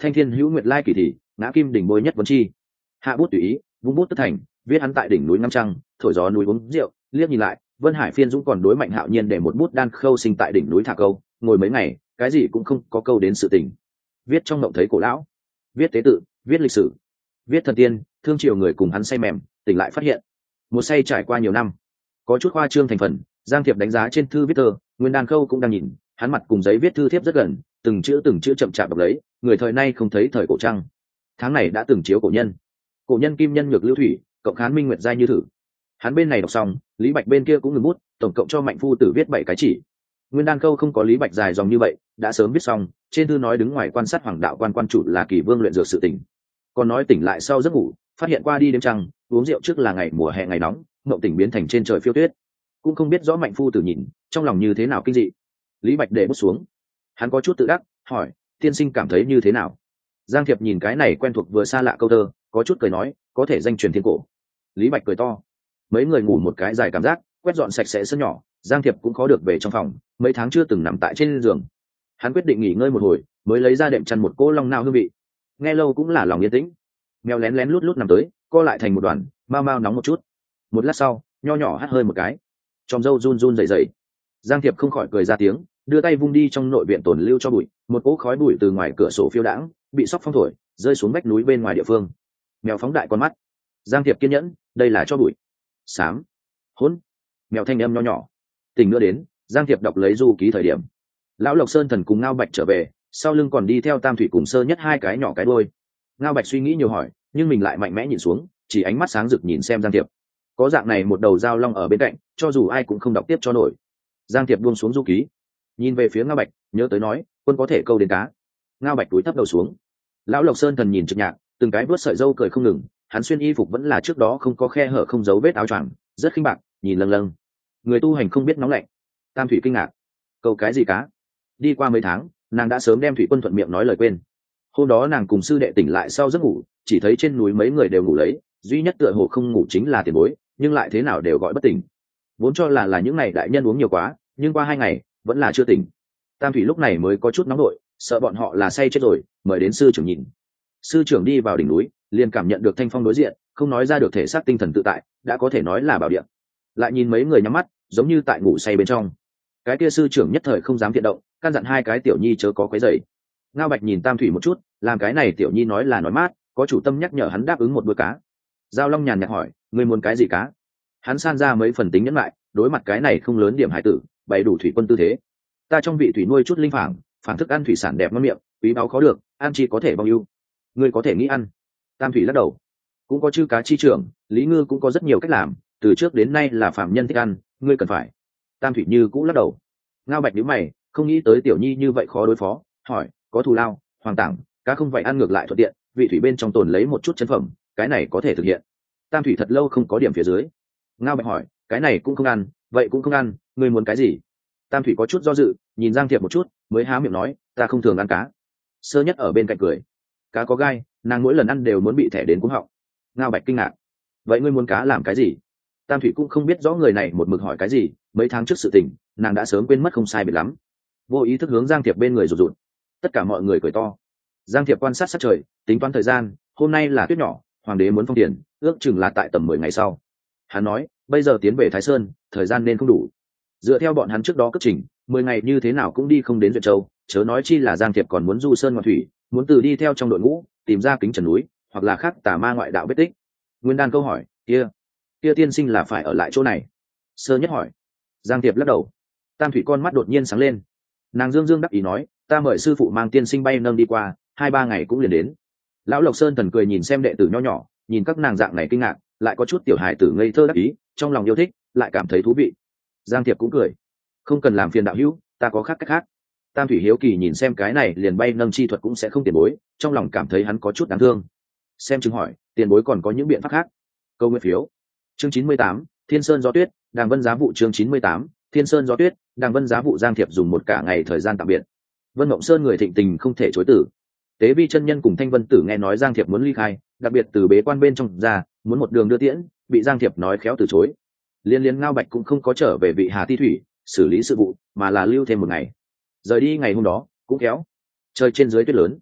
thanh thiên hữu nguyệt lai kỳ thị, ngã kim đỉnh bôi nhất vấn chi. Hạ bút tùy ý, vung bút tất thành, viết hắn tại đỉnh núi ngắm trăng, thổi gió núi uống rượu, liếc nhìn lại, Vân Hải Phiên Dũng còn đối Mạnh Hạo Nhiên để một bút đan khâu sinh tại đỉnh núi thả câu, ngồi mấy ngày, cái gì cũng không có câu đến sự tình. Viết trong mộng thấy cổ lão, viết tế tự, viết lịch sử, viết thần tiên, thương triều người cùng hắn say mềm, tỉnh lại phát hiện. Một say trải qua nhiều năm, có chút khoa trương thành phần, Giang Thiệp đánh giá trên thư viết thơ, Nguyên Đan Khâu cũng đang nhìn, hắn mặt cùng giấy viết thư thiếp rất gần, từng chữ từng chữ chậm chạp đọc lấy, người thời nay không thấy thời cổ trăng. Tháng này đã từng chiếu cổ nhân. Cổ nhân kim nhân nhược lưu thủy, cộng khán minh nguyệt giai như thử. Hắn bên này đọc xong, Lý Bạch bên kia cũng ngừng bút, tổng cộng cho Mạnh phu tử viết bảy cái chỉ. Nguyên Đan Khâu không có Lý Bạch dài dòng như vậy, đã sớm viết xong, trên thư nói đứng ngoài quan sát hoàng đạo quan quan chủ là Kỳ Vương luyện dược sự tỉnh. Còn nói tỉnh lại sau giấc ngủ, phát hiện qua đi đêm trăng, uống rượu trước là ngày mùa hè ngày nóng, mộng tỉnh biến thành trên trời phiêu tuyết. Cũng không biết rõ Mạnh phu tử nhìn, trong lòng như thế nào kinh dị. Lý Bạch để bút xuống, hắn có chút tự đắc, hỏi: "Tiên sinh cảm thấy như thế nào?" Giang Thiệp nhìn cái này quen thuộc vừa xa lạ câu thơ, có chút cười nói: "Có thể danh truyền thiên cổ." Lý Bạch cười to. Mấy người ngủ một cái dài cảm giác, quét dọn sạch sẽ sân nhỏ, Giang Thiệp cũng khó được về trong phòng, mấy tháng chưa từng nằm tại trên giường. Hắn quyết định nghỉ ngơi một hồi, mới lấy ra đệm chăn một cỗ long nao hương vị. Nghe lâu cũng là lòng yên tĩnh. Mèo lén lén lút lút nằm tới, co lại thành một đoàn, mau mau nóng một chút. Một lát sau, nho nhỏ hắt hơi một cái, tròm râu run run rẩy rẩy. Giang Thiệp không khỏi cười ra tiếng, đưa tay vung đi trong nội viện tồn lưu cho bụi, một cỗ khói bụi từ ngoài cửa sổ phiêu đãng, bị sóc phong thổi, rơi xuống vách núi bên ngoài địa phương. Mèo phóng đại con mắt. Giang Thiệp kiên nhẫn, đây là cho bụi. Sám. Hỗn. Mèo thanh âm nho nhỏ. Tỉnh nữa đến, Giang Thiệp đọc lấy du ký thời điểm. Lão Lộc Sơn Thần cùng Ngao Bạch trở về, sau lưng còn đi theo Tam Thủy cùng Sơ Nhất hai cái nhỏ cái đuôi. Ngao Bạch suy nghĩ nhiều hỏi, nhưng mình lại mạnh mẽ nhìn xuống, chỉ ánh mắt sáng rực nhìn xem Giang Thiệp. Có dạng này một đầu dao long ở bên cạnh, cho dù ai cũng không đọc tiếp cho nổi. Giang Thiệp buông xuống du ký, nhìn về phía Ngao Bạch, nhớ tới nói, quân có thể câu đến cá. Ngao Bạch túi thấp đầu xuống. Lão Lộc Sơn Thần nhìn Trực Nhạc, từng cái vuốt sợi râu cười không ngừng, hắn xuyên y phục vẫn là trước đó không có khe hở không dấu vết áo choàng, rất khinh bạc, nhìn lâng lâng. Người tu hành không biết nóng lạnh. Tam Thủy kinh ngạc, câu cái gì cá? Đi qua mấy tháng, nàng đã sớm đem Thủy Quân thuận miệng nói lời quên. Hôm đó nàng cùng sư đệ tỉnh lại sau giấc ngủ, chỉ thấy trên núi mấy người đều ngủ lấy, duy nhất tựa hồ không ngủ chính là Tiền Bối, nhưng lại thế nào đều gọi bất tỉnh. Vốn cho là là những ngày đại nhân uống nhiều quá, nhưng qua hai ngày vẫn là chưa tỉnh. Tam Thủy lúc này mới có chút nóng nổi, sợ bọn họ là say chết rồi, mời đến sư trưởng nhìn. Sư trưởng đi vào đỉnh núi, liền cảm nhận được thanh phong đối diện, không nói ra được thể xác tinh thần tự tại, đã có thể nói là bảo điện. Lại nhìn mấy người nhắm mắt, giống như tại ngủ say bên trong. Cái kia sư trưởng nhất thời không dám thiện động, căn dặn hai cái tiểu nhi chớ có quấy rầy. Ngao Bạch nhìn Tam Thủy một chút, làm cái này tiểu nhi nói là nói mát, có chủ tâm nhắc nhở hắn đáp ứng một bữa cá. Giao Long nhàn nhạt hỏi, ngươi muốn cái gì cá? Hắn san ra mấy phần tính nhẫn lại, đối mặt cái này không lớn điểm hải tử, bày đủ thủy quân tư thế. Ta trong vị thủy nuôi chút linh phảng, phảng thức ăn thủy sản đẹp ngon miệng, quý báu khó được, ăn chi có thể bao nhiêu. Ngươi có thể nghĩ ăn. Tam Thủy lắc đầu. Cũng có chư cá chi trưởng, Lý Ngư cũng có rất nhiều cách làm, từ trước đến nay là phạm nhân thích ăn, ngươi cần phải. Tam Thủy như cũng lắc đầu. Ngao Bạch nhíu mày, không nghĩ tới tiểu nhi như vậy khó đối phó, hỏi, có thù lao, hoàng tảng, cá không vậy ăn ngược lại thuận tiện, vị thủy bên trong tồn lấy một chút chân phẩm, cái này có thể thực hiện. Tam Thủy thật lâu không có điểm phía dưới. Ngao Bạch hỏi, cái này cũng không ăn, vậy cũng không ăn, ngươi muốn cái gì? Tam Thủy có chút do dự, nhìn Giang Thiệp một chút, mới há miệng nói, ta không thường ăn cá. Sơ Nhất ở bên cạnh cười, cá có gai, nàng mỗi lần ăn đều muốn bị thẻ đến cuống họng. Ngao Bạch kinh ngạc, vậy ngươi muốn cá làm cái gì? Tam Thủy cũng không biết rõ người này một mực hỏi cái gì, mấy tháng trước sự tình, nàng đã sớm quên mất không sai biệt lắm. Vô ý thức hướng Giang Thiệp bên người rụt rụt. Tất cả mọi người cười to. Giang Thiệp quan sát sát trời, tính toán thời gian, hôm nay là tuyết nhỏ, hoàng đế muốn phong tiền, ước chừng là tại tầm mười ngày sau. Hắn nói, bây giờ tiến về Thái Sơn, thời gian nên không đủ. Dựa theo bọn hắn trước đó cất trình, mười ngày như thế nào cũng đi không đến Duyện Châu, chớ nói chi là Giang Thiệp còn muốn du sơn ngoạn thủy, muốn từ đi theo trong đội ngũ, tìm ra kính trần núi, hoặc là khác tà ma ngoại đạo vết tích. Nguyên Đan câu hỏi, kia, kia tiên sinh là phải ở lại chỗ này? Sơ Nhất hỏi. Giang Thiệp lắc đầu. Tam Thủy con mắt đột nhiên sáng lên. Nàng dương dương đắc ý nói, ta mời sư phụ mang tiên sinh bay nâng đi qua, hai ba ngày cũng liền đến. Lão Lộc Sơn Thần cười nhìn xem đệ tử nho nhỏ, nhìn các nàng dạng này kinh ngạc, lại có chút tiểu hài tử ngây thơ đắc ý, trong lòng yêu thích, lại cảm thấy thú vị. Giang Thiệp cũng cười, không cần làm phiền đạo hữu, ta có khác cách khác. Tam Thủy hiếu kỳ nhìn xem cái này liền bay nâng chi thuật cũng sẽ không tiền bối, trong lòng cảm thấy hắn có chút đáng thương. Xem chứng hỏi, tiền bối còn có những biện pháp khác? Câu nguyên phiếu. Chương chín mươi tám, Thiên Sơn gió tuyết, Đàng Vân giá vụ. Chương chín mươi tám, Thiên Sơn gió tuyết, Đàng Vân giá vụ. Giang Thiệp dùng một cả ngày thời gian tạm biệt. Vân Mộng Sơn người thịnh tình không thể chối từ. Tế Vi chân nhân cùng Thanh Vân Tử nghe nói Giang Thiệp muốn ly khai, đặc biệt từ bế quan bên trong ra, muốn một đường đưa tiễn, bị Giang Thiệp nói khéo từ chối. Liên Liên Ngao Bạch cũng không có trở về Vị Hà Ti thủy xử lý sự vụ, mà là lưu thêm một ngày. Rời đi ngày hôm đó cũng khéo. Trời trên dưới tuyết lớn,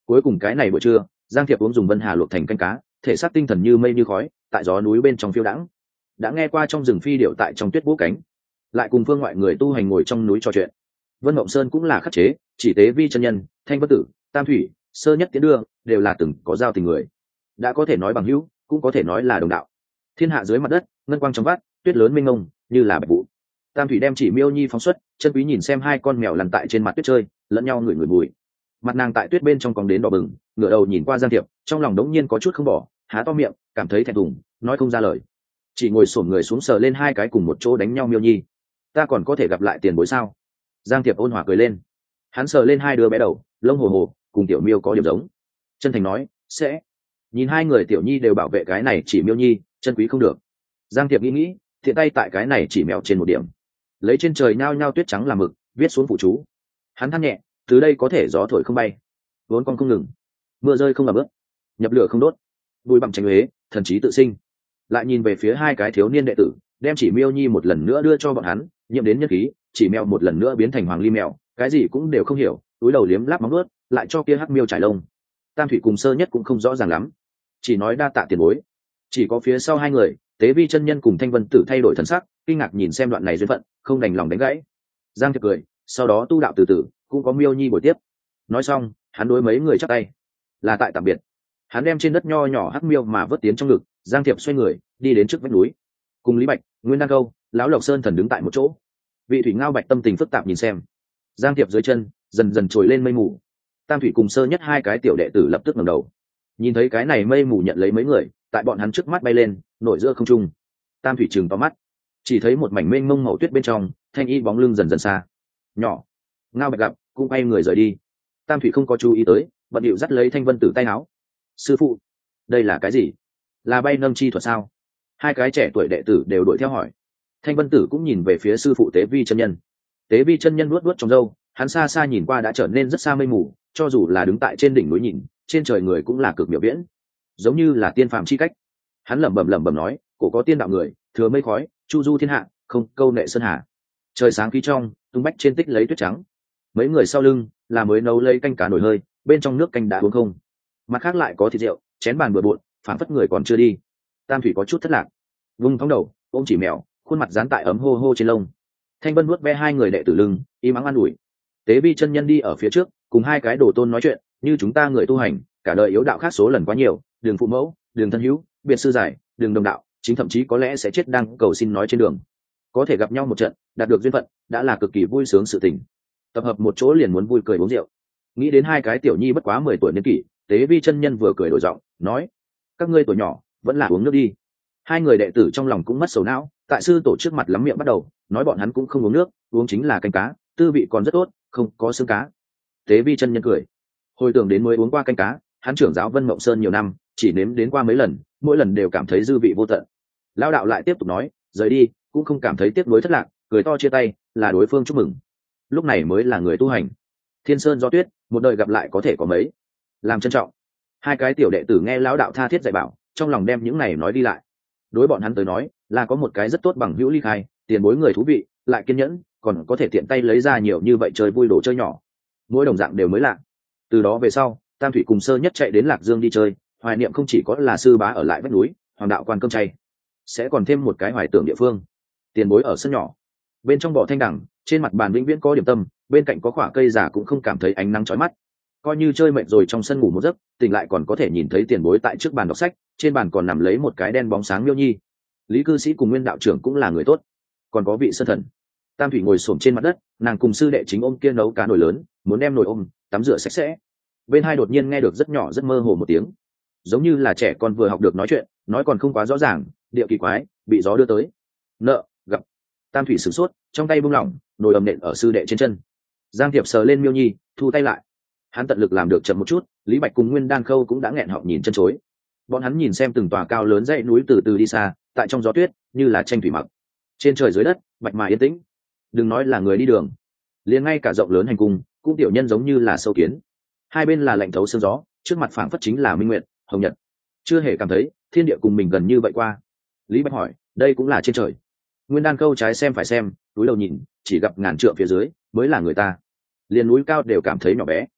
Cuối cùng cái này buổi trưa, Giang Thiệp uống dùng Vân Hà luộc thành canh cá, thể xác tinh thần như mây như khói, tại gió núi bên trong phiêu đãng. Đã nghe qua trong rừng phi điệu tại trong tuyết vỗ cánh, lại cùng phương ngoại người tu hành ngồi trong núi trò chuyện. Vân Mộng Sơn cũng là khắc chế, chỉ tế vi chân nhân, Thanh Vân Tử, Tam Thủy, Sơ Nhất Tiến Đưa, đều là từng có giao tình người. Đã có thể nói bằng hữu, cũng có thể nói là đồng đạo. Thiên hạ dưới mặt đất, ngân quang trong vắt, tuyết lớn mênh mông, như là bạch vụ. Tam Thủy đem chỉ Miêu Nhi phóng xuất, chân quý nhìn xem hai con mèo lăn tại trên mặt tuyết chơi, lẫn nhau ngửi ngửi mùi. Mặt nàng tại tuyết bên trong cong đến đỏ bừng, ngửa đầu nhìn qua Giang Thiệp, trong lòng đống nhiên có chút không bỏ, há to miệng, cảm thấy thẹn thùng, nói không ra lời. Chỉ ngồi xổm người xuống sờ lên hai cái cùng một chỗ đánh nhau Miêu Nhi. Ta còn có thể gặp lại tiền bối sao? Giang Thiệp ôn hòa cười lên. Hắn sờ lên hai đứa bé đầu, lông hồ hồ, cùng tiểu Miêu có điểm giống. Chân thành nói, sẽ. Nhìn hai người tiểu nhi đều bảo vệ cái này chỉ Miêu Nhi, chân quý không được. Giang Thiệp nghĩ nghĩ, thiện tay tại cái này chỉ mèo trên một điểm, lấy trên trời nhao nhao tuyết trắng làm mực, viết xuống phụ chú. Hắn than nhẹ, từ đây có thể gió thổi không bay, vốn con không ngừng, mưa rơi không ẩm ướt, nhập lửa không đốt, bụi bặm tránh huế, thần trí tự sinh. Lại nhìn về phía hai cái thiếu niên đệ tử, đem chỉ Miêu Nhi một lần nữa đưa cho bọn hắn, nhiễm đến nhân khí, chỉ mèo một lần nữa biến thành hoàng ly mèo, cái gì cũng đều không hiểu, túi đầu liếm láp móng ướt, lại cho kia hắc miêu trải lông. Tam Thủy cùng Sơ Nhất cũng không rõ ràng lắm, chỉ nói đa tạ tiền bối. Chỉ có phía sau hai người, Tế Vi chân nhân cùng Thanh Vân Tử thay đổi thần sắc, kinh ngạc nhìn xem đoạn này duyên phận, không đành lòng đánh gãy. Giang Thiệp cười, sau đó tu đạo từ từ, cũng có Miêu Nhi buổi tiếp. Nói xong, hắn đối mấy người chắp tay, là tại tạm biệt. Hắn đem trên đất nho nhỏ hắc miêu mà vớt tiến trong ngực. Giang Thiệp xoay người, đi đến trước vách núi, cùng Lý Bạch, Nguyên Đan Câu, lão Lộc Sơn thần đứng tại một chỗ. Vị Thủy Ngao Bạch tâm tình phức tạp nhìn xem. Giang Thiệp dưới chân dần dần trồi lên mây mù. Tam Thủy cùng Sơ Nhất hai cái tiểu đệ tử lập tức ngẩng đầu, nhìn thấy cái này mây mù nhận lấy mấy người, tại bọn hắn trước mắt bay lên, nổi giữa không trung. Tam Thủy trừng to mắt, chỉ thấy một mảnh mênh mông màu tuyết bên trong, Thanh Y bóng lưng dần dần xa nhỏ. Ngao Bạch gặp, cũng bay người rời đi. Tam Thủy không có chú ý tới, bận điệu dắt lấy Thanh Vân Tử tay áo. Sư phụ, đây là cái gì? Là bay nâng chi thuật sao? Hai cái trẻ tuổi đệ tử đều đuổi theo hỏi. Thanh Vân Tử cũng nhìn về phía sư phụ Tế Vi chân nhân. Tế Vi chân nhân luốt luốt trong râu, hắn xa xa nhìn qua đã trở nên rất xa mây mù, cho dù là đứng tại trên đỉnh núi nhìn, trên trời người cũng là cực miểu viễn, giống như là tiên phàm chi cách. Hắn lẩm bẩm lẩm bẩm nói, cổ có tiên đạo người, thừa mây khói, chu du thiên hạ, không câu nệ sơn hà. Trời sáng khí trong, tung bách trên tích lấy tuyết trắng. Mấy người sau lưng là mới nấu lấy canh cá nổi hơi, bên trong nước canh đã uống không. Mặt khác lại có thịt rượu, chén bàn bừa bộn, phảng phất người còn chưa đi. Tam Thủy có chút thất lạc, vung thóng đầu, ôm chỉ mèo, khuôn mặt dán tại ấm hô hô trên lông. Thanh Vân nuốt ve hai người đệ tử lưng, im ắng an ủi. Tế Vi chân nhân đi ở phía trước, cùng hai cái đồ tôn nói chuyện, như chúng ta người tu hành, cả đời yếu đạo khác số lần quá nhiều, đường phụ mẫu, đường thân hữu, biệt sư giải, đường đồng đạo, chính thậm chí có lẽ sẽ chết đang cầu xin nói trên đường. Có thể gặp nhau một trận, đạt được duyên phận, đã là cực kỳ vui sướng sự tình. Tập hợp một chỗ liền muốn vui cười uống rượu. Nghĩ đến hai cái tiểu nhi bất quá mười tuổi niên kỷ, Tế Vi chân nhân vừa cười đổi giọng, nói: các ngươi tuổi nhỏ, vẫn là uống nước đi. Hai người đệ tử trong lòng cũng mất sầu não, tại sư tổ trước mặt lắm miệng bắt đầu nói bọn hắn cũng không uống nước, uống chính là canh cá, tư vị còn rất tốt, không có xương cá. Tế Vi chân nhân cười, hồi tưởng đến mới uống qua canh cá, hắn trưởng giáo Vân Mộng Sơn nhiều năm, chỉ nếm đến qua mấy lần, mỗi lần đều cảm thấy dư vị vô tận. Lão đạo lại tiếp tục nói, rời đi cũng không cảm thấy tiếc nuối thất lạc, cười to chia tay, là đối phương chúc mừng. Lúc này mới là người tu hành. Thiên sơn gió tuyết, một đời gặp lại có thể có mấy, làm trân trọng. Hai cái tiểu đệ tử nghe lão đạo tha thiết dạy bảo, trong lòng đem những này nói đi lại. Đối bọn hắn tới nói, là có một cái rất tốt bằng hữu ly khai, tiền bối người thú vị, lại kiên nhẫn, còn có thể tiện tay lấy ra nhiều như vậy chơi vui đồ chơi nhỏ. Mỗi đồng dạng đều mới lạ. Từ đó về sau, Tam Thủy cùng Sơ Nhất chạy đến Lạc Dương đi chơi, hoài niệm không chỉ có là sư bá ở lại vách núi, hoàng đạo quan cơm chay, sẽ còn thêm một cái hoài tưởng địa phương. Tiền bối ở sân nhỏ, bên trong bọ thanh đằng, trên mặt bàn vĩnh viễn có điểm tâm, bên cạnh có khỏa cây giả cũng không cảm thấy ánh nắng chói mắt. Coi như chơi mệt rồi trong sân ngủ một giấc, tỉnh lại còn có thể nhìn thấy tiền bối tại trước bàn đọc sách, trên bàn còn nằm lấy một cái đen bóng sáng Miêu Nhi. Lý cư sĩ cùng Nguyên đạo trưởng cũng là người tốt, còn có vị sơn thần. Tam Thủy ngồi xổm trên mặt đất, nàng cùng sư đệ chính ôm kia nấu cá nồi lớn, muốn đem nồi ôm tắm rửa sạch sẽ. Bên hai đột nhiên nghe được rất nhỏ rất mơ hồ một tiếng, giống như là trẻ con vừa học được nói chuyện, nói còn không quá rõ ràng, điệu kỳ quái, bị gió đưa tới. Nợ gặp. Tam Thủy sửng sốt, trong tay buông lỏng, nồi ầm nện ở sư đệ trên chân. Giang Thiệp sờ lên Miêu Nhi, thu tay lại. Hắn tận lực làm được chậm một chút, Lý Bạch cùng Nguyên Đan Khâu cũng đã nghẹn họng nhìn chân chối. Bọn hắn nhìn xem từng tòa cao lớn dãy núi từ từ đi xa, tại trong gió tuyết như là tranh thủy mặc. Trên trời dưới đất, bạch mà yên tĩnh. Đừng nói là người đi đường, liền ngay cả rộng lớn hành cung, cũng tiểu nhân giống như là sâu kiến. Hai bên là lạnh thấu xương gió, trước mặt phảng phất chính là minh nguyệt, hồng nhật. Chưa hề cảm thấy thiên địa cùng mình gần như vậy qua. Lý Bạch hỏi, đây cũng là trên trời? Nguyên Đan Câu trái xem phải xem, túi đầu nhìn, chỉ gặp ngàn trượng phía dưới mới là người ta, liền núi cao đều cảm thấy nhỏ bé.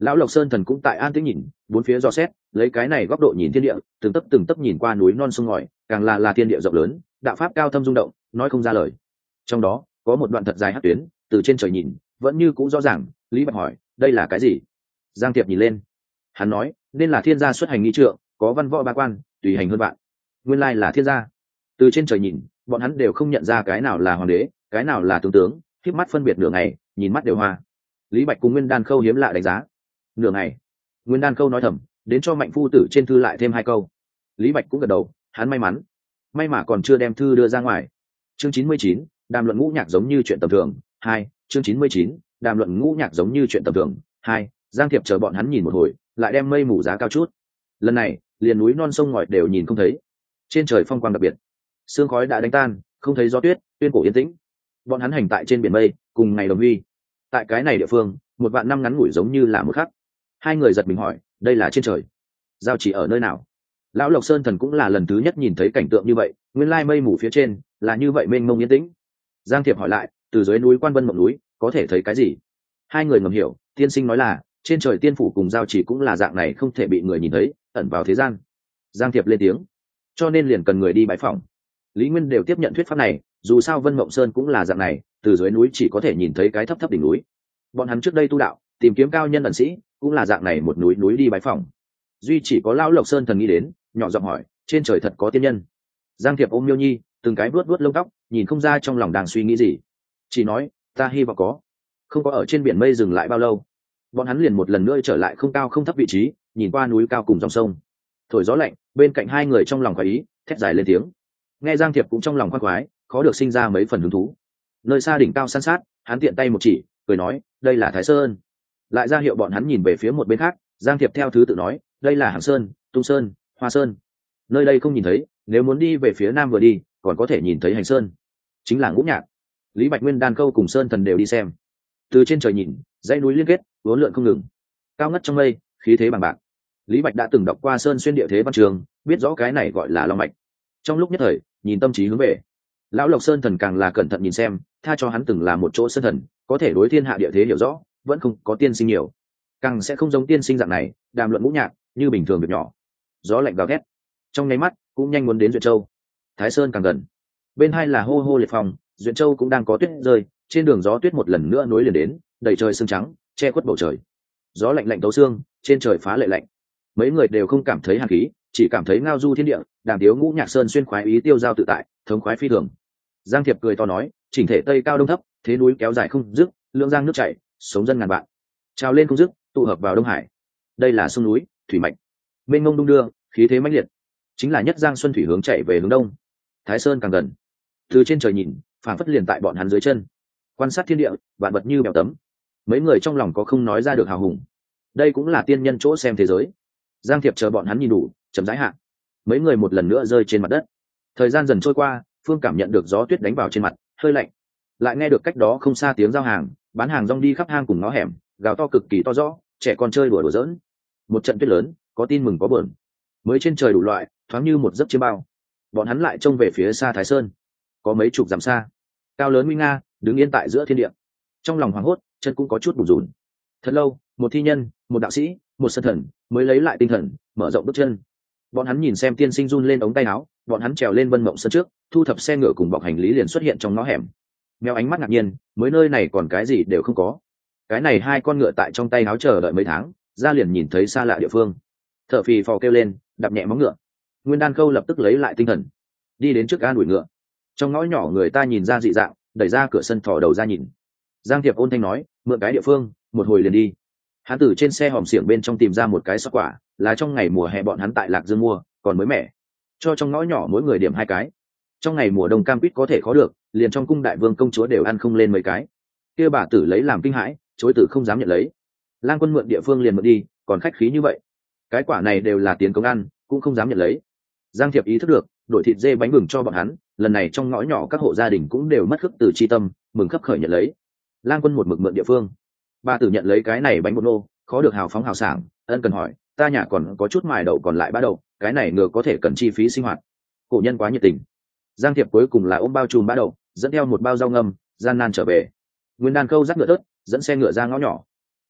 Lão Lộc Sơn Thần cũng tại an tĩnh nhìn, bốn phía dò xét, lấy cái này góc độ nhìn thiên địa, từng tấc từng tấc nhìn qua núi non sông ngòi, càng là là thiên địa rộng lớn, đạo pháp cao thâm rung động, nói không ra lời. Trong đó có một đoạn thật dài hắc tuyến, từ trên trời nhìn, vẫn như cũ rõ ràng. Lý Bạch hỏi, đây là cái gì? Giang Tiệp nhìn lên, hắn nói, nên là thiên gia xuất hành nghi trượng, có văn võ ba quan, tùy hành hơn bạn. Nguyên lai là thiên gia. Từ trên trời nhìn, bọn hắn đều không nhận ra cái nào là hoàng đế, cái nào là tướng tướng, khép mắt phân biệt nửa ngày, nhìn mắt đều hoa. Lý Bạch cùng Nguyên Đan Khâu hiếm lạ đánh giá. Nửa ngày, Nguyên Đan Khâu nói thầm, đến cho Mạnh phu tử trên thư lại thêm hai câu. Lý Bạch cũng gật đầu, hắn may mắn, may mà còn chưa đem thư đưa ra ngoài. Chương chín mươi chín, đàm luận ngũ nhạc giống như chuyện tầm thường. Hai, chương chín mươi chín, đàm luận ngũ nhạc giống như chuyện tầm thường. Hai, Giang Thiệp chờ bọn hắn nhìn một hồi, lại đem mây mù giá cao chút. Lần này, liền núi non sông ngòi đều nhìn không thấy. Trên trời phong quang đặc biệt, sương khói đã đánh tan, không thấy gió tuyết, tuyên cổ yên tĩnh. Bọn hắn hành tại trên biển mây, cùng ngày đồng huy. Tại cái này địa phương, một vạn năm ngắn ngủi giống như là một khắc. Hai người giật mình hỏi, đây là trên trời, giao chỉ ở nơi nào? Lão Lộc Sơn Thần cũng là lần thứ nhất nhìn thấy cảnh tượng như vậy, nguyên lai mây mù phía trên là như vậy mênh mông yên tĩnh. Giang Thiệp hỏi lại, từ dưới núi Quan Vân Mộng núi có thể thấy cái gì? Hai người ngầm hiểu, tiên sinh nói là trên trời tiên phủ cùng giao chỉ cũng là dạng này, không thể bị người nhìn thấy, ẩn vào thế gian. Giang Thiệp lên tiếng, cho nên liền cần người đi bái phỏng. Lý Nguyên đều tiếp nhận thuyết pháp này, dù sao Vân Mộng Sơn cũng là dạng này, từ dưới núi chỉ có thể nhìn thấy cái thấp thấp đỉnh núi. Bọn hắn trước đây tu đạo, tìm kiếm cao nhân ẩn sĩ, cũng là dạng này, một núi núi đi bái phỏng. Duy chỉ có Lão Lộc Sơn Thần nghĩ đến, nhỏ giọng hỏi, trên trời thật có tiên nhân? Giang Thiệp ôm Miêu Nhi, từng cái vuốt vuốt lông tóc, nhìn không ra trong lòng đang suy nghĩ gì, chỉ nói, ta hy vọng có. Không có ở trên biển mây dừng lại bao lâu, bọn hắn liền một lần nữa trở lại không cao không thấp vị trí, nhìn qua núi cao cùng dòng sông. Thổi gió lạnh, bên cạnh hai người trong lòng khoái ý, thét dài lên tiếng. Nghe Giang Thiệp cũng trong lòng khoan khoái, khó được sinh ra mấy phần hứng thú. Nơi xa đỉnh cao san sát, hắn tiện tay một chỉ, cười nói, đây là Thái Sơn. Lại ra hiệu bọn hắn nhìn về phía một bên khác. Giang Thiệp theo thứ tự nói, đây là Hàng Sơn, Tung Sơn, Hoa Sơn. Nơi đây không nhìn thấy, nếu muốn đi về phía nam vừa đi, còn có thể nhìn thấy Hành Sơn, chính là Ngũ Nhạc. Lý Bạch, Nguyên Đan Câu cùng Sơn Thần đều đi xem. Từ trên trời nhìn, dãy núi liên kết, uốn lượn không ngừng, cao ngất trong mây, khí thế bằng bạc. Lý Bạch đã từng đọc qua Sơn Xuyên địa thế văn trường, biết rõ cái này gọi là long mạch. Trong lúc nhất thời, nhìn tâm trí hướng về. Lão Lộc Sơn Thần càng là cẩn thận nhìn xem, tha cho hắn từng là một chỗ sơn thần, có thể đối thiên hạ địa thế hiểu rõ, vẫn không có tiên sinh nhiều, càng sẽ không giống tiên sinh dạng này đàm luận ngũ nhạc như bình thường việc nhỏ. Gió lạnh gào thét, trong nháy mắt cũng nhanh muốn đến Duyện Châu. Thái Sơn càng gần, bên hai là hô hô liệt phong, Duyện Châu cũng đang có tuyết rơi, trên đường gió tuyết một lần nữa nối liền đến, đầy trời sương trắng che khuất bầu trời. Gió lạnh lạnh tấu xương, trên trời phá lệ lạnh. Mấy người đều không cảm thấy hàn khí, chỉ cảm thấy ngao du thiên địa, đàm tiếu ngũ nhạc sơn xuyên khoái ý tiêu giao tự tại, thống khoái phi thường. Giang Thiệp cười to nói, chỉnh thể tây cao đông thấp, thế núi kéo dài không dứt, lưỡng giang nước chảy, sống dân ngàn vạn, trào lên không dứt, tụ hợp vào Đông Hải. Đây là sông núi thủy mạch, mênh mông đung đưa, khí thế mãnh liệt, chính là nhất giang xuân thủy hướng chạy về hướng đông. Thái Sơn càng gần, từ trên trời nhìn, phảng phất liền tại bọn hắn dưới chân. Quan sát thiên địa, vạn vật như bèo tấm. Mấy người trong lòng có không nói ra được hào hùng. Đây cũng là tiên nhân chỗ xem thế giới. Giang Thiệp chờ bọn hắn nhìn đủ, chậm rãi hạ. Mấy người một lần nữa rơi trên mặt đất. Thời gian dần trôi qua, Phương cảm nhận được gió tuyết đánh vào trên mặt, hơi lạnh. Lại nghe được cách đó không xa tiếng giao hàng, bán hàng rong đi khắp hang cùng ngõ hẻm, gào to cực kỳ to rõ, trẻ con chơi đùa đùa giỡn. Một trận tuyết lớn, có tin mừng có buồn. Mới trên trời đủ loại, thoáng như một giấc chiêm bao. Bọn hắn lại trông về phía xa Thái Sơn, có mấy chục dặm xa, cao lớn nguy nga, đứng yên tại giữa thiên địa. Trong lòng hoảng hốt, chân cũng có chút bủn rủn. Thật lâu, một thi nhân, một đạo sĩ, một sơn thần mới lấy lại tinh thần, mở rộng bước chân. Bọn hắn nhìn xem tiên sinh run lên ống tay áo, bọn hắn trèo lên Vân Mộng Sơn trước, thu thập xe ngựa cùng bọc hành lý liền xuất hiện trong ngõ hẻm. Mèo ánh mắt ngạc nhiên, mới nơi này còn cái gì đều không có. Cái này hai con ngựa tại trong tay áo chờ đợi mấy tháng, ra liền nhìn thấy xa lạ địa phương. Thở phì phò kêu lên, đạp nhẹ móng ngựa. Nguyên Đan Câu lập tức lấy lại tinh thần, đi đến trước an ủi ngựa. Trong ngõ nhỏ người ta nhìn ra dị dạng, đẩy ra cửa sân thò đầu ra nhìn. Giang Thiệp ôn thanh nói, mượn cái địa phương, một hồi liền đi. Hắn từ trên xe hòm xiển bên trong tìm ra một cái xót quả, là trong ngày mùa hè bọn hắn tại Lạc Dương mua, còn mới mẻ, cho trong ngõ nhỏ mỗi người điểm hai cái. Trong ngày mùa đông cam quýt có thể khó được, liền trong cung đại vương công chúa đều ăn không lên mấy cái. Kia bà tử lấy làm kinh hãi, chối từ không dám nhận lấy. Lang Quân mượn địa phương liền mượn đi, còn khách khí như vậy, cái quả này đều là tiền công ăn, cũng không dám nhận lấy. Giang Thiệp ý thức được, đổi thịt dê bánh bừng cho bọn hắn, lần này trong ngõ nhỏ các hộ gia đình cũng đều mất khước từ chi tâm, mừng khấp khởi nhận lấy. Lang Quân một mực mượn địa phương, bà tử nhận lấy cái này bánh bột nô, khó được hào phóng hào sảng, ân cần hỏi, ta nhà còn có chút mài đậu còn lại bã đậu, cái này ngược có thể cần chi phí sinh hoạt. Cổ nhân quá nhiệt tình. Giang Thiệp cuối cùng là ôm bao trùm bã đậu, dẫn theo một bao rau ngâm, gian nan trở về. Nguyên Đan Câu dắt ngựa tớt, dẫn xe ngựa ra ngõ nhỏ.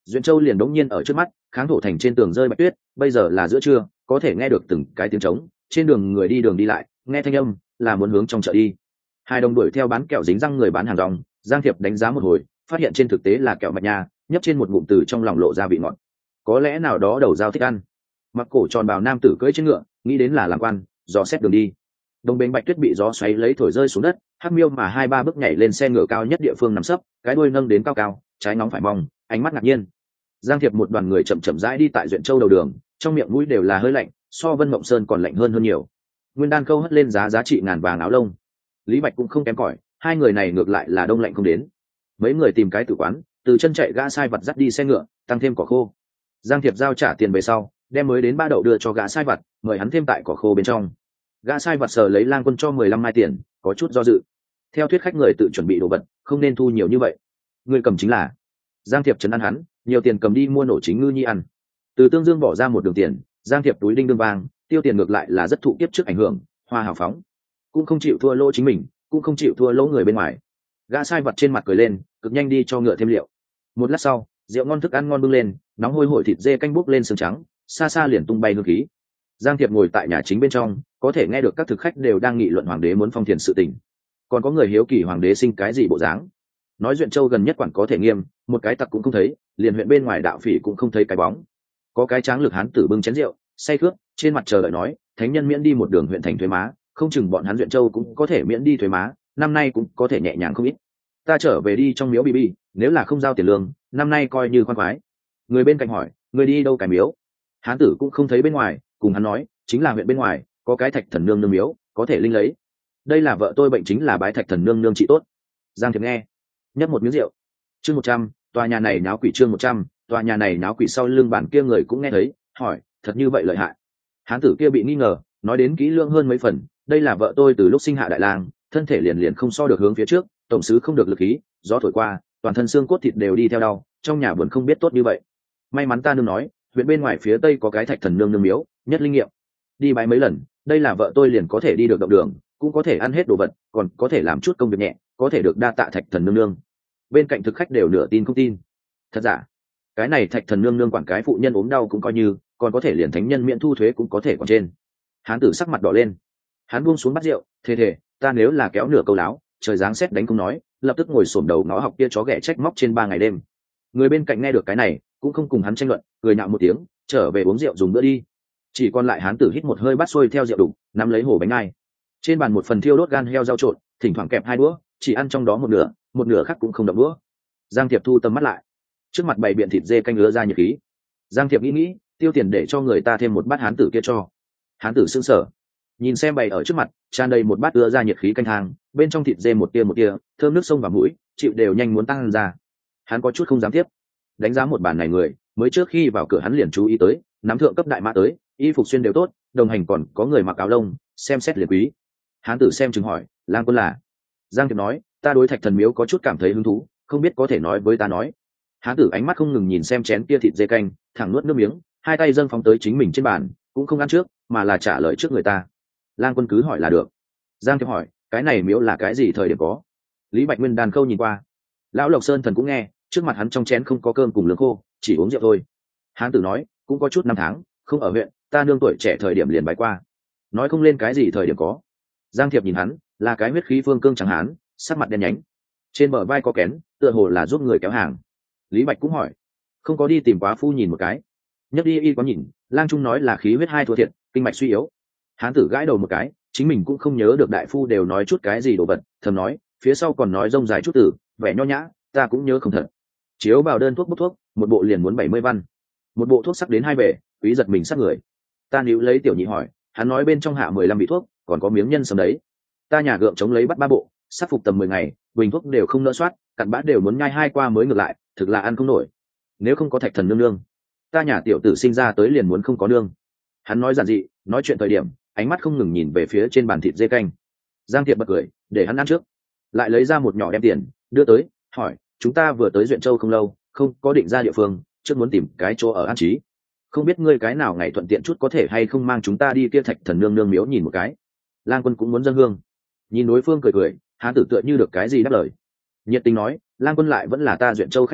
Duyện Châu liền đống nhiên ở trước mắt, kháng thổ thành trên tường rơi bạch tuyết, bây giờ là giữa trưa, có thể nghe được từng cái tiếng trống, trên đường người đi đường đi lại, nghe thanh âm, là muốn hướng trong chợ đi. Hai đồng đuổi theo bán kẹo dính răng người bán hàng rong, Giang Thiệp đánh giá một hồi, phát hiện trên thực tế là kẹo mạch nha, nhấp trên một ngụm từ trong lòng lộ ra vị ngọt. Có lẽ nào đó đầu dao thích ăn. Mặc cổ tròn bào nam tử cưỡi trên ngựa, nghĩ đến là làm quan, dò xét đường đi. Đồng bền bạch tuyết bị gió xoáy lấy thổi rơi xuống đất, Hắc Miêu mà hai ba bước nhảy lên xe ngựa cao nhất địa phương nằm sấp, cái đuôi nâng đến cao cao, trái ngóng phải mong, ánh mắt ngạc nhiên. Giang Thiệp một đoàn người chậm chậm rãi đi tại Duyện Châu đầu đường, trong miệng mũi đều là hơi lạnh, so Vân Mộng Sơn còn lạnh hơn hơn nhiều. Nguyên Đan câu hất lên giá giá trị ngàn vàng áo lông, Lý Bạch cũng không kém cỏi, hai người này ngược lại là đông lạnh không đến. Mấy người tìm cái tử quán, từ chân chạy gã sai vật dắt đi xe ngựa, tăng thêm cỏ khô. Giang Thiệp giao trả tiền về sau, đem mới đến ba đậu đưa cho gã sai vật, mời hắn thêm tại cỏ khô bên trong. Gã sai vật sờ lấy Lang Quân cho mười lăm mai tiền, có chút do dự. Theo thuyết khách người tự chuẩn bị đồ vật, không nên thu nhiều như vậy. Người cầm chính là. Giang Thiệp trấn an hắn, nhiều tiền cầm đi mua nổ chính ngư nhi ăn. Từ Tương Dương bỏ ra một đường tiền, Giang Thiệp túi đinh đương vang, tiêu tiền ngược lại là rất thụ kiếp trước ảnh hưởng, hoa hào phóng, cũng không chịu thua lỗ chính mình, cũng không chịu thua lỗ người bên ngoài. Gã sai vật trên mặt cười lên, cực nhanh đi cho ngựa thêm liệu. Một lát sau, rượu ngon thức ăn ngon bưng lên, nóng hôi hổi thịt dê canh bốc lên sương trắng, xa xa liền tung bay hương khí. Giang Thiệp ngồi tại nhà chính bên trong, có thể nghe được các thực khách đều đang nghị luận hoàng đế muốn phong thiền sự tình. Còn có người hiếu kỳ hoàng đế sinh cái gì bộ dáng. Nói Duyện Châu gần nhất quản có thể nghiêm, một cái tặc cũng không thấy, liền huyện bên ngoài đạo phỉ cũng không thấy cái bóng. Có cái tráng lực hán tử bưng chén rượu, say khướt, trên mặt chờ đợi nói, thánh nhân miễn đi một đường huyện thành thuế má, không chừng bọn hắn Duyện Châu cũng có thể miễn đi thuế má, năm nay cũng có thể nhẹ nhàng không ít. Ta trở về đi trong miếu bi bi, nếu là không giao tiền lương, năm nay coi như khoan khoái. Người bên cạnh hỏi, người đi đâu cái miếu? Hán tử cũng không thấy bên ngoài, cùng hắn nói, chính là huyện bên ngoài, có cái thạch thần nương nương miếu, có thể linh lấy. Đây là vợ tôi bệnh chính là bái thạch thần nương nương trị tốt. Giang Thiệp nghe, nhấp một miếng rượu. Chương một trăm, tòa nhà này náo quỷ chương một trăm, tòa nhà này náo quỷ sau lưng bản kia người cũng nghe thấy, hỏi, thật như vậy lợi hại? Hán tử kia bị nghi ngờ, nói đến kỹ lưỡng hơn mấy phần, đây là vợ tôi từ lúc sinh hạ đại lang, thân thể liền liền không so được hướng phía trước, tổng sứ không được lực khí, gió thổi qua, toàn thân xương cốt thịt đều đi theo đau, trong nhà buồn không biết tốt như vậy. May mắn ta nương nói, huyện bên ngoài phía tây có cái thạch thần nương nương miếu, nhất linh nghiệm. Đi bái mấy lần, đây là vợ tôi liền có thể đi được động đường, cũng có thể ăn hết đồ vật, còn có thể làm chút công việc nhẹ, có thể được đa tạ thạch thần nương nương. Bên cạnh thực khách đều nửa tin không tin. Thật giả? Cái này thạch thần nương nương quản cái phụ nhân ốm đau cũng coi như, còn có thể liền thánh nhân miễn thu thuế cũng có thể còn trên. Hán tử sắc mặt đỏ lên, hắn buông xuống bát rượu, thề thề, ta nếu là kéo nửa câu láo, trời giáng xét đánh không nói, lập tức ngồi xổm đầu ngó học kia chó ghẻ trách móc trên ba ngày đêm. Người bên cạnh nghe được cái này, cũng không cùng hắn tranh luận, cười nhạo một tiếng, trở về uống rượu dùng bữa đi. Chỉ còn lại hán tử hít một hơi bắt xuôi theo rượu đục, nắm lấy hồ bánh ai. Trên bàn một phần thiêu đốt gan heo rau trộn, thỉnh thoảng kẹp hai đũa, chỉ ăn trong đó một nửa, một nửa khác cũng không đậm đũa. Giang Thiệp thu tầm mắt lại, trước mặt bày biện thịt dê canh ứa ra nhiệt khí. Giang Thiệp nghĩ nghĩ, tiêu tiền để cho người ta thêm một bát hán tử kia cho. Hán tử sững sờ, nhìn xem bày ở trước mặt, tràn đầy một bát ứa ra nhiệt khí canh thang, bên trong thịt dê một tia một tia, thơm nước sông vào mũi, chịu đều nhanh muốn tăng ra. Hắn có chút không dám tiếp. Đánh giá một bàn này người, mới trước khi vào cửa hắn liền chú ý tới, nắm thượng cấp đại mã tới, y phục xuyên đều tốt, đồng hành còn có người mặc áo lông, xem xét liền quý. Hán tử xem chừng hỏi, Lang Quân là? Giang Thiệp nói, ta đối thạch thần miếu có chút cảm thấy hứng thú, không biết có thể nói với ta nói. Hán tử ánh mắt không ngừng nhìn xem chén kia thịt dê canh, thẳng nuốt nước miếng, hai tay dâng phóng tới chính mình trên bàn, cũng không ăn trước, mà là trả lời trước người ta. Lang Quân cứ hỏi là được. Giang Thiệp hỏi, cái này miếu là cái gì thời điểm có? Lý Bạch Nguyên đàn khâu nhìn qua, lão Lộc Sơn thần cũng nghe, trước mặt hắn trong chén không có cơm cùng lương khô, chỉ uống rượu thôi. Hán tử nói, cũng có chút năm tháng, không ở huyện, ta nương tuổi trẻ thời điểm liền bái qua. Nói không lên cái gì thời điểm có. Giang Thiệp nhìn hắn, là cái huyết khí phương cương chẳng hán, sắc mặt đen nhánh, trên bờ vai có kén, tựa hồ là giúp người kéo hàng. Lý Bạch cũng hỏi, không có đi tìm quá phu nhìn một cái? Nhất đi y có nhìn, Lang Trung nói là khí huyết hai thua thiệt, kinh mạch suy yếu. Hán tử gãi đầu một cái, chính mình cũng không nhớ được đại phu đều nói chút cái gì đồ vật, thầm nói, phía sau còn nói rông dài chút từ, vẻ nho nhã, ta cũng nhớ không thật. Chiếu vào đơn thuốc bút thuốc, một bộ liền muốn bảy mươi văn, một bộ thuốc sắc đến hai bể, quý giật mình sắc người. Ta níu lấy tiểu nhị hỏi, hắn nói bên trong hạ mười lăm vị thuốc, còn có miếng nhân sâm đấy. Ta nhà gượng chống lấy bắt ba bộ, sắc phục tầm mười ngày, bình thuốc đều không nỡ soát, cặn bã đều muốn nhai hai qua mới ngược lại, thực là ăn không nổi. Nếu không có thạch thần nương nương, ta nhà tiểu tử sinh ra tới liền muốn không có nương. Hắn nói giản dị, nói chuyện thời điểm, ánh mắt không ngừng nhìn về phía trên bàn thịt dê canh. Giang Thiệp bật cười, để hắn ăn trước, lại lấy ra một nhỏ đem tiền, đưa tới, hỏi, chúng ta vừa tới Duyện Châu không lâu, không có định ra địa phương, trước muốn tìm cái chỗ ở an trí. Không biết ngươi cái nào ngày thuận tiện chút có thể hay không mang chúng ta đi kia thạch thần nương nương miếu nhìn một cái. Lang Quân cũng muốn dâng hương. Nhìn đối phương cười cười, hán tử tựa như được cái gì đáp lời, nhiệt tình nói, Lang Quân lại vẫn là ta Duyện Châu khách nhân,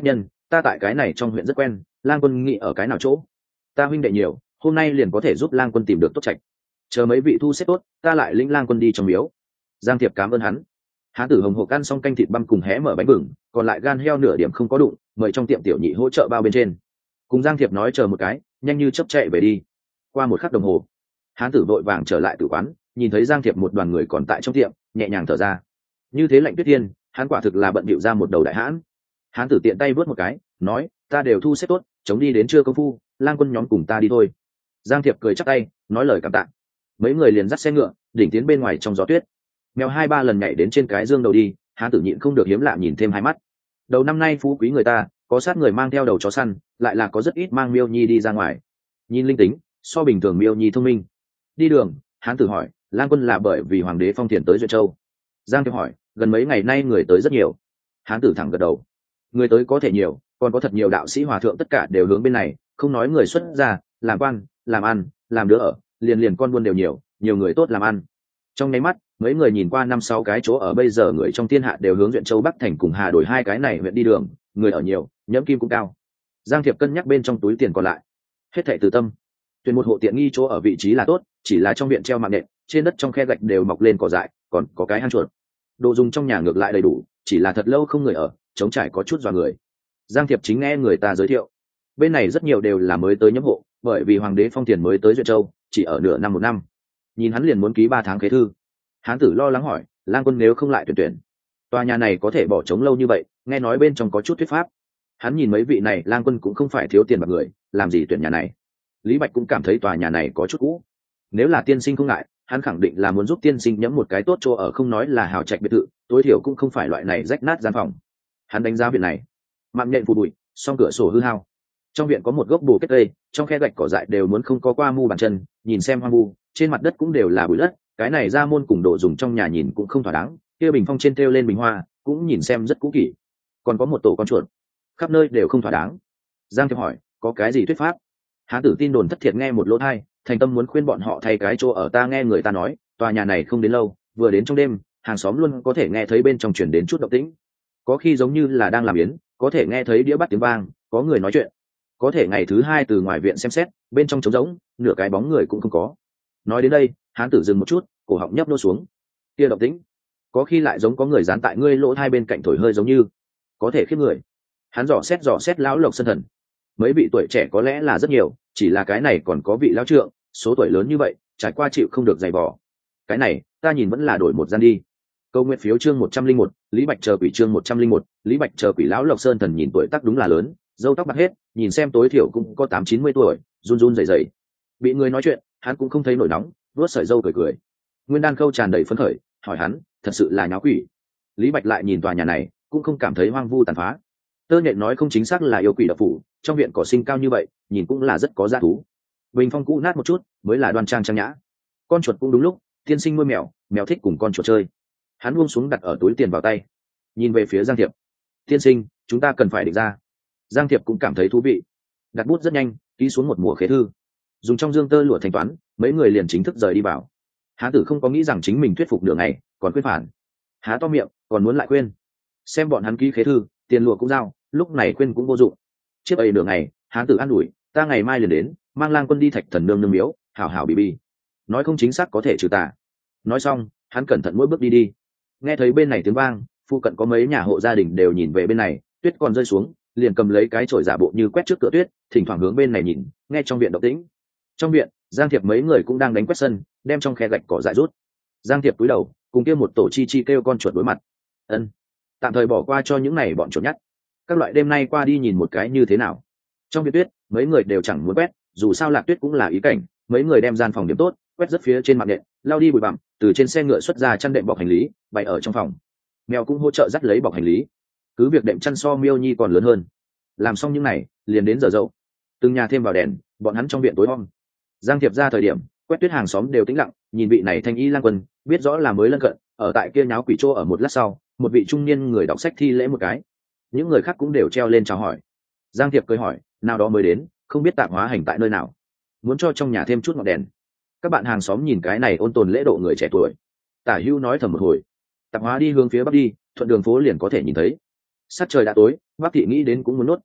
ta tại cái này trong huyện rất quen, lang quân nghĩ ở cái nào chỗ? Ta huynh đệ nhiều, hôm nay liền có thể giúp lang quân tìm được tốt trạch. Chờ mấy vị thu xếp tốt, ta lại lĩnh lang quân đi trong miếu. Giang Thiệp cảm ơn hắn. Hán tử hồng hộc ăn xong canh thịt băm cùng hé mở bánh bừng, còn lại gan heo nửa điểm không có đụng, mời trong tiệm tiểu nhị hỗ trợ bao bên trên. Cùng Giang Thiệp nói chờ một cái, nhanh như chớp chạy về đi. Qua một khắc đồng hồ, hán tử vội vàng trở lại tử quán, nhìn thấy Giang Thiệp một đoàn người còn tại trong tiệm, nhẹ nhàng thở ra. Như thế lạnh tuyết thiên, hắn quả thực là bận bịu ra một đầu đại hãn. Hán tử tiện tay vớt một cái, nói, ta đều thu xếp tốt, chống đi đến trưa công phu, lang quân nhóm cùng ta đi thôi. Giang Thiệp cười chắp tay, nói lời cảm tạ. Mấy người liền dắt xe ngựa, đỉnh tiến bên ngoài trong gió tuyết. Mèo hai ba lần nhảy đến trên cái dương đầu đi, hán tử nhịn không được hiếm lạ nhìn thêm hai mắt. Đầu năm nay phú quý người ta, có sát người mang theo đầu chó săn, lại là có rất ít mang miêu nhi đi ra ngoài. Nhìn linh tính, so bình thường miêu nhi thông minh. Đi đường, hán tử hỏi, lang quân là bởi vì hoàng đế phong thiền tới Duyện Châu. Giang Thiệp hỏi, gần mấy ngày nay người tới rất nhiều. Hán tử thẳng gật đầu. Người tới có thể nhiều, còn có thật nhiều đạo sĩ hòa thượng tất cả đều hướng bên này, không nói người xuất gia, làm quan, làm ăn, làm đứa ở, liền liền con buôn đều nhiều, nhiều người tốt làm ăn. Trong nháy mắt, mấy người nhìn qua năm sáu cái chỗ ở bây giờ người trong thiên hạ đều hướng Duyện Châu Bắc thành cùng Hà Đổi hai cái này huyện đi đường, người ở nhiều, nhẫm kim cũng cao. Giang Thiệp cân nhắc bên trong túi tiền còn lại, hết thảy từ tâm. Tuyển một hộ tiện nghi chỗ ở vị trí là tốt, chỉ là trong viện treo mạng nện, trên đất trong khe gạch đều mọc lên cỏ dại, còn có cái hang chuột. Đồ dùng trong nhà ngược lại đầy đủ, chỉ là thật lâu không người ở, trống trải có chút dọa người. Giang Thiệp chính nghe người ta giới thiệu, bên này rất nhiều đều là mới tới nhẫm hộ, bởi vì hoàng đế phong tiền mới tới Duyện Châu, chỉ ở nửa năm một năm. Nhìn hắn liền muốn ký ba tháng khế thư. Hán tử lo lắng hỏi, lang quân nếu không lại tuyển tuyển, tòa nhà này có thể bỏ trống lâu như vậy, nghe nói bên trong có chút thuyết pháp. Hắn nhìn mấy vị này lang quân cũng không phải thiếu tiền bạc người, làm gì tuyển nhà này. Lý Bạch cũng cảm thấy tòa nhà này có chút cũ. Nếu là tiên sinh không ngại, hắn khẳng định là muốn giúp tiên sinh nhẫm một cái tốt chỗ ở, không nói là hào trạch biệt thự, tối thiểu cũng không phải loại này rách nát gian phòng. Hắn đánh giá viện này, mạng nhện phủ bụi, song cửa sổ hư hao. Trong viện có một gốc bồ kết cây, trong khe gạch cỏ dại đều muốn không có qua mu bàn chân, nhìn xem hoang vu, trên mặt đất cũng đều là bụi đất, cái này ra môn cùng đồ dùng trong nhà nhìn cũng không thỏa đáng, kia bình phong trên treo lên bình hoa, cũng nhìn xem rất cũ kỹ. Còn có một tổ con chuột, khắp nơi đều không thỏa đáng. Giang Thiệp hỏi, có cái gì thuyết pháp? Hán tử tin đồn thất thiệt nghe một lỗ tai, thành tâm muốn khuyên bọn họ thay cái chỗ ở. Ta nghe người ta nói, tòa nhà này không đến lâu, vừa đến trong đêm, hàng xóm luôn có thể nghe thấy bên trong truyền đến chút động tĩnh. Có khi giống như là đang làm yến, có thể nghe thấy đĩa bát tiếng vang, có người nói chuyện. Có thể ngày thứ hai từ ngoài viện xem xét, bên trong trống rỗng, nửa cái bóng người cũng không có. Nói đến đây, hán tử dừng một chút, cổ họng nhấp nô xuống. Kia động tĩnh, có khi lại giống có người dán tại ngươi lỗ hai bên cạnh thổi hơi giống như, có thể khiếp người. Hắn dò xét dò xét lão Lộc Sơn Thần, mấy vị tuổi trẻ có lẽ là rất nhiều, chỉ là cái này còn có vị lão trượng, số tuổi lớn như vậy, trải qua chịu không được dày vò. Cái này, ta nhìn vẫn là đổi một gian đi. Câu nguyện phiếu chương một trăm linh một, Lý Bạch chờ quỷ chương một trăm linh một, Lý Bạch chờ quỷ. Lão Lộc Sơn Thần nhìn tuổi tác đúng là lớn, râu tóc bạc hết, nhìn xem tối thiểu cũng có tám chín mươi tuổi, run run rẩy rẩy. Bị người nói chuyện, hắn cũng không thấy nổi nóng, vuốt sợi râu cười cười. Nguyên Đan Khâu tràn đầy phấn khởi, hỏi hắn, thật sự là nháo quỷ? Lý Bạch lại nhìn tòa nhà này, cũng không cảm thấy hoang vu tàn phá. Tơ Nhện nói không chính xác là yêu quỷ đập phủ, trong viện cỏ sinh cao như vậy, nhìn cũng là rất có giá thú. Bình phong cũ nát một chút, mới là đoan trang trang nhã. Con chuột cũng đúng lúc, tiên sinh nuôi mèo, mèo thích cùng con chuột chơi. Hắn buông xuống đặt ở túi tiền vào tay, nhìn về phía Giang Thiệp. Tiên sinh, chúng ta cần phải định ra. Giang Thiệp cũng cảm thấy thú vị, đặt bút rất nhanh, ký xuống một mùa khế thư, dùng trong dương tơ lụa thanh toán, mấy người liền chính thức rời đi bảo. Há tử không có nghĩ rằng chính mình thuyết phục nửa ngày, còn khuyên phản. Há to miệng, còn muốn lại khuyên. Xem bọn hắn ký khế thư, tiền lụa cũng giao, lúc này khuyên cũng vô dụng. Chiếc ấy nửa ngày, há tử an ủi, ta ngày mai liền đến, mang lang quân đi Thạch Thần nương nương miếu, hảo hảo bị bi. Nói không chính xác có thể trừ tà. Nói xong, hắn cẩn thận mỗi bước đi đi. Nghe thấy bên này tiếng vang, phụ cận có mấy nhà hộ gia đình đều nhìn về bên này, tuyết còn rơi xuống, liền cầm lấy cái chổi giả bộ như quét trước cửa tuyết, thỉnh thoảng hướng bên này nhìn, nghe trong viện động tĩnh. Trong viện, Giang Thiệp mấy người cũng đang đánh quét sân, đem trong khe gạch cỏ dại rút. Giang Thiệp cúi đầu, cùng kia một tổ chi chi kêu con chuột đối mặt. Ân, tạm thời bỏ qua cho những này bọn chuột nhắt. Các loại đêm nay qua đi nhìn một cái như thế nào. Trong viện tuyết, mấy người đều chẳng muốn quét, dù sao Lạc Tuyết cũng là ý cảnh, mấy người đem gian phòng điểm tốt, quét rất phía trên mặt nệm, lao đi bụi bặm, từ trên xe ngựa xuất ra chăn đệm bọc hành lý, bày ở trong phòng. Mèo cũng hỗ trợ dắt lấy bọc hành lý. Cứ việc đệm chăn so Miêu Nhi còn lớn hơn. Làm xong những này, liền đến giờ dậu. Từng nhà thêm vào đèn, bọn hắn trong viện tối om. Giang Thiệp ra thời điểm, quét tuyết hàng xóm đều tĩnh lặng, nhìn vị này thanh y lang quân, biết rõ là mới lân cận, ở tại kia nháo quỷ trô ở một lát sau, một vị trung niên người đọc sách thi lễ một cái. Những người khác cũng đều treo lên chào hỏi. Giang Thiệp cười hỏi, nào đó mới đến, không biết tạp hóa hành tại nơi nào, muốn cho trong nhà thêm chút ngọn đèn. Các bạn hàng xóm nhìn cái này ôn tồn lễ độ người trẻ tuổi. Tả Hữu nói thầm một hồi, tạp hóa đi hướng phía bắc đi, thuận đường phố liền có thể nhìn thấy. Sát trời đã tối, Bác thị nghĩ đến cũng muốn nuốt.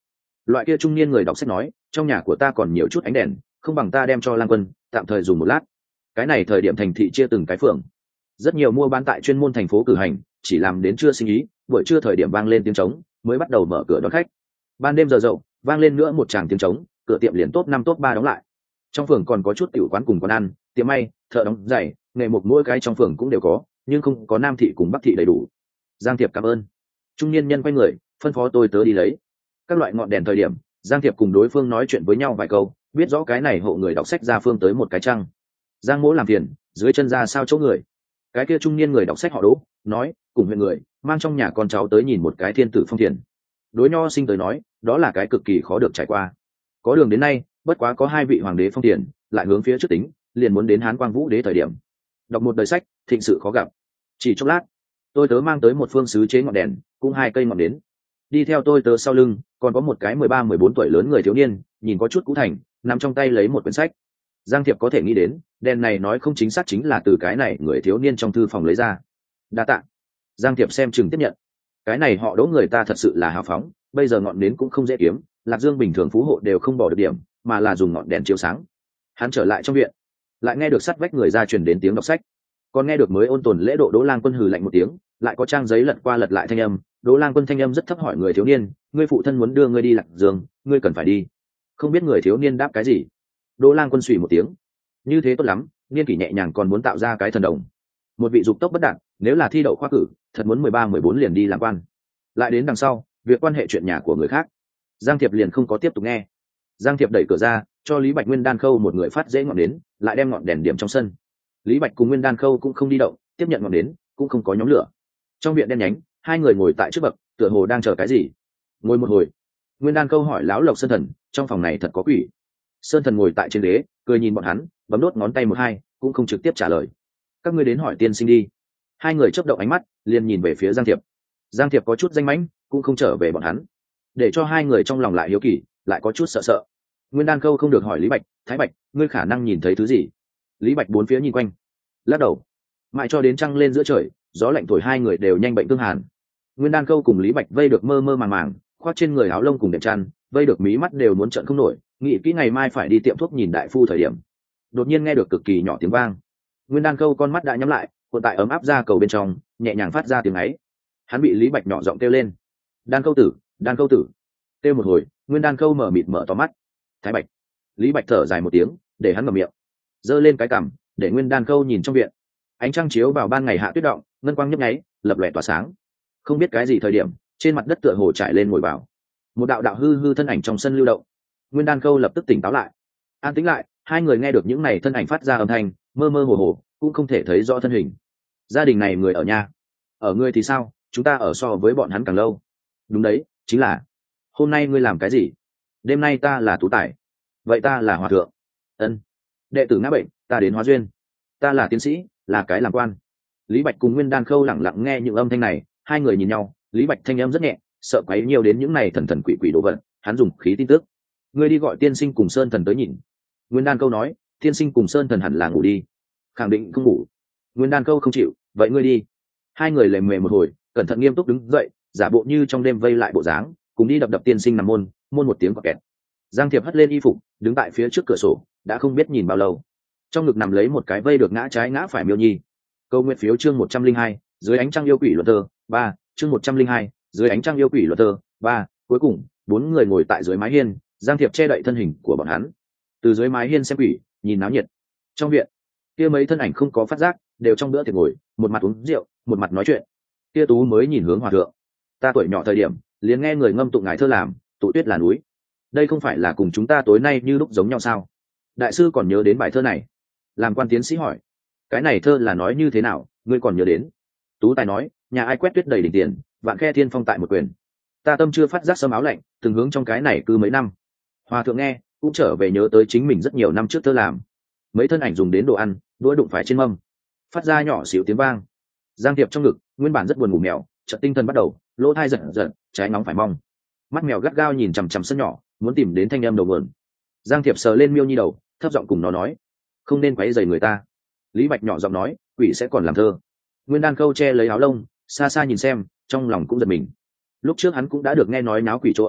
Loại kia trung niên người đọc sách nói, trong nhà của ta còn nhiều chút ánh đèn, không bằng ta đem cho Lang Quân tạm thời dùng một lát. Cái này thời điểm thành thị chia từng cái phường, rất nhiều mua bán tại chuyên môn thành phố cử hành, chỉ làm đến trưa sinh ý, buổi trưa thời điểm vang lên tiếng trống mới bắt đầu mở cửa đón khách. Ban đêm giờ dậu vang lên nữa một tràng tiếng trống, cửa tiệm liền top năm top ba đóng lại. Trong phường còn có chút tiểu quán cùng quán ăn, tiệm may, thợ đóng giày, nghề một mỗi cái trong phường cũng đều có, nhưng không có nam thị cùng bắc thị đầy đủ. Giang Thiệp cảm ơn. Trung niên nhân quay người phân phó tôi tớ đi lấy các loại ngọn đèn. Thời điểm Giang Thiệp cùng đối phương nói chuyện với nhau vài câu, biết rõ cái này hộ người đọc sách ra phương tới một cái trăng. Giang Mỗ làm phiền, dưới chân ra sao chỗ người. Cái kia trung niên người đọc sách họ Đỗ nói, cùng huyện người mang trong nhà con cháu tới nhìn một cái thiên tử phong thiền. Đối nho sinh tới nói, đó là cái cực kỳ khó được trải qua. Có đường đến nay bất quá có hai vị hoàng đế phong thiền, lại hướng phía trước tính liền muốn đến Hán Quang Vũ đế thời điểm. Đọc một đời sách thịnh sự khó gặp. Chỉ chốc lát tôi tớ mang tới một phương sứ chế ngọn đèn cũng hai cây ngọn đến. Đi theo tôi tớ sau lưng còn có một cái mười ba mười bốn tuổi lớn người thiếu niên, nhìn có chút cũ thành, nằm trong tay lấy một quyển sách. Giang Thiệp có thể nghĩ đến đèn này nói không chính xác chính là từ cái này người thiếu niên trong thư phòng lấy ra. Đa tạ. Giang Thiệp xem chừng tiếp nhận. Cái này họ Đỗ người ta thật sự là hào phóng, bây giờ ngọn nến cũng không dễ kiếm, Lạc Dương bình thường phú hộ đều không bỏ được điểm, mà là dùng ngọn đèn chiếu sáng. Hắn trở lại trong viện, lại nghe được sắt vách người ra truyền đến tiếng đọc sách, còn nghe được mới ôn tồn lễ độ Đỗ Lang Quân hừ lạnh một tiếng, lại có trang giấy lật qua lật lại thanh âm. Đỗ Lang Quân thanh âm rất thấp hỏi người thiếu niên, ngươi phụ thân muốn đưa ngươi đi Lạc Dương, ngươi cần phải đi. Không biết người thiếu niên đáp cái gì. Đỗ Lang Quân suy một tiếng, như thế tốt lắm, niên kỷ nhẹ nhàng còn muốn tạo ra cái thần đồng. Một vị dục tốc bất đạt, nếu là thi đậu khoa cử, thật muốn mười ba mười bốn liền đi làm quan. Lại đến đằng sau, việc quan hệ chuyện nhà của người khác, Giang Thiệp liền không có tiếp tục nghe. Giang Thiệp đẩy cửa ra, cho Lý Bạch Nguyên Đan Khâu một người phát dễ ngọn đến, lại đem ngọn đèn điểm trong sân. Lý Bạch cùng Nguyên Đan Khâu cũng không đi động, tiếp nhận ngọn đến, cũng không có nhóm lửa. Trong viện đen nhánh, hai người ngồi tại trước bậc, tựa hồ đang chờ cái gì. Ngồi một hồi, Nguyên Đan Khâu hỏi lão Lộc Sơn Thần, trong phòng này thật có quỷ? Sơn Thần ngồi tại trên ghế, cười nhìn bọn hắn, bấm đốt ngón tay một hai, cũng không trực tiếp trả lời. Các ngươi đến hỏi tiên sinh đi. Hai người chớp động ánh mắt, liền nhìn về phía Giang Thiệp. Giang Thiệp có chút danh mãnh, cũng không trở về bọn hắn, để cho hai người trong lòng lại hiếu kỳ, lại có chút sợ sợ. Nguyên Đan Khâu không được hỏi Lý Bạch, Thái Bạch, ngươi khả năng nhìn thấy thứ gì? Lý Bạch bốn phía nhìn quanh, lắc đầu. Mãi cho đến trăng lên giữa trời, gió lạnh thổi, hai người đều nhanh bệnh tương hàn. Nguyên Đan Khâu cùng Lý Bạch vây được mơ mơ màng màng, khoác trên người áo lông cùng đệm chăn, vây được mí mắt đều muốn trợn không nổi, nghĩ kỹ ngày mai phải đi tiệm thuốc nhìn đại phu thời điểm. Đột nhiên nghe được cực kỳ nhỏ tiếng vang. Nguyên Đan Khâu con mắt đã nhắm lại, cuộn tại ấm áp ra cầu bên trong, nhẹ nhàng phát ra tiếng ấy. Hắn bị Lý Bạch nhỏ giọng kêu lên, Đan Khâu tử, Đan Khâu tử. Kêu một hồi, Nguyên Đan Khâu mở mịt mở to mắt. Thái Bạch. Lý Bạch thở dài một tiếng, để hắn ngậm miệng, giơ lên cái cằm, để Nguyên Đan Khâu nhìn trong viện. Ánh trăng chiếu vào ban ngày hạ tuyết động, ngân quang nhấp nháy, lập lòe tỏa sáng. Không biết cái gì thời điểm, trên mặt đất tựa hồ trải lên ngồi vào một đạo đạo hư hư thân ảnh trong sân lưu động. Nguyên Đan Khâu lập tức tỉnh táo lại, an tĩnh lại. Hai người nghe được những này thân ảnh phát ra âm thanh, mơ mơ hồ hồ, cũng không thể thấy rõ thân hình. Gia đình này người ở nhà, ở ngươi thì sao? Chúng ta ở so với bọn hắn càng lâu. Đúng đấy, chính là. Hôm nay ngươi làm cái gì? Đêm nay ta là tú tài. Vậy ta là hòa thượng. Ân. Đệ tử ngã bệnh, ta đến hóa duyên. Ta là tiến sĩ, là cái làm quan. Lý Bạch cùng Nguyên Đan Khâu lặng lặng nghe những âm thanh này, hai người nhìn nhau. Lý Bạch thanh âm rất nhẹ, sợ quấy nhiều đến những này thần thần quỷ quỷ đồ vật. Hắn dùng khí tin tức, ngươi đi gọi tiên sinh cùng Sơn Thần tới nhìn. Nguyên Đan Khâu nói, tiên sinh cùng Sơn Thần hẳn là ngủ đi. Khẳng định không ngủ. Nguyên Đan Khâu không chịu, vậy ngươi đi. Hai người lề mề một hồi, cẩn thận nghiêm túc đứng dậy, giả bộ như trong đêm vây lại bộ dáng, cùng đi đập đập tiên sinh nằm môn, môn một tiếng quạt kẹt. Giang Thiệp hất lên y phục, đứng tại phía trước cửa sổ, đã không biết nhìn bao lâu. Trong ngực nằm lấy một cái vây được ngã trái ngã phải miêu nhi. Câu nguyện phiếu chương một trăm linh hai, dưới ánh trăng yêu quỷ luật thơ, ba, chương một trăm linh hai, dưới ánh trăng yêu quỷ luật thơ, ba. Cuối cùng, bốn người ngồi tại dưới mái hiên, Giang Thiệp che đậy thân hình của bọn hắn. Từ dưới mái hiên xem quỷ, nhìn náo nhiệt. Trong viện, kia mấy thân ảnh không có phát giác, đều trong bữa tiệc ngồi, một mặt uống rượu, một mặt nói chuyện. Kia Tú mới nhìn hướng hòa thượng, ta tuổi nhỏ thời điểm, liền nghe người ngâm tụng ngài thơ làm, tụ tuyết là núi. Đây không phải là cùng chúng ta tối nay như lúc giống nhau sao? Đại sư còn nhớ đến bài thơ này? Làm quan tiến sĩ hỏi, cái này thơ là nói như thế nào, ngươi còn nhớ đến? Tú tài nói, nhà ai quét tuyết đầy đỉnh tiền, vạn khe thiên phong tại một quyền. Ta tâm chưa phát giác sớm áo lạnh, từng hướng trong cái này cứ mấy năm. Hòa thượng nghe, cũng trở về nhớ tới chính mình rất nhiều năm trước thơ làm. Mấy thân ảnh dùng đến đồ ăn, đũa đụng phải trên mâm, phát ra nhỏ xíu tiếng vang. Giang Thiệp trong ngực, nguyên bản rất buồn ngủ mèo, chợt tinh thần bắt đầu, lỗ thai giật giật, trái nóng phải mong. Mắt mèo gắt gao nhìn chằm chằm sân nhỏ, muốn tìm đến thanh em đầu nguồn. Giang Thiệp sờ lên miêu nhi đầu, thấp giọng cùng nó nói, không nên quấy rầy người ta. Lý Bạch nhỏ giọng nói, quỷ sẽ còn làm thơ. Nguyên Đan Khâu che lấy áo lông, xa xa nhìn xem, trong lòng cũng giật mình. Lúc trước hắn cũng đã được nghe nói náo quỷ chỗ ở,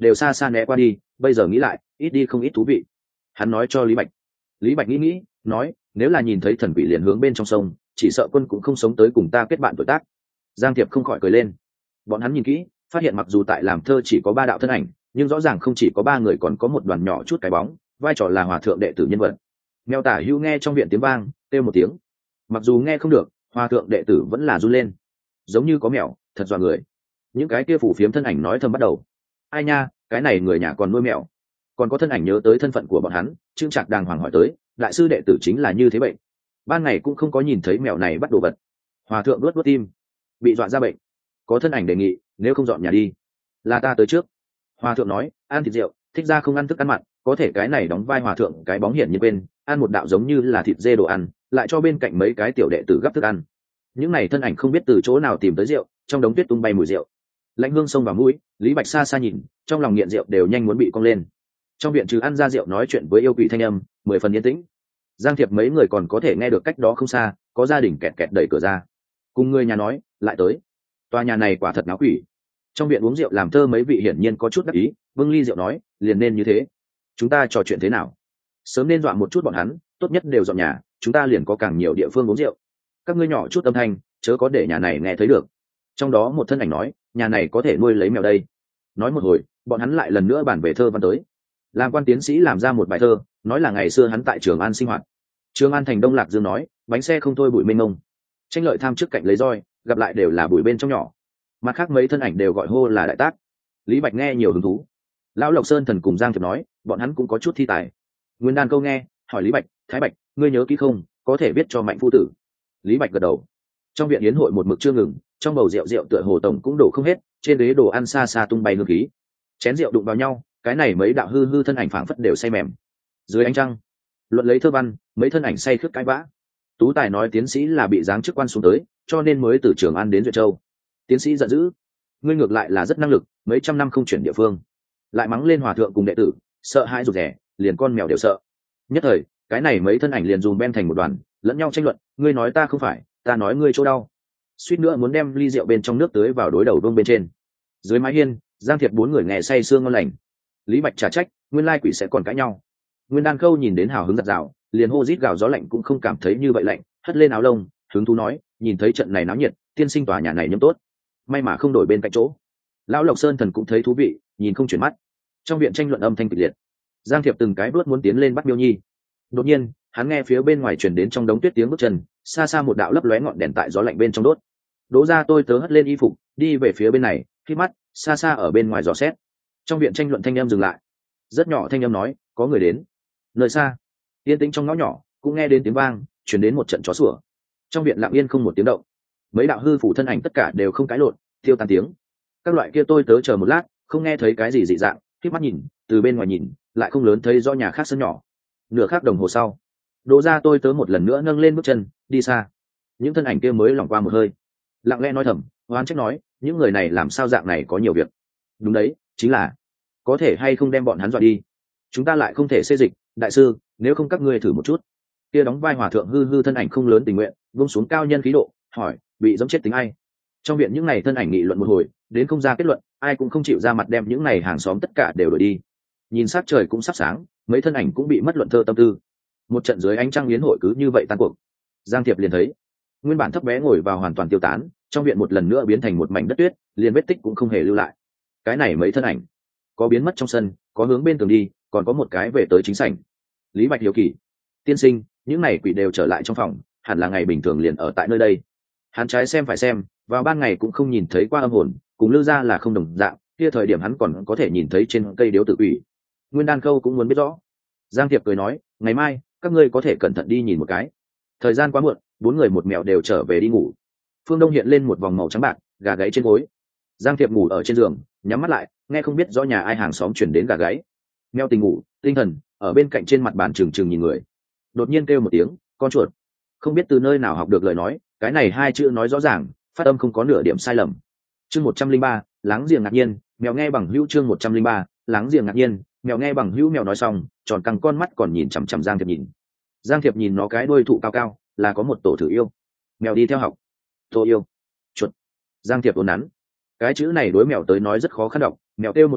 đều xa xa né qua đi, bây giờ nghĩ lại ít đi không ít thú vị. Hắn nói cho Lý Bạch. Lý Bạch nghĩ nghĩ nói, nếu là nhìn thấy thần quỷ liền hướng bên trong sông, chỉ sợ quân cũng không sống tới cùng ta kết bạn tuổi tác. Giang Thiệp không khỏi cười lên. Bọn hắn nhìn kỹ phát hiện mặc dù tại làm thơ chỉ có ba đạo thân ảnh, nhưng rõ ràng không chỉ có ba người, còn có một đoàn nhỏ chút cái bóng, vai trò là hòa thượng đệ tử nhân vật. Mèo Tả Hữu nghe trong viện tiếng vang, kêu một tiếng. Mặc dù nghe không được, hòa thượng đệ tử vẫn là run lên, giống như có mèo, thật dọa người. Những cái kia phủ phiếm thân ảnh nói thầm bắt đầu. Ai nha, cái này người nhà còn nuôi mèo. Còn có thân ảnh nhớ tới thân phận của bọn hắn, Trương Trạc đàng hoàng hỏi tới, đại sư đệ tử chính là như thế bệnh, ban ngày cũng không có nhìn thấy mèo này bắt đồ vật. Hòa thượng luốt luốt tim, bị dọa ra bệnh. Có thân ảnh đề nghị, nếu không dọn nhà đi, là ta tới trước. Hòa thượng nói, ăn thịt rượu, thích ra không ăn thức ăn mặn, có thể cái này đóng vai hòa thượng cái bóng hiển như bên, ăn một đạo giống như là thịt dê đồ ăn, lại cho bên cạnh mấy cái tiểu đệ tử gấp thức ăn. Những này thân ảnh không biết từ chỗ nào tìm tới rượu, trong đống tuyết tung bay mùi rượu, lãnh hương xông vào mũi. Lý Bạch xa xa nhìn, trong lòng nghiện rượu đều nhanh muốn bị cong lên. Trong viện trừ ăn ra rượu nói chuyện với yêu quỷ thanh âm, mười phần yên tĩnh. Giang Thiệp mấy người còn có thể nghe được cách đó không xa có gia đình kẹt kẹt đẩy cửa ra, cùng người nhà nói lại tới. Tòa nhà này quả thật náo quỷ. Trong viện uống rượu làm thơ mấy vị hiển nhiên có chút đắc ý, vương ly rượu nói, liền nên như thế. Chúng ta trò chuyện thế nào? Sớm nên dọa một chút bọn hắn, tốt nhất đều dọn nhà, chúng ta liền có càng nhiều địa phương uống rượu. Các ngươi nhỏ chút âm thanh, chớ có để nhà này nghe thấy được. Trong đó một thân ảnh nói, nhà này có thể nuôi lấy mèo đây. Nói một hồi, bọn hắn lại lần nữa bàn về thơ văn tới. Làm quan tiến sĩ làm ra một bài thơ, nói là ngày xưa hắn tại Trường An sinh hoạt. Trường An thành Đông Lạc Dương nói, bánh xe không thôi bụi mênh mông, tranh lợi tham trước cạnh lấy roi, gặp lại đều là bụi bên trong nhỏ. Mặt khác mấy thân ảnh đều gọi hô là đại tác. Lý Bạch nghe nhiều hứng thú. Lão Lộc Sơn Thần cùng Giang Thiệp nói, bọn hắn cũng có chút thi tài. Nguyên Đan câu nghe, hỏi Lý Bạch, Thái Bạch, ngươi nhớ kỹ không, có thể viết cho Mạnh phu tử. Lý Bạch gật đầu. Trong viện yến hội một mực chưa ngừng, trong bầu rượu rượu tựa hồ tổng cũng đổ không hết, trên ghế đồ ăn xa xa tung bay hương khí. Chén rượu đụng vào nhau, cái này mấy đạo hư hư thân ảnh phảng phất đều say mềm. Dưới ánh trăng, luận lấy thơ văn, mấy thân ảnh say khướt cãi vã. Tú Tài nói tiến sĩ là bị giáng chức quan xuống tới, cho nên mới từ Trường An đến Duyệt Châu. Tiến sĩ giận dữ, ngươi ngược lại là rất năng lực, mấy trăm năm không chuyển địa phương, lại mắng lên hòa thượng cùng đệ tử, sợ hãi rụt rè, liền con mèo đều sợ. Nhất thời, cái này mấy thân ảnh liền dùm ben thành một đoàn, lẫn nhau tranh luận, ngươi nói ta không phải, ta nói ngươi chỗ đau. Suýt nữa muốn đem ly rượu bên trong nước tưới vào đối đầu vương bên trên. Dưới mái hiên, Giang Thiệp bốn người nghe say sương ngon lành. Lý Bạch trả trách, nguyên lai quỷ sẽ còn cãi nhau. Nguyên Đan Khâu nhìn đến hào hứng giật rào, liền hô rít gào gió lạnh cũng không cảm thấy như vậy lạnh, hất lên áo lông, hứng thú nói, nhìn thấy trận này náo nhiệt, tiên sinh tòa nhà này nhâm tốt, may mà không đổi bên cạnh chỗ. Lão Lộc Sơn Thần cũng thấy thú vị, nhìn không chuyển mắt. Trong viện tranh luận âm thanh kịch liệt. Giang Thiệp từng cái bước muốn tiến lên bắt Miêu Nhi. Đột nhiên, hắn nghe phía bên ngoài truyền đến trong đống tuyết tiếng bước chân, xa xa một đạo lấp lóe ngọn đèn tại gió lạnh bên trong đốt. Đỗ Gia Tôi tớ hất lên y phục, đi về phía bên này, khi mắt, xa xa ở bên ngoài dò xét. Trong viện tranh luận thanh âm dừng lại. Rất nhỏ thanh âm nói, có người đến. Nơi xa, yên tĩnh trong ngõ nhỏ, cũng nghe đến tiếng vang, truyền đến một trận chó sủa. Trong viện lặng yên không một tiếng động. Mấy đạo hư phủ thân ảnh tất cả đều không cãi lộn, tiêu tan tiếng. Các loại kia tôi tớ chờ một lát, không nghe thấy cái gì dị dạng, khi mắt nhìn, từ bên ngoài nhìn, lại không lớn thấy rõ nhà khác sân nhỏ. Nửa khắc đồng hồ sau, Đỗ Gia Tôi tớ một lần nữa nâng lên bước chân, đi xa. Những thân ảnh kia mới lỏng qua một hơi, lặng lẽ nói thầm, oán trách nói, những người này làm sao dạng này có nhiều việc. Đúng đấy, chính là có thể hay không đem bọn hắn dọa đi, chúng ta lại không thể xê dịch. Đại sư, nếu không các ngươi thử một chút. Kia đóng vai hòa thượng hư hư thân ảnh không lớn tình nguyện, vung xuống cao nhân khí độ, hỏi, bị giẫm chết tính ai? Trong viện những này thân ảnh nghị luận một hồi, đến không ra kết luận, ai cũng không chịu ra mặt đem những này hàng xóm tất cả đều đuổi đi. Nhìn sát trời cũng sắp sáng, mấy thân ảnh cũng bị mất luận thơ tâm tư. Một trận dưới ánh trăng yến hội cứ như vậy tan cuộc. Giang Thiệp liền thấy, nguyên bản thấp bé ngồi vào hoàn toàn tiêu tán, trong viện một lần nữa biến thành một mảnh đất tuyết, liền vết tích cũng không hề lưu lại. Cái này mấy thân ảnh, có biến mất trong sân, có hướng bên tường đi, còn có một cái về tới chính sảnh. Lý Bạch hiếu kỳ, tiên sinh, những này quỷ đều trở lại trong phòng, hẳn là ngày bình thường liền ở tại nơi đây. Hắn trái xem phải xem, vào ban ngày cũng không nhìn thấy qua âm hồn, cùng Lư Gia là không đồng dạng, kia thời điểm hắn còn có thể nhìn thấy trên cây điếu tử quỷ. Nguyên Đan Khâu cũng muốn biết rõ. Giang Thiệp cười nói, ngày mai các ngươi có thể cẩn thận đi nhìn một cái. Thời gian quá muộn, bốn người một mèo đều trở về đi ngủ. Phương Đông hiện lên một vòng màu trắng bạc, gà gáy trên gối. Giang Thiệp ngủ ở trên giường, nhắm mắt lại, nghe không biết rõ nhà ai hàng xóm chuyển đến gà gáy. Mèo tình ngủ, tinh thần ở bên cạnh trên mặt bàn trừng trừng nhìn người. Đột nhiên kêu một tiếng, con chuột. Không biết từ nơi nào học được lời nói, cái này hai chữ nói rõ ràng, phát âm không có nửa điểm sai lầm. Chương một trăm linh ba, láng giềng ngạc nhiên, mèo nghe bằng hữu. Chương một trăm linh ba, láng giềng ngạc nhiên, mèo nghe bằng hữu. Mèo nói xong, tròn căng con mắt còn nhìn chằm chằm Giang Thiệp nhìn. Giang Thiệp nhìn nó cái đuôi thụ cao cao, là có một tổ thử yêu. Mèo đi theo học. Tổ yêu. Chuột. Giang Thiệp ôn nắn. Cái chữ này đối mèo tới nói rất khó khăn đọc, mèo kêu một tiếng,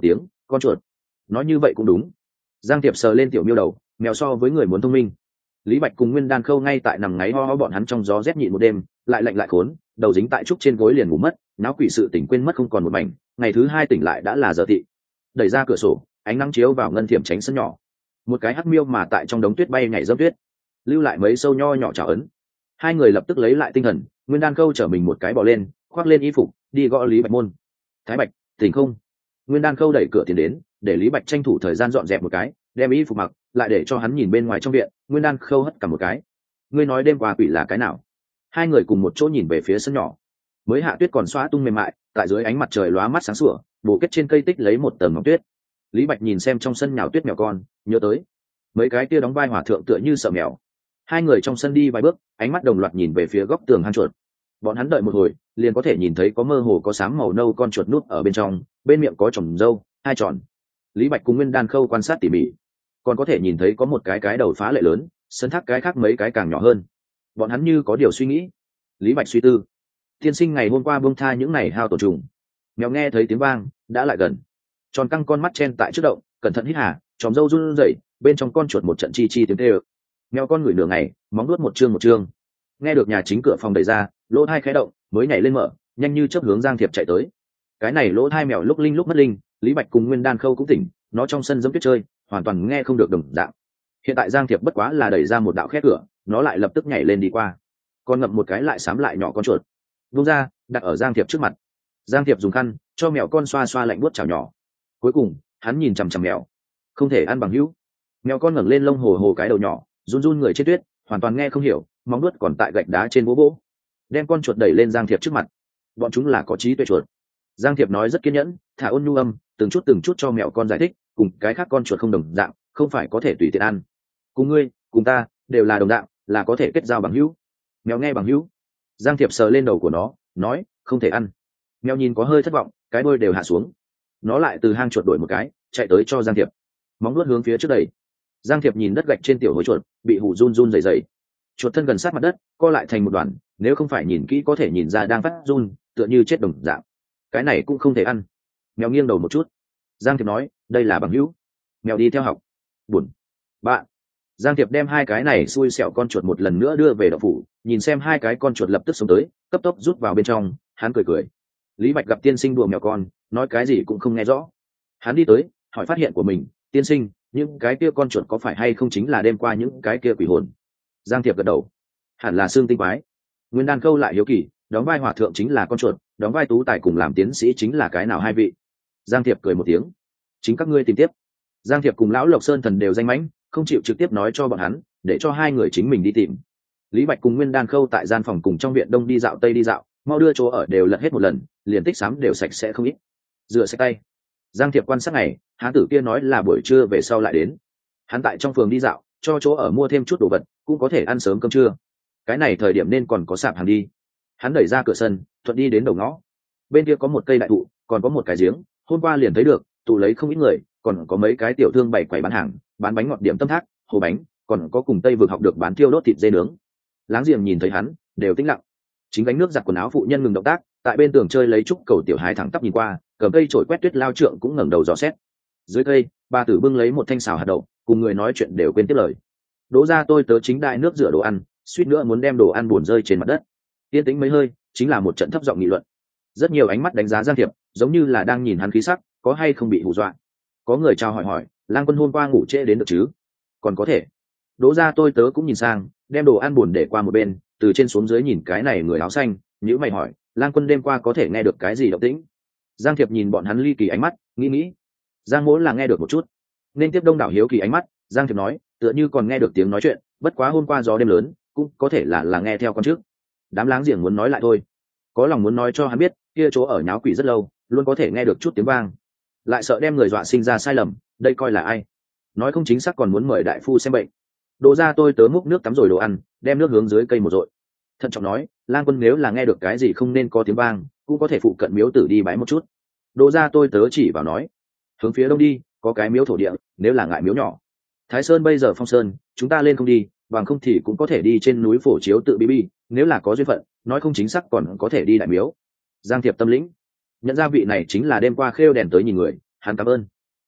con chuột. Nói như vậy cũng đúng. Giang Thiệp sờ lên tiểu miêu đầu, mèo so với người muốn thông minh. Lý Bạch cùng Nguyên Đan Khâu ngay tại nằm ngáy ho ho bọn hắn trong gió rét nhịn một đêm, lại lạnh lại khốn, đầu dính tại trúc trên gối liền ngủ mất, náo quỷ sự tỉnh quên mất không còn một mảnh. Ngày thứ hai tỉnh lại đã là giờ thị. Đẩy ra cửa sổ, ánh nắng chiếu vào ngân thiểm tránh sân nhỏ. Một cái hắc miêu mà tại trong đống tuyết bay nhảy dẫm tuyết, lưu lại mấy sâu nho nhỏ trào ấn. Hai người lập tức lấy lại tinh thần, Nguyên Đan Khâu chở mình một cái bò lên, khoác lên y phục, đi gõ Lý Bạch môn. Thái Bạch, tỉnh không? Nguyên Đan Khâu đẩy cửa tiến đến, để Lý Bạch tranh thủ thời gian dọn dẹp một cái, đem y phục mặc, lại để cho hắn nhìn bên ngoài trong viện. Nguyên Đan Khâu hất cả một cái. Ngươi nói đêm qua quỷ là cái nào? Hai người cùng một chỗ nhìn về phía sân nhỏ. Mới hạ tuyết còn xóa tung mềm mại, tại dưới ánh mặt trời lóa mắt sáng sủa, bổ kết trên cây tích lấy một tầng mỏng tuyết. Lý Bạch nhìn xem trong sân nhào tuyết mèo con, nhớ tới mấy cái kia đóng vai hòa thượng tựa như sợ mèo. Hai người trong sân đi vài bước, ánh mắt đồng loạt nhìn về phía góc tường hang chuột. Bọn hắn đợi một hồi, liền có thể nhìn thấy có mơ hồ có xám màu nâu con chuột núp ở bên trong, bên miệng có tròng râu, hai tròn. Lý Bạch cùng Nguyên Đan Khâu quan sát tỉ mỉ, còn có thể nhìn thấy có một cái cái đầu phá lệ lớn, sân thác cái khác mấy cái càng nhỏ hơn. Bọn hắn như có điều suy nghĩ. Lý Bạch suy tư, tiên sinh ngày hôm qua buông tha những này hao tổn trùng. Mèo nghe thấy tiếng vang, đã lại gần, tròn căng con mắt chen tại trước động, cẩn thận hít hà, tròm râu run rẩy, bên trong con chuột một trận chi chi tiếng kêu. Mèo con ngửi nửa ngày, móng nuốt một chương một chương, nghe được nhà chính cửa phòng đẩy ra, lỗ hai khẽ động, mới nhảy lên mở, nhanh như chớp hướng Giang Thiệp chạy tới. Cái này lỗ hai mèo lúc linh lúc mất linh, Lý Bạch cùng Nguyên Đan Khâu cũng tỉnh, nó trong sân giống tuyết chơi, hoàn toàn nghe không được đồng dạng. Hiện tại Giang Thiệp bất quá là đẩy ra một đạo khe cửa, nó lại lập tức nhảy lên đi qua, con ngậm một cái lại xám lại nhỏ con chuột, vung ra đặt ở Giang Thiệp trước mặt. Giang Thiệp dùng khăn cho mèo con xoa xoa lạnh buốt chảo nhỏ. Cuối cùng hắn nhìn chằm chằm mèo, không thể ăn bằng hữu. Mèo con ngẩng lên lông hồ hồ cái đầu nhỏ, run run người trên tuyết, hoàn toàn nghe không hiểu, móng nuốt còn tại gạch đá trên bố bố, đem con chuột đẩy lên Giang Thiệp trước mặt. Bọn chúng là có trí tuệ chuột. Giang Thiệp nói rất kiên nhẫn, thả ôn nhu âm, từng chút từng chút cho mèo con giải thích, cùng cái khác con chuột không đồng dạng, không phải có thể tùy tiện ăn. Cùng ngươi, cùng ta, đều là đồng dạng, là có thể kết giao bằng hữu. Mèo nghe bằng hữu. Giang Thiệp sờ lên đầu của nó, nói, không thể ăn. Mèo nhìn có hơi thất vọng, cái đuôi đều hạ xuống. Nó lại từ hang chuột đổi một cái, chạy tới cho Giang Thiệp, móng nuốt hướng phía trước đẩy. Giang Thiệp nhìn đất gạch trên tiểu hối chuột, bị hù run run rẩy rẩy. Chuột thân gần sát mặt đất, co lại thành một đoàn, nếu không phải nhìn kỹ có thể nhìn ra đang phát run, tựa như chết đồng dạng. Cái này cũng không thể ăn. Mèo nghiêng đầu một chút. Giang Thiệp nói, đây là bằng hữu. Mèo đi theo học. Buồn. Bạn. Giang Thiệp đem hai cái này xui xẻo con chuột một lần nữa đưa về đậu phủ, nhìn xem hai cái con chuột lập tức xuống tới, cấp tốc rút vào bên trong, hắn cười cười. Lý Bạch gặp tiên sinh đùa mèo con, nói cái gì cũng không nghe rõ. Hắn đi tới, hỏi phát hiện của mình, tiên sinh, những cái kia con chuột có phải hay không chính là đêm qua những cái kia quỷ hồn? Giang Thiệp gật đầu, hẳn là xương tinh quái. Nguyên Đan Khâu lại hiếu kỳ, đóng vai hòa thượng chính là con chuột, đóng vai tú tài cùng làm tiến sĩ chính là cái nào hai vị? Giang Thiệp cười một tiếng, chính các ngươi tìm tiếp. Giang Thiệp cùng lão Lộc Sơn Thần đều danh mãnh, không chịu trực tiếp nói cho bọn hắn, để cho hai người chính mình đi tìm. Lý Bạch cùng Nguyên Đan Khâu tại gian phòng cùng trong viện đông đi dạo tây đi dạo, mau đưa chỗ ở đều lật hết một lần, liền tích xám đều sạch sẽ không ít. Rửa sạch tay. Giang Thiệp quan sát ngày, hán tử kia nói là buổi trưa về sau lại đến. Hắn tại trong phường đi dạo, cho chỗ ở mua thêm chút đồ vật, cũng có thể ăn sớm cơm trưa. Cái này thời điểm nên còn có sạp hàng đi. Hắn đẩy ra cửa sân, thuận đi đến đầu ngõ. Bên kia có một cây đại thụ, còn có một cái giếng, hôm qua liền thấy được, tụ lấy không ít người, còn có mấy cái tiểu thương bày quầy bán hàng, bán bánh ngọt điểm tâm thác, hồ bánh, còn có cùng Tây vực học được bán thiêu đốt thịt dê nướng. Láng giềng nhìn thấy hắn, đều tĩnh lặng. Chính gánh nước giặt quần áo phụ nhân ngừng động tác, tại bên tường chơi lấy trúc cầu tiểu hài thẳng tắp nhìn qua, cầm cây chổi quét tuyết lao trượng cũng ngẩng đầu dò xét. Dưới cây, bà tử bưng lấy một thanh xào hạt đậu, cùng người nói chuyện đều quên tiếp lời. Đỗ ra tôi tớ chính đại nước rửa đồ ăn, suýt nữa muốn đem đồ ăn buồn rơi trên mặt đất. Yên tĩnh mấy hơi, chính là một trận thấp giọng nghị luận. Rất nhiều ánh mắt đánh giá Giang Thiệp, giống như là đang nhìn hắn khí sắc, có hay không bị hù dọa. Có người chào hỏi hỏi, Lang Quân hôm qua ngủ trễ đến được chứ? Còn có thể. Đỗ ra tôi tớ cũng nhìn sang, đem đồ ăn buồn để qua một bên, từ trên xuống dưới nhìn cái này người áo xanh, nhữ mày hỏi, Lang Quân đêm qua có thể nghe được cái gì động tĩnh? Giang Thiệp nhìn bọn hắn ly kỳ ánh mắt, nghĩ nghĩ. Giang Mỗ là nghe được một chút. Nên tiếp đông đảo hiếu kỳ ánh mắt, Giang Thiệp nói, tựa như còn nghe được tiếng nói chuyện, bất quá hôm qua gió đêm lớn, cũng có thể là là nghe theo con trước. Đám láng giềng muốn nói lại thôi, có lòng muốn nói cho hắn biết, kia chỗ ở nháo quỷ rất lâu, luôn có thể nghe được chút tiếng vang, lại sợ đem người dọa sinh ra sai lầm, đây coi là ai? Nói không chính xác còn muốn mời đại phu xem bệnh. Đỗ ra tôi tớ múc nước tắm rồi đồ ăn, đem nước hướng dưới cây một dội. Thận trọng nói, Lang Quân nếu là nghe được cái gì không nên có tiếng vang, cũng có thể phụ cận miếu tử đi bái một chút. Đỗ ra tôi tớ chỉ vào nói, hướng phía đông đi, có cái miếu thổ địa, nếu là ngại miếu nhỏ. Thái Sơn bây giờ phong sơn, chúng ta lên không đi, bằng không thì cũng có thể đi trên núi Phổ Chiếu tự bí bi, nếu là có duyên phận, nói không chính xác còn có thể đi đại miếu. Giang Thiệp tâm lĩnh, nhận ra vị này chính là đêm qua khêu đèn tới nhìn người, hắn cảm ơn.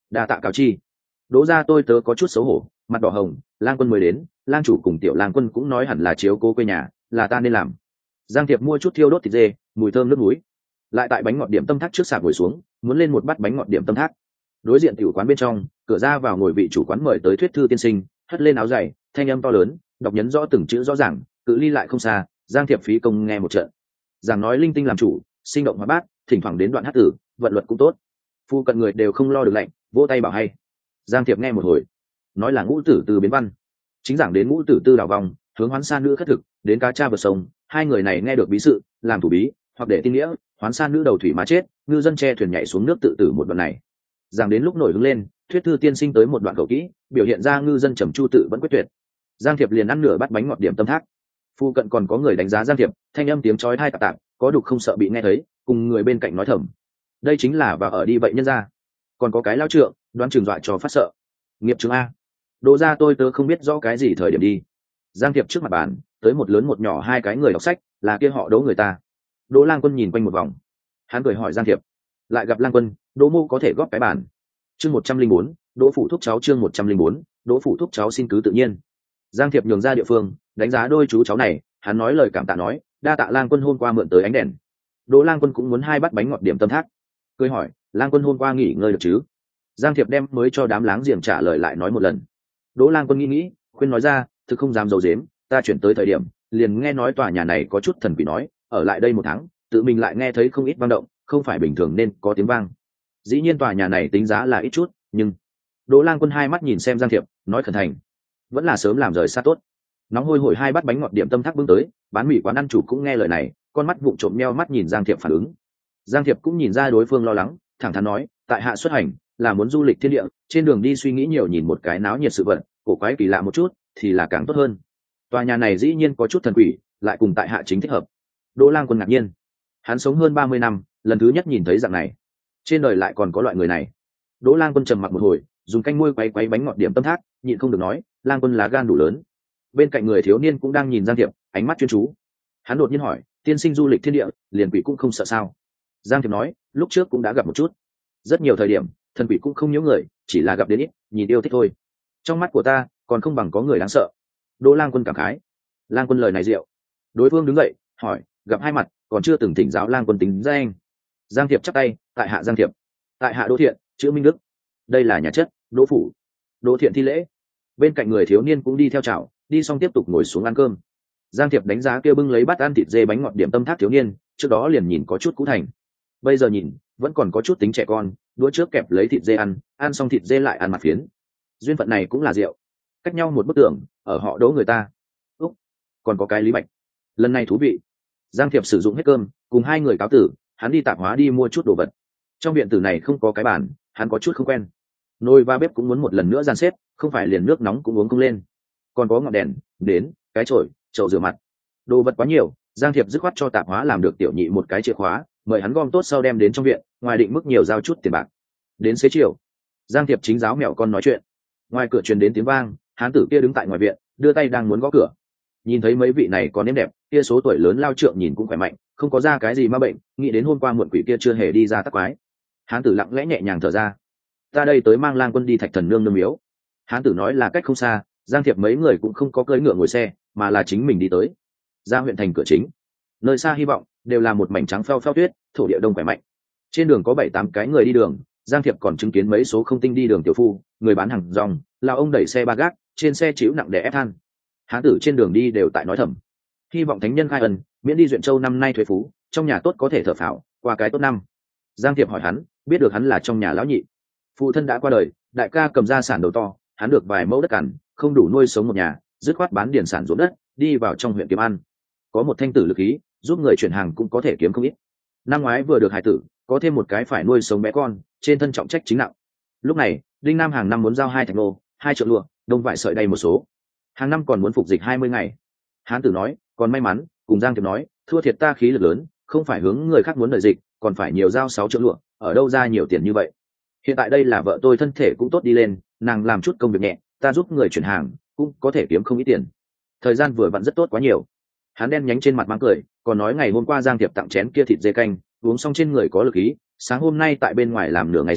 đa tạ cáo chi. Đỗ gia tôi tớ có chút xấu hổ, mặt đỏ hồng. Lang Quân mới đến, lang chủ cùng tiểu lang quân cũng nói hẳn là chiếu cố quê nhà, là ta nên làm. Giang Thiệp mua chút thiêu đốt thịt dê, mùi thơm nước núi, lại tại bánh ngọt điểm tâm thác trước sạp ngồi xuống, muốn lên một bát bánh ngọt điểm tâm thác. Đối diện tiểu quán bên trong, cửa ra vào ngồi vị chủ quán mời tới thuyết thư tiên sinh, hất lên áo dày, thanh âm to lớn, đọc nhấn rõ từng chữ rõ ràng, cự ly lại không xa. Giang Thiệp phí công nghe một trận, giảng nói linh tinh làm chủ, sinh động hóa bát, thỉnh thoảng đến đoạn hát tử, vận luật cũng tốt. Phu cận người đều không lo được lạnh, vỗ tay bảo hay. Giang Thiệp nghe một hồi, nói là ngũ tử từ biến văn, chính giảng đến ngũ tử tư đảo vòng, hướng hoán san nữ khất thực, đến cá cha vượt sông. Hai người này nghe được bí sự, làm thủ bí, hoặc để tin nghĩa, hoán san nữ đầu thủy mà chết, ngư dân che thuyền nhảy xuống nước tự tử một đoạn này. Giảng đến lúc nổi hứng lên, thuyết thư tiên sinh tới một đoạn cầu kỹ, biểu hiện ra ngư dân trầm chu tự vẫn quyết tuyệt. Giang Thiệp liền ăn nửa bát bánh ngọt điểm tâm thác. Phu cận còn có người đánh giá Giang Thiệp, thanh âm tiếng chói tai tạp tạp, có đục không sợ bị nghe thấy, cùng người bên cạnh nói thầm, đây chính là và ở đi vậy nhân ra. Còn có cái lao trượng, đoán trường dọa cho phát sợ. Nghiệp trường a. Đỗ gia tôi tớ không biết rõ cái gì thời điểm đi. Giang Thiệp trước mặt bàn, tới một lớn một nhỏ hai cái người đọc sách, là kia họ Đỗ người ta. Đỗ Lang Quân nhìn quanh một vòng, hắn cười hỏi Giang Thiệp, lại gặp Lang Quân, Đỗ mô có thể góp cái bàn. Chương một trăm linh bốn, Đỗ phủ thúc cháu. Chương một trăm linh bốn, Đỗ phủ thúc cháu xin cứ tự nhiên. Giang Thiệp nhường ra địa phương, đánh giá đôi chú cháu này, hắn nói lời cảm tạ nói, đa tạ Lang Quân hôm qua mượn tới ánh đèn. Đỗ Lang Quân cũng muốn hai bát bánh ngọt điểm tâm thác, cười hỏi, Lang Quân hôm qua nghỉ ngơi được chứ? Giang Thiệp đem mới cho đám láng giềng trả lời lại nói một lần. Đỗ Lang Quân nghĩ nghĩ, khuyên nói ra, thực không dám giấu giếm, ta chuyển tới thời điểm, liền nghe nói tòa nhà này có chút thần quỷ nói, ở lại đây một tháng, tự mình lại nghe thấy không ít vang động, không phải bình thường nên có tiếng vang. Dĩ nhiên tòa nhà này tính giá là ít chút, nhưng Đỗ Lang Quân hai mắt nhìn xem Giang Thiệp, nói khẩn thành, vẫn là sớm làm rời xa tốt. Nóng hôi hổi hai bát bánh ngọt điểm tâm thác bưng tới, bán mì quán ăn chủ cũng nghe lời này, con mắt vụng trộm meo mắt nhìn Giang Thiệp phản ứng. Giang Thiệp cũng nhìn ra đối phương lo lắng, thẳng thắn nói, tại hạ xuất hành là muốn du lịch thiên địa, trên đường đi suy nghĩ nhiều nhìn một cái náo nhiệt sự vật, cổ quái kỳ lạ một chút thì là càng tốt hơn. Tòa nhà này dĩ nhiên có chút thần quỷ, lại cùng tại hạ chính thích hợp. Đỗ Lang Quân ngạc nhiên, hắn sống hơn ba mươi năm, lần thứ nhất nhìn thấy dạng này, trên đời lại còn có loại người này. Đỗ Lang Quân trầm mặc một hồi, dùng canh muôi quấy quấy bánh ngọt điểm tâm thác, nhịn không được nói, Lang Quân lá gan đủ lớn. Bên cạnh người thiếu niên cũng đang nhìn Giang Thiệp, ánh mắt chuyên chú. Hắn đột nhiên hỏi, tiên sinh du lịch thiên địa, liền quỷ cũng không sợ sao? Giang Thiệp nói, lúc trước cũng đã gặp một chút, rất nhiều thời điểm thần quỷ cũng không nhớ người, chỉ là gặp đến ít, nhìn yêu thích thôi. Trong mắt của ta còn không bằng có người đáng sợ. Đỗ Lang Quân cảm khái. Lang Quân lời này diệu. Đối phương đứng dậy hỏi, gặp hai mặt còn chưa từng thỉnh giáo Lang Quân tính danh. Giang Thiệp chắp tay, tại hạ Giang Thiệp. Tại hạ Đỗ Thiện, chữ Minh Đức. Đây là nhà chất Đỗ phủ. Đỗ Thiện thi lễ. Bên cạnh người thiếu niên cũng đi theo chào, đi xong tiếp tục ngồi xuống ăn cơm. Giang Thiệp đánh giá kia bưng lấy bát ăn thịt dê bánh ngọt điểm tâm thác thiếu niên, trước đó liền nhìn có chút cũ thành, bây giờ nhìn vẫn còn có chút tính trẻ con. Đũa trước kẹp lấy thịt dê ăn, ăn xong thịt dê lại ăn mặt phiến. Duyên phận này cũng là rượu. Cách nhau một bức tường, ở họ Đỗ người ta. Úc, còn có cái Lý Bạch, lần này thú vị. Giang Thiệp sử dụng hết cơm, cùng hai người cáo tử, hắn đi tạp hóa đi mua chút đồ vật. Trong viện tử này không có cái bàn, hắn có chút không quen. Nồi và bếp cũng muốn một lần nữa dàn xếp, không phải liền nước nóng cũng uống không lên. Còn có ngọn đèn, đến cái chổi, chậu rửa mặt, đồ vật quá nhiều. Giang Thiệp dứt khoát cho tạp hóa làm được tiểu nhị một cái chìa khóa, mời hắn gom tốt sau đem đến trong viện, ngoài định mức nhiều giao chút tiền bạc. Đến xế chiều, Giang Thiệp chính giáo mẹo con nói chuyện, ngoài cửa truyền đến tiếng vang, hán tử kia đứng tại ngoài viện, đưa tay đang muốn gõ cửa. Nhìn thấy mấy vị này có nếm đẹp, kia số tuổi lớn lao trượng nhìn cũng khỏe mạnh, không có ra cái gì ma bệnh, nghĩ đến hôm qua muộn quỷ kia chưa hề đi ra tắc quái. Hán tử lặng lẽ nhẹ nhàng thở ra, ta đây tới mang Lang Quân đi Thạch Thần nương nương miếu. Hán tử nói là cách không xa, Giang Thiệp mấy người cũng không có cưỡi ngựa ngồi xe, mà là chính mình đi tới. Ra huyện thành cửa chính, nơi xa hy vọng đều là một mảnh trắng pheo pheo tuyết, thổ địa đông khỏe mạnh. Trên đường có bảy tám cái người đi đường, Giang Thiệp còn chứng kiến mấy số không tinh đi đường tiểu phu, người bán hàng rong, là ông đẩy xe ba gác, trên xe chịu nặng để ép than. Hán tử trên đường đi đều tại nói thầm, hy vọng thánh nhân khai ân, miễn đi duyện châu năm nay thuế phú, trong nhà tốt có thể thở phào qua cái tốt năm. Giang Thiệp hỏi hắn, biết được hắn là trong nhà lão nhị, phụ thân đã qua đời, đại ca cầm ra sản đầu to, hắn được vài mẫu đất cằn, không đủ nuôi sống một nhà, dứt khoát bán điển sản ruộng đất, đi vào trong huyện kiếm ăn. Có một thanh tử lực khí, giúp người chuyển hàng cũng có thể kiếm không ít. Năm ngoái vừa được hài tử, có thêm một cái phải nuôi sống bé con, trên thân trọng trách chính nặng. Lúc này Đinh Nam hàng năm muốn giao hai thạch nô, hai triệu lụa, đông vải sợi đầy một số, hàng năm còn muốn phục dịch hai mươi ngày. Hán tử nói, còn may mắn, cùng Giang Thiệp nói, thua thiệt ta khí lực lớn, không phải hướng người khác muốn đợi dịch, còn phải nhiều giao sáu triệu lụa, ở đâu ra nhiều tiền như vậy. Hiện tại đây là vợ tôi thân thể cũng tốt đi lên, nàng làm chút công việc nhẹ, ta giúp người chuyển hàng cũng có thể kiếm không ít tiền. Thời gian vừa vặn rất tốt quá nhiều. Hắn đen nhánh trên mặt mang cười, còn nói ngày hôm qua Giang Thiệp tặng chén kia thịt dê canh, uống xong trên người có lực khí, sáng hôm nay tại bên ngoài làm nửa ngày sống,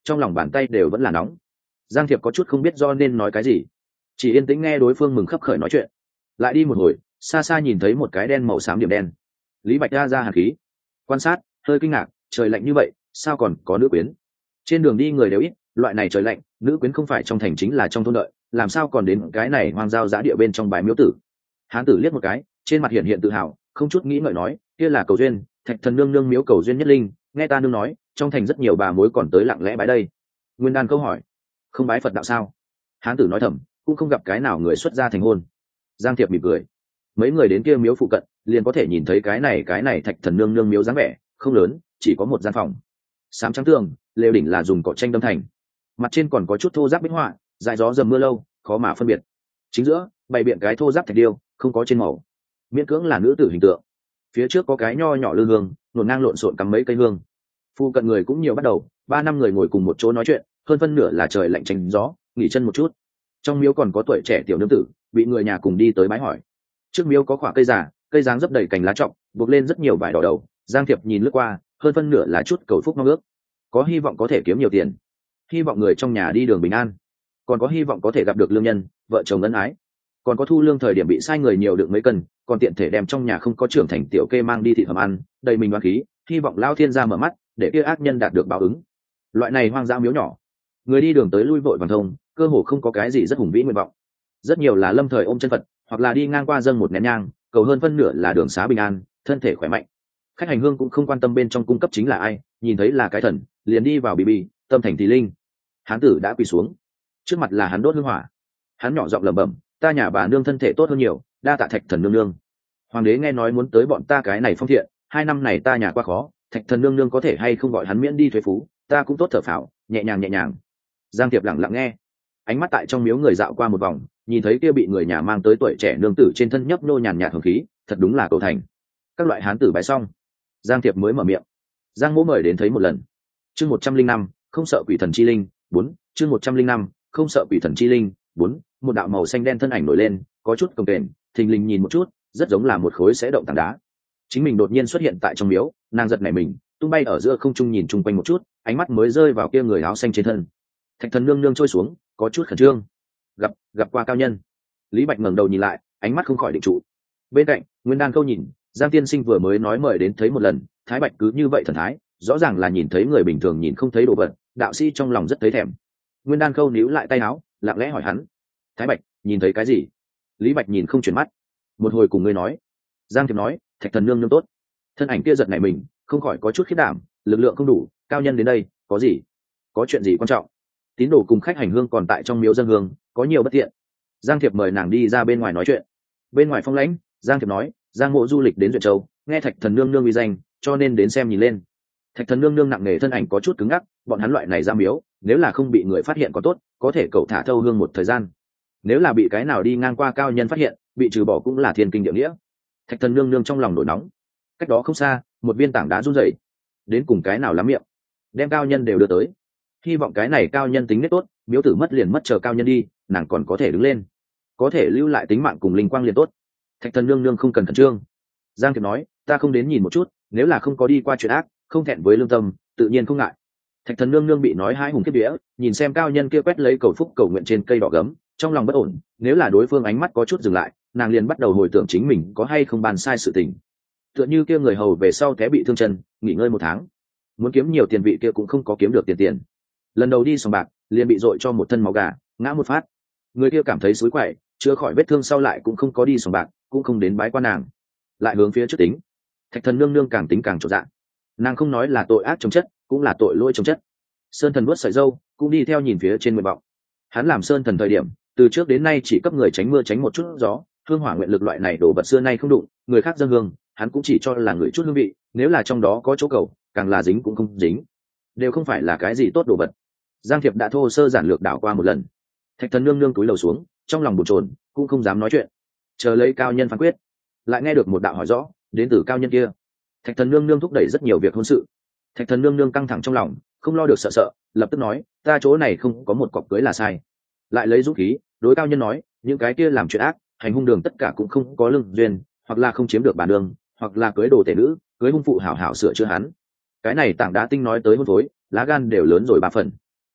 trong lòng bàn tay đều vẫn là nóng. Giang Thiệp có chút không biết do nên nói cái gì, chỉ yên tĩnh nghe đối phương mừng khấp khởi nói chuyện. Lại đi một hồi, xa xa nhìn thấy một cái đen màu xám điểm đen. Lý Bạch ra ra hàn khí, quan sát, hơi kinh ngạc, trời lạnh như vậy, sao còn có nữ quyến? Trên đường đi người đều ít, loại này trời lạnh, nữ quyến không phải trong thành chính là trong thôn đợi, làm sao còn đến cái này hoang giao dã địa bên trong bái miếu tử? Hán tử liếc một cái, trên mặt hiện hiện tự hào, không chút nghĩ ngợi nói, kia là cầu duyên, Thạch Thần nương nương miếu cầu duyên nhất linh, nghe ta nương nói, trong thành rất nhiều bà mối còn tới lặng lẽ bái đây. Nguyên Đan câu hỏi, không bái Phật đạo sao? Hán tử nói thầm, cũng không gặp cái nào người xuất gia thành hôn. Giang Thiệp mỉm cười, mấy người đến kia miếu phụ cận, liền có thể nhìn thấy cái này cái này Thạch Thần nương nương miếu dáng vẻ, không lớn, chỉ có một gian phòng. Sám trắng tường, lều đỉnh là dùng cỏ tranh đâm thành, mặt trên còn có chút thô ráp bích họa, dài gió dầm mưa lâu, khó mà phân biệt. Chính giữa, bày biện cái thô ráp thạch điêu, không có trên màu, miễn cưỡng là nữ tử hình tượng. Phía trước có cái nho nhỏ lư hương, luồn ngang lộn xộn cắm mấy cây hương. Phu cận người cũng nhiều bắt đầu, ba năm người ngồi cùng một chỗ nói chuyện, hơn phân nửa là trời lạnh tránh gió, nghỉ chân một chút. Trong miếu còn có tuổi trẻ tiểu nương tử, bị người nhà cùng đi tới bái hỏi. Trước miếu có khoảng cây già, cây dáng dấp đầy cành lá trọng, buộc lên rất nhiều vải đỏ đầu. Giang Thiệp nhìn lướt qua, hơn phân nửa là chút cầu phúc mong ước, có hy vọng có thể kiếm nhiều tiền, hy vọng người trong nhà đi đường bình an, còn có hy vọng có thể gặp được lương nhân, vợ chồng ân ái, còn có thu lương thời điểm bị sai người nhiều được mấy cân, còn tiện thể đem trong nhà không có trưởng thành tiểu kê mang đi thịt hầm ăn, đầy mình đoán khí, hy vọng lao thiên gia mở mắt để kia ác nhân đạt được báo ứng. Loại này hoang dã miếu nhỏ, người đi đường tới lui vội vàng thông, cơ hồ không có cái gì rất hùng vĩ nguyện vọng. Rất nhiều là lâm thời ôm chân Phật, hoặc là đi ngang qua dâng một nén nhang, cầu hơn phân nửa là đường xá bình an, thân thể khỏe mạnh. Khách hành hương cũng không quan tâm bên trong cung cấp chính là ai, nhìn thấy là cái thần, liền đi vào bì bì, tâm thành thì linh. Hán tử đã quỳ xuống, trước mặt là hắn đốt hương hỏa. Hắn nhỏ giọng lẩm bẩm, ta nhà bà nương thân thể tốt hơn nhiều, đa tạ Thạch Thần nương nương. Hoàng đế nghe nói muốn tới bọn ta cái này phong thiện, hai năm này ta nhà qua khó, Thạch Thần nương nương có thể hay không gọi hắn miễn đi thuế phú, ta cũng tốt thở phào, nhẹ nhàng nhẹ nhàng. Giang Thiệp lặng lặng nghe, ánh mắt tại trong miếu người dạo qua một vòng, nhìn thấy kia bị người nhà mang tới tuổi trẻ nương tử trên thân nhấp nô nhàn nhạt hồng khí, thật đúng là cầu thành. Các loại hán tử bái xong, Giang Thiệp mới mở miệng. Giang Mỗ mời đến thấy một lần. Chương một trăm linh năm, không sợ quỷ thần chi linh, bốn. Chương một trăm linh năm, không sợ quỷ thần chi linh, bốn. Một đạo màu xanh đen thân ảnh nổi lên, có chút cồng kềnh, thình lình nhìn một chút, rất giống là một khối sẽ động tảng đá. Chính mình đột nhiên xuất hiện tại trong miếu, nàng giật nảy mình, tung bay ở giữa không trung nhìn chung quanh một chút, ánh mắt mới rơi vào kia người áo xanh trên thân. Thạch Thần nương nương trôi xuống, có chút khẩn trương. Gặp, gặp qua cao nhân. Lý Bạch ngẩng đầu nhìn lại, ánh mắt không khỏi định trụ. Bên cạnh, Nguyên Đan câu nhìn, Giang tiên sinh vừa mới nói mời đến thấy một lần, Thái Bạch cứ như vậy thần thái, rõ ràng là nhìn thấy người bình thường nhìn không thấy đồ vật, đạo sĩ trong lòng rất thấy thèm. Nguyên Đan câu níu lại tay áo, lặng lẽ hỏi hắn, Thái Bạch nhìn thấy cái gì? Lý Bạch nhìn không chuyển mắt, một hồi cùng ngươi nói. Giang Thiệp nói, Thạch Thần nương nương tốt. Thân ảnh kia giật nảy mình, không khỏi có chút khiếp đảm, lực lượng không đủ, cao nhân đến đây, có gì? Có chuyện gì quan trọng? Tín đồ cùng khách hành hương còn tại trong miếu dân hương, có nhiều bất tiện. Giang Thiệp mời nàng đi ra bên ngoài nói chuyện. Bên ngoài phong lãnh, Giang Thiệp nói, Giang Mộ du lịch đến Duyện Châu, nghe Thạch Thần nương nương uy danh, cho nên đến xem nhìn lên. Thạch Thần nương nương nặng nề thân ảnh có chút cứng ngắc, bọn hắn loại này ra miếu, nếu là không bị người phát hiện có tốt, có thể cậu thả thâu hương một thời gian. Nếu là bị cái nào đi ngang qua cao nhân phát hiện, bị trừ bỏ cũng là thiên kinh địa nghĩa. Thạch Thần nương nương trong lòng nổi nóng. Cách đó không xa, một viên tảng đá run rẩy, đến cùng cái nào lắm miệng, đem cao nhân đều đưa tới. Hy vọng cái này cao nhân tính nết tốt, miếu tử mất liền mất, chờ cao nhân đi, nàng còn có thể đứng lên, có thể lưu lại tính mạng cùng linh quang liền tốt. Thạch Thần nương nương không cần khẩn trương. Giang Thiệp nói, ta không đến nhìn một chút, nếu là không có đi qua chuyện ác, không thẹn với lương tâm, tự nhiên không ngại. Thạch Thần nương nương bị nói hai hùng kiếp vía, nhìn xem cao nhân kia quét lấy cầu phúc cầu nguyện trên cây đỏ gấm, trong lòng bất ổn, nếu là đối phương ánh mắt có chút dừng lại, nàng liền bắt đầu hồi tưởng chính mình có hay không bàn sai sự tình. Tựa như kia người hầu về sau té bị thương chân, nghỉ ngơi một tháng, muốn kiếm nhiều tiền vị kia cũng không có kiếm được tiền tiền. Lần đầu đi sòng bạc, liền bị dội cho một thân máu gà, ngã một phát. Người kia cảm thấy xối quậy, chữa khỏi vết thương sau lại cũng không có đi sòng bạc, cũng không đến bái quan nàng, lại hướng phía trước tính. Thạch Thần nương nương càng tính càng trột dạ, nàng không nói là tội ác chống chất, cũng là tội lỗi chống chất. Sơn Thần nuốt sợi dâu, cũng đi theo nhìn phía trên nguyện vọng. Hắn làm Sơn Thần thời điểm, từ trước đến nay chỉ cấp người tránh mưa tránh một chút gió, hương hỏa nguyện lực loại này đồ vật xưa nay không đụng, người khác dâng hương, hắn cũng chỉ cho là người chút hương vị, nếu là trong đó có chỗ cầu, càng là dính cũng không dính, đều không phải là cái gì tốt đồ vật. Giang Thiệp đã thô sơ giản lược đảo qua một lần. Thạch Thần nương nương túi lầu xuống, trong lòng bồn chồn, cũng không dám nói chuyện, chờ lấy cao nhân phán quyết. Lại nghe được một đạo hỏi rõ, đến từ cao nhân kia. Thạch Thần nương nương thúc đẩy rất nhiều việc hôn sự. Thạch Thần nương nương căng thẳng trong lòng, không lo được sợ sợ, lập tức nói, ta chỗ này không có một cọc cưới là sai. Lại lấy dũng khí, đối cao nhân nói, những cái kia làm chuyện ác, hành hung đường tất cả cũng không có lương duyên, hoặc là không chiếm được bản đường, hoặc là cưới đồ tể nữ, cưới hung phụ hảo hảo sửa chữa hắn. Cái này tảng đá tinh nói tới hôn phối, lá gan đều lớn rồi ba phần.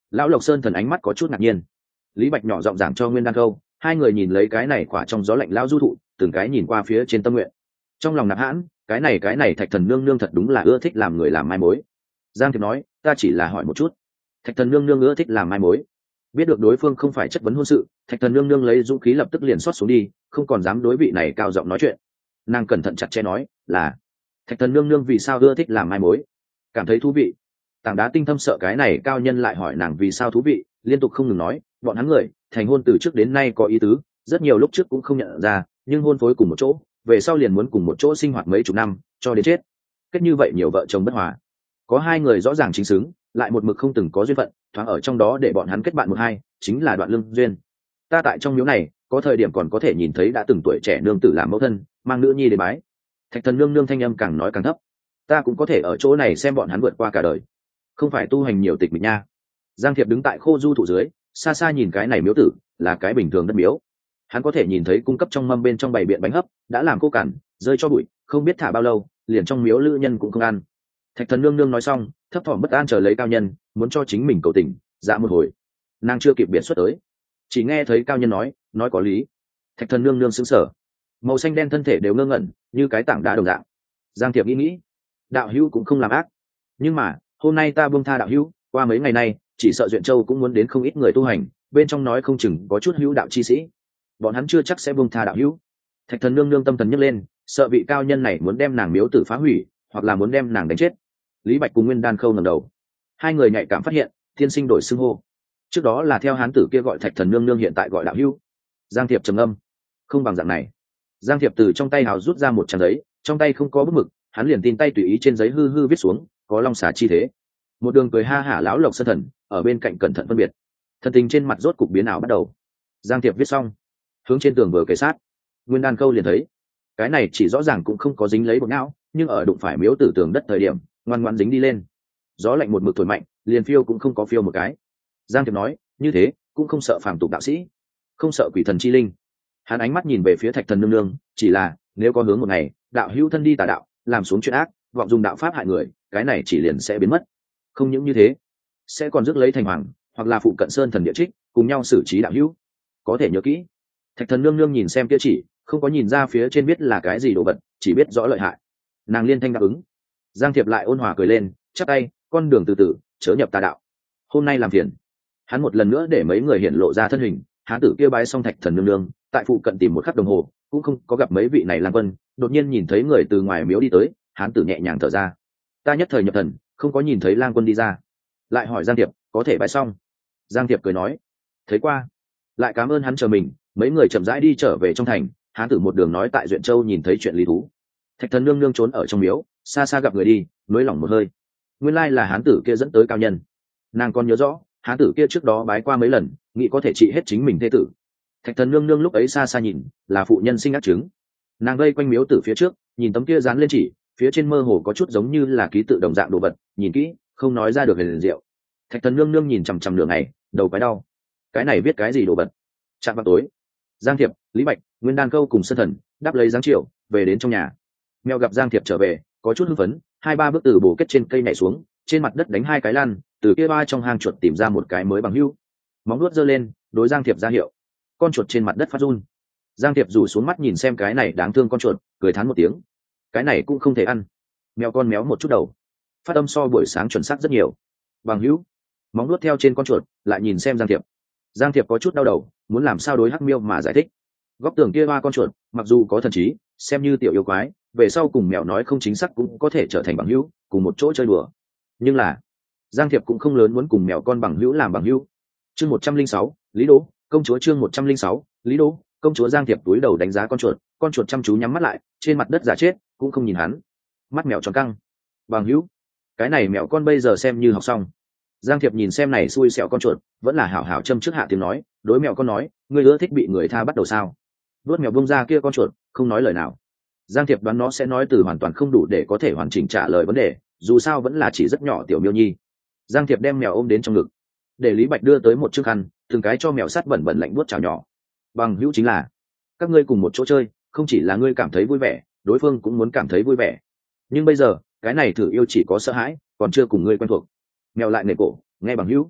Lão Lộc Sơn Thần ánh mắt có chút ngạc nhiên. Lý Bạch nhỏ giọng giảng cho Nguyên Đan câu, hai người nhìn lấy cái này quả trong gió lạnh lão du thụ, từng cái nhìn qua phía trên tâm nguyện. Trong lòng nạp hãn, cái này cái này Thạch Thần nương nương thật đúng là ưa thích làm người làm mai mối. Giang Thiệp nói, ta chỉ là hỏi một chút. Thạch Thần nương nương ưa thích làm mai mối. Biết được đối phương không phải chất vấn hôn sự, Thạch Thần nương nương lấy dũng khí lập tức liền xót xuống đi, không còn dám đối vị này cao giọng nói chuyện. Nàng cẩn thận chặt chẽ nói, là Thạch Thần nương nương vì sao ưa thích làm mai mối? Cảm thấy thú vị. Tảng đá tinh thâm sợ cái này cao nhân lại hỏi nàng vì sao thú vị, liên tục không ngừng nói, bọn hắn người thành hôn từ trước đến nay có ý tứ, rất nhiều lúc trước cũng không nhận ra, nhưng hôn phối cùng một chỗ, về sau liền muốn cùng một chỗ sinh hoạt mấy chục năm, cho đến chết. Kết như vậy nhiều vợ chồng bất hòa. Có hai người rõ ràng chính xứng, lại một mực không từng có duyên phận, thoáng ở trong đó để bọn hắn kết bạn một hai, chính là Đoạn Lương duyên. Ta tại trong miếu này, có thời điểm còn có thể nhìn thấy đã từng tuổi trẻ nương tử làm mẫu thân, mang nữ nhi đến bái. Thạch Thần nương nương thanh âm càng nói càng thấp. Ta cũng có thể ở chỗ này xem bọn hắn vượt qua cả đời, không phải tu hành nhiều tịch mịch nha. Giang Thiệp đứng tại khô du thụ dưới, xa xa nhìn cái này miếu tử, là cái bình thường đất miếu. Hắn có thể nhìn thấy cung cấp trong mâm bên trong bày biện bánh hấp, đã làm khô cằn, rơi cho bụi, không biết thả bao lâu, liền trong miếu lữ nhân cũng không ăn. Thạch Thần nương nương nói xong, thấp thỏm bất an chờ lấy cao nhân, muốn cho chính mình cầu tình, dạ một hồi. Nàng chưa kịp biện xuất tới, chỉ nghe thấy cao nhân nói, nói có lý. Thạch Thần nương nương sững sờ, màu xanh đen thân thể đều ngơ ngẩn, như cái tảng đá đồng dạng. Giang Thiệp nghĩ nghĩ, đạo hữu cũng không làm ác, nhưng mà hôm nay ta buông tha đạo hữu, qua mấy ngày nay chỉ sợ Duyện Châu cũng muốn đến không ít người tu hành, bên trong nói không chừng có chút hữu đạo chi sĩ, bọn hắn chưa chắc sẽ buông tha đạo hữu. Thạch Thần nương nương tâm thần nhấc lên, sợ vị cao nhân này muốn đem nàng miếu tử phá hủy, hoặc là muốn đem nàng đánh chết. Lý Bạch cùng Nguyên Đan Khâu ngẩng đầu, hai người nhạy cảm phát hiện tiên sinh đổi xưng hô, trước đó là theo hán tử kia gọi Thạch Thần nương nương, hiện tại gọi đạo hữu. Giang Thiệp trầm âm, không bằng dạng này. Giang Thiệp từ trong tay hào rút ra một trang giấy, trong tay không có bút mực, hắn liền tin tay tùy ý trên giấy hư hư viết xuống, có long xà chi thế. Một đường cười ha hả lão Lộc Sơn Thần ở bên cạnh cẩn thận phân biệt, thần tình trên mặt rốt cục biến ảo bắt đầu. Giang Thiệp viết xong, hướng trên tường vừa kề sát, Nguyên Đan Câu liền thấy cái này chỉ rõ ràng cũng không có dính lấy bột não, nhưng ở đụng phải miếu tử tường đất thời điểm ngoan ngoãn dính đi lên. Gió lạnh một mực thổi mạnh, liền phiêu cũng không có phiêu một cái. Giang Thiệp nói, như thế cũng không sợ phàm tục đạo sĩ, không sợ quỷ thần chi linh. Hắn ánh mắt nhìn về phía Thạch Thần nương nương, chỉ là nếu có hướng một ngày đạo hữu thân đi tà đạo, làm xuống chuyện ác, vọng dùng đạo pháp hại người, cái này chỉ liền sẽ biến mất. Không những như thế, sẽ còn rước lấy thành hoàng, hoặc là phụ cận sơn thần địa trích, cùng nhau xử trí đạo hữu. Có thể nhớ kỹ. Thạch Thần nương nương nhìn xem kia chỉ, không có nhìn ra phía trên biết là cái gì đồ vật, chỉ biết rõ lợi hại. Nàng liên thanh đáp ứng. Giang Thiệp lại ôn hòa cười lên, chắp tay, con đường từ từ, chớ nhập tà đạo. Hôm nay làm phiền. Hắn một lần nữa để mấy người hiện lộ ra thân hình, hán tử kia bái xong Thạch Thần nương nương, tại phụ cận tìm một khắc đồng hồ, cũng không có gặp mấy vị này lang quân, đột nhiên nhìn thấy người từ ngoài miếu đi tới, hán tử nhẹ nhàng thở ra. Ta nhất thời nhập thần, không có nhìn thấy lang quân đi ra. Lại hỏi Giang Thiệp, có thể bái xong? Giang Thiệp cười nói, thấy qua. Lại cảm ơn hắn chờ mình. Mấy người chậm rãi đi trở về trong thành, hán tử một đường nói tại Duyện Châu nhìn thấy chuyện lý thú. Thạch Thần nương nương trốn ở trong miếu, xa xa gặp người đi, nới lỏng một hơi. Nguyên lai là hán tử kia dẫn tới cao nhân. Nàng còn nhớ rõ, hán tử kia trước đó bái qua mấy lần, nghĩ có thể trị hết chính mình thê tử. Thạch Thần nương nương lúc ấy xa xa nhìn, là phụ nhân sinh ác chứng. Nàng vây quanh miếu tử phía trước, nhìn tấm kia dán lên chỉ, phía trên mơ hồ có chút giống như là ký tự đồng dạng đồ vật, nhìn kỹ không nói ra được liền diệu. Thạch Thần nương nương nhìn chằm chằm nửa ngày, đầu quái đau. Cái này viết cái gì đồ vật? Chạm vào tối, Giang Thiệp, Lý Bạch, Nguyên Đan Câu cùng Sơn Thần đáp lấy dáng chiều về đến trong nhà. Mèo gặp Giang Thiệp trở về, có chút hưng phấn, hai ba bước từ bồ kết trên cây nhảy xuống, trên mặt đất đánh hai cái lăn, từ kia ba trong hang chuột tìm ra một cái mới bằng hưu, móng nuốt giơ lên, đối Giang Thiệp ra hiệu. Con chuột trên mặt đất phát run. Giang Thiệp rủ xuống mắt nhìn xem cái này đáng thương con chuột, cười thán một tiếng. Cái này cũng không thể ăn. Mèo con méo một chút đầu, phát âm so buổi sáng chuẩn xác rất nhiều. Bằng hữu, móng nuốt theo trên con chuột, lại nhìn xem Giang Thiệp. Giang Thiệp có chút đau đầu, muốn làm sao đối Hắc Miêu mà giải thích. Góc tường kia ba con chuột, mặc dù có thần trí, xem như tiểu yêu quái, về sau cùng mèo nói không chính xác cũng có thể trở thành bằng hữu, cùng một chỗ chơi đùa. Nhưng là, Giang Thiệp cũng không lớn muốn cùng mèo con bằng hữu làm bằng hữu. Chương một trăm linh sáu, Lý Đỗ, công chúa chương một trăm linh sáu, Lý Đỗ, công chúa. Giang Thiệp túi đầu đánh giá con chuột, con chuột chăm chú nhắm mắt lại, trên mặt đất giả chết, cũng không nhìn hắn. Mắt mèo tròn căng. Bằng hữu, cái này mèo con bây giờ xem như học xong. Giang Thiệp nhìn xem này xui xẻo con chuột, vẫn là hảo hảo châm trước hạ tiếng nói, đối mèo con nói, ngươi ưa thích bị người tha bắt đầu sao? Vuốt mèo bông ra kia con chuột, không nói lời nào. Giang Thiệp đoán nó sẽ nói từ hoàn toàn không đủ để có thể hoàn chỉnh trả lời vấn đề, dù sao vẫn là chỉ rất nhỏ tiểu miêu nhi. Giang Thiệp đem mèo ôm đến trong ngực, để Lý Bạch đưa tới một chiếc khăn, từng cái cho mèo sát bẩn bẩn lạnh buốt chảo nhỏ. Bằng hữu chính là các ngươi cùng một chỗ chơi, không chỉ là ngươi cảm thấy vui vẻ, đối phương cũng muốn cảm thấy vui vẻ. Nhưng bây giờ, cái này thử yêu chỉ có sợ hãi, còn chưa cùng ngươi quen thuộc. Mèo lại nể cổ, nghe bằng hữu,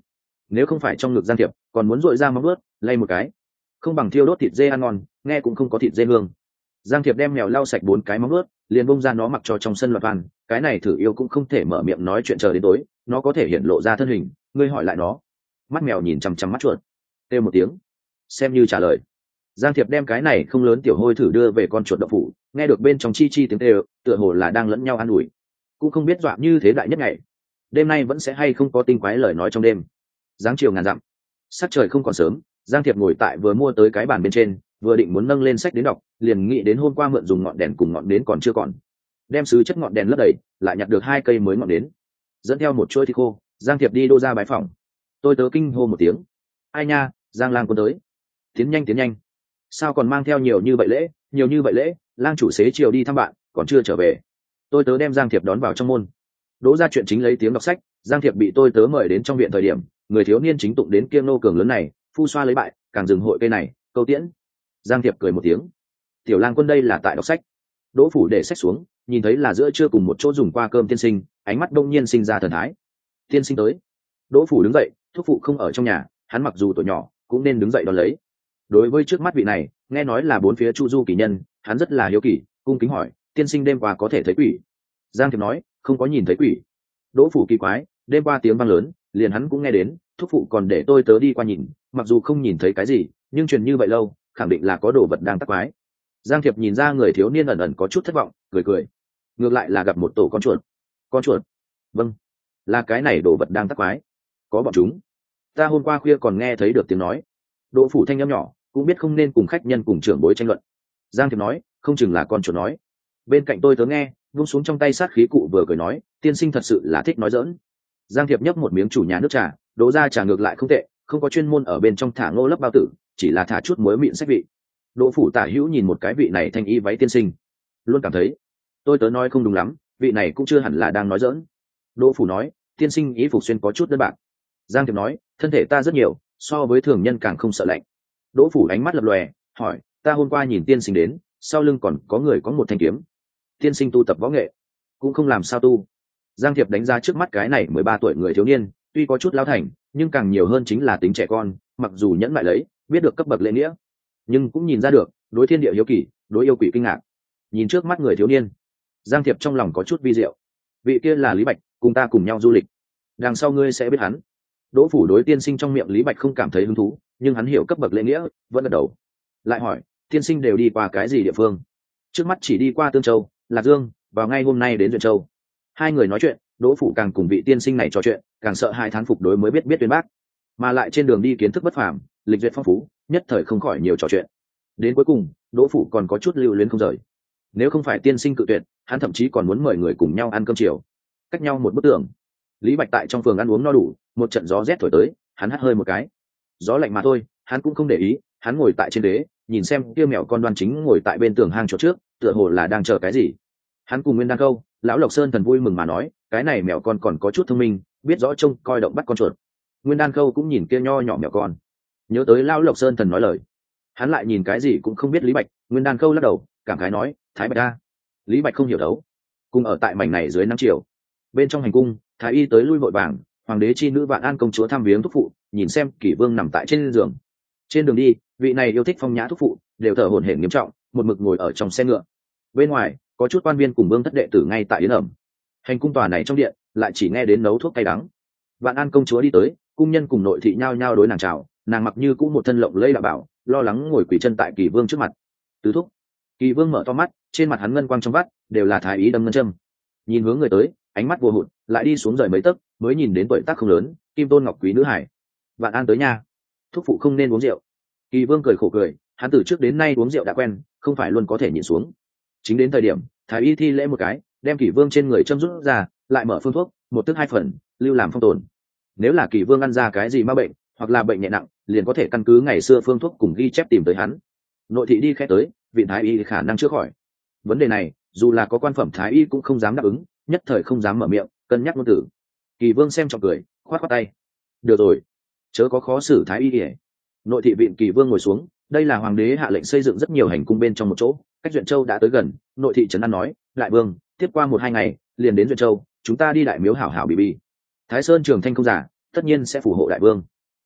nếu không phải trong ngực Giang Thiệp còn muốn dội ra móng ướt lay một cái, không bằng thiêu đốt thịt dê ăn ngon, nghe cũng không có thịt dê hương. Giang Thiệp đem mèo lau sạch bốn cái móng ướt, liền bông ra nó mặc cho trong sân loạt van. Cái này thử yêu cũng không thể mở miệng nói chuyện chờ đến tối, nó có thể hiện lộ ra thân hình, ngươi hỏi lại nó. Mắt mèo nhìn chằm chằm mắt chuột, kêu một tiếng xem như trả lời. Giang Thiệp đem cái này không lớn tiểu hôi thử đưa về con chuột đậu phủ, nghe được bên trong chi chi tiếng kêu, tựa hồ là đang lẫn nhau an ủi, cũng không biết dọa như thế đại nhất ngày đêm nay vẫn sẽ hay không có tinh quái lời nói trong đêm. Giáng chiều ngàn dặm, sắc trời không còn sớm, Giang Thiệp ngồi tại vừa mua tới cái bàn bên trên, vừa định muốn nâng lên sách đến đọc, liền nghĩ đến hôm qua mượn dùng ngọn đèn cùng ngọn nến còn chưa còn, đem sứ chất ngọn đèn lấp đầy, lại nhặt được hai cây mới ngọn nến, dẫn theo một chuỗi thịt khô. Giang Thiệp đi đô ra bái phòng. Tôi tớ kinh hô một tiếng, ai nha, Giang lang quân tới, tiến nhanh tiến nhanh, sao còn mang theo nhiều như vậy lễ, nhiều như vậy lễ, lang chủ xế chiều đi thăm bạn còn chưa trở về. Tôi tớ đem Giang Thiệp đón vào trong môn. Đỗ ra chuyện chính lấy tiếng đọc sách. Giang Thiệp bị tôi tớ mời đến trong viện thời điểm, người thiếu niên chính tụng đến kiêng nô cường lớn này, phu xoa lấy bại càng dừng hội cây này, câu tiễn. Giang Thiệp cười một tiếng, tiểu lang quân đây là tại đọc sách. Đỗ phủ để sách xuống, nhìn thấy là giữa trưa cùng một chỗ dùng qua cơm tiên sinh, ánh mắt đông nhiên sinh ra thần thái. Tiên sinh tới. Đỗ phủ đứng dậy, thúc phụ không ở trong nhà, hắn mặc dù tuổi nhỏ cũng nên đứng dậy đón lấy. Đối với trước mắt vị này, nghe nói là bốn phía chu du kỳ nhân, hắn rất là hiếu kỳ, cung kính hỏi, tiên sinh đêm qua có thể thấy quỷ? Giang Thiệp nói, không có nhìn thấy quỷ. Đỗ phủ kỳ quái, đêm qua tiếng vang lớn, liền hắn cũng nghe đến, thúc phụ còn để tôi tớ đi qua nhìn, mặc dù không nhìn thấy cái gì, nhưng truyền như vậy lâu, khẳng định là có đồ vật đang tác quái. Giang Thiệp nhìn ra người thiếu niên ẩn ẩn có chút thất vọng, cười cười, ngược lại là gặp một tổ con chuột. Con chuột? Vâng, là cái này đồ vật đang tác quái, có bọn chúng. Ta hôm qua khuya còn nghe thấy được tiếng nói. Đỗ phủ thanh âm nhỏ, cũng biết không nên cùng khách nhân cùng trưởng bối tranh luận. Giang Thiệp nói, không chừng là con chuột nói. Bên cạnh tôi tớ nghe, vung xuống trong tay sát khí cụ vừa cười nói, tiên sinh thật sự là thích nói dỡn. Giang Thiệp nhấp một miếng chủ nhà nước trà, đổ ra trà ngược lại không tệ, không có chuyên môn ở bên trong thả ngô lấp bao tử, chỉ là thả chút muối mịn sách vị. Đỗ phủ tả hữu nhìn một cái vị này thanh y váy tiên sinh, luôn cảm thấy tôi tớ nói không đúng lắm, vị này cũng chưa hẳn là đang nói dỡn. Đỗ phủ nói, tiên sinh ý phục xuyên có chút đơn bạc. Giang Thiệp nói, thân thể ta rất nhiều, so với thường nhân càng không sợ lạnh. Đỗ phủ ánh mắt lập lòe, hỏi, ta hôm qua nhìn tiên sinh đến, sau lưng còn có người có một thanh kiếm. Tiên sinh tu tập võ nghệ, cũng không làm sao tu. Giang Thiệp đánh giá trước mắt cái này mười ba tuổi người thiếu niên, tuy có chút lao thành, nhưng càng nhiều hơn chính là tính trẻ con, mặc dù nhẫn mại lấy, biết được cấp bậc lễ nghĩa, nhưng cũng nhìn ra được đối thiên địa hiếu kỳ, đối yêu quỷ kinh ngạc. Nhìn trước mắt người thiếu niên, Giang Thiệp trong lòng có chút vi diệu. Vị kia là Lý Bạch, cùng ta cùng nhau du lịch, đằng sau ngươi sẽ biết hắn. Đỗ phủ đối tiên sinh trong miệng Lý Bạch không cảm thấy hứng thú, nhưng hắn hiểu cấp bậc lễ nghĩa, vẫn gật đầu. Lại hỏi, tiên sinh đều đi qua cái gì địa phương? Trước mắt chỉ đi qua Tương Châu, Lạc Dương, vào ngay hôm nay đến Duyện Châu. Hai người nói chuyện, Đỗ phủ càng cùng vị tiên sinh này trò chuyện, càng sợ hai thán phục đối mới biết biết tuyên bác, mà lại trên đường đi kiến thức bất phàm, lịch duyệt phong phú, nhất thời không khỏi nhiều trò chuyện. Đến cuối cùng, Đỗ phủ còn có chút lưu luyến không rời. Nếu không phải tiên sinh cự tuyệt, hắn thậm chí còn muốn mời người cùng nhau ăn cơm chiều. Cách nhau một bức tường, Lý Bạch tại trong phường ăn uống no đủ, một trận gió rét thổi tới, hắn hắt hơi một cái. Gió lạnh mà thôi, hắn cũng không để ý, hắn ngồi tại trên đế, nhìn xem kia mèo con Đoan Chính ngồi tại bên tường hang chỗ trước, tựa hồ là đang chờ cái gì. Hắn cùng Nguyên Đan câu, lão Lộc Sơn thần vui mừng mà nói, cái này mèo con còn có chút thông minh, biết rõ trông coi động bắt con chuột. Nguyên Đan câu cũng nhìn kia nho nhỏ mèo con, nhớ tới lão Lộc Sơn thần nói lời, hắn lại nhìn cái gì cũng không biết Lý Bạch. Nguyên Đan câu lắc đầu, cảm khái nói, Thái Bạch a. Lý Bạch không hiểu đấu, cùng ở tại mảnh này dưới nắng chiều, bên trong hành cung, Thái y tới lui vội vàng, hoàng đế chi nữ Vạn An công chúa thăm viếng thúc phụ, nhìn xem Kỷ Vương nằm tại trên giường. Trên đường đi, vị này yêu thích phong nhã thúc phụ đều thở hổn hển nghiêm trọng, một mực ngồi ở trong xe ngựa. Bên ngoài có chút quan viên cùng vương thất đệ tử ngay tại yến ẩm. Hành cung tòa này trong điện lại chỉ nghe đến nấu thuốc cay đắng. Vạn An công chúa đi tới, cung nhân cùng nội thị nhao nhao đối nàng chào, nàng mặc như cũ một thân lộng lẫy đạo bảo, lo lắng ngồi quỳ chân tại Kỷ Vương trước mặt. Tứ thúc. Kỷ Vương mở to mắt, trên mặt hắn ngân quang trong vắt đều là thái ý đâm ngân châm. Nhìn hướng người tới, ánh mắt vô hụt, lại đi xuống rời mấy tấc, mới nhìn đến tuổi tác không lớn, kim tôn ngọc quý nữ hải. Vạn An tới nha. Thúc phụ không nên uống rượu. Kỷ Vương cười khổ cười, hắn từ trước đến nay uống rượu đã quen, không phải luôn có thể nhịn xuống. Chính đến thời điểm, thái y thi lễ một cái, đem Kỷ Vương trên người châm rút ra, lại mở phương thuốc, một tức hai phần, lưu làm phong tồn. Nếu là Kỷ Vương ăn ra cái gì ma bệnh, hoặc là bệnh nhẹ nặng, liền có thể căn cứ ngày xưa phương thuốc cùng ghi chép tìm tới hắn. Nội thị đi khẽ tới, vị thái y khả năng chữa khỏi. Vấn đề này, dù là có quan phẩm thái y cũng không dám đáp ứng, nhất thời không dám mở miệng, cân nhắc ngôn tử. Kỷ Vương xem trọng cười, khoát khoát tay. Được rồi, chớ có khó xử thái y. Nội thị viện Kỷ Vương ngồi xuống, đây là hoàng đế hạ lệnh xây dựng rất nhiều hành cung bên trong một chỗ, cách Duyện Châu đã tới gần. Nội thị trấn an nói, đại vương, tiếp qua một hai ngày liền đến Duyện Châu, chúng ta đi đại miếu hảo hảo bì bì. Thái Sơn Trường Thanh không giả, tất nhiên sẽ phù hộ đại vương.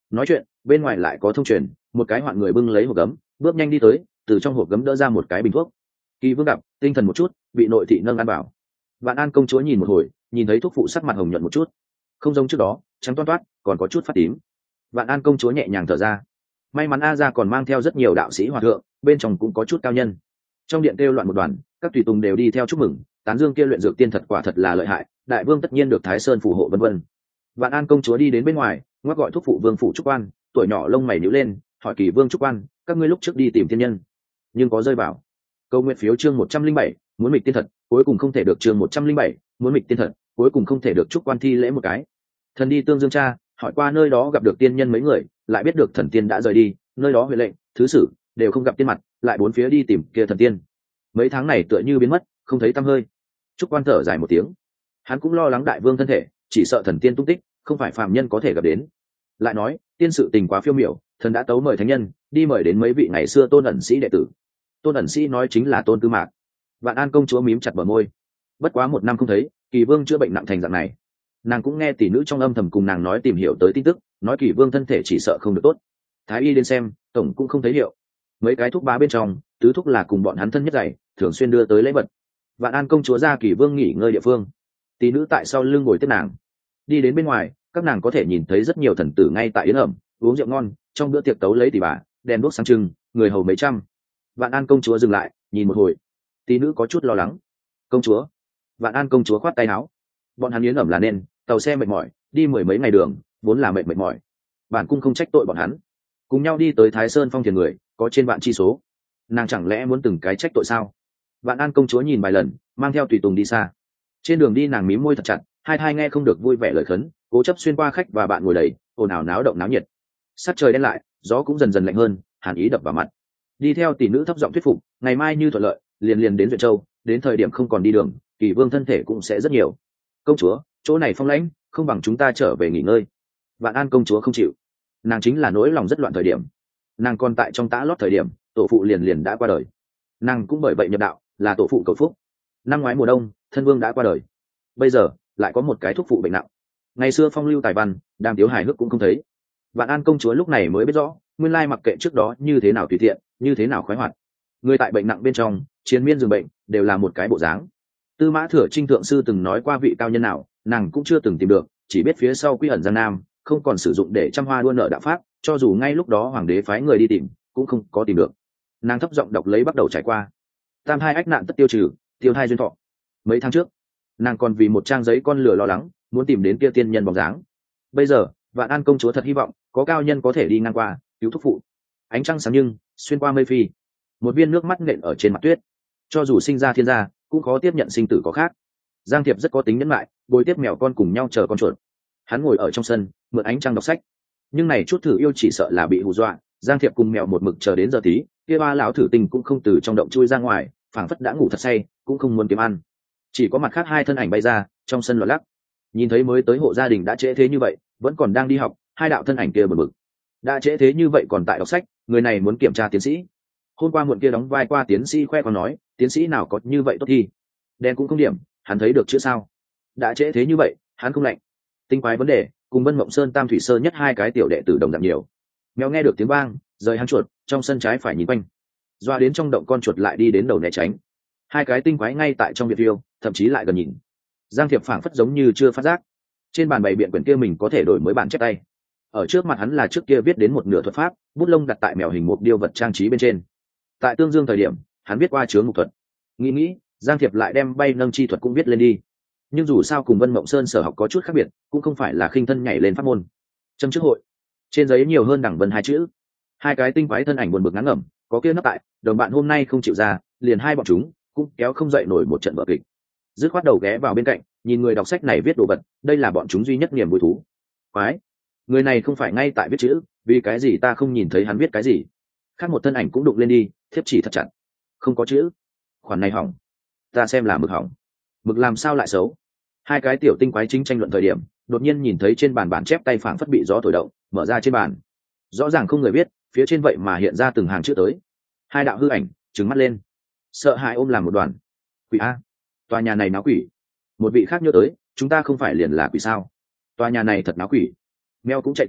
nói chuyện bên ngoài lại có thông truyền, một cái hoạn người bưng lấy hộp gấm bước nhanh đi tới, từ trong hộp gấm đỡ ra một cái bình thuốc. Kỳ vương gặp tinh thần một chút, bị nội thị nâng ăn bảo. Vạn An công chúa nhìn một hồi, nhìn thấy thuốc phụ sắc mặt hồng nhuận một chút, không giống trước đó trắng toát toát, còn có chút phát tím. Vạn An công chúa nhẹ nhàng thở ra, may mắn A Gia còn mang theo rất nhiều đạo sĩ hòa thượng, bên trong cũng có chút cao nhân. Trong điện kêu loạn một đoàn, các tùy tùng đều đi theo chúc mừng, tán dương kia luyện dược tiên thật quả thật là lợi hại, đại vương tất nhiên được Thái Sơn phù hộ vân vân. Vạn An công chúa đi đến bên ngoài, ngoắc gọi thuốc phụ vương phủ trúc quan, tuổi nhỏ lông mày nhíu lên, hỏi Kỳ vương trúc quan, các ngươi lúc trước đi tìm tiên nhân, nhưng có rơi vào. Câu nguyện phiếu chương một trăm linh bảy, muốn mịch tiên thật, cuối cùng không thể được chương một trăm linh bảy, muốn mịch tiên thật, cuối cùng không thể được trúc quan thi lễ một cái. Thần đi tương dương cha, hỏi qua nơi đó gặp được tiên nhân mấy người, lại biết được thần tiên đã rời đi, nơi đó huệ lệnh, thứ sử đều không gặp tiên mặt, lại bốn phía đi tìm kia thần tiên. Mấy tháng này tựa như biến mất, không thấy tăm hơi. Trúc quan thở dài một tiếng, hắn cũng lo lắng đại vương thân thể, chỉ sợ thần tiên tung tích không phải phàm nhân có thể gặp đến. Lại nói tiên sự tình quá phiêu miểu, thần đã tấu mời thánh nhân đi mời đến mấy vị ngày xưa tôn ẩn sĩ đệ tử. Tôn ẩn sĩ nói chính là Tôn Cư Mạc. Vạn An công chúa mím chặt bờ môi, bất quá một năm không thấy, Kỳ vương chữa bệnh nặng thành dạng này. Nàng cũng nghe tỷ nữ trong âm thầm cùng nàng nói tìm hiểu tới tin tức, nói Kỳ vương thân thể chỉ sợ không được tốt. Thái y đến xem, tổng cũng không thấy hiệu. Mấy cái thuốc bá bên trong, tứ thuốc là cùng bọn hắn thân nhất dày, thường xuyên đưa tới lễ vật. Vạn An công chúa ra Kỳ vương nghỉ ngơi địa phương, tỷ nữ tại sau lưng ngồi tiếp nàng. Đi đến bên ngoài, các nàng có thể nhìn thấy rất nhiều thần tử ngay tại yến ẩm, uống rượu ngon, trong bữa tiệc tấu lấy tỷ bà, đèn đuốc sáng trưng, người hầu mấy trăm. Vạn An công chúa dừng lại, nhìn một hồi, tỷ nữ có chút lo lắng. Công chúa. Vạn An công chúa khoát tay áo. Bọn hắn yến ẩm là nên, tàu xe mệt mỏi, đi mười mấy ngày đường, vốn là mệt mệt mỏi. Bản cung không trách tội bọn hắn. Cùng nhau đi tới Thái Sơn phong thiền người, có trên vạn chi số. Nàng chẳng lẽ muốn từng cái trách tội sao? Vạn An công chúa nhìn vài lần, mang theo tùy tùng đi xa. Trên đường đi nàng mím môi thật chặt, hai thai nghe không được vui vẻ lời khấn, cố chấp xuyên qua khách và bạn ngồi đầy, ồn ào náo động náo nhiệt. Sát trời đen lại, gió cũng dần dần lạnh hơn, hàn ý đập vào mặt. Đi theo tỷ nữ thấp giọng thuyết phục, ngày mai như thuận lợi, liền liền đến Duyện Châu, đến thời điểm không còn đi đường, Kỳ vương thân thể cũng sẽ rất nhiều. Công chúa, chỗ này phong lãnh, không bằng chúng ta trở về nghỉ ngơi. Vạn An công chúa không chịu, nàng chính là nỗi lòng rất loạn thời điểm. Nàng còn tại trong tã lót thời điểm, tổ phụ liền liền đã qua đời. Nàng cũng bởi vậy nhập đạo, là tổ phụ cầu phúc. Năm ngoái mùa đông, thân vương đã qua đời. Bây giờ lại có một cái thúc phụ bệnh nặng. Ngày xưa phong lưu tài văn, Đàm Tiếu hài hước cũng không thấy. Vạn An công chúa lúc này mới biết rõ, nguyên lai mặc kệ trước đó như thế nào tùy tiện, như thế nào khoái hoạt, người tại bệnh nặng bên trong, chiến miên giường bệnh, đều là một cái bộ dáng. Tư Mã Thừa Trinh thượng sư từng nói qua vị cao nhân nào, nàng cũng chưa từng tìm được, chỉ biết phía sau quy ẩn Giang Nam, không còn sử dụng để trăm hoa đua nợ đạo pháp, cho dù ngay lúc đó hoàng đế phái người đi tìm, cũng không có tìm được. Nàng thấp giọng đọc lấy bắt đầu trải qua. Tam hai ách nạn tất tiêu trừ, tiêu hai duyên thọ. Mấy tháng trước, nàng còn vì một trang giấy con lửa lo lắng, muốn tìm đến kia tiên nhân bóng dáng. Bây giờ, Vạn An công chúa thật hy vọng có cao nhân có thể đi ngang qua, cứu thúc phụ. Ánh trăng sáng nhưng xuyên qua mây phi, một viên nước mắt nện ở trên mặt tuyết. Cho dù sinh ra thiên gia, cũng khó tiếp nhận sinh tử có khác. Giang Thiệp rất có tính nhẫn lại, bồi tiếp mèo con cùng nhau chờ con chuột. Hắn ngồi ở trong sân, mượn ánh trăng đọc sách. Nhưng này chút thử yêu chỉ sợ là bị hù dọa. Giang Thiệp cùng mèo một mực chờ đến giờ tí, kia ba lão thử tình cũng không từ trong động chui ra ngoài, phảng phất đã ngủ thật say, cũng không muốn kiếm ăn. Chỉ có mặt khác hai thân ảnh bay ra, trong sân loạn lắc. Nhìn thấy mới tới hộ gia đình đã trễ thế như vậy, vẫn còn đang đi học, hai đạo thân ảnh kia bực bực. Đã trễ thế như vậy còn tại đọc sách, người này muốn kiểm tra tiến sĩ. Hôm qua muộn kia đóng vai qua tiến sĩ khoe còn nói, tiến sĩ nào có như vậy tốt thi. Đen cũng không điểm, hắn thấy được chữ sao? Đã trễ thế như vậy, hắn không lạnh. Tinh quái vấn đề, cùng Vân Mộng Sơn Tam Thủy Sơ nhất hai cái tiểu đệ tử đồng dạng nhiều. Mèo nghe được tiếng vang, rời hắn chuột, trong sân trái phải nhìn quanh. Doa đến trong động con chuột lại đi đến đầu né tránh. Hai cái tinh quái ngay tại trong viện yêu, thậm chí lại gần nhìn. Giang Thiệp phảng phất giống như chưa phát giác. Trên bàn bày biện quyển kia mình có thể đổi mới bản chép tay. Ở trước mặt hắn là trước kia viết đến một nửa thuật pháp, bút lông đặt tại mèo hình một điêu vật trang trí bên trên. Tại Tương Dương thời điểm, hắn viết qua chướng ngục thuật. Nghĩ nghĩ, Giang Thiệp lại đem bay nâng chi thuật cũng viết lên đi. Nhưng dù sao cùng Vân Mộng Sơn sở học có chút khác biệt, cũng không phải là khinh thân nhảy lên pháp môn. Châm trước hội, trên giấy nhiều hơn đẳng vân hai chữ. Hai cái tinh quái thân ảnh buồn bực ngán ngẩm, có kia nấp tại, đồng bạn hôm nay không chịu ra, liền hai bọn chúng cũng kéo không dậy nổi một trận vở kịch. Dứt khoát đầu ghé vào bên cạnh, nhìn người đọc sách này viết đồ vật, đây là bọn chúng duy nhất niềm vui thú. Quái, người này không phải ngay tại viết chữ, vì cái gì ta không nhìn thấy hắn viết cái gì? Khác một thân ảnh cũng đụng lên đi, thiếp chỉ thật chặt, không có chữ. Khoản này hỏng, ta xem là mực hỏng. Mực làm sao lại xấu? Hai cái tiểu tinh quái chính tranh luận thời điểm, đột nhiên nhìn thấy trên bàn bản chép tay phảng phất bị gió thổi động, mở ra trên bàn. Rõ ràng không người biết, phía trên vậy mà hiện ra từng hàng chữ tới. Hai đạo hư ảnh trừng mắt lên, sợ hãi ôm làm một đoàn. Quỷ a, tòa nhà này náo quỷ. Một vị khác nhớ tới, chúng ta không phải liền là quỷ sao? Tòa nhà này thật náo quỷ. Mèo cũng chạy tới,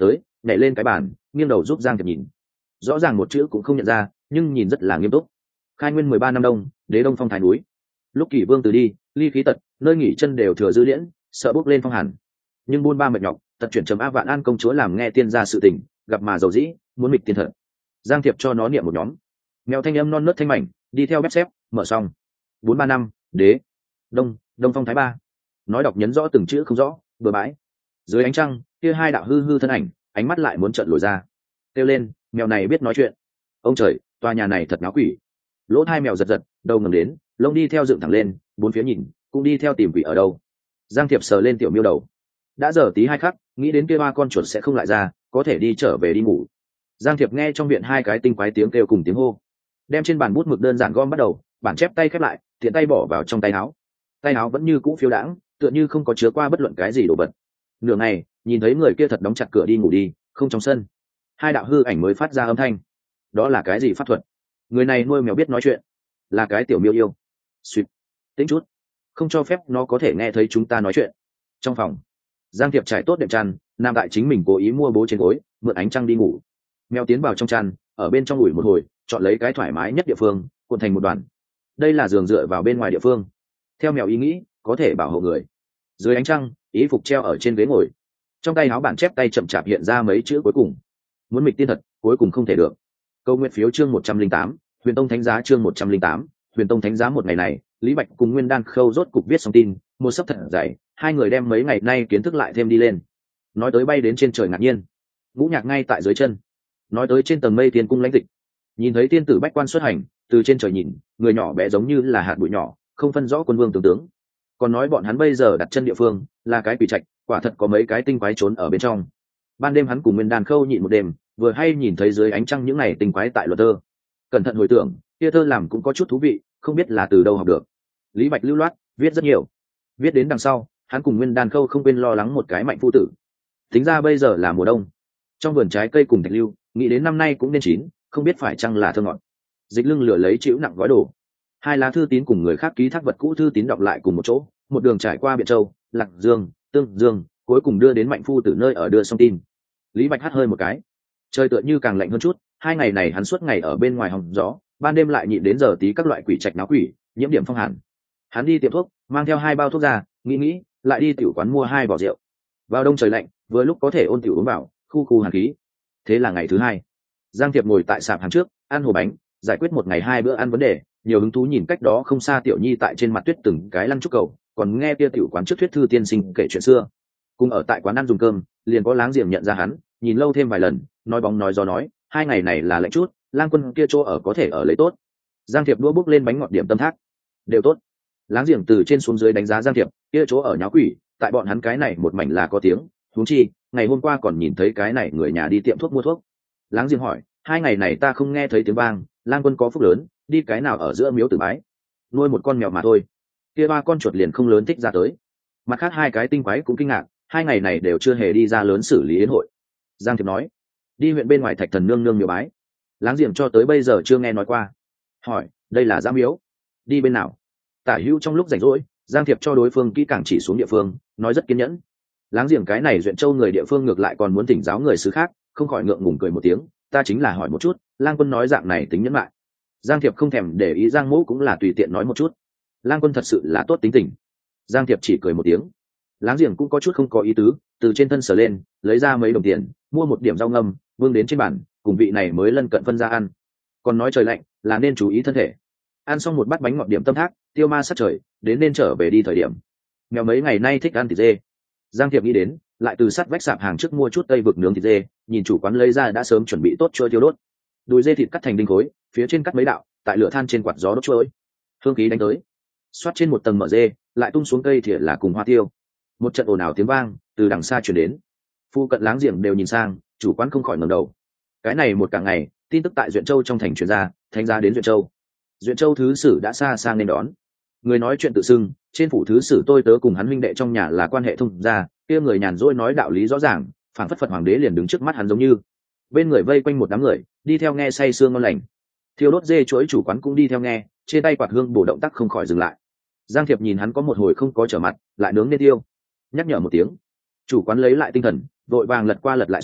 nhảy lên cái bàn nghiêng đầu giúp Giang Thiệp nhìn. Rõ ràng một chữ cũng không nhận ra, nhưng nhìn rất là nghiêm túc. Khai nguyên mười ba năm đông, đế đông phong thái núi. Lúc Kỷ Vương từ đi, ly khí tật, nơi nghỉ chân đều thừa dư liễn, sợ bốc lên phong hàn. Nhưng buôn ba mệt nhọc, tật chuyển trầm áp vạn an công chúa làm nghe tiên gia sự tình, gặp mà dầu dĩ, muốn mịch tiên thật. Giang Thiệp cho nó niệm một nhóm. Mèo thanh âm non nớt thanh mảnh, đi theo bếp xếp, mở xong. Bốn ba năm, đế, đông, đông phong thái ba. Nói đọc nhấn rõ từng chữ không rõ, bừa bãi. Dưới ánh trăng, kia hai đạo hư hư thân ảnh, ánh mắt lại muốn trợn lồi ra. Kêu lên, mèo này biết nói chuyện. Ông trời, tòa nhà này thật náo quỷ. Lỗ hai mèo giật giật, đầu ngẩng đến, lông đi theo dựng thẳng lên, bốn phía nhìn, cũng đi theo tìm quỷ ở đâu. Giang Thiệp sờ lên tiểu miêu đầu. Đã giờ tí hai khắc, nghĩ đến kia ba con chuột sẽ không lại ra, có thể đi trở về đi ngủ. Giang Thiệp nghe trong viện hai cái tinh quái tiếng kêu cùng tiếng hô, đem trên bàn bút mực đơn giản gom bắt đầu, bản chép tay khép lại, tiện tay bỏ vào trong tay áo. Tay áo vẫn như cũ phiêu đãng, tựa như không có chứa qua bất luận cái gì đồ vật. Nửa ngày, nhìn thấy người kia thật đóng chặt cửa đi ngủ đi, không trong sân. Hai đạo hư ảnh mới phát ra âm thanh. Đó là cái gì pháp thuật? Người này nuôi mèo biết nói chuyện, là cái tiểu miêu yêu. Suýt, tĩnh chút, không cho phép nó có thể nghe thấy chúng ta nói chuyện. Trong phòng, Giang Thiệp trải tốt đệm chăn, nam đại chính mình cố ý mua bố trên gối, mượn ánh trăng đi ngủ. Mèo tiến vào trong chăn, ở bên trong ủi một hồi, chọn lấy cái thoải mái nhất địa phương, cuộn thành một đoàn. Đây là giường dựa vào bên ngoài địa phương. Theo mèo ý nghĩ, có thể bảo hộ người. Dưới ánh trăng, ý phục treo ở trên ghế ngồi. Trong tay áo bản chép tay chậm chạp hiện ra mấy chữ cuối cùng. Muốn mịch tiên thật, cuối cùng không thể được. Câu nguyện phiếu chương một trăm linh tám, Huyền Tông Thánh giá chương một trăm linh tám, Huyền Tông Thánh giá. Một ngày này, Lý Bạch cùng Nguyên Đan Khâu rốt cục viết xong tin, một sấp thật dày, hai người đem mấy ngày nay kiến thức lại thêm đi lên. Nói tới bay đến trên trời ngạc nhiên, ngũ nhạc ngay tại dưới chân. Nói tới trên tầng mây tiên cung lãnh tịch, nhìn thấy tiên tử bách quan xuất hành, từ trên trời nhìn, người nhỏ bé giống như là hạt bụi nhỏ, không phân rõ quân vương tướng tướng. Còn nói bọn hắn bây giờ đặt chân địa phương là cái quỷ trạch, quả thật có mấy cái tinh quái trốn ở bên trong. Ban đêm hắn cùng Nguyên Đan Khâu nhịn một đêm, vừa hay nhìn thấy dưới ánh trăng những ngày tinh quái tại luật thơ. Cẩn thận hồi tưởng, kia thơ làm cũng có chút thú vị, không biết là từ đâu học được. Lý Bạch lưu loát, viết rất nhiều. Viết đến đằng sau, hắn cùng Nguyên Đan Khâu không quên lo lắng một cái mạnh phu tử. Tính ra bây giờ là mùa đông, trong vườn trái cây cùng thạch lưu, nghĩ đến năm nay cũng nên chín, không biết phải chăng là thơ ngọt. Dịch lưng lửa lấy chịu nặng gói đồ. Hai lá thư tín cùng người khác ký thác vật cũ thư tín đọc lại cùng một chỗ, một đường trải qua Biện Châu, Lạc Dương, Tương Dương, cuối cùng đưa đến mạnh phu tử nơi ở đưa xong tin. Lý Bạch hắt hơi một cái, trời tựa như càng lạnh hơn chút. Hai ngày này hắn suốt ngày ở bên ngoài hòng gió, ban đêm lại nhịn đến giờ tí các loại quỷ trạch náo quỷ, nhiễm điểm phong hàn. Hắn đi tiệm thuốc, mang theo hai bao thuốc ra, nghĩ nghĩ, lại đi tiểu quán mua hai vỏ rượu. Vào đông trời lạnh, vừa lúc có thể ôn tiểu uống vào, khu khu hàn khí. Thế là ngày thứ hai, Giang Thiệp ngồi tại sạp hàng trước, ăn hồ bánh, giải quyết một ngày hai bữa ăn vấn đề, nhiều hứng thú nhìn cách đó không xa tiểu nhi tại trên mặt tuyết từng cái lăn trúc cầu, còn nghe kia tiểu quán trước thuyết thư tiên sinh kể chuyện xưa. Cùng ở tại quán ăn dùng cơm, liền có láng giềng nhận ra hắn, nhìn lâu thêm vài lần, nói bóng nói gió nói, hai ngày này là lạnh chút, lang quân kia chỗ ở có thể ở lấy tốt. Giang Thiệp đũa bốc lên bánh ngọt điểm tâm thác, đều tốt. Láng giềng từ trên xuống dưới đánh giá Giang Thiệp, kia chỗ ở nháo quỷ, tại bọn hắn cái này một mảnh là có tiếng, huống chi, ngày hôm qua còn nhìn thấy cái này người nhà đi tiệm thuốc mua thuốc. Láng giềng hỏi, hai ngày này ta không nghe thấy tiếng vang, lang quân có phúc lớn, đi cái nào ở giữa miếu tử bái, nuôi một con mèo mà thôi. Kia ba con chuột liền không lớn thích ra tới. Mặt khác hai cái tinh quái cũng kinh ngạc, hai ngày này đều chưa hề đi ra lớn xử lý yến hội. Giang Thiệp nói, đi huyện bên ngoài Thạch Thần nương nương miếu bái. Láng giềng cho tới bây giờ chưa nghe nói qua. Hỏi, đây là giã miếu, đi bên nào? Tả hữu trong lúc rảnh rỗi, Giang Thiệp cho đối phương kỹ càng chỉ xuống địa phương, nói rất kiên nhẫn. Láng giềng cái này Duyện Châu người địa phương ngược lại còn muốn thỉnh giáo người xứ khác, không khỏi ngượng ngùng cười một tiếng, ta chính là hỏi một chút, lang quân nói dạng này tính nhẫn lại. Giang Thiệp không thèm để ý, Giang Mỗ cũng là tùy tiện nói một chút. Lang quân thật sự là tốt tính tình. Giang Thiệp chỉ cười một tiếng. Láng giềng cũng có chút không có ý tứ, từ trên thân sờ lên, lấy ra mấy đồng tiền, mua một điểm rau ngâm, vương đến trên bàn, cùng vị này mới lân cận phân ra ăn. Còn nói trời lạnh, là nên chú ý thân thể. Ăn xong một bát bánh ngọt điểm tâm thác, tiêu ma sát trời, đến nên trở về đi thời điểm. Mèo mấy ngày nay thích ăn thịt dê. Giang Thiệp nghĩ đến, lại từ sát vách sạp hàng trước mua chút tây vực nướng thịt dê, nhìn chủ quán lấy ra đã sớm chuẩn bị tốt trôi tiêu đốt. Đùi dê thịt cắt thành đinh khối, phía trên cắt mấy đạo, tại lửa than trên quạt gió đốt trôi. Hương khí đánh tới, xoát trên một tầng mỡ dê, lại tung xuống cây thìa là cùng hoa tiêu. Một trận ồn ào tiếng vang từ đằng xa truyền đến, phu cận láng giềng đều nhìn sang, chủ quán không khỏi ngẩng đầu. Cái này một cả ngày, tin tức tại Duyện Châu trong thành truyền ra, thánh giá đến Duyện Châu. Duyện Châu thứ sử đã xa sang nên đón. Người nói chuyện tự xưng, trên phủ thứ sử tôi tớ cùng hắn huynh đệ trong nhà là quan hệ thông gia, kia người nhàn rỗi nói đạo lý rõ ràng, phảng phất Phật hoàng đế liền đứng trước mắt hắn giống như. Bên người vây quanh một đám người, đi theo nghe say sương ngon lành. Thiêu đốt dê chuỗi chủ quán cũng đi theo nghe, trên tay quạt hương bổ động tác không khỏi dừng lại. Giang Thiệp nhìn hắn có một hồi không có trở mặt, lại nướng nên tiêu, nhắc nhở một tiếng. Chủ quán lấy lại tinh thần, vội vàng lật qua lật lại xuống,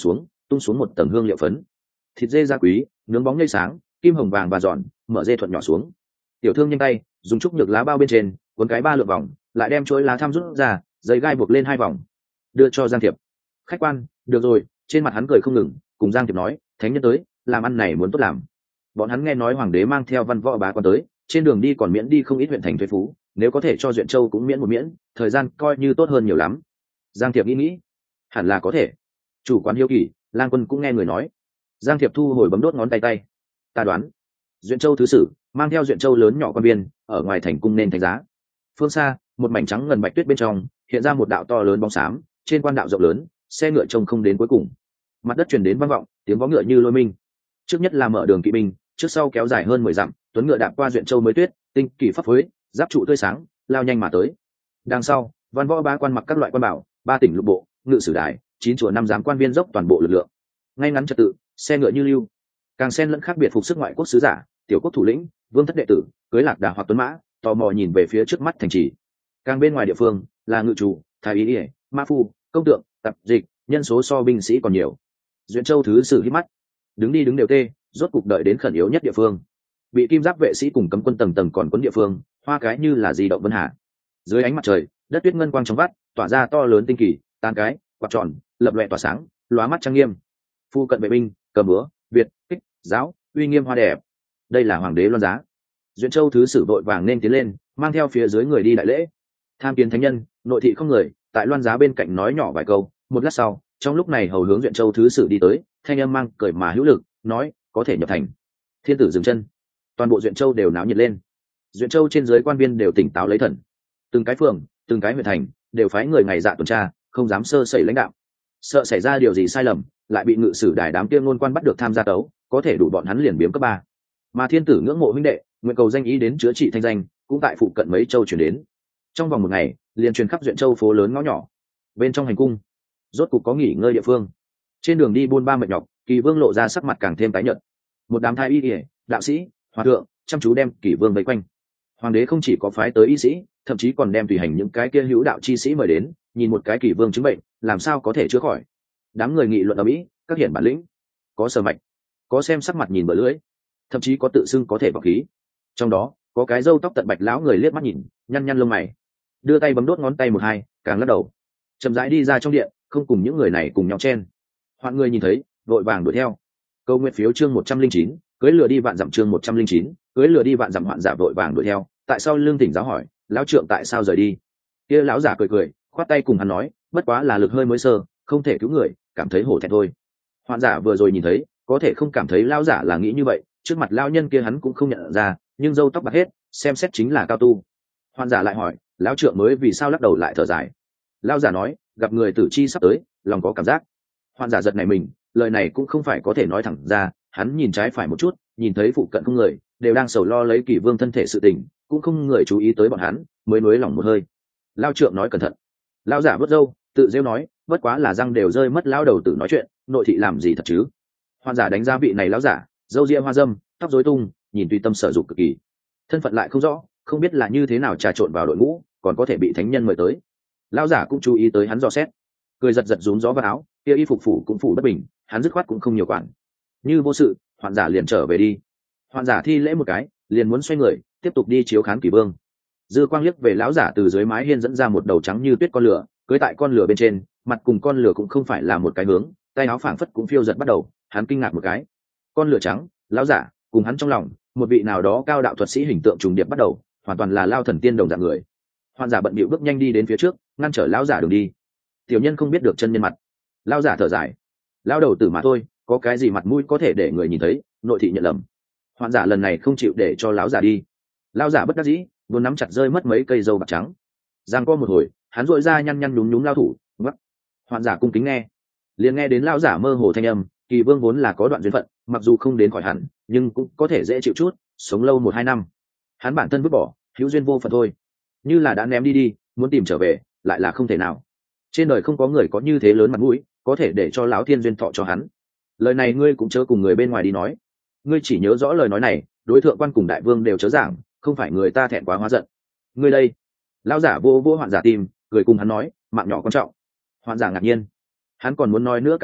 tung xuống một tầng hương liệu phấn. Thịt dê da quý, nướng bóng nhây sáng, kim hồng vàng và giòn, mở dê thuận nhỏ xuống. Tiểu thương nhanh tay dùng trúc nhược lá bao bên trên cuốn cái ba lượt vòng, lại đem chuỗi lá tham rút ra, dây gai buộc lên hai vòng, đưa cho Giang Thiệp. Khách quan, được rồi. Trên mặt hắn cười không ngừng, cùng Giang Thiệp nói, thánh nhân tới, làm ăn này muốn tốt làm. Bọn hắn nghe nói hoàng đế mang theo văn võ bá quan tới, trên đường đi còn miễn đi không ít huyện thành thuế phú, nếu có thể cho Duyện Châu cũng miễn một miễn, thời gian coi như tốt hơn nhiều lắm. Giang Thiệp nghĩ nghĩ, hẳn là có thể. Chủ quán hiếu kỳ, Lang Quân cũng nghe người nói. Giang Thiệp thu hồi bấm đốt ngón tay tay. Ta đoán, Duyện Châu thứ sử mang theo Duyện Châu lớn nhỏ quan viên ở ngoài thành cung nên thánh giá. Phương xa, một mảnh trắng ngần bạch tuyết bên trong hiện ra một đạo to lớn bóng xám, trên quan đạo rộng lớn, xe ngựa trông không đến cuối cùng. Mặt đất truyền đến vang vọng, tiếng vó ngựa như lôi minh. Trước nhất là mở đường kỵ binh, trước sau kéo dài hơn mười dặm, tuấn ngựa đạp qua Duyện Châu mới tuyết, tinh kỳ pháp phối, giáp trụ tươi sáng, lao nhanh mà tới. Đằng sau, văn võ ba quan mặc các loại quan bảo, ba tỉnh lục bộ, ngự sử đài, chín chùa năm giám quan viên dốc toàn bộ lực lượng. Ngay ngắn trật tự, xe ngựa như lưu. Càng xen lẫn khác biệt phục sức ngoại quốc sứ giả, tiểu quốc thủ lĩnh, vương thất đệ tử, cưới lạc đà hoặc tuấn mã, tò mò nhìn về phía trước mắt thành trì. Càng bên ngoài địa phương là ngự chủ, thái y, ma phu, công tượng, tập dịch, nhân số so binh sĩ còn nhiều. Duyện Châu thứ sử hít mắt, đứng đi đứng đều tê, rốt cục đợi đến khẩn yếu nhất địa phương. Bị kim giáp vệ sĩ cùng cấm quân tầng tầng còn quân địa phương, hoa cái như là di động vân hà. Dưới ánh mặt trời, đất tuyết ngân quang trong vắt, tỏa ra to lớn tinh kỳ, tan cái, quạt tròn, lập loè tỏa sáng, lóa mắt trang nghiêm. Phu cận vệ binh, cầm búa, việt, kích, giáo, uy nghiêm hoa đẹp. Đây là hoàng đế Loan Giá. Duyện Châu thứ sử vội vàng nên tiến lên, mang theo phía dưới người đi đại lễ. Tham kiến thánh nhân, nội thị không người, tại Loan Giá bên cạnh nói nhỏ vài câu. Một lát sau, trong lúc này hầu hướng Duyện Châu thứ sử đi tới, thanh âm mang cười mà hữu lực, nói có thể nhập thành. Thiên tử dừng chân, toàn bộ Duyện Châu đều náo nhiệt lên. Duyện Châu trên dưới quan viên đều tỉnh táo lấy thần, từng cái phường, từng cái huyện thành đều phái người ngày dạ tuần tra, không dám sơ sẩy lãnh đạo, sợ xảy ra điều gì sai lầm lại bị ngự sử đài đám kia ngôn quan bắt được tham gia tấu, có thể đủ bọn hắn liền biếm cấp ba. Mà thiên tử ngưỡng mộ huynh đệ, nguyện cầu danh ý đến chữa trị thanh danh, cũng tại phụ cận mấy châu chuyển đến. Trong vòng một ngày, liền truyền khắp Duyện Châu phố lớn ngõ nhỏ. Bên trong hành cung, rốt cục có nghỉ ngơi địa phương. Trên đường đi buôn ba mệt nhọc, Kỳ Vương lộ ra sắc mặt càng thêm tái nhợt. Một đám thái y, đạo sĩ, hòa thượng chăm chú đem Kỳ Vương vây quanh. Hoàng đế không chỉ có phái tới y sĩ, thậm chí còn đem tùy hành những cái kia hữu đạo chi sĩ mời đến, nhìn một cái Kỳ Vương chứng bệnh, làm sao có thể chữa khỏi. Đám người nghị luận ở mỹ, các hiển bản lĩnh, có sờ mạch, có xem sắc mặt nhìn bờ lưỡi, thậm chí có tự xưng có thể vào khí. Trong đó có cái râu tóc tận bạch lão người liếc mắt nhìn, nhăn nhăn lông mày, đưa tay bấm đốt ngón tay một hai, càng lắc đầu, chậm rãi đi ra trong điện, không cùng những người này cùng nhau chen. Hoạn người nhìn thấy, vội vàng đuổi theo. Câu nguyện phiếu chương một trăm linh chín, cưới lừa đi vạn dặm chương một trăm linh chín, cưới lừa đi vạn dặm. Hoạn giả vội vàng đuổi theo. Tại sao lương tỉnh giáo hỏi, lão trượng tại sao rời đi? Kia lão giả cười cười, khoát tay cùng hắn nói, bất quá là lực hơi mới sơ, không thể cứu người, cảm thấy hổ thẹn thôi. Hoạn giả vừa rồi nhìn thấy, có thể không cảm thấy lão giả là nghĩ như vậy, trước mặt lão nhân kia hắn cũng không nhận ra, nhưng râu tóc bạc hết, xem xét chính là cao tu. Hoạn giả lại hỏi, lão trượng mới vì sao lắc đầu lại thở dài? Lão giả nói, gặp người tử chi sắp tới, lòng có cảm giác. Hoạn giả giật này mình, lời này cũng không phải có thể nói thẳng ra, hắn nhìn trái phải một chút, nhìn thấy phụ cận không người, đều đang sầu lo lấy Kỷ Vương thân thể sự tình, cũng không người chú ý tới bọn hắn, mới nuối lòng một hơi. Lão trượng nói cẩn thận. Lão giả vớt râu, tự rêu nói, bất quá là răng đều rơi mất lão đầu tử nói chuyện, nội thị làm gì thật chứ? Hoạn giả đánh giá vị này lão giả, râu ria hoa dâm, tóc rối tung, nhìn tùy tâm sở dục cực kỳ, thân phận lại không rõ, không biết là như thế nào trà trộn vào đội ngũ, còn có thể bị thánh nhân mời tới. Lão giả cũng chú ý tới hắn dò xét, cười giật giật rúm gió vào áo, kia y phục phủ cũng phủ bất bình, hắn dứt khoát cũng không nhiều quản. Như vô sự, hoạn giả liền trở về đi. Hoạn giả thi lễ một cái, liền muốn xoay người tiếp tục đi chiếu khán Kỷ Vương. Dư quang liếc về lão giả từ dưới mái hiên dẫn ra một đầu trắng như tuyết con lửa, cưới tại con lửa bên trên, mặt cùng con lửa cũng không phải là một cái hướng, tay áo phảng phất cũng phiêu giật bắt đầu. Hắn kinh ngạc một cái, con lửa trắng, lão giả cùng hắn trong lòng một vị nào đó cao đạo thuật sĩ hình tượng trùng điệp bắt đầu, hoàn toàn là lao thần tiên đồng dạng người. Hoạn giả bận bịu bước nhanh đi đến phía trước, ngăn trở lão giả đường đi. Tiểu nhân không biết được chân nhân mặt. Lão giả thở dài, lão đầu tử mà thôi, có cái gì mặt mũi có thể để người nhìn thấy, nội thị nhận lầm. Hoạn giả lần này không chịu để cho lão giả đi. Lão giả bất đắc dĩ, muốn nắm chặt rơi mất mấy cây dâu bạc trắng. Giang co một hồi, hắn dội ra nhăn nhăn nhúm nhúm lao thủ, vắt. Hoạn giả cung kính nghe, liền nghe đến lão giả mơ hồ thanh âm, Kỳ Vương vốn là có đoạn duyên phận, mặc dù không đến khỏi hẳn, nhưng cũng có thể dễ chịu chút, sống lâu một hai năm. Hắn bản thân vứt bỏ, hữu duyên vô phận thôi, như là đã ném đi đi, muốn tìm trở về, lại là không thể nào. Trên đời không có người có như thế lớn mặt mũi, có thể để cho lão thiên duyên thọ cho hắn. Lời này ngươi cũng chớ cùng người bên ngoài đi nói, ngươi chỉ nhớ rõ lời nói này, đối thượng quan cùng đại vương đều chớ giảng, không phải người ta thẹn quá hóa giận. Ngươi đây, lão giả vô vô hoạn giả tim, cười cùng hắn nói, mạng nhỏ quan trọng. Hoạn giả ngạc nhiên, hắn còn muốn nói nữa cái gì,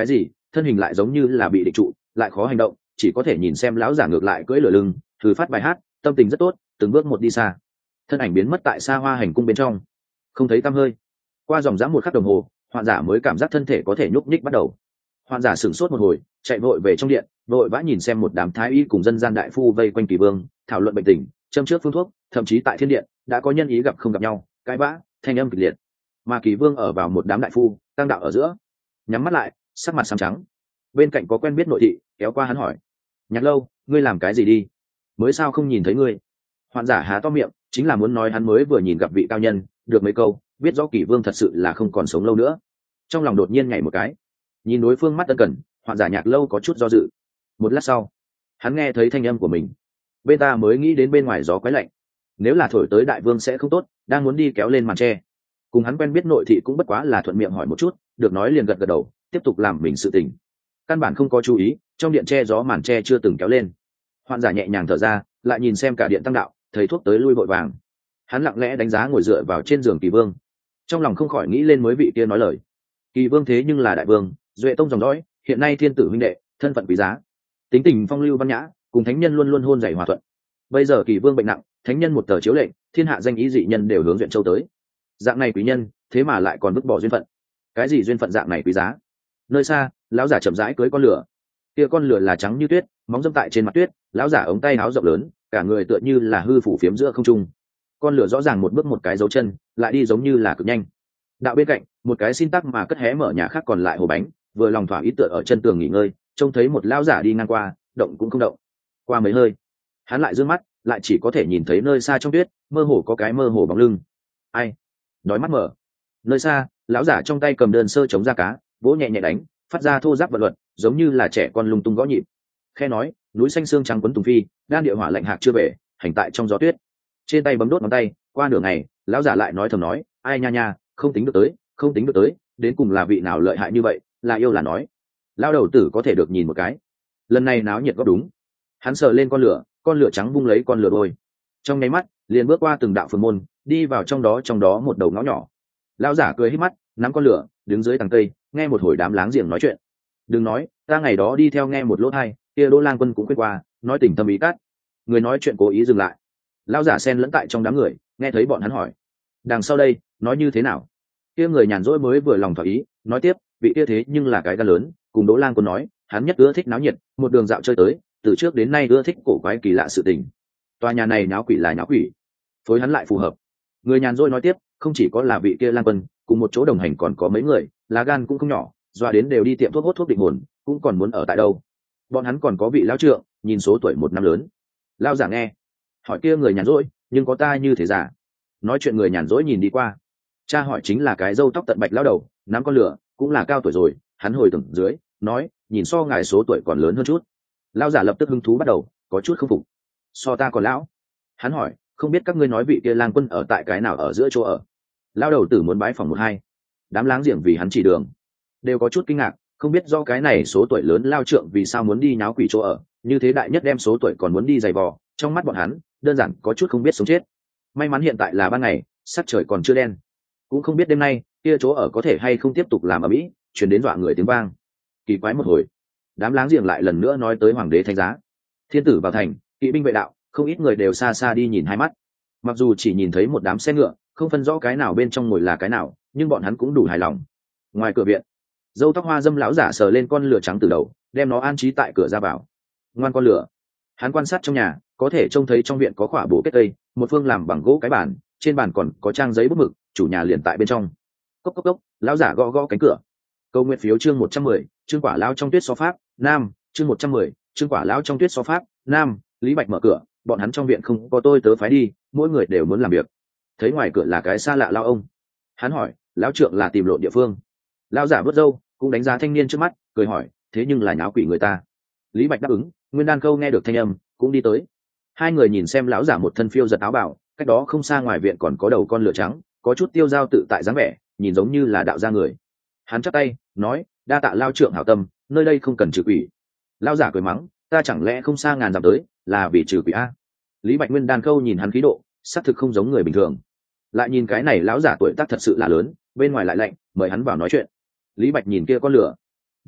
thân hình lại giống như là bị định trụ, lại khó hành động, chỉ có thể nhìn xem lão giả ngược lại cưỡi lửa lưng thử phát bài hát, tâm tình rất tốt, từng bước một đi xa. Thân ảnh biến mất tại xa hoa hành cung bên trong, không thấy tăm hơi. Qua dòng dã một khắc đồng hồ, hoạn giả mới cảm giác thân thể có thể nhúc nhích bắt đầu. Hoạn giả sửng sốt một hồi, chạy vội về trong điện, vội vã nhìn xem một đám thái y cùng dân gian đại phu vây quanh Kỳ Vương thảo luận bệnh tình, châm trước phương thuốc, thậm chí tại thiên điện đã có nhân ý gặp không gặp nhau, cãi vã, thanh âm kịch liệt. Mà Kỳ Vương ở vào một đám đại phu tăng đạo ở giữa, nhắm mắt lại, sắc mặt xám trắng. Bên cạnh có quen biết nội thị kéo qua hắn hỏi: Nhạc Lâu, ngươi làm cái gì đi? Mới sao không nhìn thấy ngươi? Hoạn giả há to miệng, chính là muốn nói hắn mới vừa nhìn gặp vị cao nhân, được mấy câu, biết rõ Kỳ Vương thật sự là không còn sống lâu nữa. Trong lòng đột nhiên nhảy một cái, nhìn đối phương mắt ân cần, Hoạn giả Nhạc Lâu có chút do dự. Một lát sau, hắn nghe thấy thanh âm của mình, bên ta mới nghĩ đến bên ngoài gió quái lạnh, nếu là thổi tới đại vương sẽ không tốt, đang muốn đi kéo lên màn tre. Cùng hắn quen biết nội thị cũng bất quá là thuận miệng hỏi một chút, được nói liền gật gật đầu, tiếp tục làm mình sự tình. Căn bản không có chú ý, trong điện che gió màn tre chưa từng kéo lên. Hoạn giả nhẹ nhàng thở ra, lại nhìn xem cả điện tăng đạo, thấy thuốc tới lui vội vàng. Hắn lặng lẽ đánh giá ngồi dựa vào trên giường Kỳ Vương, trong lòng không khỏi nghĩ lên mới vị kia nói lời. Kỳ Vương thế nhưng là đại vương, duệ tông dòng dõi, hiện nay thiên tử huynh đệ, thân phận quý giá, tính tình phong lưu văn nhã, cùng thánh nhân luôn luôn hôn dày hòa thuận. Bây giờ Kỳ Vương bệnh nặng, thánh nhân một tờ chiếu lệnh, thiên hạ danh ý dị nhân đều hướng duyện châu tới. Dạng này quý nhân, thế mà lại còn vứt bỏ duyên phận. Cái gì duyên phận dạng này quý giá? Nơi xa, lão giả chậm rãi cưới con lửa. Kia con lửa là trắng như tuyết, móng dẫm tại trên mặt tuyết, lão giả ống tay áo rộng lớn, cả người tựa như là hư phủ phiếm giữa không trung. Con lửa rõ ràng một bước một cái dấu chân, lại đi giống như là cực nhanh. Đạo bên cạnh, một cái xin tắc mà cất hé mở nhà khác còn lại hồ bánh, vừa lòng thỏa ý tựa ở chân tường nghỉ ngơi, trông thấy một lão giả đi ngang qua, động cũng không động. Qua mấy hơi, hắn lại dương mắt, lại chỉ có thể nhìn thấy nơi xa trong tuyết, mơ hồ có cái mơ hồ bóng lưng. Ai? Đói mắt mở. Nơi xa, lão giả trong tay cầm đơn sơ chống da cá, vỗ nhẹ nhẹ đánh, phát ra thô giáp vật luật, giống như là trẻ con lung tung gõ nhịp. Khe nói, núi xanh xương trắng quấn tùng phi, đan địa hỏa lạnh hạc chưa về, hành tại trong gió tuyết. Trên tay bấm đốt ngón tay, qua nửa ngày, lão giả lại nói thầm nói, ai nha nha, không tính được tới, không tính được tới, đến cùng là vị nào lợi hại như vậy, là yêu là nói. Lão đầu tử có thể được nhìn một cái. Lần này náo nhiệt góp đúng. Hắn sờ lên con lửa, con lửa trắng vung lấy con lửa đôi. Trong nháy mắt, liền bước qua từng đạo phường môn, đi vào trong đó trong đó một đầu ngõ nhỏ. Lão giả cười hít mắt, nắm con lửa, đứng dưới tầng cây, nghe một hồi đám láng giềng nói chuyện. Đừng nói, ta ngày đó đi theo nghe một lỗ hai, kia Đỗ Lang Quân cũng quên qua, nói tình thâm ý cát. Người nói chuyện cố ý dừng lại. Lão giả xen lẫn tại trong đám người, nghe thấy bọn hắn hỏi, đằng sau đây nói như thế nào? Kia người nhàn rỗi mới vừa lòng thỏa ý, nói tiếp, vị kia thế nhưng là cái gan lớn, cùng Đỗ Lang Quân nói, hắn nhất ưa thích náo nhiệt, một đường dạo chơi tới, từ trước đến nay ưa thích cổ quái kỳ lạ sự tình. Tòa nhà này náo quỷ là náo quỷ, phối hắn lại phù hợp. Người nhàn rỗi nói tiếp, không chỉ có là vị kia Lang Quân, cùng một chỗ đồng hành còn có mấy người, lá gan cũng không nhỏ, doa đến đều đi tiệm thuốc hốt thuốc định hồn, cũng còn muốn ở tại đâu. Bọn hắn còn có vị lão trượng, nhìn số tuổi một năm lớn. Lão giả nghe, hỏi kia người nhàn rỗi, nhưng có ta như thế giả? Nói chuyện người nhàn rỗi nhìn đi qua, cha hỏi chính là cái râu tóc tận bạch lão đầu, nắm con lửa, cũng là cao tuổi rồi. Hắn hồi tưởng dưới, nói, nhìn so ngài số tuổi còn lớn hơn chút. Lão giả lập tức hứng thú bắt đầu, có chút không phục. So ta còn lão? Hắn hỏi, không biết các ngươi nói vị kia Lang Quân ở tại cái nào ở giữa chỗ ở? Lão đầu tử muốn bái phòng một hai. Đám láng giềng vì hắn chỉ đường, đều có chút kinh ngạc, không biết do cái này số tuổi lớn lao trượng vì sao muốn đi nháo quỷ chỗ ở, như thế đại nhất đem số tuổi còn muốn đi giày vò, trong mắt bọn hắn đơn giản có chút không biết sống chết. May mắn hiện tại là ban ngày, sắc trời còn chưa đen, cũng không biết đêm nay kia chỗ ở có thể hay không tiếp tục làm ở mỹ chuyển đến dọa người tiếng vang. Kỳ quái một hồi, đám láng giềng lại lần nữa nói tới hoàng đế thánh giá, thiên tử vào thành, kỵ binh vệ đạo, không ít người đều xa xa đi nhìn hai mắt. Mặc dù chỉ nhìn thấy một đám xe ngựa, không phân rõ cái nào bên trong ngồi là cái nào, nhưng bọn hắn cũng đủ hài lòng. Ngoài cửa viện, dâu tóc hoa dâm lão giả sờ lên con lửa trắng từ đầu, đem nó an trí tại cửa ra vào. Ngoan con lửa. Hắn quan sát trong nhà, có thể trông thấy trong viện có khỏa bổ kết cây, một phương làm bằng gỗ cái bàn, trên bàn còn có trang giấy bút mực, chủ nhà liền tại bên trong. Cốc cốc cốc, lão giả gõ gõ cánh cửa. Câu nguyện phiếu chương một trăm mười, chương quả lão trong tuyết so pháp, nam, chương một trăm mười, chương quả lão trong tuyết so pháp, nam. Lý Bạch mở cửa, bọn hắn trong viện không có tôi tớ phái đi, mỗi người đều muốn làm việc. Thấy ngoài cửa là cái xa lạ lao ông, hắn hỏi, lão trượng là tìm lộn địa phương? Lão giả vớt râu, cũng đánh giá thanh niên trước mắt, cười hỏi, thế nhưng là nháo quỷ người ta. Lý Bạch đáp ứng. Nguyên Đan Câu nghe được thanh âm, cũng đi tới. Hai người nhìn xem lão giả một thân phiêu giật áo bảo, cách đó không xa ngoài viện còn có đầu con lửa trắng, có chút tiêu dao tự tại dáng vẻ, nhìn giống như là đạo gia người. Hắn chắp tay nói, đa tạ lao trượng hảo tâm, nơi đây không cần trừ quỷ. Lão giả cười mắng, ta chẳng lẽ không xa ngàn dặm tới là vì trừ quỷ a? Lý Bạch Nguyên Đan Câu nhìn hắn khí độ, xác thực không giống người bình thường. Lại nhìn cái này lão giả tuổi tác thật sự là lớn, bên ngoài lại lạnh, mời hắn vào nói chuyện. Lý Bạch nhìn kia con lửa, nói,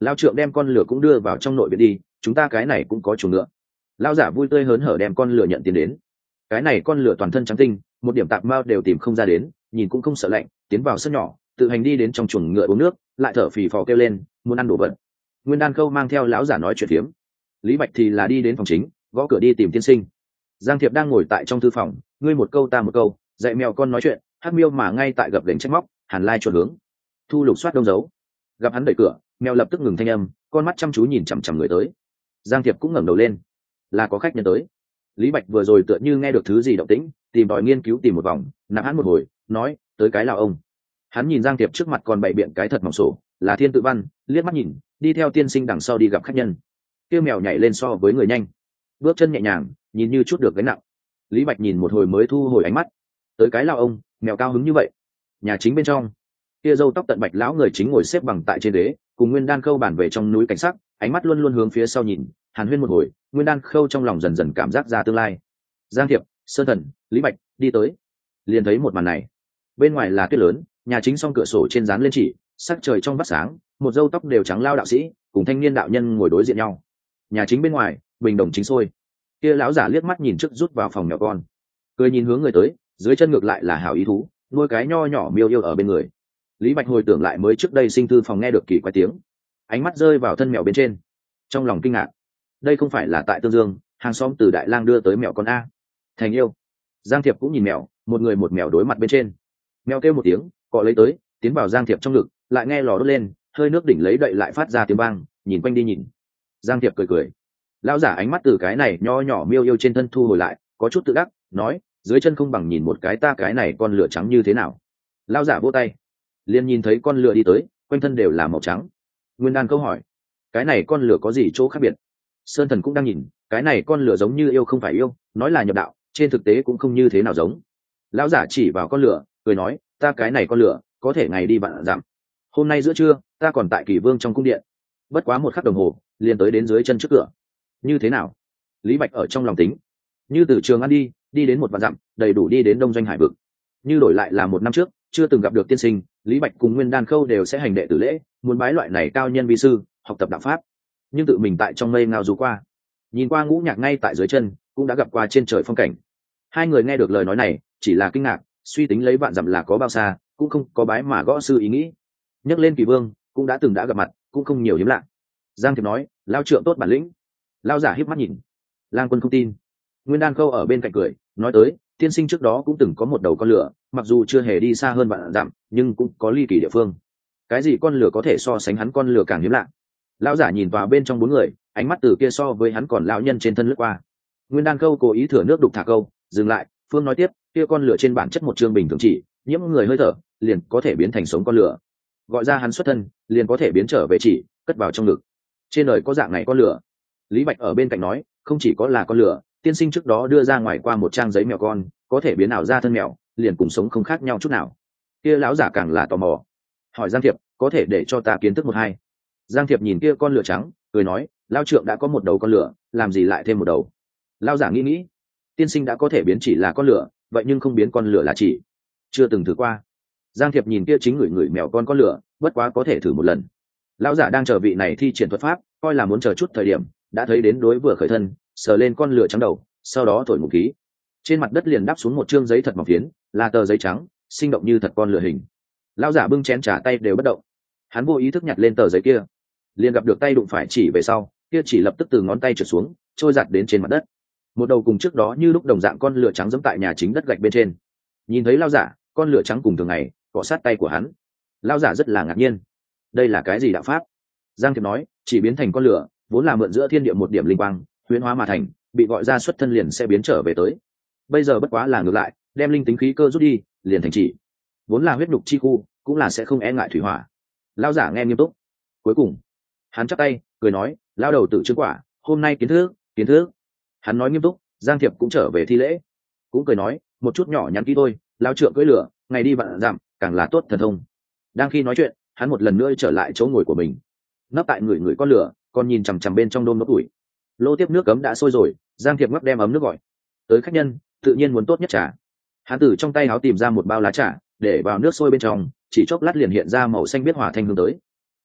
Lao trượng đem con lửa cũng đưa vào trong nội viện đi, chúng ta cái này cũng có chuồng ngựa. Lao giả vui tươi hớn hở đem con lửa nhận tiền đến. Cái này con lửa toàn thân trắng tinh, một điểm tạp mao đều tìm không ra đến, nhìn cũng không sợ lạnh, tiến vào sân nhỏ, tự hành đi đến trong chuồng ngựa uống nước, lại thở phì phò kêu lên, muốn ăn đồ vật. Nguyên Đan Khâu mang theo lão giả nói chuyện phiếm. Lý Bạch thì là đi đến phòng chính, gõ cửa đi tìm tiên sinh. Giang Thiệp đang ngồi tại trong thư phòng, ngươi một câu ta một câu, dạy mèo con nói chuyện, hát miêu mà ngay tại gập gành trách móc, Hàn Lai chuột hướng. Thu Lục soát đông dấu. Gặp hắn đẩy cửa, mèo lập tức ngừng thanh âm, con mắt chăm chú nhìn chằm chằm người tới. Giang Thiệp cũng ngẩng đầu lên, là có khách nhân tới. Lý Bạch vừa rồi tựa như nghe được thứ gì động tĩnh, tìm tòi nghiên cứu tìm một vòng, nặng hắn một hồi, nói, tới cái là ông. Hắn nhìn Giang Thiệp trước mặt còn bày biện cái thật mỏng sổ, là thiên tự văn, liếc mắt nhìn, đi theo tiên sinh đằng sau đi gặp khách nhân. Kêu mèo nhảy lên so với người nhanh, bước chân nhẹ nhàng, nhìn như chút được gánh nặng. Lý Bạch nhìn một hồi mới thu hồi ánh mắt. Tới cái lao ông, mèo cao hứng như vậy. Nhà chính bên trong, kia râu tóc tận bạch lão người chính ngồi xếp bằng tại trên ghế, cùng Nguyên Đan Khâu bản về trong núi cảnh sắc, ánh mắt luôn luôn hướng phía sau nhìn. Hàn huyên một hồi, Nguyên Đan Khâu trong lòng dần dần cảm giác ra tương lai. Giang Thiệp, Sơn Thần, Lý Bạch đi tới, liền thấy một màn này. Bên ngoài là tuyết lớn, nhà chính song cửa sổ trên dán lên chỉ, sắc trời trong vắt sáng, một râu tóc đều trắng lao đạo sĩ cùng thanh niên đạo nhân ngồi đối diện nhau. Nhà chính bên ngoài, bình đồng chính sôi. Kia lão giả liếc mắt nhìn trước rút vào phòng mèo con, cười nhìn hướng người tới, dưới chân ngược lại là hảo ý thú, nuôi cái nho nhỏ miêu yêu ở bên người. Lý Bạch hồi tưởng lại mới trước đây sinh thư phòng nghe được kỳ quái tiếng, ánh mắt rơi vào thân mèo bên trên, trong lòng kinh ngạc. Đây không phải là tại Tương Dương, hàng xóm từ Đại Lang đưa tới mèo con a? Thành yêu. Giang Thiệp cũng nhìn mèo, một người một mèo đối mặt bên trên. Mèo kêu một tiếng, cọ lấy tới, tiến vào Giang Thiệp trong ngực, lại nghe lò đốt lên, hơi nước đỉnh lấy đậy lại phát ra tiếng vang, nhìn quanh đi nhìn. Giang Thiệp cười cười. Lão giả ánh mắt từ cái này nho nhỏ miêu yêu trên thân thu hồi lại, có chút tự đắc, nói, dưới chân không bằng nhìn một cái ta cái này con lửa trắng như thế nào. Lão giả vỗ tay, liền nhìn thấy con lửa đi tới, quanh thân đều là màu trắng. Nguyên Đan câu hỏi, cái này con lửa có gì chỗ khác biệt? Sơn Thần cũng đang nhìn, cái này con lửa giống như yêu không phải yêu, nói là nhập đạo, trên thực tế cũng không như thế nào giống. Lão giả chỉ vào con lửa, cười nói, ta cái này con lửa có thể ngày đi vạn dặm. Hôm nay giữa trưa ta còn tại Kỳ Vương trong cung điện, bất quá một khắc đồng hồ liền tới đến dưới chân trước cửa. Như thế nào? Lý Bạch ở trong lòng tính, như từ Trường An đi đi đến một vạn dặm, đầy đủ đi đến Đông Doanh Hải vực. Như đổi lại là một năm trước, chưa từng gặp được tiên sinh, Lý Bạch cùng Nguyên Đan Khâu đều sẽ hành đệ tử lễ, muốn bái loại này cao nhân vi sư, học tập đạo pháp. Nhưng tự mình tại trong mây ngao du qua, nhìn qua ngũ nhạc ngay tại dưới chân, cũng đã gặp qua trên trời phong cảnh. Hai người nghe được lời nói này, chỉ là kinh ngạc, suy tính lấy vạn dặm là có bao xa, cũng không có bái mà gõ sư ý nghĩ. Nhắc lên Kỳ Vương, cũng đã từng đã gặp mặt, cũng không nhiều hiếm lạ. Giang Thiệp nói, lao trượng tốt bản lĩnh. Lao giả híp mắt nhìn, Lang Quân không tin. Nguyên Đan Khâu ở bên cạnh cười, nói tới, tiên sinh trước đó cũng từng có một đầu con lửa, mặc dù chưa hề đi xa hơn vạn dặm, nhưng cũng có ly kỳ địa phương. Cái gì con lửa có thể so sánh hắn con lửa càng hiếm lạ? Lão giả nhìn vào bên trong bốn người, ánh mắt từ kia so với hắn còn lão nhân trên thân lướt qua. Nguyên Đan Khâu cố ý thừa nước đục thả câu, dừng lại, Phương nói tiếp, kia con lửa trên bản chất một chương bình thường chỉ, nhiễm người hơi thở, liền có thể biến thành sống con lửa. Gọi ra hắn xuất thân, liền có thể biến trở về chỉ, cất vào trong ngực. Trên đời có dạng này con lửa. Lý Bạch ở bên cạnh nói, không chỉ có là con lửa, tiên sinh trước đó đưa ra ngoài qua một trang giấy mèo con, có thể biến ảo ra thân mèo, liền cùng sống không khác nhau chút nào. Kia lão giả càng là tò mò, hỏi Giang Thiệp, có thể để cho ta kiến thức một hai? Giang Thiệp nhìn kia con lửa trắng, cười nói, lão trượng đã có một đầu con lửa, làm gì lại thêm một đầu? Lão giả nghĩ nghĩ, tiên sinh đã có thể biến chỉ là con lửa, vậy nhưng không biến con lửa là chỉ, chưa từng thử qua. Giang Thiệp nhìn kia chính người người mèo con con lửa, bất quá có thể thử một lần. Lão giả đang chờ vị này thi triển thuật pháp, coi là muốn chờ chút thời điểm, đã thấy đến đối vừa khởi thân, sờ lên con lửa trắng đầu, sau đó thổi một khí, trên mặt đất liền đáp xuống một chương giấy thật mỏng phiến, là tờ giấy trắng, sinh động như thật con lửa hình. Lão giả bưng chén trà tay đều bất động, hắn vô ý thức nhặt lên tờ giấy kia, liền gặp được tay đụng phải chỉ về sau, kia chỉ lập tức từ ngón tay trượt xuống, trôi giặt đến trên mặt đất. Một đầu cùng trước đó như lúc đồng dạng con lửa trắng giẫm tại nhà chính đất gạch bên trên. Nhìn thấy lão giả, con lửa trắng cùng thường ngày cọ sát tay của hắn. Lão giả rất là ngạc nhiên, đây là cái gì đạo pháp? Giang Thiệp nói, chỉ biến thành con lửa, vốn là mượn giữa thiên địa một điểm linh quang, huyễn hóa mà thành, bị gọi ra xuất thân liền sẽ biến trở về tới. Bây giờ bất quá là ngược lại, đem linh tính khí cơ rút đi, liền thành chỉ. Vốn là huyết nhục chi khu, cũng là sẽ không e ngại thủy hỏa. Lão giả nghe nghiêm túc, cuối cùng hắn chắp tay cười nói, lao đầu tự chứng quả, hôm nay kiến thức kiến thức. Hắn nói nghiêm túc, Giang Thiệp cũng trở về thi lễ, cũng cười nói, một chút nhỏ nhắn kỹ thôi, lao trượng cưỡi lửa, ngày đi vạn dặm, càng là tốt thần thông. Đang khi nói chuyện, hắn một lần nữa trở lại chỗ ngồi của mình, nấp tại người người con lửa, còn nhìn chằm chằm bên trong đôm nốt tuổi. Lô tiếp nước cấm đã sôi rồi, Giang Thiệp ngắt đem ấm nước gọi tới khách nhân, tự nhiên muốn tốt nhất trà. Hắn từ trong tay áo tìm ra một bao lá trà, để vào nước sôi bên trong, chỉ chốc lát liền hiện ra màu xanh biết hỏa thanh hương tới.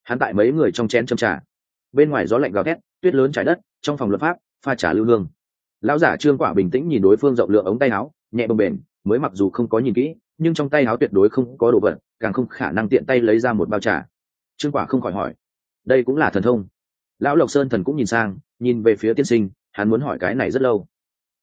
hắn tại mấy người trong chén châm trà. Bên ngoài gió lạnh gào thét, tuyết lớn trải đất, trong phòng luật pháp pha trà lưu hương. Lão giả Trương Quả bình tĩnh nhìn đối phương rộng lượng ống tay áo nhẹ bồng bềnh, mới mặc dù không có nhìn kỹ nhưng trong tay áo tuyệt đối không có đồ vật, càng không khả năng tiện tay lấy ra một bao trà. Trương Quả không khỏi hỏi, đây cũng là thần thông? Lão Lộc Sơn thần cũng nhìn sang, nhìn về phía tiên sinh, hắn muốn hỏi cái này rất lâu.